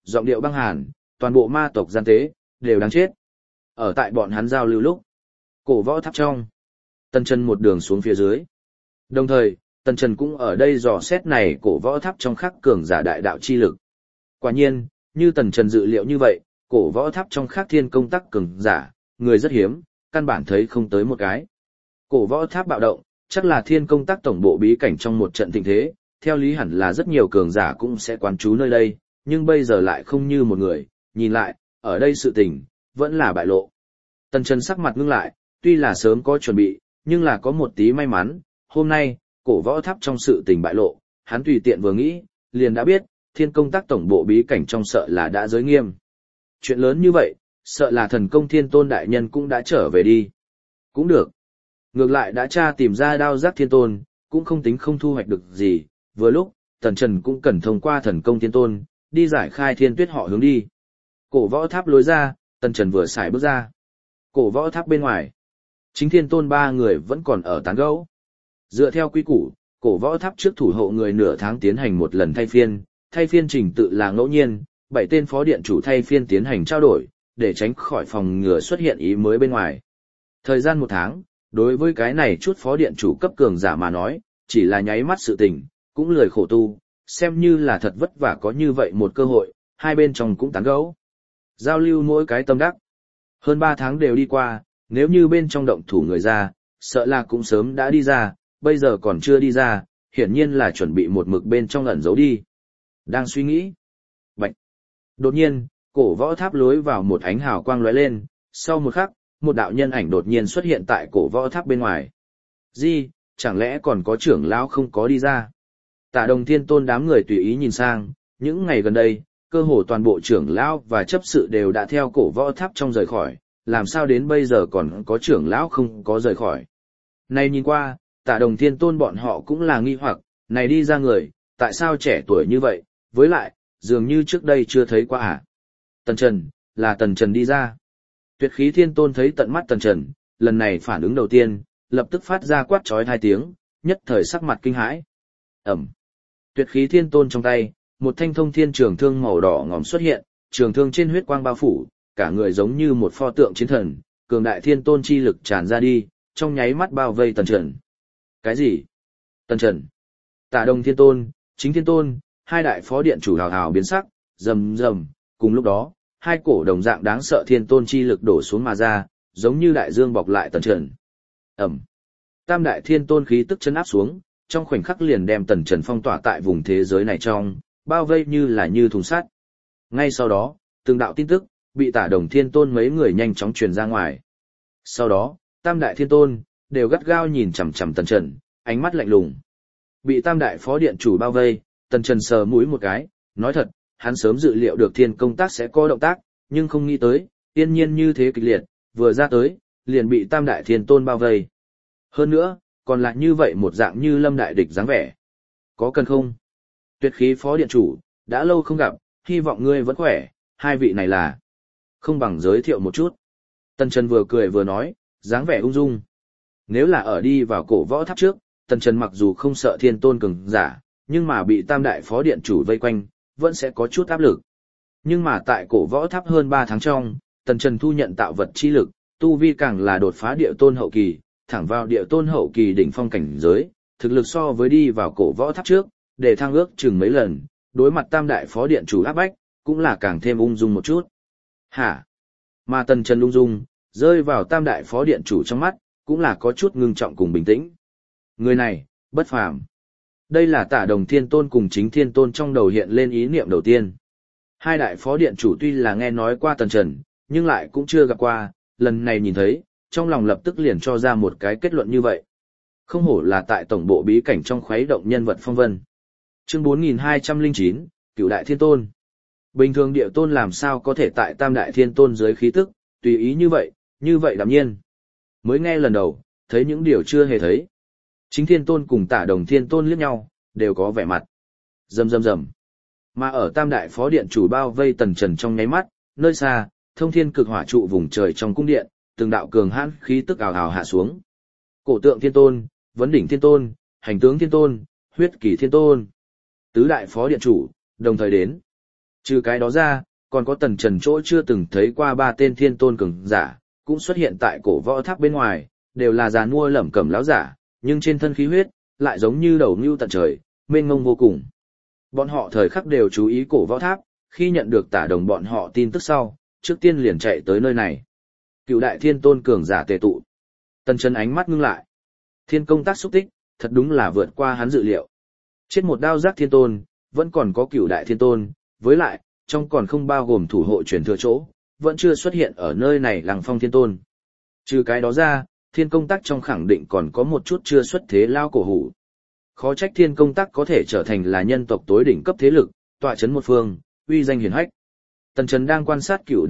giọng điệu băng hàn, toàn bộ ma tộc gian tế, đều đáng chết. Ở tại bọn hắn giao lưu lúc, cổ võ tháp trong, Tần Trần một đường xuống phía dưới. Đồng thời, Tần Trần cũng ở đây dò xét này cổ võ tháp trong khắc cường giả đại đạo chi lực. Quả nhiên, như Tần Trần dự liệu như vậy, cổ võ tháp trong khắc thiên công tắc cường giả, người rất hiếm, căn bản thấy không tới một cái. Cổ võ tháp bạo động, chắc là thiên công tác tổng bộ bí cảnh trong một trận tình thế, theo lý hẳn là rất nhiều cường giả cũng sẽ quán trú nơi đây, nhưng bây giờ lại không như một người, nhìn lại, ở đây sự tình, vẫn là bại lộ. Tần Trần sắc mặt ngưng lại, tuy là sớm có chuẩn bị, nhưng là có một tí may mắn, hôm nay, cổ võ tháp trong sự tình bại lộ, hắn tùy tiện vừa nghĩ, liền đã biết, thiên công tác tổng bộ bí cảnh trong sợ là đã giới nghiêm. Chuyện lớn như vậy, sợ là thần công thiên tôn đại nhân cũng đã trở về đi. Cũng được. Ngược lại đã tra tìm ra đao giác thiên tôn, cũng không tính không thu hoạch được gì, vừa lúc, Tần Trần cũng cần thông qua thần công thiên tôn, đi giải khai thiên tuyết họ hướng đi. Cổ võ tháp lối ra, Tần Trần vừa xài bước ra. Cổ võ tháp bên ngoài, chính thiên tôn ba người vẫn còn ở tán gẫu. Dựa theo quy củ, cổ võ tháp trước thủ hộ người nửa tháng tiến hành một lần thay phiên trình tự là ngẫu nhiên, 7 tên phó điện chủ thay phiên tiến hành trao đổi, để tránh khỏi phòng ngừa xuất hiện ý mới bên ngoài. Thời gian 1 tháng, đối với cái này chút phó điện chủ cấp cường giả mà nói, chỉ là nháy mắt sự tình, cũng lười khổ tu, xem như là thật vất vả có như vậy một cơ hội, hai bên trong cũng tán gẫu. Giao lưu mỗi cái tâm đắc. Hơn 3 tháng đều đi qua, nếu như bên trong động thủ người ra, sợ là cũng sớm đã đi ra, bây giờ còn chưa đi ra, hiển nhiên là chuẩn bị một mực bên trong ẩn giấu đi. Đang suy nghĩ. Bạch. Đột nhiên, cổ võ tháp lối vào một ánh hào quang lóe lên, sau một khắc, một đạo nhân ảnh đột nhiên xuất hiện tại cổ võ tháp bên ngoài. Gì, chẳng lẽ còn có trưởng lão không có đi ra? Tả Đồng Thiên Tôn đám người tùy ý nhìn sang, những ngày gần đây, cơ hồ toàn bộ trưởng lão và chấp sự đều đã theo cổ võ tháp trong rời khỏi, làm sao đến bây giờ còn có trưởng lão không có rời khỏi. Này nhìn qua, Tả Đồng Thiên Tôn bọn họ cũng là nghi hoặc, này đi ra người, tại sao trẻ tuổi như vậy, với lại, dường như trước đây chưa thấy qua à? Tần Trần, là Tần Trần đi ra. Tuyệt khí Thiên Tôn thấy tận mắt Tần Trần, lần này phản ứng đầu tiên, lập tức phát ra quát chói 2 tiếng, nhất thời sắc mặt kinh hãi. Ẩm. Tuyệt khí Thiên Tôn trong tay, một thanh thông thiên trường thương màu đỏ ngòm xuất hiện, trường thương trên huyết quang bao phủ, cả người giống như một pho tượng chiến thần, cường đại thiên tôn chi lực tràn ra đi, trong nháy mắt bao vây Tần Trần. Cái gì? Tần Trần? Tả Đồng Thiên Tôn, Chính Thiên Tôn, hai đại phó điện chủ hào hào biến sắc, rầm rầm, cùng lúc đó, hai cổ đồng dạng đáng sợ thiên tôn chi lực đổ xuống mà ra, giống như đại dương bọc lại Tần Trần. Ẩm. Tam đại thiên tôn khí tức chấn áp xuống, trong khoảnh khắc liền đem Tần Trần phong tỏa tại vùng thế giới này trong, bao vây như là như thùng sắt. Ngay sau đó, từng đạo tin tức bị Tả Đồng Thiên Tôn mấy người nhanh chóng truyền ra ngoài. Sau đó, Tam đại thiên tôn đều gắt gao nhìn chằm chằm Tần Trần, ánh mắt lạnh lùng. Bị Tam đại phó điện chủ bao vây, Tần Trần sờ mũi một cái, nói thật, hắn sớm dự liệu được thiên công tác sẽ có động tác, nhưng không nghĩ tới, yên nhiên như thế kịch liệt, vừa ra tới, liền bị Tam đại thiên tôn bao vây. Hơn nữa, còn lại như vậy một dạng như lâm đại địch dáng vẻ. Có cần không? Tuyệt khí phó điện chủ, đã lâu không gặp, hy vọng ngươi vẫn khỏe, hai vị này là. Không bằng giới thiệu một chút. Tần Trần vừa cười vừa nói, dáng vẻ ung dung. Nếu là ở đi vào cổ võ tháp trước, Tần Trần mặc dù không sợ thiên tôn cường giả, nhưng mà bị Tam đại phó điện chủ vây quanh, vẫn sẽ có chút áp lực. Nhưng mà tại cổ võ tháp hơn 3 tháng trong, Tần Trần thu nhận tạo vật chi lực, tu vi càng là đột phá địa tôn hậu kỳ, thẳng vào địa tôn hậu kỳ đỉnh phong cảnh giới, thực lực so với đi vào cổ võ tháp trước, để thăng ước chừng mấy lần, đối mặt Tam đại phó điện chủ áp bách, cũng là càng thêm ung dung một chút. Hả? Mà Tần Trần ung dung, rơi vào Tam đại phó điện chủ trong mắt, cũng là có chút ngưng trọng cùng bình tĩnh. Người này, bất phàm. Đây là Tả Đồng Thiên Tôn cùng Chính Thiên Tôn trong đầu hiện lên ý niệm đầu tiên. Hai đại phó điện chủ tuy là nghe nói qua Tần Trần, nhưng lại cũng chưa gặp qua, lần này nhìn thấy, trong lòng lập tức liền cho ra một cái kết luận như vậy. Không hổ là tại tổng bộ bí cảnh trong khuấy động nhân vật phong vân. Chương 4209, Cửu Đại Thiên Tôn. Bình thường địa tôn làm sao có thể tại Tam Đại Thiên Tôn dưới khí tức, tùy ý như vậy đạm nhiên. Mới nghe lần đầu, thấy những điều chưa hề thấy. Chính Thiên Tôn cùng Tả Đồng Thiên Tôn liếc nhau, đều có vẻ mặt rầm rầm rầm. Mà ở Tam đại phó điện chủ bao vây Tần Trần trong nháy mắt, nơi xa, thông thiên cực hỏa trụ vùng trời trong cung điện, từng đạo cường hãn khí tức ào ào hạ xuống. Cổ tượng Thiên Tôn, Vấn đỉnh Thiên Tôn, Hành tướng Thiên Tôn, Huyết Kỳ Thiên Tôn, tứ đại phó điện chủ đồng thời đến. Trừ cái đó ra, còn có Tần Trần chỗ chưa từng thấy qua 3 tên thiên tôn cường giả, cũng xuất hiện tại cổ võ tháp bên ngoài, đều là già nua lẩm cẩm láo giả, nhưng trên thân khí huyết, lại giống như đầu ngưu tận trời, mênh mông vô cùng. Bọn họ thời khắc đều chú ý cổ võ tháp, khi nhận được Tả Đồng bọn họ tin tức sau, trước tiên liền chạy tới nơi này. Cựu đại thiên tôn cường giả tề tụ. Tần Trần ánh mắt ngưng lại. Thiên công tác xúc tích, thật đúng là vượt qua hắn dự liệu. Trên một đao giác thiên tôn, vẫn còn có cựu đại thiên tôn, với lại, trong còn không bao gồm thủ hộ truyền thừa chỗ, vẫn chưa xuất hiện ở nơi này Lăng Phong thiên tôn. Trừ cái đó ra, thiên công tác trong khẳng định còn có một chút chưa xuất thế lao cổ hủ. Khó trách thiên công tác có thể trở thành là nhân tộc tối đỉnh cấp thế lực, tọa chấn một phương, uy danh hiển hách. Tần Trần đang quan sát cựu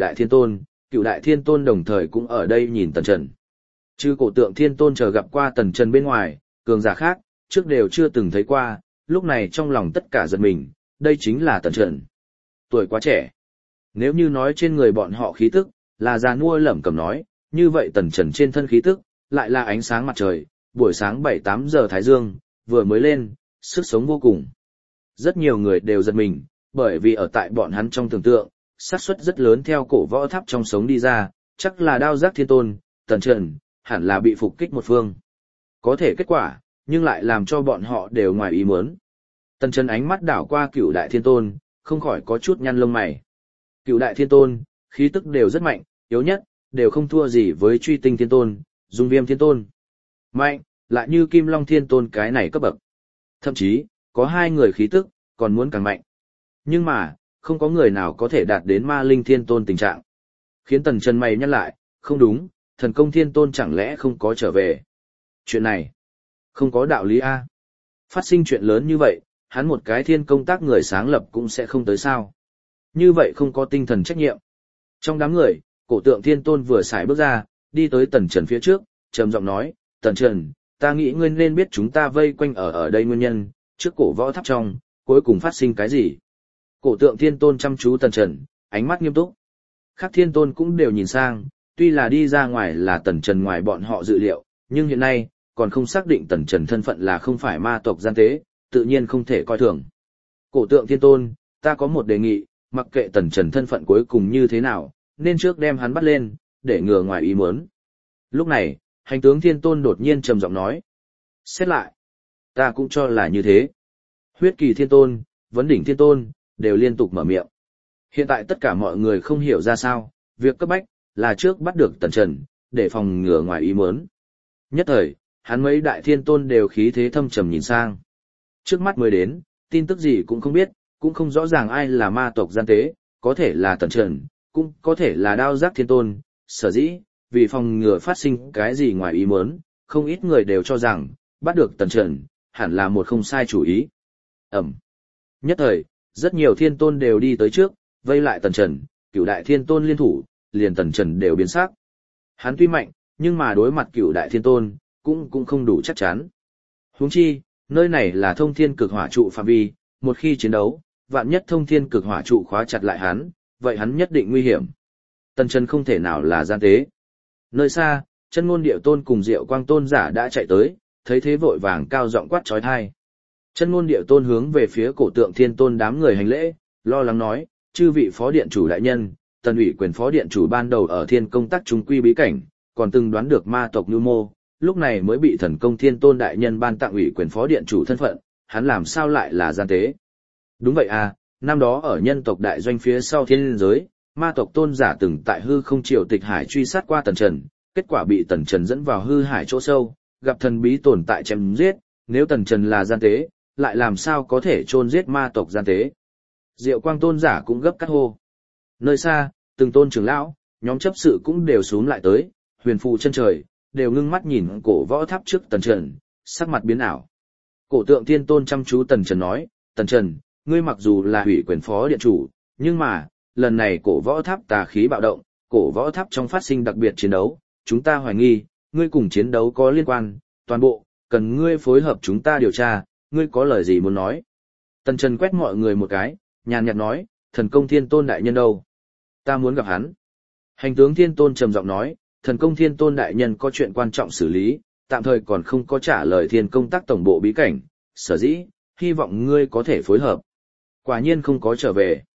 đại thiên tôn đồng thời cũng ở đây nhìn Tần Trần. Trừ cổ tượng thiên tôn chờ gặp qua Tần Trần bên ngoài, cường giả khác, trước đều chưa từng thấy qua, lúc này trong lòng tất cả giật mình, đây chính là Tần Trần. Tuổi quá trẻ. Nếu như nói trên người bọn họ khí tức, là già nua lẩm cẩm nói, như vậy Tần Trần trên thân khí tức, lại là ánh sáng mặt trời, buổi sáng 7-8 giờ Thái Dương, vừa mới lên, sức sống vô cùng. Rất nhiều người đều giật mình, bởi vì ở tại bọn hắn trong tưởng tượng, xác suất rất lớn theo cổ võ tháp trong sống đi ra, chắc là đao giác thiên tôn, Tần Trần, hẳn là bị phục kích một phương. Có thể kết quả, nhưng lại làm cho bọn họ đều ngoài ý muốn. Tần Trần ánh mắt đảo qua cựu đại thiên tôn, không khỏi có chút nhăn lông mày. Cựu đại thiên tôn, khí tức đều rất mạnh, yếu nhất, đều không thua gì với truy tinh thiên tôn, dung viêm thiên tôn. Mạnh, lại như kim long thiên tôn cái này cấp bậc. Thậm chí, có 2 người khí tức, còn muốn càng mạnh. Nhưng mà, không có người nào có thể đạt đến ma linh thiên tôn tình trạng. Khiến Tần Trần mày nhắc lại, không đúng, thần công thiên tôn chẳng lẽ không có trở về. Chuyện này, không có đạo lý A. Phát sinh chuyện lớn như vậy, hắn một cái thiên công tác người sáng lập cũng sẽ không tới sao. Như vậy không có tinh thần trách nhiệm. Trong đám người, cổ tượng thiên tôn vừa xài bước ra, đi tới Tần Trần phía trước, trầm giọng nói, Tần Trần, ta nghĩ ngươi nên biết chúng ta vây quanh ở đây nguyên nhân, trước cổ võ tháp trong, cuối cùng phát sinh cái gì. Cổ tượng thiên tôn chăm chú Tần Trần, ánh mắt nghiêm túc. Khác thiên tôn cũng đều nhìn sang, tuy là đi ra ngoài là Tần Trần ngoài bọn họ dự liệu, nhưng hiện nay, còn không xác định Tần Trần thân phận là không phải ma tộc gian tế, tự nhiên không thể coi thường. Cổ tượng thiên tôn, ta có một đề nghị, mặc kệ Tần Trần thân phận cuối cùng như thế nào, nên trước đem hắn bắt lên, để ngừa ngoài ý muốn. Lúc này, hành tướng thiên tôn đột nhiên trầm giọng nói. Xét lại, ta cũng cho là như thế. Huyết kỳ thiên tôn, vấn đỉnh thiên tôn, đều liên tục mở miệng. Hiện tại tất cả mọi người không hiểu ra sao, việc cấp bách, là trước bắt được Tần Trần, để phòng ngừa ngoài ý muốn. Nhất thời, hắn mấy đại thiên tôn đều khí thế thâm trầm nhìn sang. Trước mắt mới đến, tin tức gì cũng không biết, cũng không rõ ràng ai là ma tộc gian tế, có thể là Tần Trần, cũng có thể là đao giác thiên tôn, sở dĩ, vì phòng ngừa phát sinh cái gì ngoài ý muốn, không ít người đều cho rằng, bắt được Tần Trần, hẳn là một không sai chủ ý. Ẩm. Nhất thời, rất nhiều thiên tôn đều đi tới trước, vây lại Tần Trần, cửu đại thiên tôn liên thủ, liền Tần Trần đều biến sắc. Hắn tuy mạnh, nhưng mà đối mặt cửu đại thiên tôn, cũng không đủ chắc chắn. Huống chi, nơi này là thông thiên cực hỏa trụ phạm vi, một khi chiến đấu, vạn nhất thông thiên cực hỏa trụ khóa chặt lại hắn, vậy hắn nhất định nguy hiểm. Tần Trần không thể nào là gian tế. Nơi xa, Chân Ngôn Điệu Tôn cùng Diệu Quang Tôn giả đã chạy tới, thấy thế vội vàng cao giọng quát chói tai. Chân Ngôn Điệu Tôn hướng về phía cổ tượng thiên tôn đám người hành lễ, lo lắng nói, chư vị phó điện chủ đại nhân, Tần ủy quyền phó điện chủ ban đầu ở thiên công tác trung quy bí cảnh, còn từng đoán được ma tộc nhu mô, lúc này mới bị thần công thiên tôn đại nhân ban tặng ủy quyền phó điện chủ thân phận, hắn làm sao lại là gian tế. Đúng vậy à, năm đó ở nhân tộc đại doanh phía sau thiên giới, ma tộc tôn giả từng tại hư không triều tịch hải truy sát qua Tần Trần, kết quả bị Tần Trần dẫn vào hư hải chỗ sâu, gặp thần bí tồn tại chém giết, nếu Tần Trần là gian tế, lại làm sao có thể chôn giết ma tộc gian tế. Diệu Quang tôn giả cũng gấp cắt hô. Nơi xa, từng tôn trưởng lão, nhóm chấp sự cũng đều xuống lại tới, huyền phù chân trời, đều ngưng mắt nhìn cổ võ tháp trước Tần Trần, sắc mặt biến ảo. Cổ tượng thiên tôn chăm chú Tần Trần nói, Tần Trần, ngươi mặc dù là ủy quyền phó điện chủ, nhưng mà, lần này cổ võ tháp tà khí bạo động, cổ võ tháp trong phát sinh đặc biệt chiến đấu, chúng ta hoài nghi, ngươi cùng chiến đấu có liên quan, toàn bộ, cần ngươi phối hợp chúng ta điều tra, ngươi có lời gì muốn nói. Tần Trần quét mọi người một cái, nhàn nhạt nói, thần công thiên tôn đại nhân đâu? Ta muốn gặp hắn. Hành tướng thiên tôn trầm giọng nói, thần công thiên tôn đại nhân có chuyện quan trọng xử lý, tạm thời còn không có trả lời thiên công tác tổng bộ bí cảnh, sở dĩ, hy vọng ngươi có thể phối hợp. Quả nhiên không có trở về.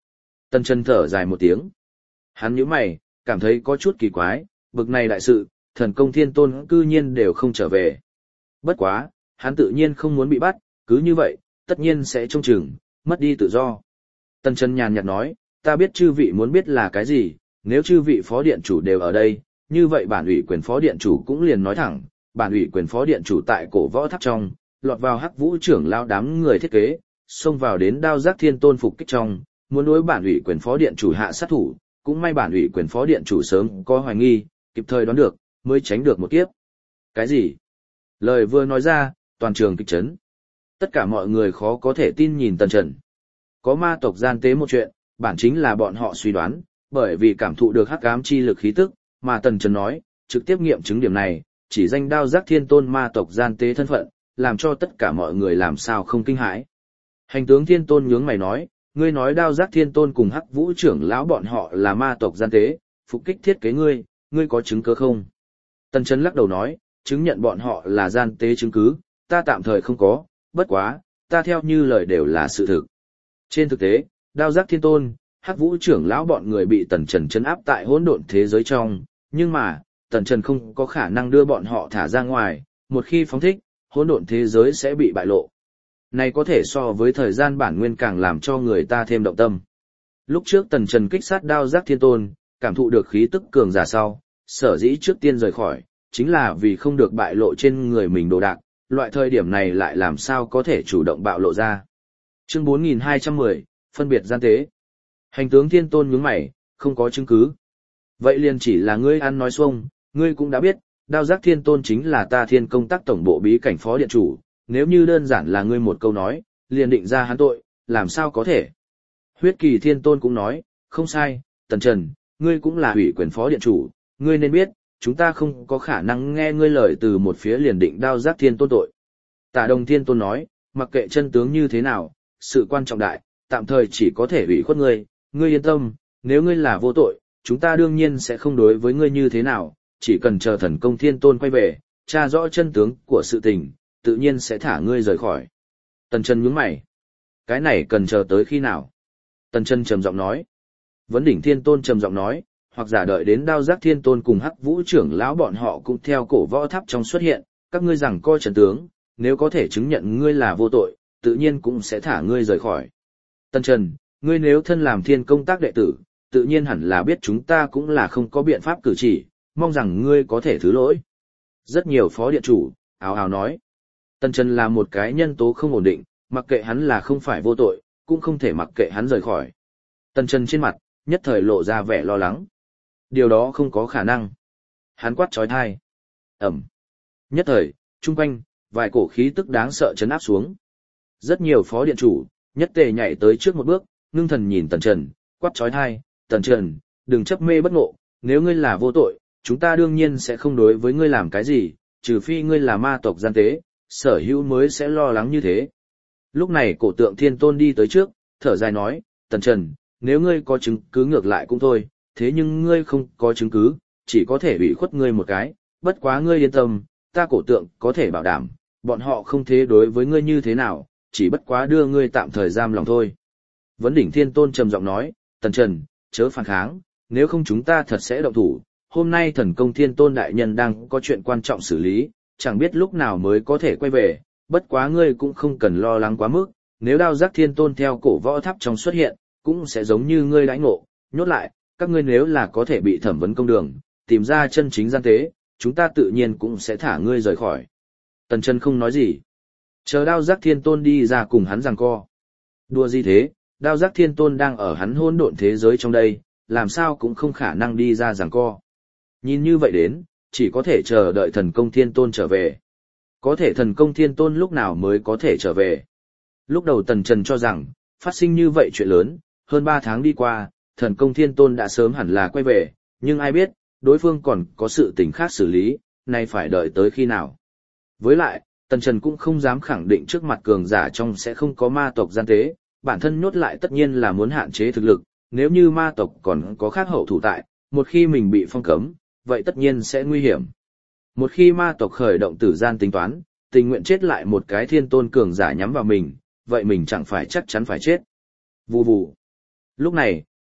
Tần Trần thở dài một tiếng. Hắn nhíu mày, cảm thấy có chút kỳ quái, bực này đại sự, thần công thiên tôn cư nhiên đều không trở về. Bất quá, hắn tự nhiên không muốn bị bắt, cứ như vậy, tất nhiên sẽ trông chừng, mất đi tự do. Tần Trần nhàn nhạt nói, ta biết chư vị muốn biết là cái gì, nếu chư vị phó điện chủ đều ở đây, như vậy bản ủy quyền phó điện chủ cũng liền nói thẳng, bản ủy quyền phó điện chủ tại cổ võ tháp trong, lọt vào Hắc Vũ trưởng lao đám người thiết kế, xông vào đến Đao Giác Thiên Tôn phục kích trong, muốn đối bản ủy quyền phó điện chủ hạ sát thủ, cũng may bản ủy quyền phó điện chủ sớm có hoài nghi, kịp thời đoán được, mới tránh được một kiếp. Cái gì? Lời vừa nói ra, toàn trường kịch chấn. Tất cả mọi người khó có thể tin nhìn Tần Trần. Có ma tộc gian tế một chuyện, bản chính là bọn họ suy đoán, bởi vì cảm thụ được hắc ám chi lực khí tức, mà Tần Trần nói, trực tiếp nghiệm chứng điểm này, chỉ danh Đao Giác Thiên Tôn ma tộc gian tế thân phận, làm cho tất cả mọi người làm sao không kinh hãi. Hành tướng Thiên Tôn nhướng mày nói, ngươi nói Đao Giác Thiên Tôn cùng Hắc Vũ trưởng lão bọn họ là ma tộc gian tế, phục kích thiết kế ngươi có chứng cứ không? Tần Trần lắc đầu nói, chứng nhận bọn họ là gian tế chứng cứ, ta tạm thời không có, bất quá, ta theo như lời đều là sự thực. Trên thực tế, Đao Giác Thiên Tôn, Hắc Vũ trưởng lão bọn người bị Tần Trần trấn áp tại hỗn độn thế giới trong, nhưng mà, Tần Trần không có khả năng đưa bọn họ thả ra ngoài, một khi phóng thích, hỗn độn thế giới sẽ bị bại lộ. Này có thể so với thời gian bản nguyên càng làm cho người ta thêm động tâm. Lúc trước Tần Trần kích sát Đao Giác Thiên Tôn, cảm thụ được khí tức cường giả sau, sở dĩ trước tiên rời khỏi, chính là vì không được bại lộ trên người mình đồ đạc, loại thời điểm này lại làm sao có thể chủ động bạo lộ ra. Chương 4210, phân biệt gian tế. Hành tướng Thiên Tôn nhướng mày, không có chứng cứ. Vậy liền chỉ là ngươi ăn nói xuông, ngươi cũng đã biết, Đao Giác Thiên Tôn chính là ta Thiên Công Tác tổng bộ bí cảnh phó điện chủ, nếu như đơn giản là ngươi một câu nói, liền định ra hắn tội, làm sao có thể. Huyết Kỳ Thiên Tôn cũng nói, không sai, Tần Trần, ngươi cũng là ủy quyền phó điện chủ, ngươi nên biết, chúng ta không có khả năng nghe ngươi lời từ một phía liền định Đao Giác Thiên Tôn tội. Tả Đồng Thiên Tôn nói, mặc kệ chân tướng như thế nào, sự quan trọng đại, tạm thời chỉ có thể ủy khuất ngươi yên tâm, nếu ngươi là vô tội, chúng ta đương nhiên sẽ không đối với ngươi như thế nào, chỉ cần chờ thần công Thiên Tôn quay về, tra rõ chân tướng của sự tình, tự nhiên sẽ thả ngươi rời khỏi. Tần Trần nhướng mày. Cái này cần chờ tới khi nào? Tần Trần trầm giọng nói. Vấn Đỉnh Thiên Tôn trầm giọng nói, hoặc giả đợi đến Đao Giác Thiên Tôn cùng Hắc Vũ trưởng lão bọn họ cũng theo cổ võ tháp trong xuất hiện, các ngươi rằng coi chân tướng, nếu có thể chứng nhận ngươi là vô tội, tự nhiên cũng sẽ thả ngươi rời khỏi. Tần Trần, ngươi nếu thân làm Thiên Công Tác đệ tử, tự nhiên hẳn là biết chúng ta cũng là không có biện pháp cử chỉ, mong rằng ngươi có thể thứ lỗi. Rất nhiều phó điện chủ, ào ào nói. Tần Trần là một cái nhân tố không ổn định, mặc kệ hắn là không phải vô tội, cũng không thể mặc kệ hắn rời khỏi. Tần Trần trên mặt, nhất thời lộ ra vẻ lo lắng. Điều đó không có khả năng. Hắn quát trói thai. Ẩm. Nhất thời, chung quanh, vài cổ khí tức đáng sợ chấn áp xuống. Rất nhiều phó điện chủ, nhất tề nhảy tới trước một bước, ngưng thần nhìn Tần Trần, quát trói thai. Tần Trần, đừng chấp mê bất ngộ, nếu ngươi là vô tội, chúng ta đương nhiên sẽ không đối với ngươi làm cái gì, trừ phi ngươi là ma tộc gian tế, sở hữu mới sẽ lo lắng như thế. Lúc này cổ tượng Thiên Tôn đi tới trước, thở dài nói, Tần Trần, nếu ngươi có chứng cứ ngược lại cũng thôi, thế nhưng ngươi không có chứng cứ, chỉ có thể ủy khuất ngươi một cái, bất quá ngươi yên tâm, ta cổ tượng có thể bảo đảm, bọn họ không thế đối với ngươi như thế nào, chỉ bất quá đưa ngươi tạm thời giam lòng thôi. Vấn Đỉnh Thiên Tôn trầm giọng nói, Tần Trần, chớ phản kháng, nếu không chúng ta thật sẽ động thủ, hôm nay thần công Thiên Tôn đại nhân đang có chuyện quan trọng xử lý, chẳng biết lúc nào mới có thể quay về, bất quá ngươi cũng không cần lo lắng quá mức, nếu Đao Giác Thiên Tôn theo cổ võ tháp trong xuất hiện, cũng sẽ giống như ngươi đãi ngộ, nhốt lại, các ngươi nếu là có thể bị thẩm vấn công đường, tìm ra chân chính gian tế, chúng ta tự nhiên cũng sẽ thả ngươi rời khỏi. Tần Trần không nói gì. Chờ Đao Giác Thiên Tôn đi ra cùng hắn giằng co. Đùa gì thế, Đao Giác Thiên Tôn đang ở hắn hỗn độn thế giới trong đây, làm sao cũng không khả năng đi ra giằng co. Nhìn như vậy đến, chỉ có thể chờ đợi thần công Thiên Tôn trở về. Có thể thần công Thiên Tôn lúc nào mới có thể trở về. Lúc đầu Tần Trần cho rằng, phát sinh như vậy chuyện lớn, hơn 3 tháng đi qua, thần công Thiên Tôn đã sớm hẳn là quay về, nhưng ai biết, đối phương còn có sự tình khác xử lý, nay phải đợi tới khi nào. Với lại, Tần Trần cũng không dám khẳng định trước mặt cường giả trong sẽ không có ma tộc gian tế, bản thân nhốt lại tất nhiên là muốn hạn chế thực lực, nếu như ma tộc còn có khác hậu thủ tại, một khi mình bị phong cấm, vậy tất nhiên sẽ nguy hiểm. Một khi ma tộc khởi động tử gian tính toán, tình nguyện chết lại một cái Thiên Tôn cường giả nhắm vào mình, vậy mình chẳng phải chắc chắn phải chết. Vù vù. Lúc này,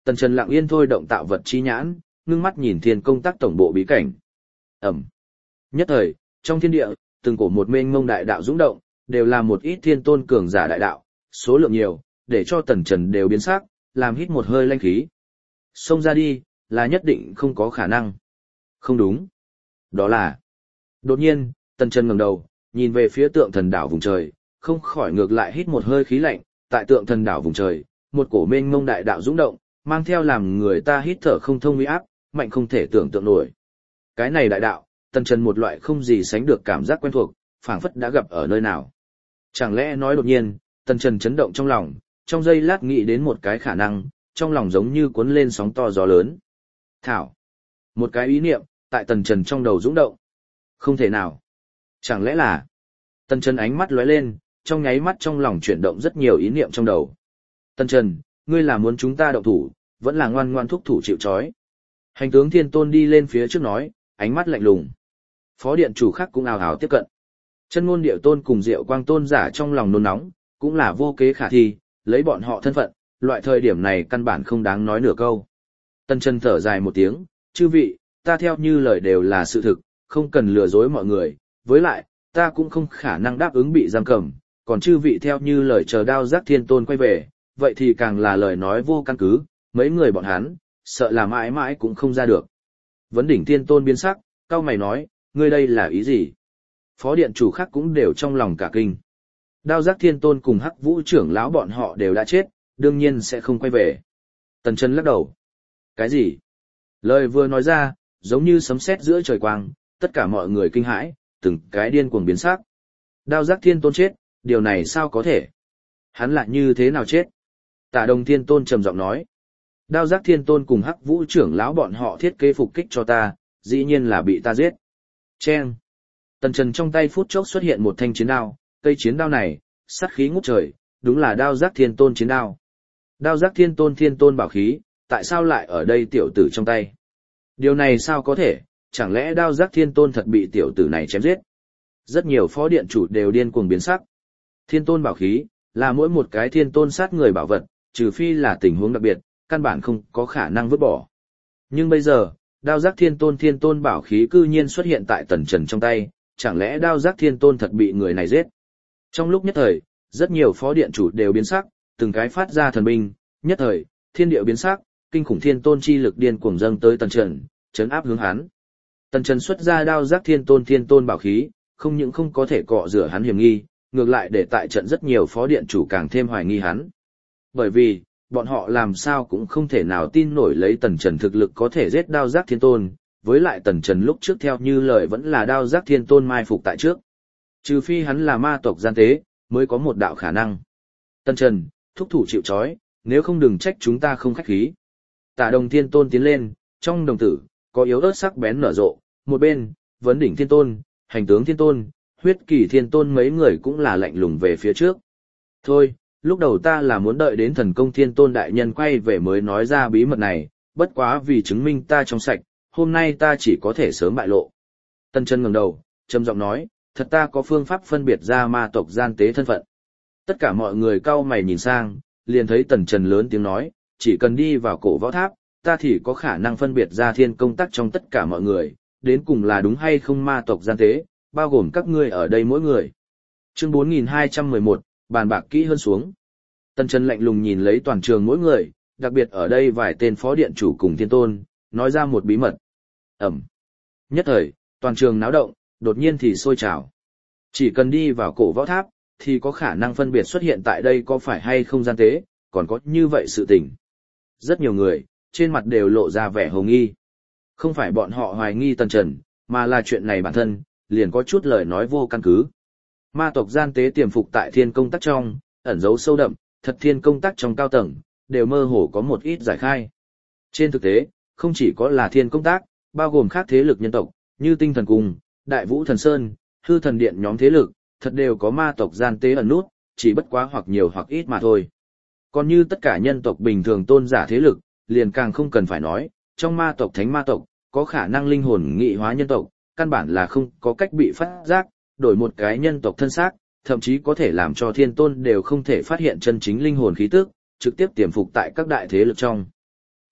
Tần Trần lặng yên thôi động tạo vật chi nhãn, ngưng mắt nhìn thiên công tác tổng bộ bí cảnh. Ẩm. Nhất thời, trong thiên địa, từng cổ một mênh mông đại đạo dũng động, đều là một ít thiên tôn cường giả đại đạo, số lượng nhiều, để cho Tần Trần đều biến sắc, làm hít một hơi lanh khí. Xông ra đi, là nhất định không có khả năng. Không đúng. Đó là... Đột nhiên, Tần Trần ngẩng đầu, nhìn về phía tượng thần đảo vùng trời, không khỏi ngược lại hít một hơi khí lạnh, tại tượng thần đảo vùng trời, một cổ mênh mông đại đạo dũng động, mang theo làm người ta hít thở không thông uy áp, mạnh không thể tưởng tượng nổi. Cái này đại đạo, Tần Trần một loại không gì sánh được cảm giác quen thuộc, phảng phất đã gặp ở nơi nào. Chẳng lẽ nói đột nhiên, Tần Trần chấn động trong lòng, trong giây lát nghĩ đến một cái khả năng, trong lòng giống như cuốn lên sóng to gió lớn. Thảo. Một cái ý niệm, tại Tần Trần trong đầu dũng động. Không thể nào. Chẳng lẽ là... Tần Trần ánh mắt lóe lên, trong nháy mắt trong lòng chuyển động rất nhiều ý niệm trong đầu. Tần Trần, ngươi là muốn chúng ta động thủ, vẫn là ngoan ngoan thúc thủ chịu trói. Hành tướng Thiên Tôn đi lên phía trước nói, ánh mắt lạnh lùng. Phó điện chủ khác cũng ào ào tiếp cận. Chân ngôn điệu tôn cùng Diệu Quang tôn giả trong lòng nôn nóng, cũng là vô kế khả thi, lấy bọn họ thân phận, loại thời điểm này căn bản không đáng nói nửa câu. Tần Trần thở dài một tiếng, chư vị, ta theo như lời đều là sự thực, không cần lừa dối mọi người, với lại, ta cũng không khả năng đáp ứng bị giam cầm, còn chư vị theo như lời chờ Đao Giác Thiên Tôn quay về, vậy thì càng là lời nói vô căn cứ, mấy người bọn hắn, sợ là mãi mãi cũng không ra được. Vấn Đỉnh Thiên Tôn biến sắc, cao mày nói, ngươi đây là ý gì? Phó điện chủ khác cũng đều trong lòng cả kinh. Đao Giác Thiên Tôn cùng Hắc Vũ trưởng lão bọn họ đều đã chết, đương nhiên sẽ không quay về. Tần Trần lắc đầu. Cái gì? Lời vừa nói ra, giống như sấm sét giữa trời quang, tất cả mọi người kinh hãi, từng cái điên cuồng biến sắc. Đao Giác Thiên Tôn chết, điều này sao có thể? Hắn lại như thế nào chết? Tả Đồng Thiên Tôn trầm giọng nói. Đao Giác Thiên Tôn cùng Hắc Vũ trưởng lão bọn họ thiết kế phục kích cho ta, dĩ nhiên là bị ta giết. Chen. Tần Trần trong tay phút chốc xuất hiện một thanh chiến đao, cây chiến đao này, sát khí ngút trời, đúng là Đao Giác Thiên Tôn chiến đao. Đao Giác Thiên Tôn bảo khí, tại sao lại ở đây tiểu tử trong tay? Điều này sao có thể, chẳng lẽ Đao Giác Thiên Tôn thật bị tiểu tử này chém giết? Rất nhiều phó điện chủ đều điên cuồng biến sắc. Thiên Tôn bảo khí, là mỗi một cái Thiên Tôn sát người bảo vật, trừ phi là tình huống đặc biệt, căn bản không có khả năng vứt bỏ. Nhưng bây giờ, Đao Giác Thiên Tôn bảo khí cư nhiên xuất hiện tại Tần Trần trong tay, chẳng lẽ Đao Giác Thiên Tôn thật bị người này giết? Trong lúc nhất thời, rất nhiều phó điện chủ đều biến sắc, từng cái phát ra thần binh, nhất thời, thiên địa biến sắc, kinh khủng Thiên Tôn chi lực điên cuồng dâng tới Tần Trần, trấn áp hướng hắn. Tần Trần xuất ra Đao Giác Thiên Tôn bảo khí, không những không có thể cọ rửa hắn hiểm nghi, ngược lại để tại trận rất nhiều phó điện chủ càng thêm hoài nghi hắn. Bởi vì, bọn họ làm sao cũng không thể nào tin nổi lấy Tần Trần thực lực có thể giết Đao Giác Thiên Tôn, với lại Tần Trần lúc trước theo như lời vẫn là Đao Giác Thiên Tôn mai phục tại trước. Trừ phi hắn là ma tộc gian tế, mới có một đạo khả năng. Tần Trần, thúc thủ chịu trói, nếu không đừng trách chúng ta không khách khí. Tả Đồng Thiên Tôn tiến lên, trong đồng tử, có yếu ớt sắc bén nở rộ, một bên, Vấn Đỉnh Thiên Tôn, Hành tướng Thiên Tôn, Huyết Kỳ Thiên Tôn mấy người cũng là lạnh lùng về phía trước. Thôi, lúc đầu ta là muốn đợi đến Thần Công Thiên Tôn đại nhân quay về mới nói ra bí mật này, bất quá vì chứng minh ta trong sạch, hôm nay ta chỉ có thể sớm bại lộ. Tần Trần ngẩng đầu, trầm giọng nói, thật ta có phương pháp phân biệt ra ma tộc gian tế thân phận. Tất cả mọi người cau mày nhìn sang, liền thấy Tần Trần lớn tiếng nói, chỉ cần đi vào cổ võ tháp, ta thì có khả năng phân biệt ra thiên công tắc trong tất cả mọi người, đến cùng là đúng hay không ma tộc gian tế, bao gồm các ngươi ở đây mỗi người. Chương 4211, bàn bạc kỹ hơn xuống. Tần Trần lạnh lùng nhìn lấy toàn trường mỗi người, đặc biệt ở đây vài tên phó điện chủ cùng Thiên Tôn, nói ra một bí mật. Ẩm. Nhất thời, toàn trường náo động, đột nhiên thì sôi trào. Chỉ cần đi vào cổ võ tháp, thì có khả năng phân biệt xuất hiện tại đây có phải hay không gian tế, còn có như vậy sự tình. Rất nhiều người, trên mặt đều lộ ra vẻ hồ nghi. Không phải bọn họ hoài nghi Tần Trần, mà là chuyện này bản thân, liền có chút lời nói vô căn cứ. Ma tộc gian tế tiềm phục tại thiên công tắc trong, ẩn giấu sâu đậm, thật thiên công tắc trong cao tầng, đều mơ hồ có một ít giải khai. Trên thực tế, không chỉ có là thiên công tác, bao gồm các thế lực nhân tộc, như Tinh Thần Cung, Đại Vũ Thần Sơn, Hư Thần Điện nhóm thế lực, thật đều có ma tộc gian tế ẩn nút, chỉ bất quá hoặc nhiều hoặc ít mà thôi. Còn như tất cả nhân tộc bình thường tôn giả thế lực, liền càng không cần phải nói, trong ma tộc thánh ma tộc, có khả năng linh hồn nghị hóa nhân tộc, căn bản là không có cách bị phát giác, đổi một cái nhân tộc thân xác, thậm chí có thể làm cho thiên tôn đều không thể phát hiện chân chính linh hồn khí tức, trực tiếp tiềm phục tại các đại thế lực trong.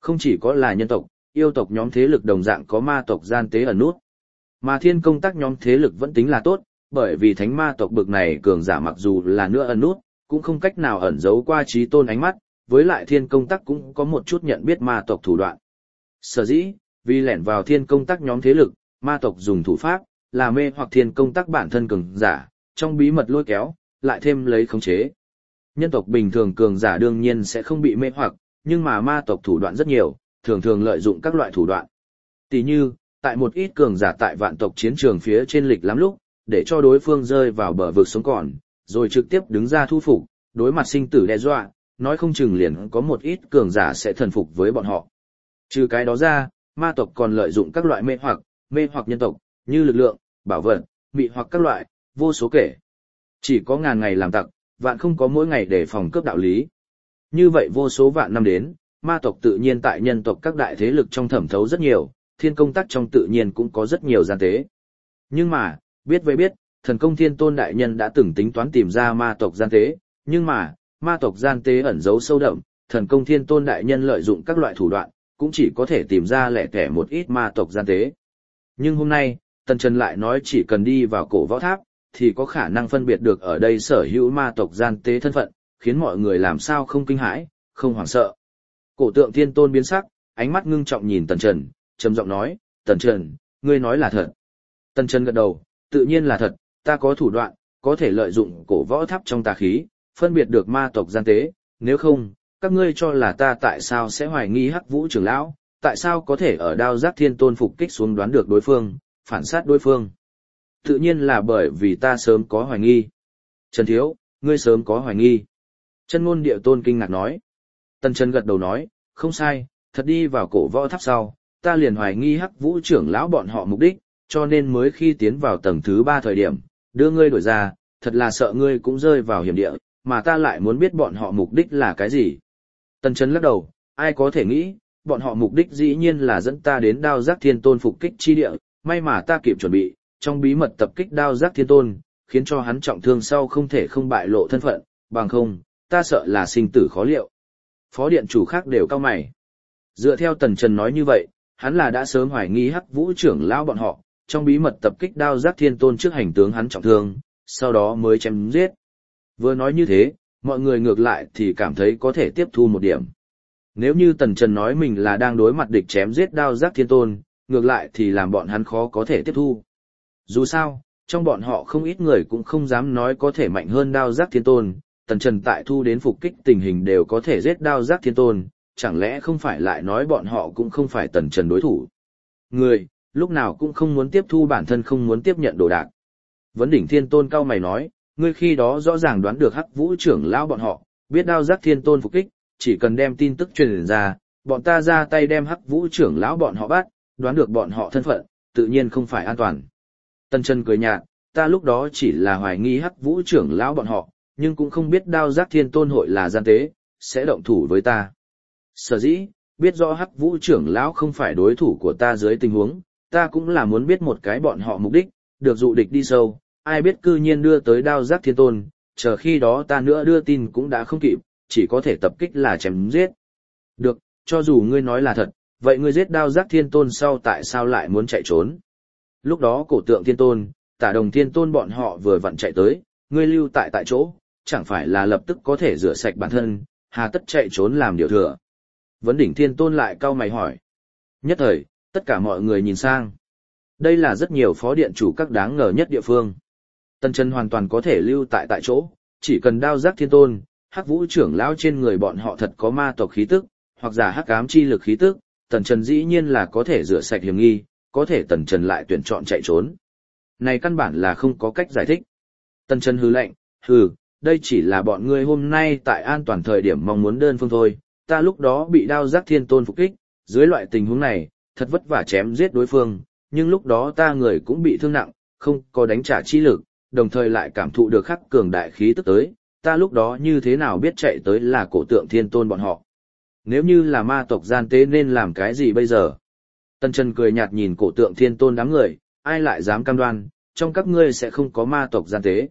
Không chỉ có là nhân tộc, yêu tộc nhóm thế lực đồng dạng có ma tộc gian tế ẩn nút. Mà thiên công tác nhóm thế lực vẫn tính là tốt, bởi vì thánh ma tộc bực này cường giả mặc dù là nữa ẩn nút, cũng không cách nào ẩn giấu qua trí tôn ánh mắt, với lại thiên công tác cũng có một chút nhận biết ma tộc thủ đoạn. Sở dĩ, vì lẻn vào thiên công tác nhóm thế lực, ma tộc dùng thủ pháp, là mê hoặc thiên công tác bản thân cường giả, trong bí mật lôi kéo, lại thêm lấy khống chế. Nhân tộc bình thường cường giả đương nhiên sẽ không bị mê hoặc, nhưng mà ma tộc thủ đoạn rất nhiều, thường thường lợi dụng các loại thủ đoạn. Tỷ như, tại một ít cường giả tại vạn tộc chiến trường phía trên lịch lắm lúc, để cho đối phương rơi vào bờ vực sống còn, rồi trực tiếp đứng ra thu phục, đối mặt sinh tử đe dọa, nói không chừng liền có một ít cường giả sẽ thần phục với bọn họ. Trừ cái đó ra, ma tộc còn lợi dụng các loại mê hoặc nhân tộc, như lực lượng, bảo vật, mị hoặc các loại, vô số kể. Chỉ có ngàn ngày làm tặc, vạn không có mỗi ngày để phòng cướp đạo lý. Như vậy vô số vạn năm đến, ma tộc tự nhiên tại nhân tộc các đại thế lực trong thẩm thấu rất nhiều, thiên công tác trong tự nhiên cũng có rất nhiều gian tế. Nhưng mà, biết với biết, thần công thiên tôn đại nhân đã từng tính toán tìm ra ma tộc gian tế, nhưng mà, ma tộc gian tế ẩn giấu sâu đậm, thần công thiên tôn đại nhân lợi dụng các loại thủ đoạn, cũng chỉ có thể tìm ra lẻ tẻ một ít ma tộc gian tế. Nhưng hôm nay, Tần Trần lại nói chỉ cần đi vào cổ võ tháp, thì có khả năng phân biệt được ở đây sở hữu ma tộc gian tế thân phận, khiến mọi người làm sao không kinh hãi, không hoảng sợ. Cổ tượng thiên tôn biến sắc, ánh mắt ngưng trọng nhìn Tần Trần, trầm giọng nói, Tần Trần, ngươi nói là thật. Tần Trần gật đầu, tự nhiên là thật, ta có thủ đoạn, có thể lợi dụng cổ võ tháp trong tà khí, phân biệt được ma tộc gian tế, nếu không, các ngươi cho là ta tại sao sẽ hoài nghi Hắc Vũ trưởng lão, tại sao có thể ở đao giác thiên tôn phục kích xuống đoán được đối phương, phản sát đối phương. Tự nhiên là bởi vì ta sớm có hoài nghi. Trần Thiếu, ngươi sớm có hoài nghi. Chân ngôn địa tôn kinh ngạc nói. Tần Trần gật đầu nói, không sai, thật đi vào cổ võ tháp sau, ta liền hoài nghi Hắc Vũ trưởng lão bọn họ mục đích, cho nên mới khi tiến vào tầng thứ 3 thời điểm, đưa ngươi đổi ra, thật là sợ ngươi cũng rơi vào hiểm địa, mà ta lại muốn biết bọn họ mục đích là cái gì. Tần Trần lắc đầu, ai có thể nghĩ, bọn họ mục đích dĩ nhiên là dẫn ta đến đao giác thiên tôn phục kích chi địa, may mà ta kịp chuẩn bị, trong bí mật tập kích đao giác thiên tôn, khiến cho hắn trọng thương sau không thể không bại lộ thân phận, bằng không, ta sợ là sinh tử khó liệu. Phó điện chủ khác đều cau mày. Dựa theo Tần Trần nói như vậy, hắn là đã sớm hoài nghi Hắc Vũ trưởng lão bọn họ, trong bí mật tập kích đao giác thiên tôn trước hành tướng hắn trọng thương, sau đó mới chém giết. Vừa nói như thế, mọi người ngược lại thì cảm thấy có thể tiếp thu một điểm. Nếu như Tần Trần nói mình là đang đối mặt địch chém giết đao giác thiên tôn, ngược lại thì làm bọn hắn khó có thể tiếp thu. Dù sao, trong bọn họ không ít người cũng không dám nói có thể mạnh hơn đao giác thiên tôn, Tần Trần tại thu đến phục kích tình hình đều có thể giết đao giác thiên tôn, chẳng lẽ không phải lại nói bọn họ cũng không phải Tần Trần đối thủ. Người, lúc nào cũng không muốn tiếp thu bản thân không muốn tiếp nhận đồ đạc. Vấn Đỉnh Thiên Tôn cao mày nói, ngươi khi đó rõ ràng đoán được Hắc Vũ trưởng lão bọn họ, biết đao giác thiên tôn phục kích, chỉ cần đem tin tức truyền ra, bọn ta ra tay đem Hắc Vũ trưởng lão bọn họ bắt, đoán được bọn họ thân phận, tự nhiên không phải an toàn. Tần Trần cười nhạt, ta lúc đó chỉ là hoài nghi Hắc Vũ trưởng lão bọn họ, nhưng cũng không biết đao giác thiên tôn hội là gian tế, sẽ động thủ với ta. Sở dĩ, biết rõ Hắc Vũ trưởng lão không phải đối thủ của ta dưới tình huống, ta cũng là muốn biết một cái bọn họ mục đích, được dụ địch đi sâu, ai biết cư nhiên đưa tới đao giác thiên tôn, chờ khi đó ta nữa đưa tin cũng đã không kịp, chỉ có thể tập kích là chém giết. Được, cho dù ngươi nói là thật, vậy ngươi giết đao giác thiên tôn sau tại sao lại muốn chạy trốn? Lúc đó cổ tượng thiên tôn, tả đồng thiên tôn bọn họ vừa vặn chạy tới, ngươi lưu tại chỗ, chẳng phải là lập tức có thể rửa sạch bản thân, hà tất chạy trốn làm điều thừa. Vấn Đỉnh Thiên Tôn lại cau mày hỏi. Nhất thời, tất cả mọi người nhìn sang. Đây là rất nhiều phó điện chủ các đáng ngờ nhất địa phương. Tần Trần hoàn toàn có thể lưu tại chỗ, chỉ cần đao giác thiên tôn, Hắc Vũ trưởng lão trên người bọn họ thật có ma tộc khí tức, hoặc giả hắc ám chi lực khí tức, Tần Trần dĩ nhiên là có thể rửa sạch hiểm nghi, có thể Tần Trần lại tuyển chọn chạy trốn. Này căn bản là không có cách giải thích. Tần Trần hừ lạnh, hừ, đây chỉ là bọn ngươi hôm nay tại an toàn thời điểm mong muốn đơn phương thôi, ta lúc đó bị đao giác thiên tôn phục kích, dưới loại tình huống này, thật vất vả chém giết đối phương, nhưng lúc đó ta người cũng bị thương nặng, không có đánh trả chi lực, đồng thời lại cảm thụ được khắc cường đại khí tức tới, ta lúc đó như thế nào biết chạy tới là cổ tượng thiên tôn bọn họ. Nếu như là ma tộc gian tế nên làm cái gì bây giờ? Tần Trần cười nhạt nhìn cổ tượng thiên tôn đám người, ai lại dám cam đoan, trong các ngươi sẽ không có ma tộc gian tế.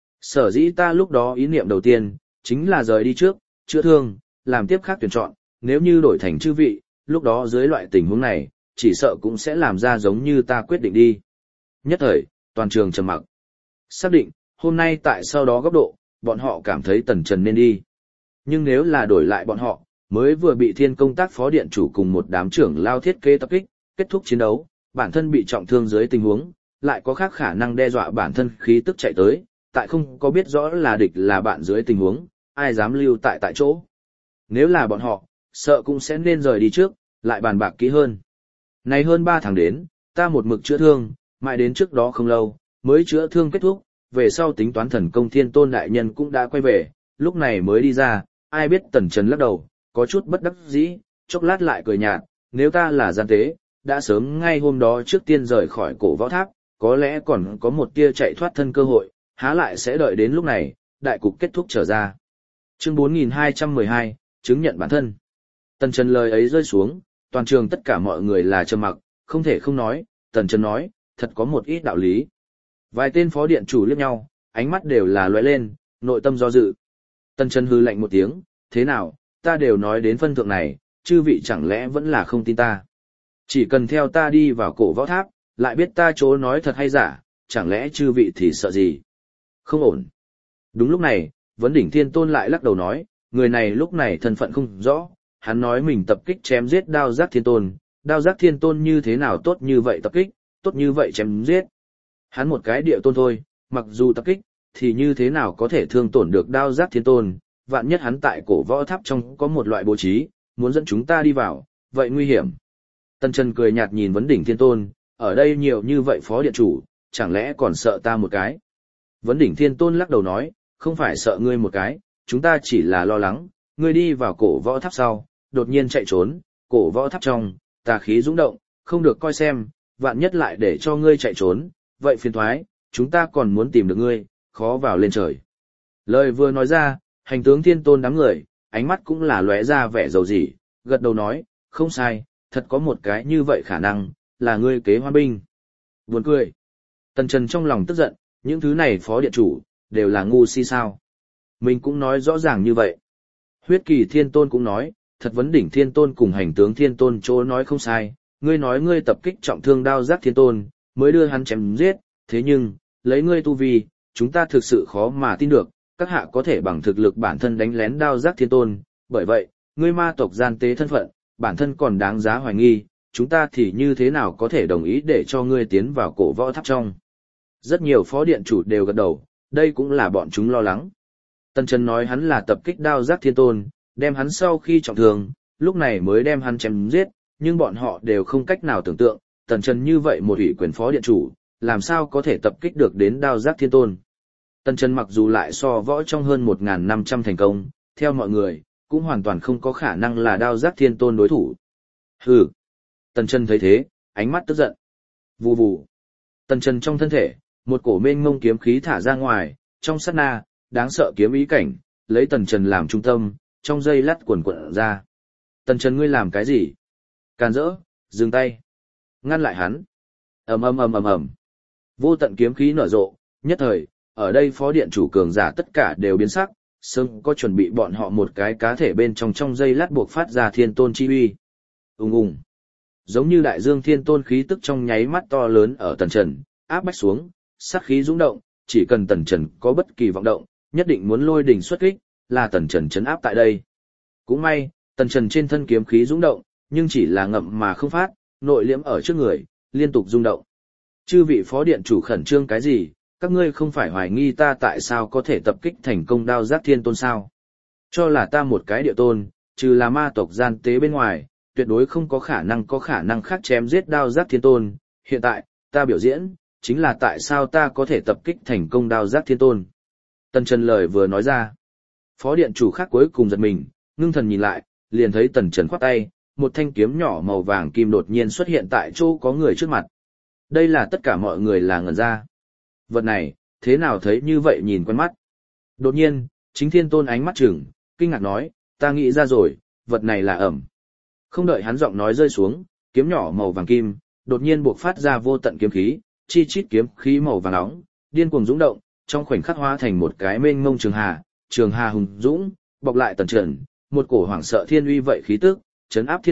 Sở dĩ ta lúc đó ý niệm đầu tiên, chính là rời đi trước, chữa thương, làm tiếp khác tuyển chọn, nếu như đổi thành chư vị, lúc đó dưới loại tình huống này, chỉ sợ cũng sẽ làm ra giống như ta quyết định đi. Nhất thời, toàn trường trầm mặc. Xác định, hôm nay tại sau đó góc độ, bọn họ cảm thấy Tần Trần nên đi. Nhưng nếu là đổi lại bọn họ, mới vừa bị Thiên Công Tác phó điện chủ cùng một đám trưởng lao thiết kế tập kích, kết thúc chiến đấu, bản thân bị trọng thương dưới tình huống, lại có khác khả năng đe dọa bản thân khí tức chạy tới, tại không có biết rõ là địch là bạn dưới tình huống, ai dám lưu tại chỗ. Nếu là bọn họ, sợ cũng sẽ nên rời đi trước, lại bàn bạc kỹ hơn. Này hơn 3 tháng đến, ta một mực chữa thương, mãi đến trước đó không lâu, mới chữa thương kết thúc, về sau tính toán thần công Thiên Tôn đại nhân cũng đã quay về, lúc này mới đi ra, ai biết Tần Trần lắc đầu, có chút bất đắc dĩ, chốc lát lại cười nhạt, nếu ta là gian tế, đã sớm ngay hôm đó trước tiên rời khỏi cổ võ tháp, có lẽ còn có một tia chạy thoát thân cơ hội, há lại sẽ đợi đến lúc này, đại cục kết thúc trở ra. Chương 4212, chứng nhận bản thân. Tần Trần lời ấy rơi xuống, toàn trường tất cả mọi người là trầm mặc, không thể không nói, Tần Trần nói, thật có một ít đạo lý. Vài tên phó điện chủ liếc nhau, ánh mắt đều là lóe lên, nội tâm do dự. Tần Trần hư lạnh một tiếng, thế nào, ta đều nói đến phân thượng này, chư vị chẳng lẽ vẫn là không tin ta. Chỉ cần theo ta đi vào cổ võ tháp, lại biết ta chỗ nói thật hay giả, chẳng lẽ chư vị thì sợ gì? Không ổn. Đúng lúc này, Vấn Đỉnh Thiên Tôn lại lắc đầu nói, người này lúc này thân phận không rõ, hắn nói mình tập kích chém giết Đao Giác Thiên Tôn, Đao Giác Thiên Tôn như thế nào tốt như vậy tập kích, tốt như vậy chém giết. Hắn một cái địa tôn thôi, mặc dù tập kích, thì như thế nào có thể thương tổn được Đao Giác Thiên Tôn, vạn nhất hắn tại cổ võ tháp trong có một loại bố trí, muốn dẫn chúng ta đi vào, vậy nguy hiểm. Tần Trần cười nhạt nhìn Vấn Đỉnh Thiên Tôn, ở đây nhiều như vậy phó điện chủ, chẳng lẽ còn sợ ta một cái. Vấn Đỉnh Thiên Tôn lắc đầu nói, không phải sợ ngươi một cái, chúng ta chỉ là lo lắng, ngươi đi vào cổ võ tháp sau, đột nhiên chạy trốn, cổ võ tháp trong, tà khí dũng động, không được coi xem, vạn nhất lại để cho ngươi chạy trốn, vậy phiền thoái, chúng ta còn muốn tìm được ngươi, khó vào lên trời. Lời vừa nói ra, hành tướng Thiên Tôn đám người, ánh mắt cũng là lóe ra vẻ dầu dỉ, gật đầu nói, không sai, thật có một cái như vậy khả năng, là ngươi kế hoa binh. Buồn cười. Tần Trần trong lòng tức giận, những thứ này phó điện chủ, đều là ngu si sao. Mình cũng nói rõ ràng như vậy. Huyết Kỳ Thiên Tôn cũng nói, thật Vấn Đỉnh Thiên Tôn cùng hành tướng Thiên Tôn chỗ nói không sai, ngươi nói ngươi tập kích trọng thương Đao Giác Thiên Tôn, mới đưa hắn chém giết, thế nhưng, lấy ngươi tu vi, chúng ta thực sự khó mà tin được, các hạ có thể bằng thực lực bản thân đánh lén Đao Giác Thiên Tôn, bởi vậy, ngươi ma tộc gian tế thân phận, bản thân còn đáng giá hoài nghi, chúng ta thì như thế nào có thể đồng ý để cho ngươi tiến vào cổ võ tháp trong. Rất nhiều phó điện chủ đều gật đầu, đây cũng là bọn chúng lo lắng. Tần Trần nói hắn là tập kích Đao Giác Thiên Tôn, đem hắn sau khi trọng thương, lúc này mới đem hắn chém giết, nhưng bọn họ đều không cách nào tưởng tượng, Tần Trần như vậy một ủy quyền phó điện chủ, làm sao có thể tập kích được đến Đao Giác Thiên Tôn. Tần Trần mặc dù lại so võ trong hơn 1.500 thành công, theo mọi người, cũng hoàn toàn không có khả năng là Đao Giác Thiên Tôn đối thủ. Hừ. Tần Trần thấy thế, ánh mắt tức giận. Vù vù. Tần Trần trong thân thể, một cổ mênh mông kiếm khí thả ra ngoài, trong sát na, đáng sợ kiếm ý cảnh, lấy Tần Trần làm trung tâm, trong giây lát quần quần ra. Tần Trần ngươi làm cái gì? Càn rỡ, dừng tay. Ngăn lại hắn. ầm ầm ầm ầm ầm. Vô tận kiếm khí nở rộ, nhất thời, ở đây phó điện chủ cường giả tất cả đều biến sắc, sớm có chuẩn bị bọn họ một cái cá thể bên trong giây lát buộc phát ra thiên tôn chi uy. Ùng ùng. Giống như đại dương thiên tôn khí tức trong nháy mắt to lớn ở Tần Trần, áp bách xuống, sát khí dũng động, chỉ cần Tần Trần có bất kỳ vọng động, nhất định muốn lôi đỉnh xuất kích, là Tần Trần trấn áp tại đây. Cũng may, Tần Trần trên thân kiếm khí dũng động, nhưng chỉ là ngậm mà không phát, nội liễm ở trước người, liên tục rung động. Chư vị phó điện chủ khẩn trương cái gì, các ngươi không phải hoài nghi ta tại sao có thể tập kích thành công Đao Giác Thiên Tôn sao? Cho là ta một cái địa tôn, trừ là ma tộc gian tế bên ngoài, tuyệt đối không có khả năng khác chém giết Đao Giác Thiên Tôn. Hiện tại, ta biểu diễn, chính là tại sao ta có thể tập kích thành công Đao Giác Thiên Tôn. Tần Trần lời vừa nói ra. Phó điện chủ khác cuối cùng giật mình, ngưng thần nhìn lại, liền thấy Tần Trần khoát tay, một thanh kiếm nhỏ màu vàng kim đột nhiên xuất hiện tại chỗ có người trước mặt. Đây là tất cả mọi người là ngẩn ra. Vật này, thế nào thấy như vậy nhìn quen mắt. Đột nhiên, chính Thiên Tôn ánh mắt chừng, kinh ngạc nói, ta nghĩ ra rồi, vật này là ẩm. Không đợi hắn giọng nói rơi xuống, kiếm nhỏ màu vàng kim, đột nhiên buộc phát ra vô tận kiếm khí, chi chít kiếm khí màu vàng nóng, điên cuồng dũng động, trong khoảnh khắc hóa thành một cái mênh mông trường hà hùng dũng, bọc lại Tần Trần, một cổ hoảng sợ thiên uy vậy khí tức, chấn áp thiên địa,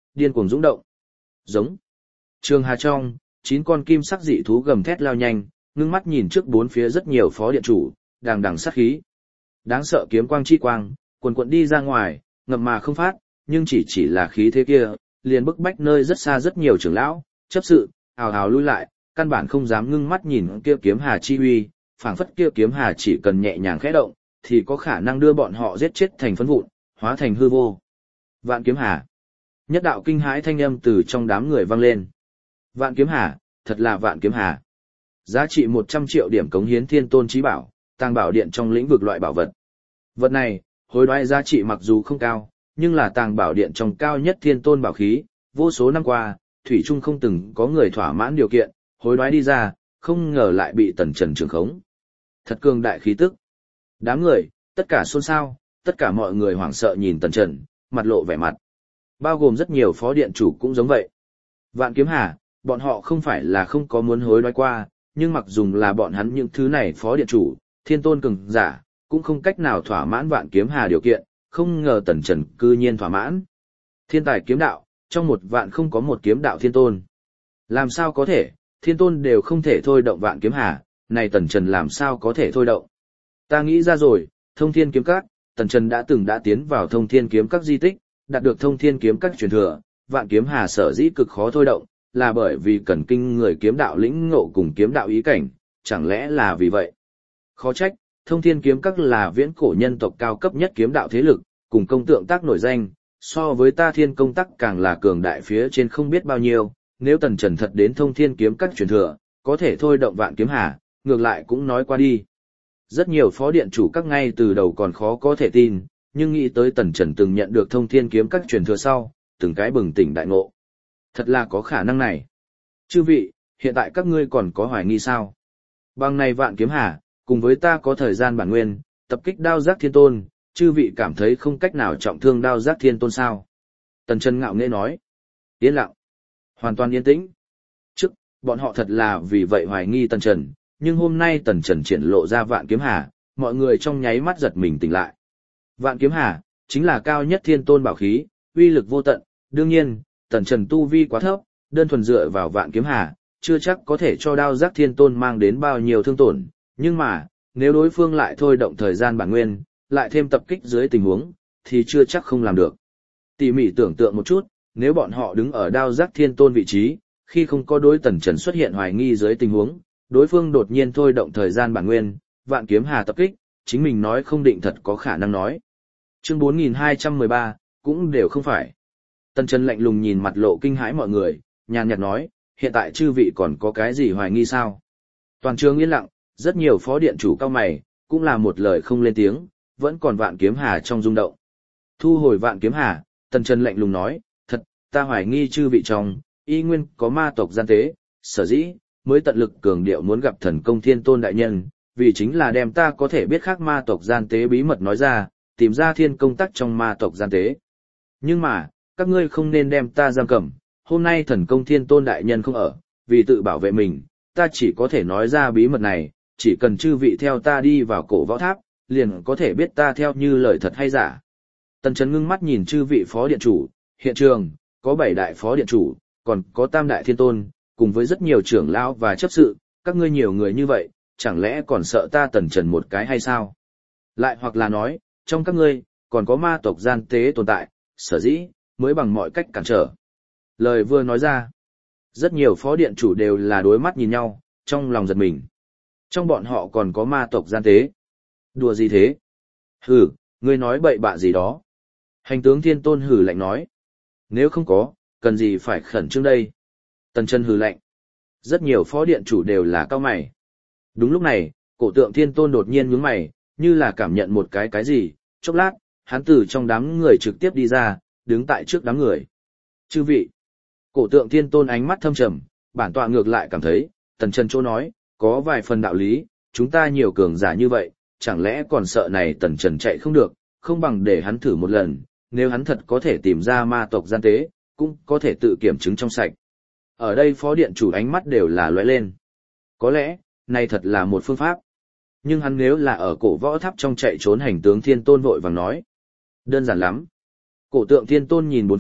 điên cuồng dũng động. Giống. Trường hà trong, 9 con kim sắc dị thú gầm thét lao nhanh, ngưng mắt nhìn trước bốn phía rất nhiều phó điện chủ, đằng đằng sát khí. Đáng sợ kiếm quang chi quang, quần quần đi ra ngoài, ngậm mà không phát, nhưng chỉ là khí thế kia, liền bức bách nơi rất xa rất nhiều trưởng lão, chấp sự, hào hào lui lại, căn bản không dám ngưng mắt nhìn kia kiếm hà chi uy, phảng phất kia kiếm hà chỉ cần nhẹ nhàng khẽ động, thì có khả năng đưa bọn họ giết chết thành phấn vụn, hóa thành hư vô. Vạn kiếm hà. Nhất đạo kinh hãi thanh âm từ trong đám người vang lên. Vạn kiếm hà, thật là vạn kiếm hà. Giá trị 100 triệu điểm cống hiến thiên tôn chí bảo, tàng bảo điện trong lĩnh vực loại bảo vật. Vật này, hối đoái giá trị mặc dù không cao, nhưng là tàng bảo điện trong cao nhất thiên tôn bảo khí, vô số năm qua, thủy chung không từng có người thỏa mãn điều kiện, hối đoái đi ra, không ngờ lại bị tần trần trường khống. Thật cường đại khí tức. Đám người, tất cả xôn xao, tất cả mọi người hoảng sợ nhìn tần trần, mặt lộ vẻ mặt. Bao gồm rất nhiều phó điện chủ cũng giống vậy. Vạn kiếm hà, bọn họ không phải là không có muốn hối đoái qua, nhưng mặc dùng là bọn hắn những thứ này phó điện chủ, thiên tôn cường giả, cũng không cách nào thỏa mãn vạn kiếm hà điều kiện, không ngờ tần trần cư nhiên thỏa mãn. Thiên tài kiếm đạo, trong một vạn không có một kiếm đạo thiên tôn. Làm sao có thể, thiên tôn đều không thể thôi động vạn kiếm hà, này tần trần làm sao có thể thôi động. Ta nghĩ ra rồi, thông thiên kiếm các, tần trần đã tiến vào thông thiên kiếm các di tích, đạt được thông thiên kiếm các truyền thừa, vạn kiếm hà sở dĩ cực khó thôi động, là bởi vì cần kinh người kiếm đạo lĩnh ngộ cùng kiếm đạo ý cảnh, chẳng lẽ là vì vậy? Khó trách, thông thiên kiếm các là viễn cổ nhân tộc cao cấp nhất kiếm đạo thế lực, cùng công tượng tác nổi danh, so với ta thiên công tác càng là cường đại phía trên không biết bao nhiêu, nếu tần trần thật đến thông thiên kiếm các truyền thừa, có thể thôi động vạn kiếm hà, ngược lại cũng nói qua đi. Rất nhiều phó điện chủ các ngay từ đầu còn khó có thể tin, nhưng nghĩ tới tần trần từng nhận được thông thiên kiếm các truyền thừa sau, từng cái bừng tỉnh đại ngộ. Thật là có khả năng này. Chư vị, hiện tại các ngươi còn có hoài nghi sao? Bằng này vạn kiếm hà, cùng với ta có thời gian bản nguyên, tập kích đao giác thiên tôn, chư vị cảm thấy không cách nào trọng thương đao giác thiên tôn sao? Tần Trần ngạo nghễ nói. Yên lặng. Hoàn toàn yên tĩnh. Trước, bọn họ thật là vì vậy hoài nghi Tần Trần, nhưng hôm nay Tần Trần triển lộ ra vạn kiếm hà, mọi người trong nháy mắt giật mình tỉnh lại. Vạn kiếm hà, chính là cao nhất thiên tôn bảo khí, uy lực vô tận, đương nhiên, Tần Trần tu vi quá thấp, đơn thuần dựa vào vạn kiếm hà, chưa chắc có thể cho đao giác thiên tôn mang đến bao nhiêu thương tổn, nhưng mà, nếu đối phương lại thôi động thời gian bản nguyên, lại thêm tập kích dưới tình huống, thì chưa chắc không làm được. Tỉ mỉ tưởng tượng một chút, nếu bọn họ đứng ở đao giác thiên tôn vị trí, khi không có đối Tần Trần xuất hiện hoài nghi dưới tình huống, đối phương đột nhiên thôi động thời gian bản nguyên, vạn kiếm hà tập kích, chính mình nói không định thật có khả năng nói. Chương 4213, cũng đều không phải. Tần Trần lạnh lùng nhìn mặt lộ kinh hãi mọi người, nhàn nhạt nói, hiện tại chư vị còn có cái gì hoài nghi sao? Toàn trường yên lặng, rất nhiều phó điện chủ cao mày, cũng là một lời không lên tiếng, vẫn còn vạn kiếm hà trong rung động. Thu hồi vạn kiếm hà, Tần Trần lạnh lùng nói, thật, ta hoài nghi chư vị trong, y nguyên có ma tộc gian tế, sở dĩ, mới tận lực cường điệu muốn gặp thần công thiên tôn đại nhân, vì chính là đem ta có thể biết khác ma tộc gian tế bí mật nói ra, tìm ra thiên công tắc trong ma tộc gian tế. Nhưng mà, các ngươi không nên đem ta giam cầm, hôm nay thần công thiên tôn đại nhân không ở, vì tự bảo vệ mình, ta chỉ có thể nói ra bí mật này, chỉ cần chư vị theo ta đi vào cổ võ tháp, liền có thể biết ta theo như lời thật hay giả. Tần Trần ngưng mắt nhìn chư vị phó điện chủ, hiện trường, có 7 đại phó điện chủ, còn có tam đại thiên tôn, cùng với rất nhiều trưởng lão và chấp sự, các ngươi nhiều người như vậy, chẳng lẽ còn sợ ta Tần Trần một cái hay sao? Lại hoặc là nói, trong các ngươi, còn có ma tộc gian tế tồn tại, sở dĩ, mới bằng mọi cách cản trở. Lời vừa nói ra, rất nhiều phó điện chủ đều là đối mắt nhìn nhau, trong lòng giật mình. Trong bọn họ còn có ma tộc gian tế. Đùa gì thế? Hử, ngươi nói bậy bạ gì đó. Hành tướng thiên tôn hử lạnh nói. Nếu không có, cần gì phải khẩn trương đây? Tần Trần hử lạnh. Rất nhiều phó điện chủ đều là cao mày. Đúng lúc này, cổ tượng thiên tôn đột nhiên nhướng mày, như là cảm nhận một cái gì, chốc lát, hắn từ trong đám người trực tiếp đi ra, đứng tại trước đám người. Chư vị, cổ tượng thiên tôn ánh mắt thâm trầm, bản tọa ngược lại cảm thấy, Tần Trần chỗ nói, có vài phần đạo lý, chúng ta nhiều cường giả như vậy, chẳng lẽ còn sợ này Tần Trần chạy không được, không bằng để hắn thử một lần, nếu hắn thật có thể tìm ra ma tộc gian tế, cũng có thể tự kiểm chứng trong sạch. Ở đây phó điện chủ ánh mắt đều là lóe lên. Có lẽ, này thật là một phương pháp. Nhưng hắn nếu là ở cổ võ tháp trong chạy trốn hành tướng thiên tôn vội vàng nói. Đơn giản lắm. Cổ tượng thiên tôn nhìn bốn phía,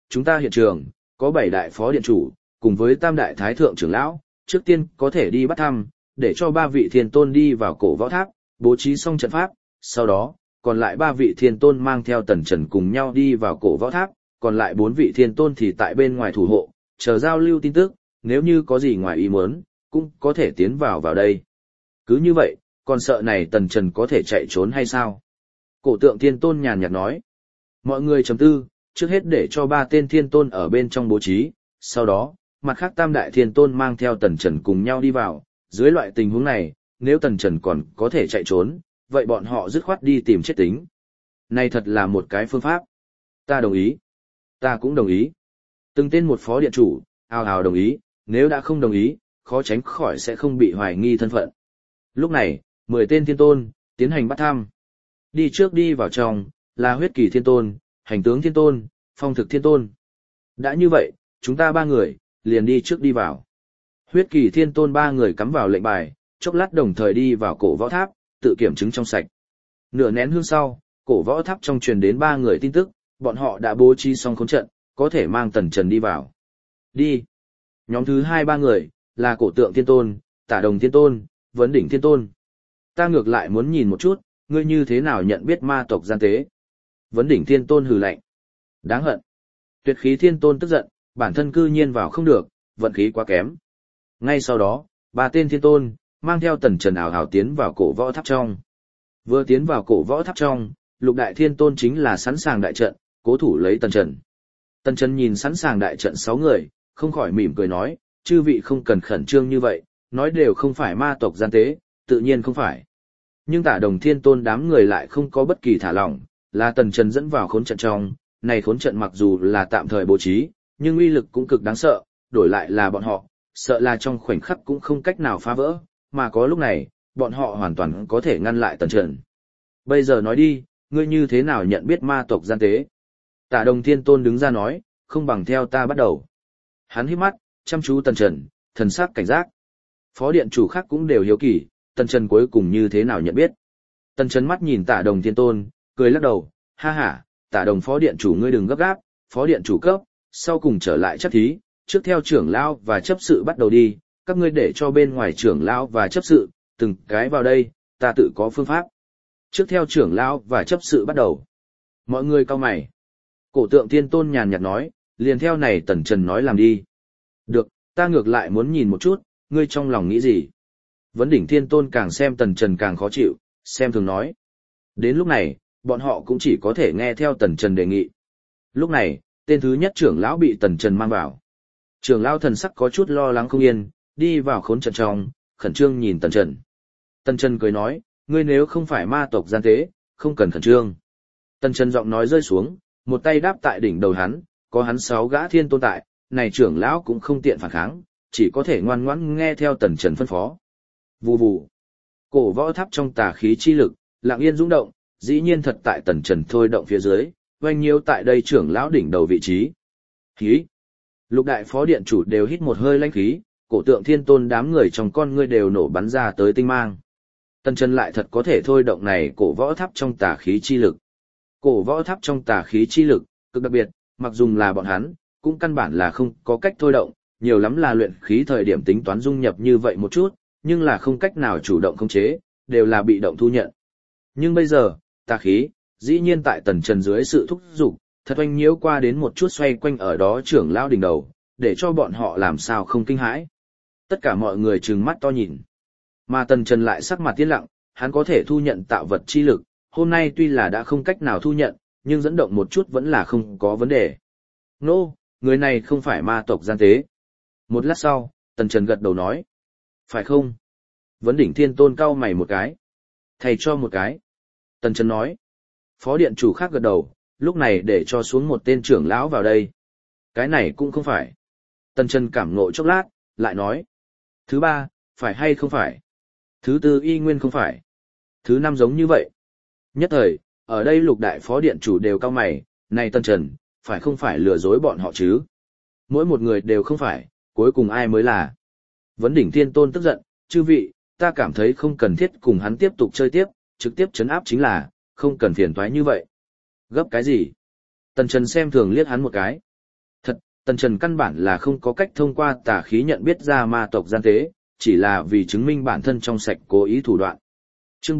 chúng ta hiện trường, có 7 đại phó điện chủ, cùng với tam đại thái thượng trưởng lão, trước tiên có thể đi bắt thăm, để cho 3 vị thiên tôn đi vào cổ võ tháp, bố trí xong trận pháp, sau đó, còn lại 3 vị thiên tôn mang theo Tần Trần cùng nhau đi vào cổ võ tháp, còn lại 4 vị thiên tôn thì tại bên ngoài thủ hộ, chờ giao lưu tin tức, nếu như có gì ngoài ý muốn, cũng có thể tiến vào đây. Cứ như vậy, còn sợ này Tần Trần có thể chạy trốn hay sao? Cổ tượng thiên tôn nhàn nhạt nói. Mọi người chấm tư, trước hết để cho 3 tên thiên tôn ở bên trong bố trí, sau đó, mặt khác tam đại thiên tôn mang theo Tần Trần cùng nhau đi vào, dưới loại tình huống này, nếu Tần Trần còn có thể chạy trốn, vậy bọn họ dứt khoát đi tìm chết tính. Này thật là một cái phương pháp. Ta đồng ý. Ta cũng đồng ý. Từng tên một phó điện chủ, ào ào đồng ý, nếu đã không đồng ý, khó tránh khỏi sẽ không bị hoài nghi thân phận. Lúc này, 10 tên thiên tôn, tiến hành bắt thăm. Đi trước đi vào trong, là huyết kỳ thiên tôn, hành tướng thiên tôn, phong thực thiên tôn. Đã như vậy, chúng ta 3 người, liền đi trước đi vào. Huyết kỳ thiên tôn 3 người cắm vào lệnh bài, chốc lát đồng thời đi vào cổ võ tháp, tự kiểm chứng trong sạch. Nửa nén hương sau, cổ võ tháp trong truyền đến 3 người tin tức, bọn họ đã bố trí xong khốn trận, có thể mang Tần Trần đi vào. Đi. Nhóm thứ 2-3 người, là cổ tượng thiên tôn, tả đồng thiên tôn, vấn đỉnh thiên tôn. Ta ngược lại muốn nhìn một chút, ngươi như thế nào nhận biết ma tộc gian tế. Vấn đỉnh thiên tôn hừ lạnh. Đáng hận. Tuyệt khí thiên tôn tức giận, bản thân cư nhiên vào không được, vận khí quá kém. Ngay sau đó, 3 tên thiên tôn, mang theo Tần Trần ảo hào tiến vào cổ võ tháp trong. Vừa tiến vào cổ võ tháp trong, lục đại thiên tôn chính là sẵn sàng đại trận, cố thủ lấy Tần Trần. Tần Trần nhìn sẵn sàng đại trận 6 người, không khỏi mỉm cười nói, chư vị không cần khẩn trương như vậy, nói đều không phải ma tộc gian tế, tự nhiên không phải. Nhưng tả đồng thiên tôn đám người lại không có bất kỳ thả lỏng, là Tần Trần dẫn vào khốn trận trong, này khốn trận mặc dù là tạm thời bố trí, nhưng uy lực cũng cực đáng sợ, đổi lại là bọn họ, sợ là trong khoảnh khắc cũng không cách nào phá vỡ, mà có lúc này, bọn họ hoàn toàn có thể ngăn lại Tần Trần. Bây giờ nói đi, ngươi như thế nào nhận biết ma tộc gian tế? Tả đồng thiên tôn đứng ra nói, không bằng theo ta bắt đầu. Hắn hít mắt, chăm chú Tần Trần, thần sắc cảnh giác. Phó điện chủ khác cũng đều hiếu kỳ, Tần Trần cuối cùng như thế nào nhận biết. Tần Trần mắt nhìn tả đồng thiên tôn, cười lắc đầu, ha ha, tả đồng phó điện chủ ngươi đừng gấp gáp, phó điện chủ cấp, sau cùng trở lại chấp thí, trước theo trưởng lão và chấp sự bắt đầu đi, các ngươi để cho bên ngoài trưởng lão và chấp sự, từng cái vào đây, ta tự có phương pháp. Trước theo trưởng lão và chấp sự bắt đầu. Mọi người cau mày. Cổ tượng thiên tôn nhàn nhạt nói, liền theo này Tần Trần nói làm đi. Được, ta ngược lại muốn nhìn một chút, ngươi trong lòng nghĩ gì? Vấn đỉnh thiên tôn càng xem Tần Trần càng khó chịu, xem thường nói. Đến lúc này, bọn họ cũng chỉ có thể nghe theo Tần Trần đề nghị. Lúc này, tên thứ nhất trưởng lão bị Tần Trần mang vào. Trưởng lão thần sắc có chút lo lắng không yên, đi vào khốn trận trong, khẩn trương nhìn Tần Trần. Tần Trần cười nói, ngươi nếu không phải ma tộc gian tế, không cần khẩn trương. Tần Trần giọng nói rơi xuống, một tay đáp tại đỉnh đầu hắn, có hắn 6 gã thiên tôn tại, này trưởng lão cũng không tiện phản kháng, chỉ có thể ngoan ngoãn nghe theo Tần Trần phân phó. Vù vù. Cổ võ tháp trong tà khí chi lực, lặng yên rung động, dĩ nhiên thật tại Tần Trần thôi động phía dưới, oanh nhiêu tại đây trưởng lão đỉnh đầu vị trí. Khí. Lục đại phó điện chủ đều hít một hơi lãnh khí, cổ tượng thiên tôn đám người trong con ngươi đều nổ bắn ra tới tinh mang. Tần Trần lại thật có thể thôi động này cổ võ tháp trong tà khí chi lực. Cổ võ tháp trong tà khí chi lực, cực đặc biệt, mặc dùng là bọn hắn, cũng căn bản là không có cách thôi động, nhiều lắm là luyện khí thời điểm tính toán dung nhập như vậy một chút, nhưng là không cách nào chủ động khống chế, đều là bị động thu nhận. Nhưng bây giờ, tà khí, dĩ nhiên tại Tần Trần dưới sự thúc giục, thật oanh nhiễu qua đến một chút xoay quanh ở đó trưởng lão đỉnh đầu, để cho bọn họ làm sao không kinh hãi. Tất cả mọi người trừng mắt to nhìn. Mà Tần Trần lại sắc mặt tiến lặng, hắn có thể thu nhận tạo vật chi lực, hôm nay tuy là đã không cách nào thu nhận, nhưng dẫn động một chút vẫn là không có vấn đề. Nô, người này không phải ma tộc gian tế. Một lát sau, Tần Trần gật đầu nói. Phải không? Vấn đỉnh thiên tôn cau mày một cái. Thầy cho một cái. Tần Trần nói. Phó điện chủ khác gật đầu, lúc này để cho xuống một tên trưởng lão vào đây. Cái này cũng không phải. Tần Trần cảm ngộ chốc lát, lại nói. Thứ 3, phải hay không phải? Thứ 4 y nguyên không phải. Thứ 5 giống như vậy. Nhất thời, ở đây lục đại phó điện chủ đều cau mày, này Tần Trần, phải không phải lừa dối bọn họ chứ? Mỗi một người đều không phải, cuối cùng ai mới là? Vấn đỉnh thiên tôn tức giận, chư vị, ta cảm thấy không cần thiết cùng hắn tiếp tục chơi tiếp, trực tiếp trấn áp chính là, không cần phiền toái như vậy. Gấp cái gì? Tần Trần xem thường liếc hắn một cái. Tần Trần căn bản là không có cách thông qua tà khí nhận biết ra ma tộc gian tế, chỉ là vì chứng minh bản thân trong sạch cố ý thủ đoạn. Chương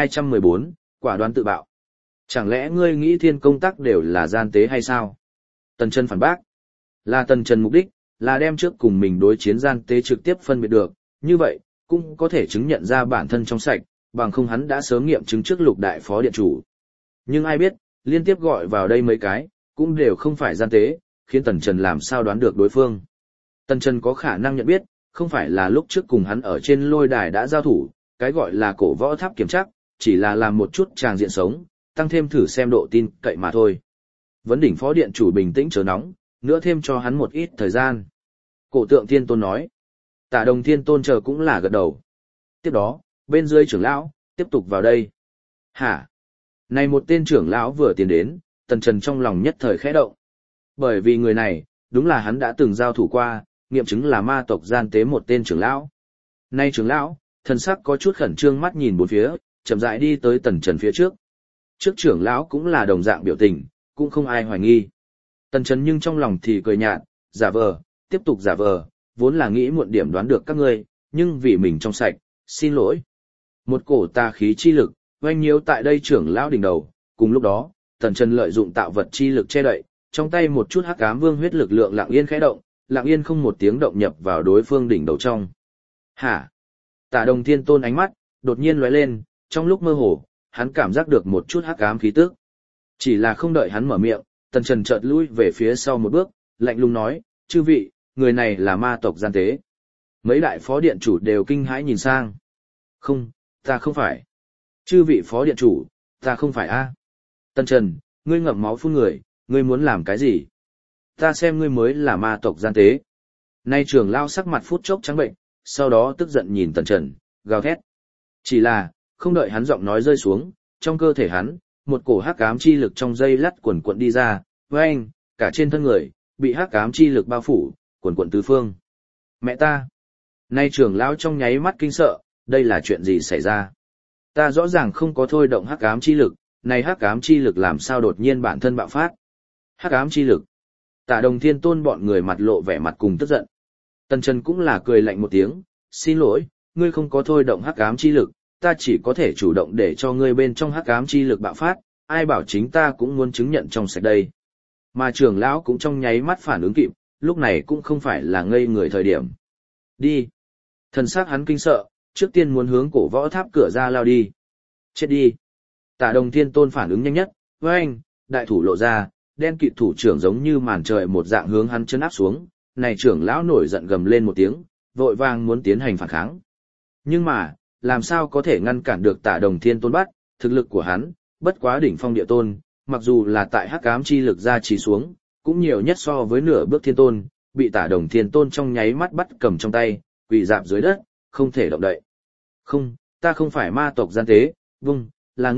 4214, quả đoán tự bạo. Chẳng lẽ ngươi nghĩ thiên công tác đều là gian tế hay sao? Tần Trần phản bác. Là Tần Trần mục đích, là đem trước cùng mình đối chiến gian tế trực tiếp phân biệt được, như vậy, cũng có thể chứng nhận ra bản thân trong sạch, bằng không hắn đã sớm nghiệm chứng trước Lục đại phó điện chủ. Nhưng ai biết, liên tiếp gọi vào đây mấy cái, cũng đều không phải gian tế, khiến Tần Trần làm sao đoán được đối phương. Tần Trần có khả năng nhận biết, không phải là lúc trước cùng hắn ở trên lôi đài đã giao thủ, cái gọi là cổ võ tháp kiểm chắc, chỉ là làm một chút tràng diện sống, tăng thêm thử xem độ tin cậy mà thôi. Vấn đỉnh phó điện chủ bình tĩnh chớ nóng, nữa thêm cho hắn một ít thời gian. Cổ tượng thiên tôn nói. Tả đồng thiên tôn chờ cũng là gật đầu. Tiếp đó, bên dưới trưởng lão, tiếp tục vào đây. Hả? Này một tên trưởng lão vừa tiến đến, Tần Trần trong lòng nhất thời khẽ động. Bởi vì người này, đúng là hắn đã từng giao thủ qua, nghiệm chứng là ma tộc gian tế một tên trưởng lão. Nay trưởng lão, thần sắc có chút khẩn trương mắt nhìn bốn phía, chậm rãi đi tới Tần Trần phía trước. Trước trưởng lão cũng là đồng dạng biểu tình, cũng không ai hoài nghi. Tần Trần nhưng trong lòng thì cười nhạt, giả vờ, tiếp tục giả vờ, vốn là nghĩ muộn điểm đoán được các ngươi, nhưng vì mình trong sạch, xin lỗi. Một cổ tà khí chi lực, oanh nhiễu tại đây trưởng lão đỉnh đầu, cùng lúc đó, Tần Trần lợi dụng tạo vật chi lực che đậy, trong tay một chút hắc ám vương huyết lực lượng lặng yên khẽ động, lặng yên không một tiếng động nhập vào đối phương đỉnh đầu trong. Hả? Tả Đồng Thiên Tôn ánh mắt đột nhiên lóe lên, trong lúc mơ hồ, hắn cảm giác được một chút hắc ám khí tức. Chỉ là không đợi hắn mở miệng, Tần Trần chợt lui về phía sau một bước, lạnh lùng nói, chư vị, người này là ma tộc gian tế. Mấy đại phó điện chủ đều kinh hãi nhìn sang. Không, ta không phải. Chư vị phó điện chủ, ta không phải a. Tần Trần, ngươi ngậm máu phun người, ngươi muốn làm cái gì? Ta xem ngươi mới là ma tộc gian tế. Nay trưởng lao sắc mặt phút chốc trắng bệnh, sau đó tức giận nhìn Tần Trần, gào thét. Chỉ là, không đợi hắn giọng nói rơi xuống, trong cơ thể hắn, một cổ hắc ám chi lực trong dây lắt quần quận đi ra, với anh, cả trên thân người, bị hắc ám chi lực bao phủ, quần quận tứ phương. Mẹ ta! Nay trưởng lão trong nháy mắt kinh sợ, đây là chuyện gì xảy ra? Ta rõ ràng không có thôi động hắc ám chi lực, này hắc ám chi lực làm sao đột nhiên bản thân bạo phát? Hắc ám chi lực. Tả Đồng Thiên Tôn bọn người mặt lộ vẻ mặt cùng tức giận. Tần Trần cũng là cười lạnh một tiếng, xin lỗi, ngươi không có thôi động hắc ám chi lực, ta chỉ có thể chủ động để cho ngươi bên trong hắc ám chi lực bạo phát, ai bảo chính ta cũng muốn chứng nhận trong sạch đây. Mà trưởng lão cũng trong nháy mắt phản ứng kịp, lúc này cũng không phải là ngây người thời điểm. Đi. Thần sắc hắn kinh sợ, trước tiên muốn hướng cổ võ tháp cửa ra lao đi. Chết đi. Tả Đồng Thiên Tôn phản ứng nhanh nhất, với anh, đại thủ lộ ra, đen kịt thủ trưởng giống như màn trời một dạng hướng hắn chân áp xuống, này trưởng lão nổi giận gầm lên một tiếng, vội vàng muốn tiến hành phản kháng. Nhưng mà, làm sao có thể ngăn cản được Tả Đồng Thiên Tôn bắt, thực lực của hắn, bất quá đỉnh phong địa tôn, mặc dù là tại hắc ám chi lực ra chỉ xuống, cũng nhiều nhất so với nửa bước thiên tôn, bị Tả Đồng Thiên Tôn trong nháy mắt bắt cầm trong tay, quỳ rạp dưới đất, không thể động đậy. Không, ta không phải ma tộc gian tế, vung,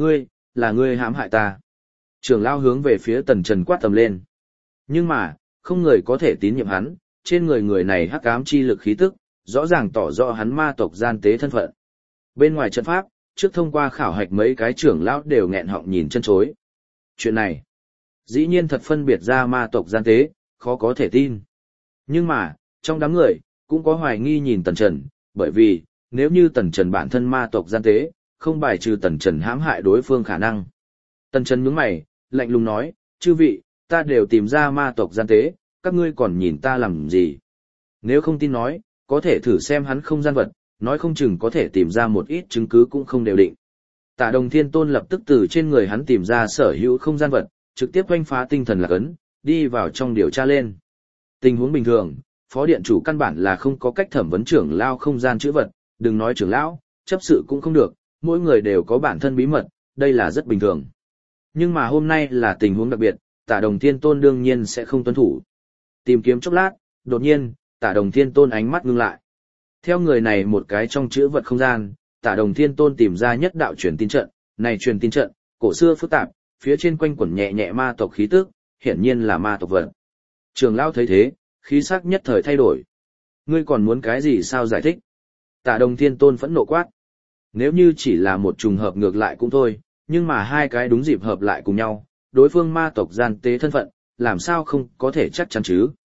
là ngươi hãm hại ta. Trưởng lão hướng về phía Tần Trần quát tầm lên. Nhưng mà, không người có thể tín nhiệm hắn, trên người này hắc ám chi lực khí tức, rõ ràng tỏ rõ hắn ma tộc gian tế thân phận. Bên ngoài trận pháp, trước thông qua khảo hạch mấy cái trưởng lão đều nghẹn họng nhìn chân chối. Chuyện này, dĩ nhiên thật phân biệt ra ma tộc gian tế, khó có thể tin. Nhưng mà, trong đám người, cũng có hoài nghi nhìn Tần Trần, bởi vì, nếu như Tần Trần bản thân ma tộc gian tế, không bài trừ Tần Trần hãm hại đối phương khả năng. Tần Trần nhướng mày, lạnh lùng nói, chư vị, ta đều tìm ra ma tộc gian tế, các ngươi còn nhìn ta làm gì? Nếu không tin nói, có thể thử xem hắn không gian vật, nói không chừng có thể tìm ra một ít chứng cứ cũng không đều định. Tả Đồng Thiên Tôn lập tức từ trên người hắn tìm ra sở hữu không gian vật, trực tiếp oanh phá tinh thần lạc ấn, đi vào trong điều tra lên. Tình huống bình thường, phó điện chủ căn bản là không có cách thẩm vấn trưởng lao không gian chữ vật, đừng nói trưởng lão, chấp sự cũng không được, mỗi người đều có bản thân bí mật, đây là rất bình thường. Nhưng mà hôm nay là tình huống đặc biệt, Tả Đồng Thiên Tôn đương nhiên sẽ không tuân thủ. Tìm kiếm chốc lát, đột nhiên, Tả Đồng Thiên Tôn ánh mắt ngưng lại. Theo người này một cái trong chữ vật không gian, Tả Đồng Thiên Tôn tìm ra nhất đạo truyền tin trận, này truyền tin trận, cổ xưa phức tạp, phía trên quanh quẩn nhẹ nhẹ ma tộc khí tức, hiển nhiên là ma tộc vật. Trường lão thấy thế, khí sắc nhất thời thay đổi. Ngươi còn muốn cái gì sao giải thích? Tả Đồng Thiên Tôn phẫn nộ quát. Nếu như chỉ là một trùng hợp ngược lại cũng thôi, nhưng mà hai cái đúng dịp hợp lại cùng nhau, đối phương ma tộc gian tế thân phận, làm sao không có thể chắc chắn chứ?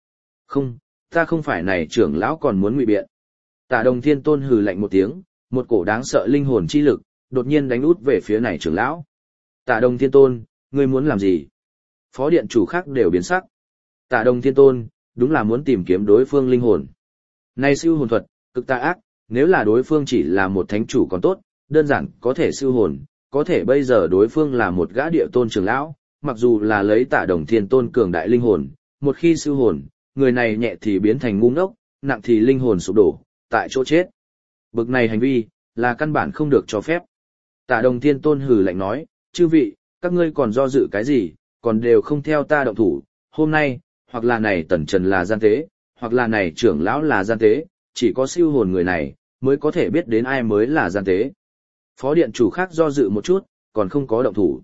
Không, ta không phải này trưởng lão còn muốn ngụy biện. Tả Đồng Thiên Tôn hừ lạnh một tiếng, một cổ đáng sợ linh hồn chi lực, đột nhiên đánh út về phía này trưởng lão. Tả Đồng Thiên Tôn, ngươi muốn làm gì? Phó điện chủ khác đều biến sắc. Tả Đồng Thiên Tôn, đúng là muốn tìm kiếm đối phương linh hồn. Này siêu hồn thuật, cực tà ác, nếu là đối phương chỉ là một thánh chủ còn tốt, đơn giản có thể siêu hồn, có thể bây giờ đối phương là một gã địa tôn trưởng lão, mặc dù là lấy Tả Đồng Thiên Tôn cường đại linh hồn, một khi siêu hồn, người này nhẹ thì biến thành ngu ngốc, nặng thì linh hồn sụp đổ, tại chỗ chết. Bực này hành vi, là căn bản không được cho phép. Tả Đồng Thiên Tôn hừ lạnh nói, chư vị, các ngươi còn do dự cái gì, còn đều không theo ta động thủ, hôm nay, hoặc là này Tần Trần là gian tế, hoặc là này trưởng lão là gian tế, chỉ có siêu hồn người này, mới có thể biết đến ai mới là gian tế. Phó điện chủ khác do dự một chút, còn không có động thủ.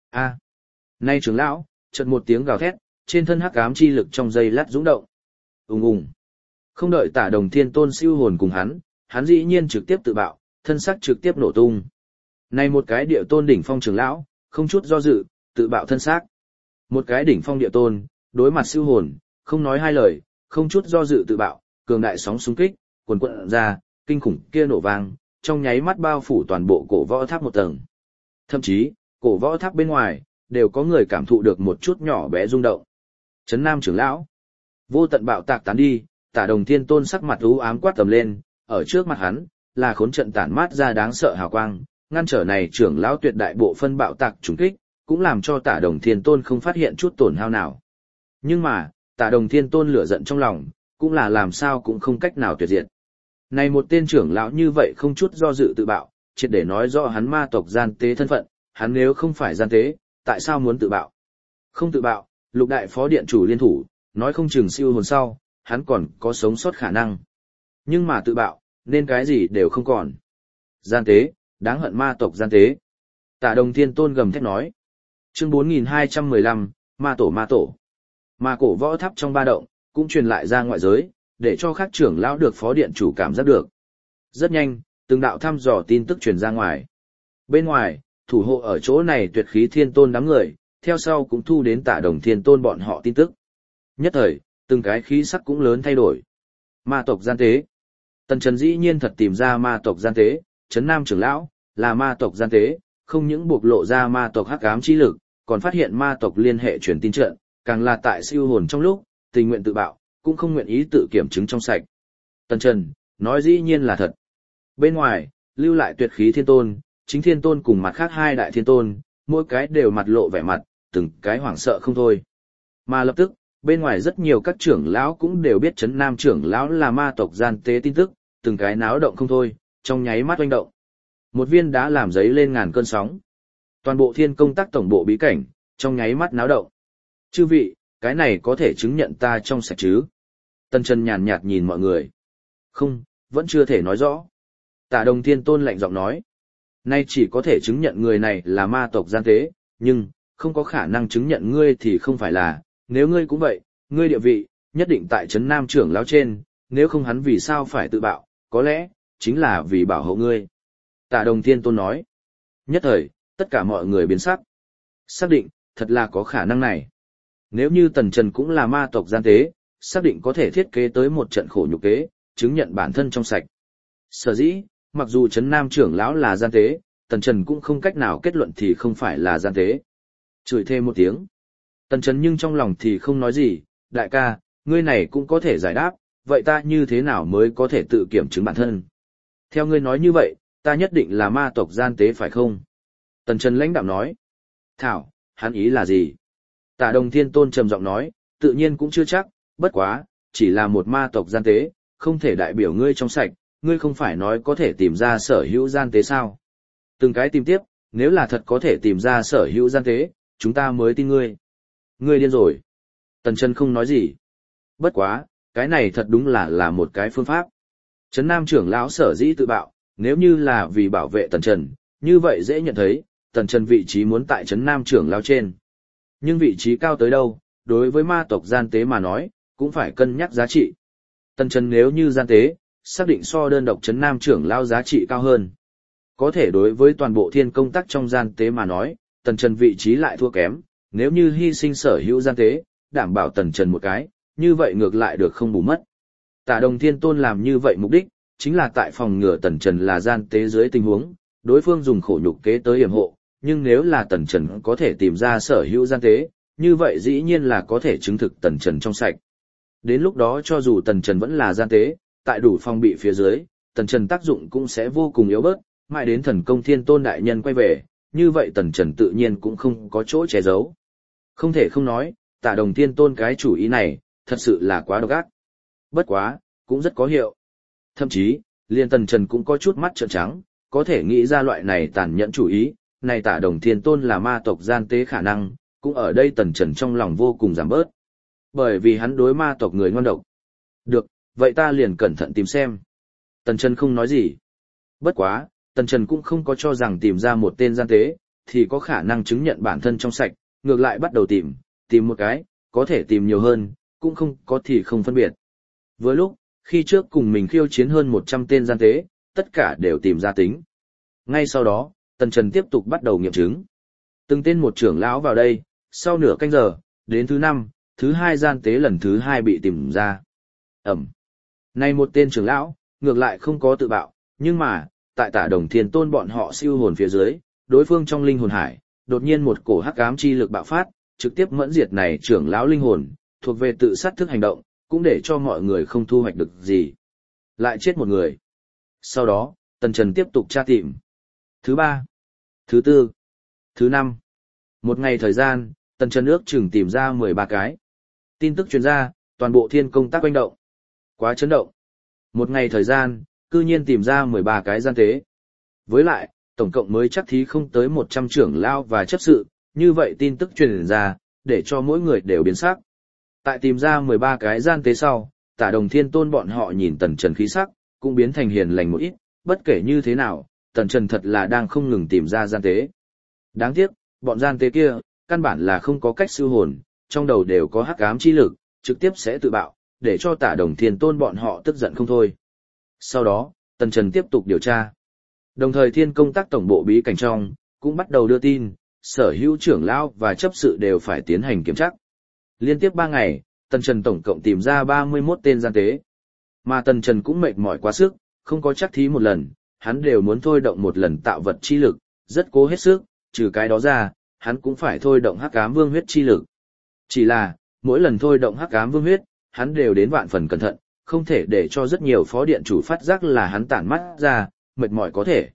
Nay trưởng lão, chợt một tiếng gào thét, trên thân hắc ám chi lực trong giây lát dũng động. Ùng ùng. Không đợi Tả Đồng Thiên Tôn siêu hồn cùng hắn dĩ nhiên trực tiếp tự bạo, thân xác trực tiếp nổ tung. Này một cái địa tôn đỉnh phong trưởng lão, không chút do dự, tự bạo thân xác. Một cái đỉnh phong địa tôn, đối mặt siêu hồn, không nói hai lời, không chút do dự tự bạo, cường đại sóng xung kích, quần quận ra, kinh khủng kia nổ vang, trong nháy mắt bao phủ toàn bộ cổ võ tháp một tầng. Thậm chí, cổ võ tháp bên ngoài, đều có người cảm thụ được một chút nhỏ bé rung động. Trấn Nam trưởng lão, vô tận bạo tạc tán đi, Tả Đồng Thiên Tôn sắc mặt u ám quát tầm lên, ở trước mặt hắn, là khốn trận tản mát ra đáng sợ hào quang, ngăn trở này trưởng lão tuyệt đại bộ phân bạo tạc trùng kích, cũng làm cho Tả Đồng Thiên Tôn không phát hiện chút tổn hao nào. Nhưng mà, Tả Đồng Thiên Tôn lửa giận trong lòng, cũng là làm sao cũng không cách nào tuyệt diệt. Này một tên trưởng lão như vậy không chút do dự tự bạo, triệt để nói rõ hắn ma tộc gian tế thân phận, hắn nếu không phải gian tế, tại sao muốn tự bạo? Không tự bạo, Lục đại phó điện chủ liên thủ, nói không chừng siêu hồn sau, hắn còn có sống sót khả năng. Nhưng mà tự bạo, nên cái gì đều không còn. Gian tế, đáng hận ma tộc gian tế. Tả Đồng Thiên Tôn gầm thét nói. Chương 4215, ma tổ. Ma cổ võ tháp trong ba động, cũng truyền lại ra ngoại giới, để cho các trưởng lão được phó điện chủ cảm giác được. Rất nhanh, từng đạo thăm dò tin tức truyền ra ngoài. Bên ngoài, thủ hộ ở chỗ này tuyệt khí thiên tôn đám người, theo sau cũng thu đến Tả Đồng Thiên Tôn bọn họ tin tức. Nhất thời, từng cái khí sắc cũng lớn thay đổi. Ma tộc gian tế. Tần Trần dĩ nhiên thật tìm ra ma tộc gian tế, Trấn Nam trưởng lão, là ma tộc gian tế, không những bộc lộ ra ma tộc hắc ám chi lực, còn phát hiện ma tộc liên hệ truyền tin trận, càng là tại siêu hồn trong lúc, tình nguyện tự bạo, cũng không nguyện ý tự kiểm chứng trong sạch. Tần Trần, nói dĩ nhiên là thật. Bên ngoài, lưu lại tuyệt khí thiên tôn, chính thiên tôn cùng mặt khác hai đại thiên tôn, mỗi cái đều mặt lộ vẻ mặt, từng cái hoảng sợ không thôi. Mà lập tức, bên ngoài rất nhiều các trưởng lão cũng đều biết Trấn Nam trưởng lão là ma tộc gian tế tin tức, từng cái náo động không thôi, trong nháy mắt oanh động. Một viên đá làm giấy lên ngàn cơn sóng. Toàn bộ thiên công tác tổng bộ bí cảnh, trong nháy mắt náo động. Chư vị, cái này có thể chứng nhận ta trong sạch chứ? Tần Trần nhàn nhạt nhìn mọi người. Không, vẫn chưa thể nói rõ. Tả Đồng Thiên Tôn lạnh giọng nói. Nay chỉ có thể chứng nhận người này là ma tộc gian tế, nhưng, không có khả năng chứng nhận ngươi thì không phải là, nếu ngươi cũng vậy, ngươi địa vị, nhất định tại Trấn Nam trưởng lão trên, nếu không hắn vì sao phải tự bạo, có lẽ, chính là vì bảo hộ ngươi. Tả Đồng Thiên Tôn nói. Nhất thời, tất cả mọi người biến sắc. Xác định, thật là có khả năng này. Nếu như Tần Trần cũng là ma tộc gian tế, xác định có thể thiết kế tới một trận khổ nhục kế, chứng nhận bản thân trong sạch. Sở dĩ, mặc dù Trấn Nam trưởng lão là gian tế, Tần Trần cũng không cách nào kết luận thì không phải là gian tế. Chửi thêm một tiếng. Tần Trần nhưng trong lòng thì không nói gì, đại ca, ngươi này cũng có thể giải đáp, vậy ta như thế nào mới có thể tự kiểm chứng bản thân? Theo ngươi nói như vậy, ta nhất định là ma tộc gian tế phải không? Tần Trần lãnh đạm nói. Thảo, hắn ý là gì? Tả Đồng Thiên Tôn trầm giọng nói, tự nhiên cũng chưa chắc, bất quá, chỉ là một ma tộc gian tế, không thể đại biểu ngươi trong sạch, ngươi không phải nói có thể tìm ra sở hữu gian tế sao? Từng cái tìm tiếp, nếu là thật có thể tìm ra sở hữu gian tế, chúng ta mới tin ngươi. Ngươi điên rồi. Tần Trần không nói gì. Bất quá, cái này thật đúng là một cái phương pháp. Trấn Nam trưởng lão sở dĩ tự bạo, nếu như là vì bảo vệ Tần Trần, như vậy dễ nhận thấy, Tần Trần vị trí muốn tại Trấn Nam trưởng lão trên. Nhưng vị trí cao tới đâu, đối với ma tộc gian tế mà nói, cũng phải cân nhắc giá trị. Tần Trần nếu như gian tế, xác định so đơn độc Trấn Nam trưởng lão giá trị cao hơn. Có thể đối với toàn bộ thiên công tác trong gian tế mà nói, Tần Trần vị trí lại thua kém, nếu như hy sinh sở hữu gian tế, đảm bảo Tần Trần một cái, như vậy ngược lại được không bù mất. Tả Đồng Thiên Tôn làm như vậy mục đích, chính là tại phòng ngừa Tần Trần là gian tế dưới tình huống, đối phương dùng khổ nhục kế tới yểm hộ, nhưng nếu là Tần Trần có thể tìm ra sở hữu gian tế, như vậy dĩ nhiên là có thể chứng thực Tần Trần trong sạch. Đến lúc đó cho dù Tần Trần vẫn là gian tế, tại đủ phòng bị phía dưới, Tần Trần tác dụng cũng sẽ vô cùng yếu bớt, mãi đến Thần Công Thiên Tôn đại nhân quay về, như vậy Tần Trần tự nhiên cũng không có chỗ che giấu. Không thể không nói, Tả Đồng Thiên Tôn cái chủ ý này, thật sự là quá độc ác. Bất quá, cũng rất có hiệu. Thậm chí, liền Tần Trần cũng có chút mắt trợn trắng, có thể nghĩ ra loại này tàn nhẫn chủ ý, này Tả Đồng Thiên Tôn là ma tộc gian tế khả năng, cũng ở đây Tần Trần trong lòng vô cùng giảm bớt. Bởi vì hắn đối ma tộc người ngoan độc. Được, vậy ta liền cẩn thận tìm xem. Tần Trần không nói gì. Bất quá, Tần Trần cũng không có cho rằng tìm ra một tên gian tế, thì có khả năng chứng nhận bản thân trong sạch, ngược lại bắt đầu tìm một cái, có thể tìm nhiều hơn, cũng không có thì không phân biệt. Với lúc, khi trước cùng mình khiêu chiến hơn 100 tên gian tế, tất cả đều tìm ra tính. Ngay sau đó, Tần Trần tiếp tục bắt đầu nghiệm chứng. Từng tên một trưởng lão vào đây, sau nửa canh giờ, đến thứ 5, thứ 2 gian tế lần thứ 2 bị tìm ra. Này một tên trưởng lão, ngược lại không có tự bạo, nhưng mà, tại Tả Đồng Thiên Tôn bọn họ siêu hồn phía dưới, đối phương trong linh hồn hải, đột nhiên một cổ hắc ám chi lực bạo phát, trực tiếp mẫn diệt này trưởng lão linh hồn, thuộc về tự sát thức hành động, cũng để cho mọi người không thu hoạch được gì. Lại chết một người. Sau đó, Tần Trần tiếp tục tra tìm. Thứ 3, thứ 4, thứ 5. Một ngày thời gian, Tần Trần ước chừng tìm ra 13 cái. Tin tức truyền ra, toàn bộ thiên công tác quanh động. Quá chấn động. Một ngày thời gian, cư nhiên tìm ra 13 cái gian tế. Với lại, tổng cộng mới chắc thí không tới 100 trưởng lao và chấp sự, như vậy tin tức truyền ra, để cho mỗi người đều biến sắc. Tại tìm ra 13 cái gian tế sau, Tả Đồng Thiên Tôn bọn họ nhìn Tần Trần khí sắc, cũng biến thành hiền lành một ít, bất kể như thế nào, Tần Trần thật là đang không ngừng tìm ra gian tế. Đáng tiếc, bọn gian tế kia, căn bản là không có cách siêu hồn, trong đầu đều có hắc ám chi lực, trực tiếp sẽ tự bạo, để cho Tả Đồng Thiên Tôn bọn họ tức giận không thôi. Sau đó, Tần Trần tiếp tục điều tra. Đồng thời thiên công tác tổng bộ bí cảnh trong, cũng bắt đầu đưa tin, sở hữu trưởng lão và chấp sự đều phải tiến hành kiểm tra. Liên tiếp 3 ngày, Tần Trần tổng cộng tìm ra 31 tên gian tế. Mà Tần Trần cũng mệt mỏi quá sức, không có chắc thí một lần, hắn đều muốn thôi động một lần tạo vật chi lực, rất cố hết sức, trừ cái đó ra, hắn cũng phải thôi động hắc ám vương huyết chi lực. Chỉ là, mỗi lần thôi động hắc ám vương huyết, hắn đều đến vạn phần cẩn thận, không thể để cho rất nhiều phó điện chủ phát giác là hắn tản mắt ra, mệt mỏi có thể.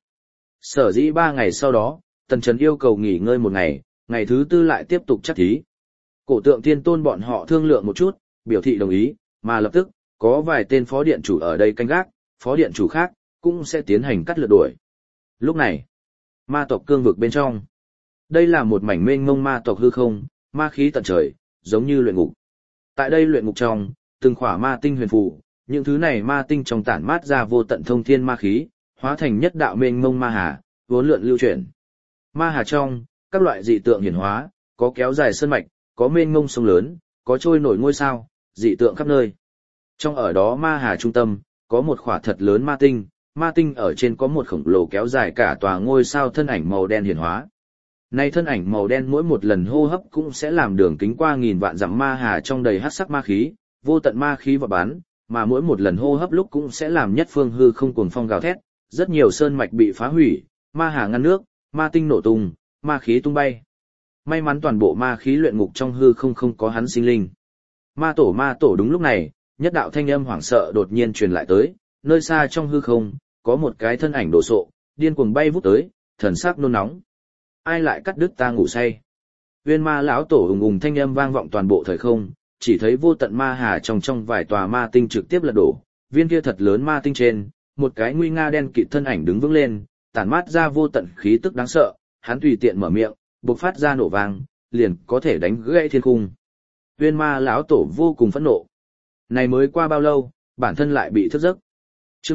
Sở dĩ 3 ngày sau đó, Tần Trần yêu cầu nghỉ ngơi một ngày, ngày thứ 4 lại tiếp tục chắc thí. Cổ Tượng Thiên Tôn bọn họ thương lượng một chút, biểu thị đồng ý, mà lập tức, có vài tên phó điện chủ ở đây canh gác, phó điện chủ khác, cũng sẽ tiến hành cắt lượt đuổi. Lúc này, ma tộc cương vực bên trong. Đây là một mảnh mênh mông ma tộc hư không, ma khí tận trời, giống như luyện ngục. Tại đây luyện ngục trong, từng khỏa ma tinh huyền phù, những thứ này ma tinh trong tản mát ra vô tận thông thiên ma khí, hóa thành nhất đạo mênh mông ma hà, vốn lượn lưu chuyển. Ma hà trong, các loại dị tượng hiển hóa, có kéo dài sơn mạch, có mênh mông sông lớn, có trôi nổi ngôi sao, dị tượng khắp nơi. Trong ở đó ma hà trung tâm, có một khỏa thật lớn ma tinh ở trên có một khổng lồ kéo dài cả tòa ngôi sao thân ảnh màu đen hiển hóa. Này thân ảnh màu đen mỗi một lần hô hấp cũng sẽ làm đường kính qua nghìn vạn dặm ma hà trong đầy hắc sắc ma khí, vô tận ma khí vọt bắn, mà mỗi một lần hô hấp lúc cũng sẽ làm nhất phương hư không cuồng phong gào thét, rất nhiều sơn mạch bị phá hủy, ma hà ngăn nước, ma tinh nổ tung, ma khí tung bay. May mắn toàn bộ ma khí luyện ngục trong hư không có hắn sinh linh. Ma tổ đúng lúc này, nhất đạo thanh âm hoảng sợ đột nhiên truyền lại tới, nơi xa trong hư không, có một cái thân ảnh đồ sộ, điên cuồng bay vút tới, thần sắc nôn nóng. Ai lại cắt đứt ta ngủ say? Uyên Ma lão tổ ùng ùng thanh âm vang vọng toàn bộ thời không, chỉ thấy vô tận ma hà trong vài tòa ma tinh trực tiếp lật đổ, viên kia thật lớn ma tinh trên, một cái nguy nga đen kịt thân ảnh đứng vững lên, tản mát ra vô tận khí tức đáng sợ, hắn tùy tiện mở miệng, bộc phát ra nổ vang, liền có thể đánh gãy thiên cung. Uyên Ma lão tổ vô cùng phẫn nộ. Này mới qua bao lâu, bản thân lại bị thức giấc. Chương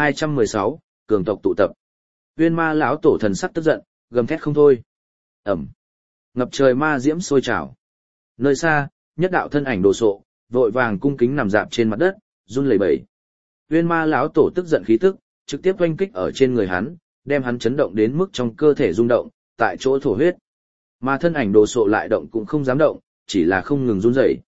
4216, cường tộc tụ tập. Uyên Ma lão tổ thần sắc tức giận, gầm thét không thôi. Ngập trời ma diễm sôi trào. Nơi xa, nhất đạo thân ảnh đồ sộ, vội vàng cung kính nằm dạp trên mặt đất, run lẩy bẩy. Uyên Ma lão tổ tức giận khí tức, trực tiếp oanh kích ở trên người hắn, đem hắn chấn động đến mức trong cơ thể rung động, tại chỗ thổ huyết. Mà thân ảnh đồ sộ lại động cũng không dám động, chỉ là không ngừng run rẩy.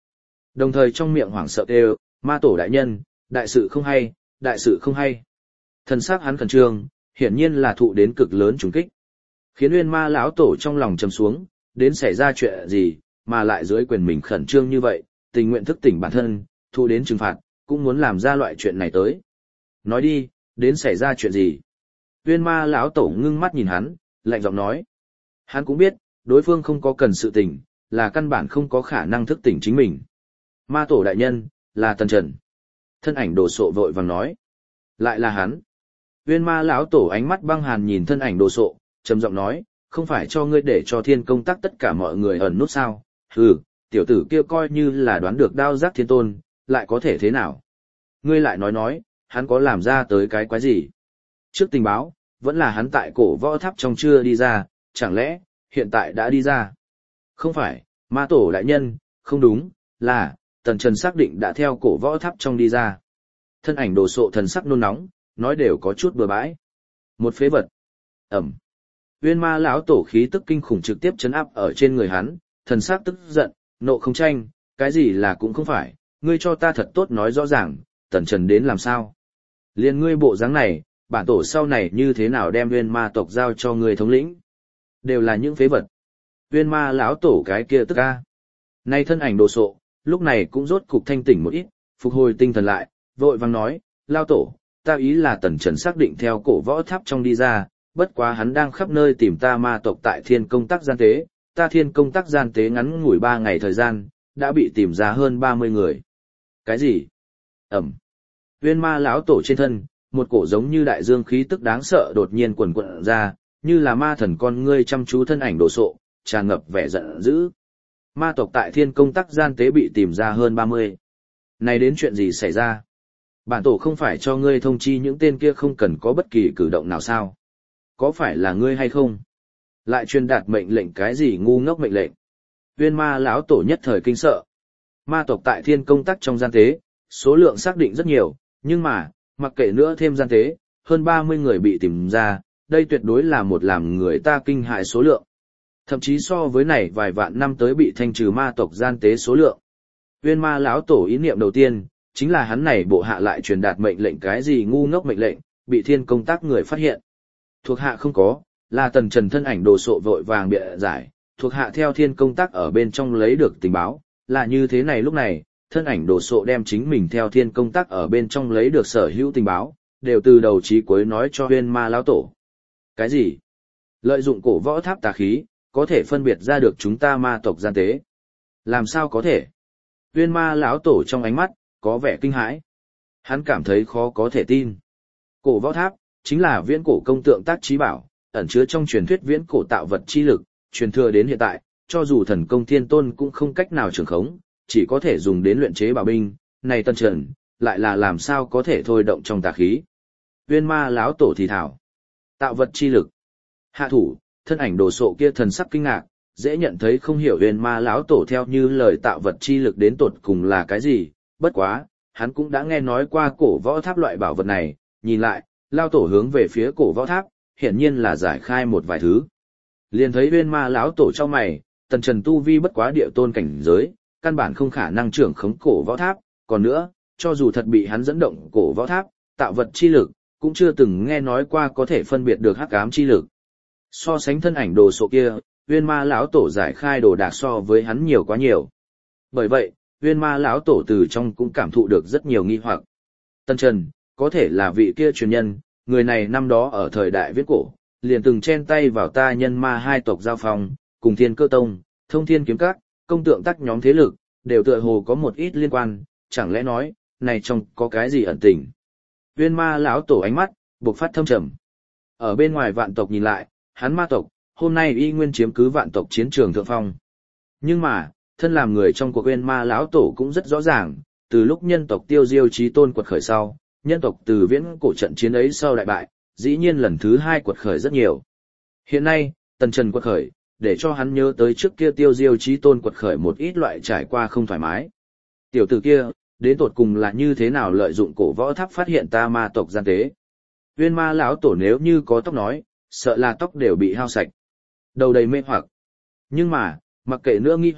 Đồng thời trong miệng hoảng sợ kêu, ma tổ đại nhân, đại sự không hay, đại sự không hay. Thần sắc hắn khẩn trương, hiển nhiên là thụ đến cực lớn trùng kích. Khiến Uyên Ma lão tổ trong lòng trầm xuống, đến xảy ra chuyện gì, mà lại dưới quyền mình khẩn trương như vậy, tình nguyện thức tỉnh bản thân, thụ đến trừng phạt, cũng muốn làm ra loại chuyện này tới. Nói đi, đến xảy ra chuyện gì? Uyên Ma lão tổ ngưng mắt nhìn hắn, lạnh giọng nói. Hắn cũng biết, đối phương không có cần sự tỉnh, là căn bản không có khả năng thức tỉnh chính mình. Ma tổ đại nhân, là Tần Trần. Thân ảnh đồ sộ vội vàng nói. Lại là hắn. Uyên Ma lão tổ ánh mắt băng hàn nhìn thân ảnh đồ sộ, trầm giọng nói, không phải cho ngươi để cho thiên công tác tất cả mọi người ẩn nút sao? Hừ, tiểu tử kia coi như là đoán được đao giác thiên tôn, lại có thể thế nào? Ngươi lại nói, hắn có làm ra tới cái quái gì? Trước tình báo, vẫn là hắn tại cổ võ tháp trong chưa đi ra, chẳng lẽ, hiện tại đã đi ra? Không phải, ma tổ đại nhân, không đúng, là, Tần Trần xác định đã theo cổ võ tháp trong đi ra. Thân ảnh đồ sộ thần sắc nôn nóng, nói đều có chút bừa bãi. Một phế vật. Ẩm. Uyên Ma lão tổ khí tức kinh khủng trực tiếp chấn áp ở trên người hắn, thần sắc tức giận, nộ không tranh, cái gì là cũng không phải, ngươi cho ta thật tốt nói rõ ràng, Tần Trần đến làm sao? Liên ngươi bộ dáng này, bản tổ sau này như thế nào đem Uyên Ma tộc giao cho ngươi thống lĩnh? Đều là những phế vật. Uyên Ma lão tổ cái kia tức a. Nay thân ảnh đồ sộ, lúc này cũng rốt cục thanh tỉnh một ít, phục hồi tinh thần lại, vội vàng nói, lao tổ, ta ý là Tần Trần xác định theo cổ võ tháp trong đi ra, bất quá hắn đang khắp nơi tìm ta ma tộc tại thiên công tác gian tế, ta thiên công tác gian tế ngắn ngủi 3 ngày thời gian, đã bị tìm ra hơn 30 người. Cái gì? Ẩm. Uyên Ma lão tổ trên thân, một cổ giống như đại dương khí tức đáng sợ đột nhiên quần quận ra, như là ma thần con ngươi chăm chú thân ảnh đồ sộ, tràn ngập vẻ giận dữ. Ma tộc tại thiên công tác gian tế bị tìm ra hơn 30. Này đến chuyện gì xảy ra? Bản tổ không phải cho ngươi thông chi những tên kia không cần có bất kỳ cử động nào sao? Có phải là ngươi hay không? Lại truyền đạt mệnh lệnh cái gì ngu ngốc mệnh lệnh? Uyên Ma lão tổ nhất thời kinh sợ. Ma tộc tại thiên công tác trong gian tế, số lượng xác định rất nhiều, nhưng mà, mặc kệ nữa thêm gian tế, hơn 30 người bị tìm ra, đây tuyệt đối là một làm người ta kinh hại số lượng. Thậm chí so với này vài vạn năm tới bị thanh trừ ma tộc gian tế số lượng. Uyên Ma lão tổ ý niệm đầu tiên, chính là hắn này bộ hạ lại truyền đạt mệnh lệnh cái gì ngu ngốc mệnh lệnh, bị thiên công tác người phát hiện. Thuộc hạ không có, là Tần Trần thân ảnh đồ sộ vội vàng bịa giải, thuộc hạ theo thiên công tác ở bên trong lấy được tình báo, là như thế này lúc này, thân ảnh đồ sộ đem chính mình theo thiên công tác ở bên trong lấy được sở hữu tình báo, đều từ đầu chí cuối nói cho Uyên Ma lão tổ. Cái gì? Lợi dụng cổ võ tháp tà khí, có thể phân biệt ra được chúng ta ma tộc gian tế. Làm sao có thể? Uyên Ma lão tổ trong ánh mắt, có vẻ kinh hãi. Hắn cảm thấy khó có thể tin. Cổ võ tháp, chính là viễn cổ công tượng tác trí bảo, ẩn chứa trong truyền thuyết viễn cổ tạo vật chi lực, truyền thừa đến hiện tại, cho dù thần công thiên tôn cũng không cách nào trường khống, chỉ có thể dùng đến luyện chế bảo binh, này Tần Trần, lại là làm sao có thể thôi động trong tà khí. Uyên Ma lão tổ thì thảo. Tạo vật chi lực. Hạ thủ, thân ảnh đồ sộ kia thần sắc kinh ngạc, dễ nhận thấy không hiểu Uyên Ma lão tổ theo như lời tạo vật chi lực đến tột cùng là cái gì, bất quá, hắn cũng đã nghe nói qua cổ võ tháp loại bảo vật này, nhìn lại, lao tổ hướng về phía cổ võ tháp, hiển nhiên là giải khai một vài thứ. Liền thấy Uyên Ma lão tổ trong mày, Tần Trần tu vi bất quá địa tôn cảnh giới, căn bản không khả năng trưởng khống cổ võ tháp, còn nữa, cho dù thật bị hắn dẫn động cổ võ tháp, tạo vật chi lực, cũng chưa từng nghe nói qua có thể phân biệt được hắc ám chi lực. So sánh thân ảnh đồ sộ kia, Uyên Ma lão tổ giải khai đồ đạc so với hắn nhiều quá nhiều. Bởi vậy, Uyên Ma lão tổ từ trong cũng cảm thụ được rất nhiều nghi hoặc. Tần Trần, có thể là vị kia truyền nhân, người này năm đó ở thời đại viễn cổ, liền từng chen tay vào ta nhân ma hai tộc giao phong, cùng Thiên Cơ Tông, Thông Thiên Kiếm Các, công tượng tác nhóm thế lực, đều tựa hồ có một ít liên quan, chẳng lẽ nói, này trong có cái gì ẩn tình. Uyên Ma lão tổ ánh mắt bộc phát thâm trầm. Ở bên ngoài vạn tộc nhìn lại, hắn ma tộc, hôm nay y nguyên chiếm cứ vạn tộc chiến trường thượng phong. Nhưng mà, thân làm người trong cuộc Uyên Ma lão tổ cũng rất rõ ràng, từ lúc nhân tộc Tiêu Diêu Chí Tôn quật khởi sau, nhân tộc từ viễn cổ trận chiến ấy sau đại bại, dĩ nhiên lần thứ 2 quật khởi rất nhiều. Hiện nay, Tần Trần quật khởi, để cho hắn nhớ tới trước kia Tiêu Diêu Chí Tôn quật khởi một ít loại trải qua không thoải mái. Tiểu tử kia, đến tột cùng là như thế nào lợi dụng cổ võ tháp phát hiện ta ma tộc gian tế. Uyên Ma lão tổ nếu như có tóc nói, sợ là tóc đều bị hao sạch. Đầu đầy mê hoặc. Nhưng mà, mặc kệ nữa nghi hoặc,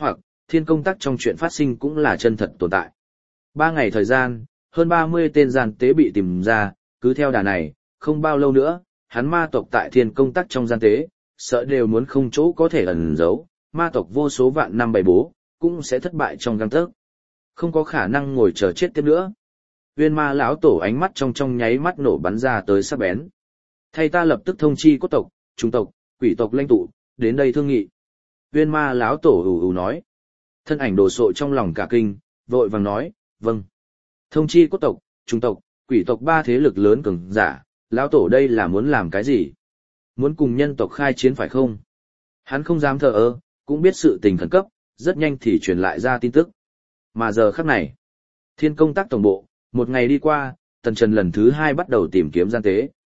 thiên công tắc trong chuyện phát sinh cũng là chân thật tồn tại. 3 ngày thời gian, hơn 30 tên gian tế bị tìm ra, cứ theo đà này, không bao lâu nữa, hắn ma tộc tại thiên công tắc trong gian tế, sợ đều muốn không chỗ có thể ẩn giấu, ma tộc vô số vạn năm bày bố, cũng sẽ thất bại trong gang tấc. Không có khả năng ngồi chờ chết tiếp nữa. Viên ma lão tổ ánh mắt trong nháy mắt nổ bắn ra tới sắc bén. Thay ta lập tức thông chi cốt tộc, trung tộc, quỷ tộc lãnh tụ, đến đây thương nghị. Viên ma lão tổ ù ù nói. Thân ảnh đồ sộ trong lòng cả kinh, vội vàng nói, vâng. Thông chi cốt tộc, trung tộc, quỷ tộc 3 thế lực lớn cường giả, lão tổ đây là muốn làm cái gì? Muốn cùng nhân tộc khai chiến phải không? Hắn không dám thờ ơ, cũng biết sự tình khẩn cấp, rất nhanh thì truyền lại ra tin tức. Mà giờ khắc này, thiên công tác tổng bộ, một ngày đi qua, Tần Trần lần thứ 2 bắt đầu tìm kiếm gian tế.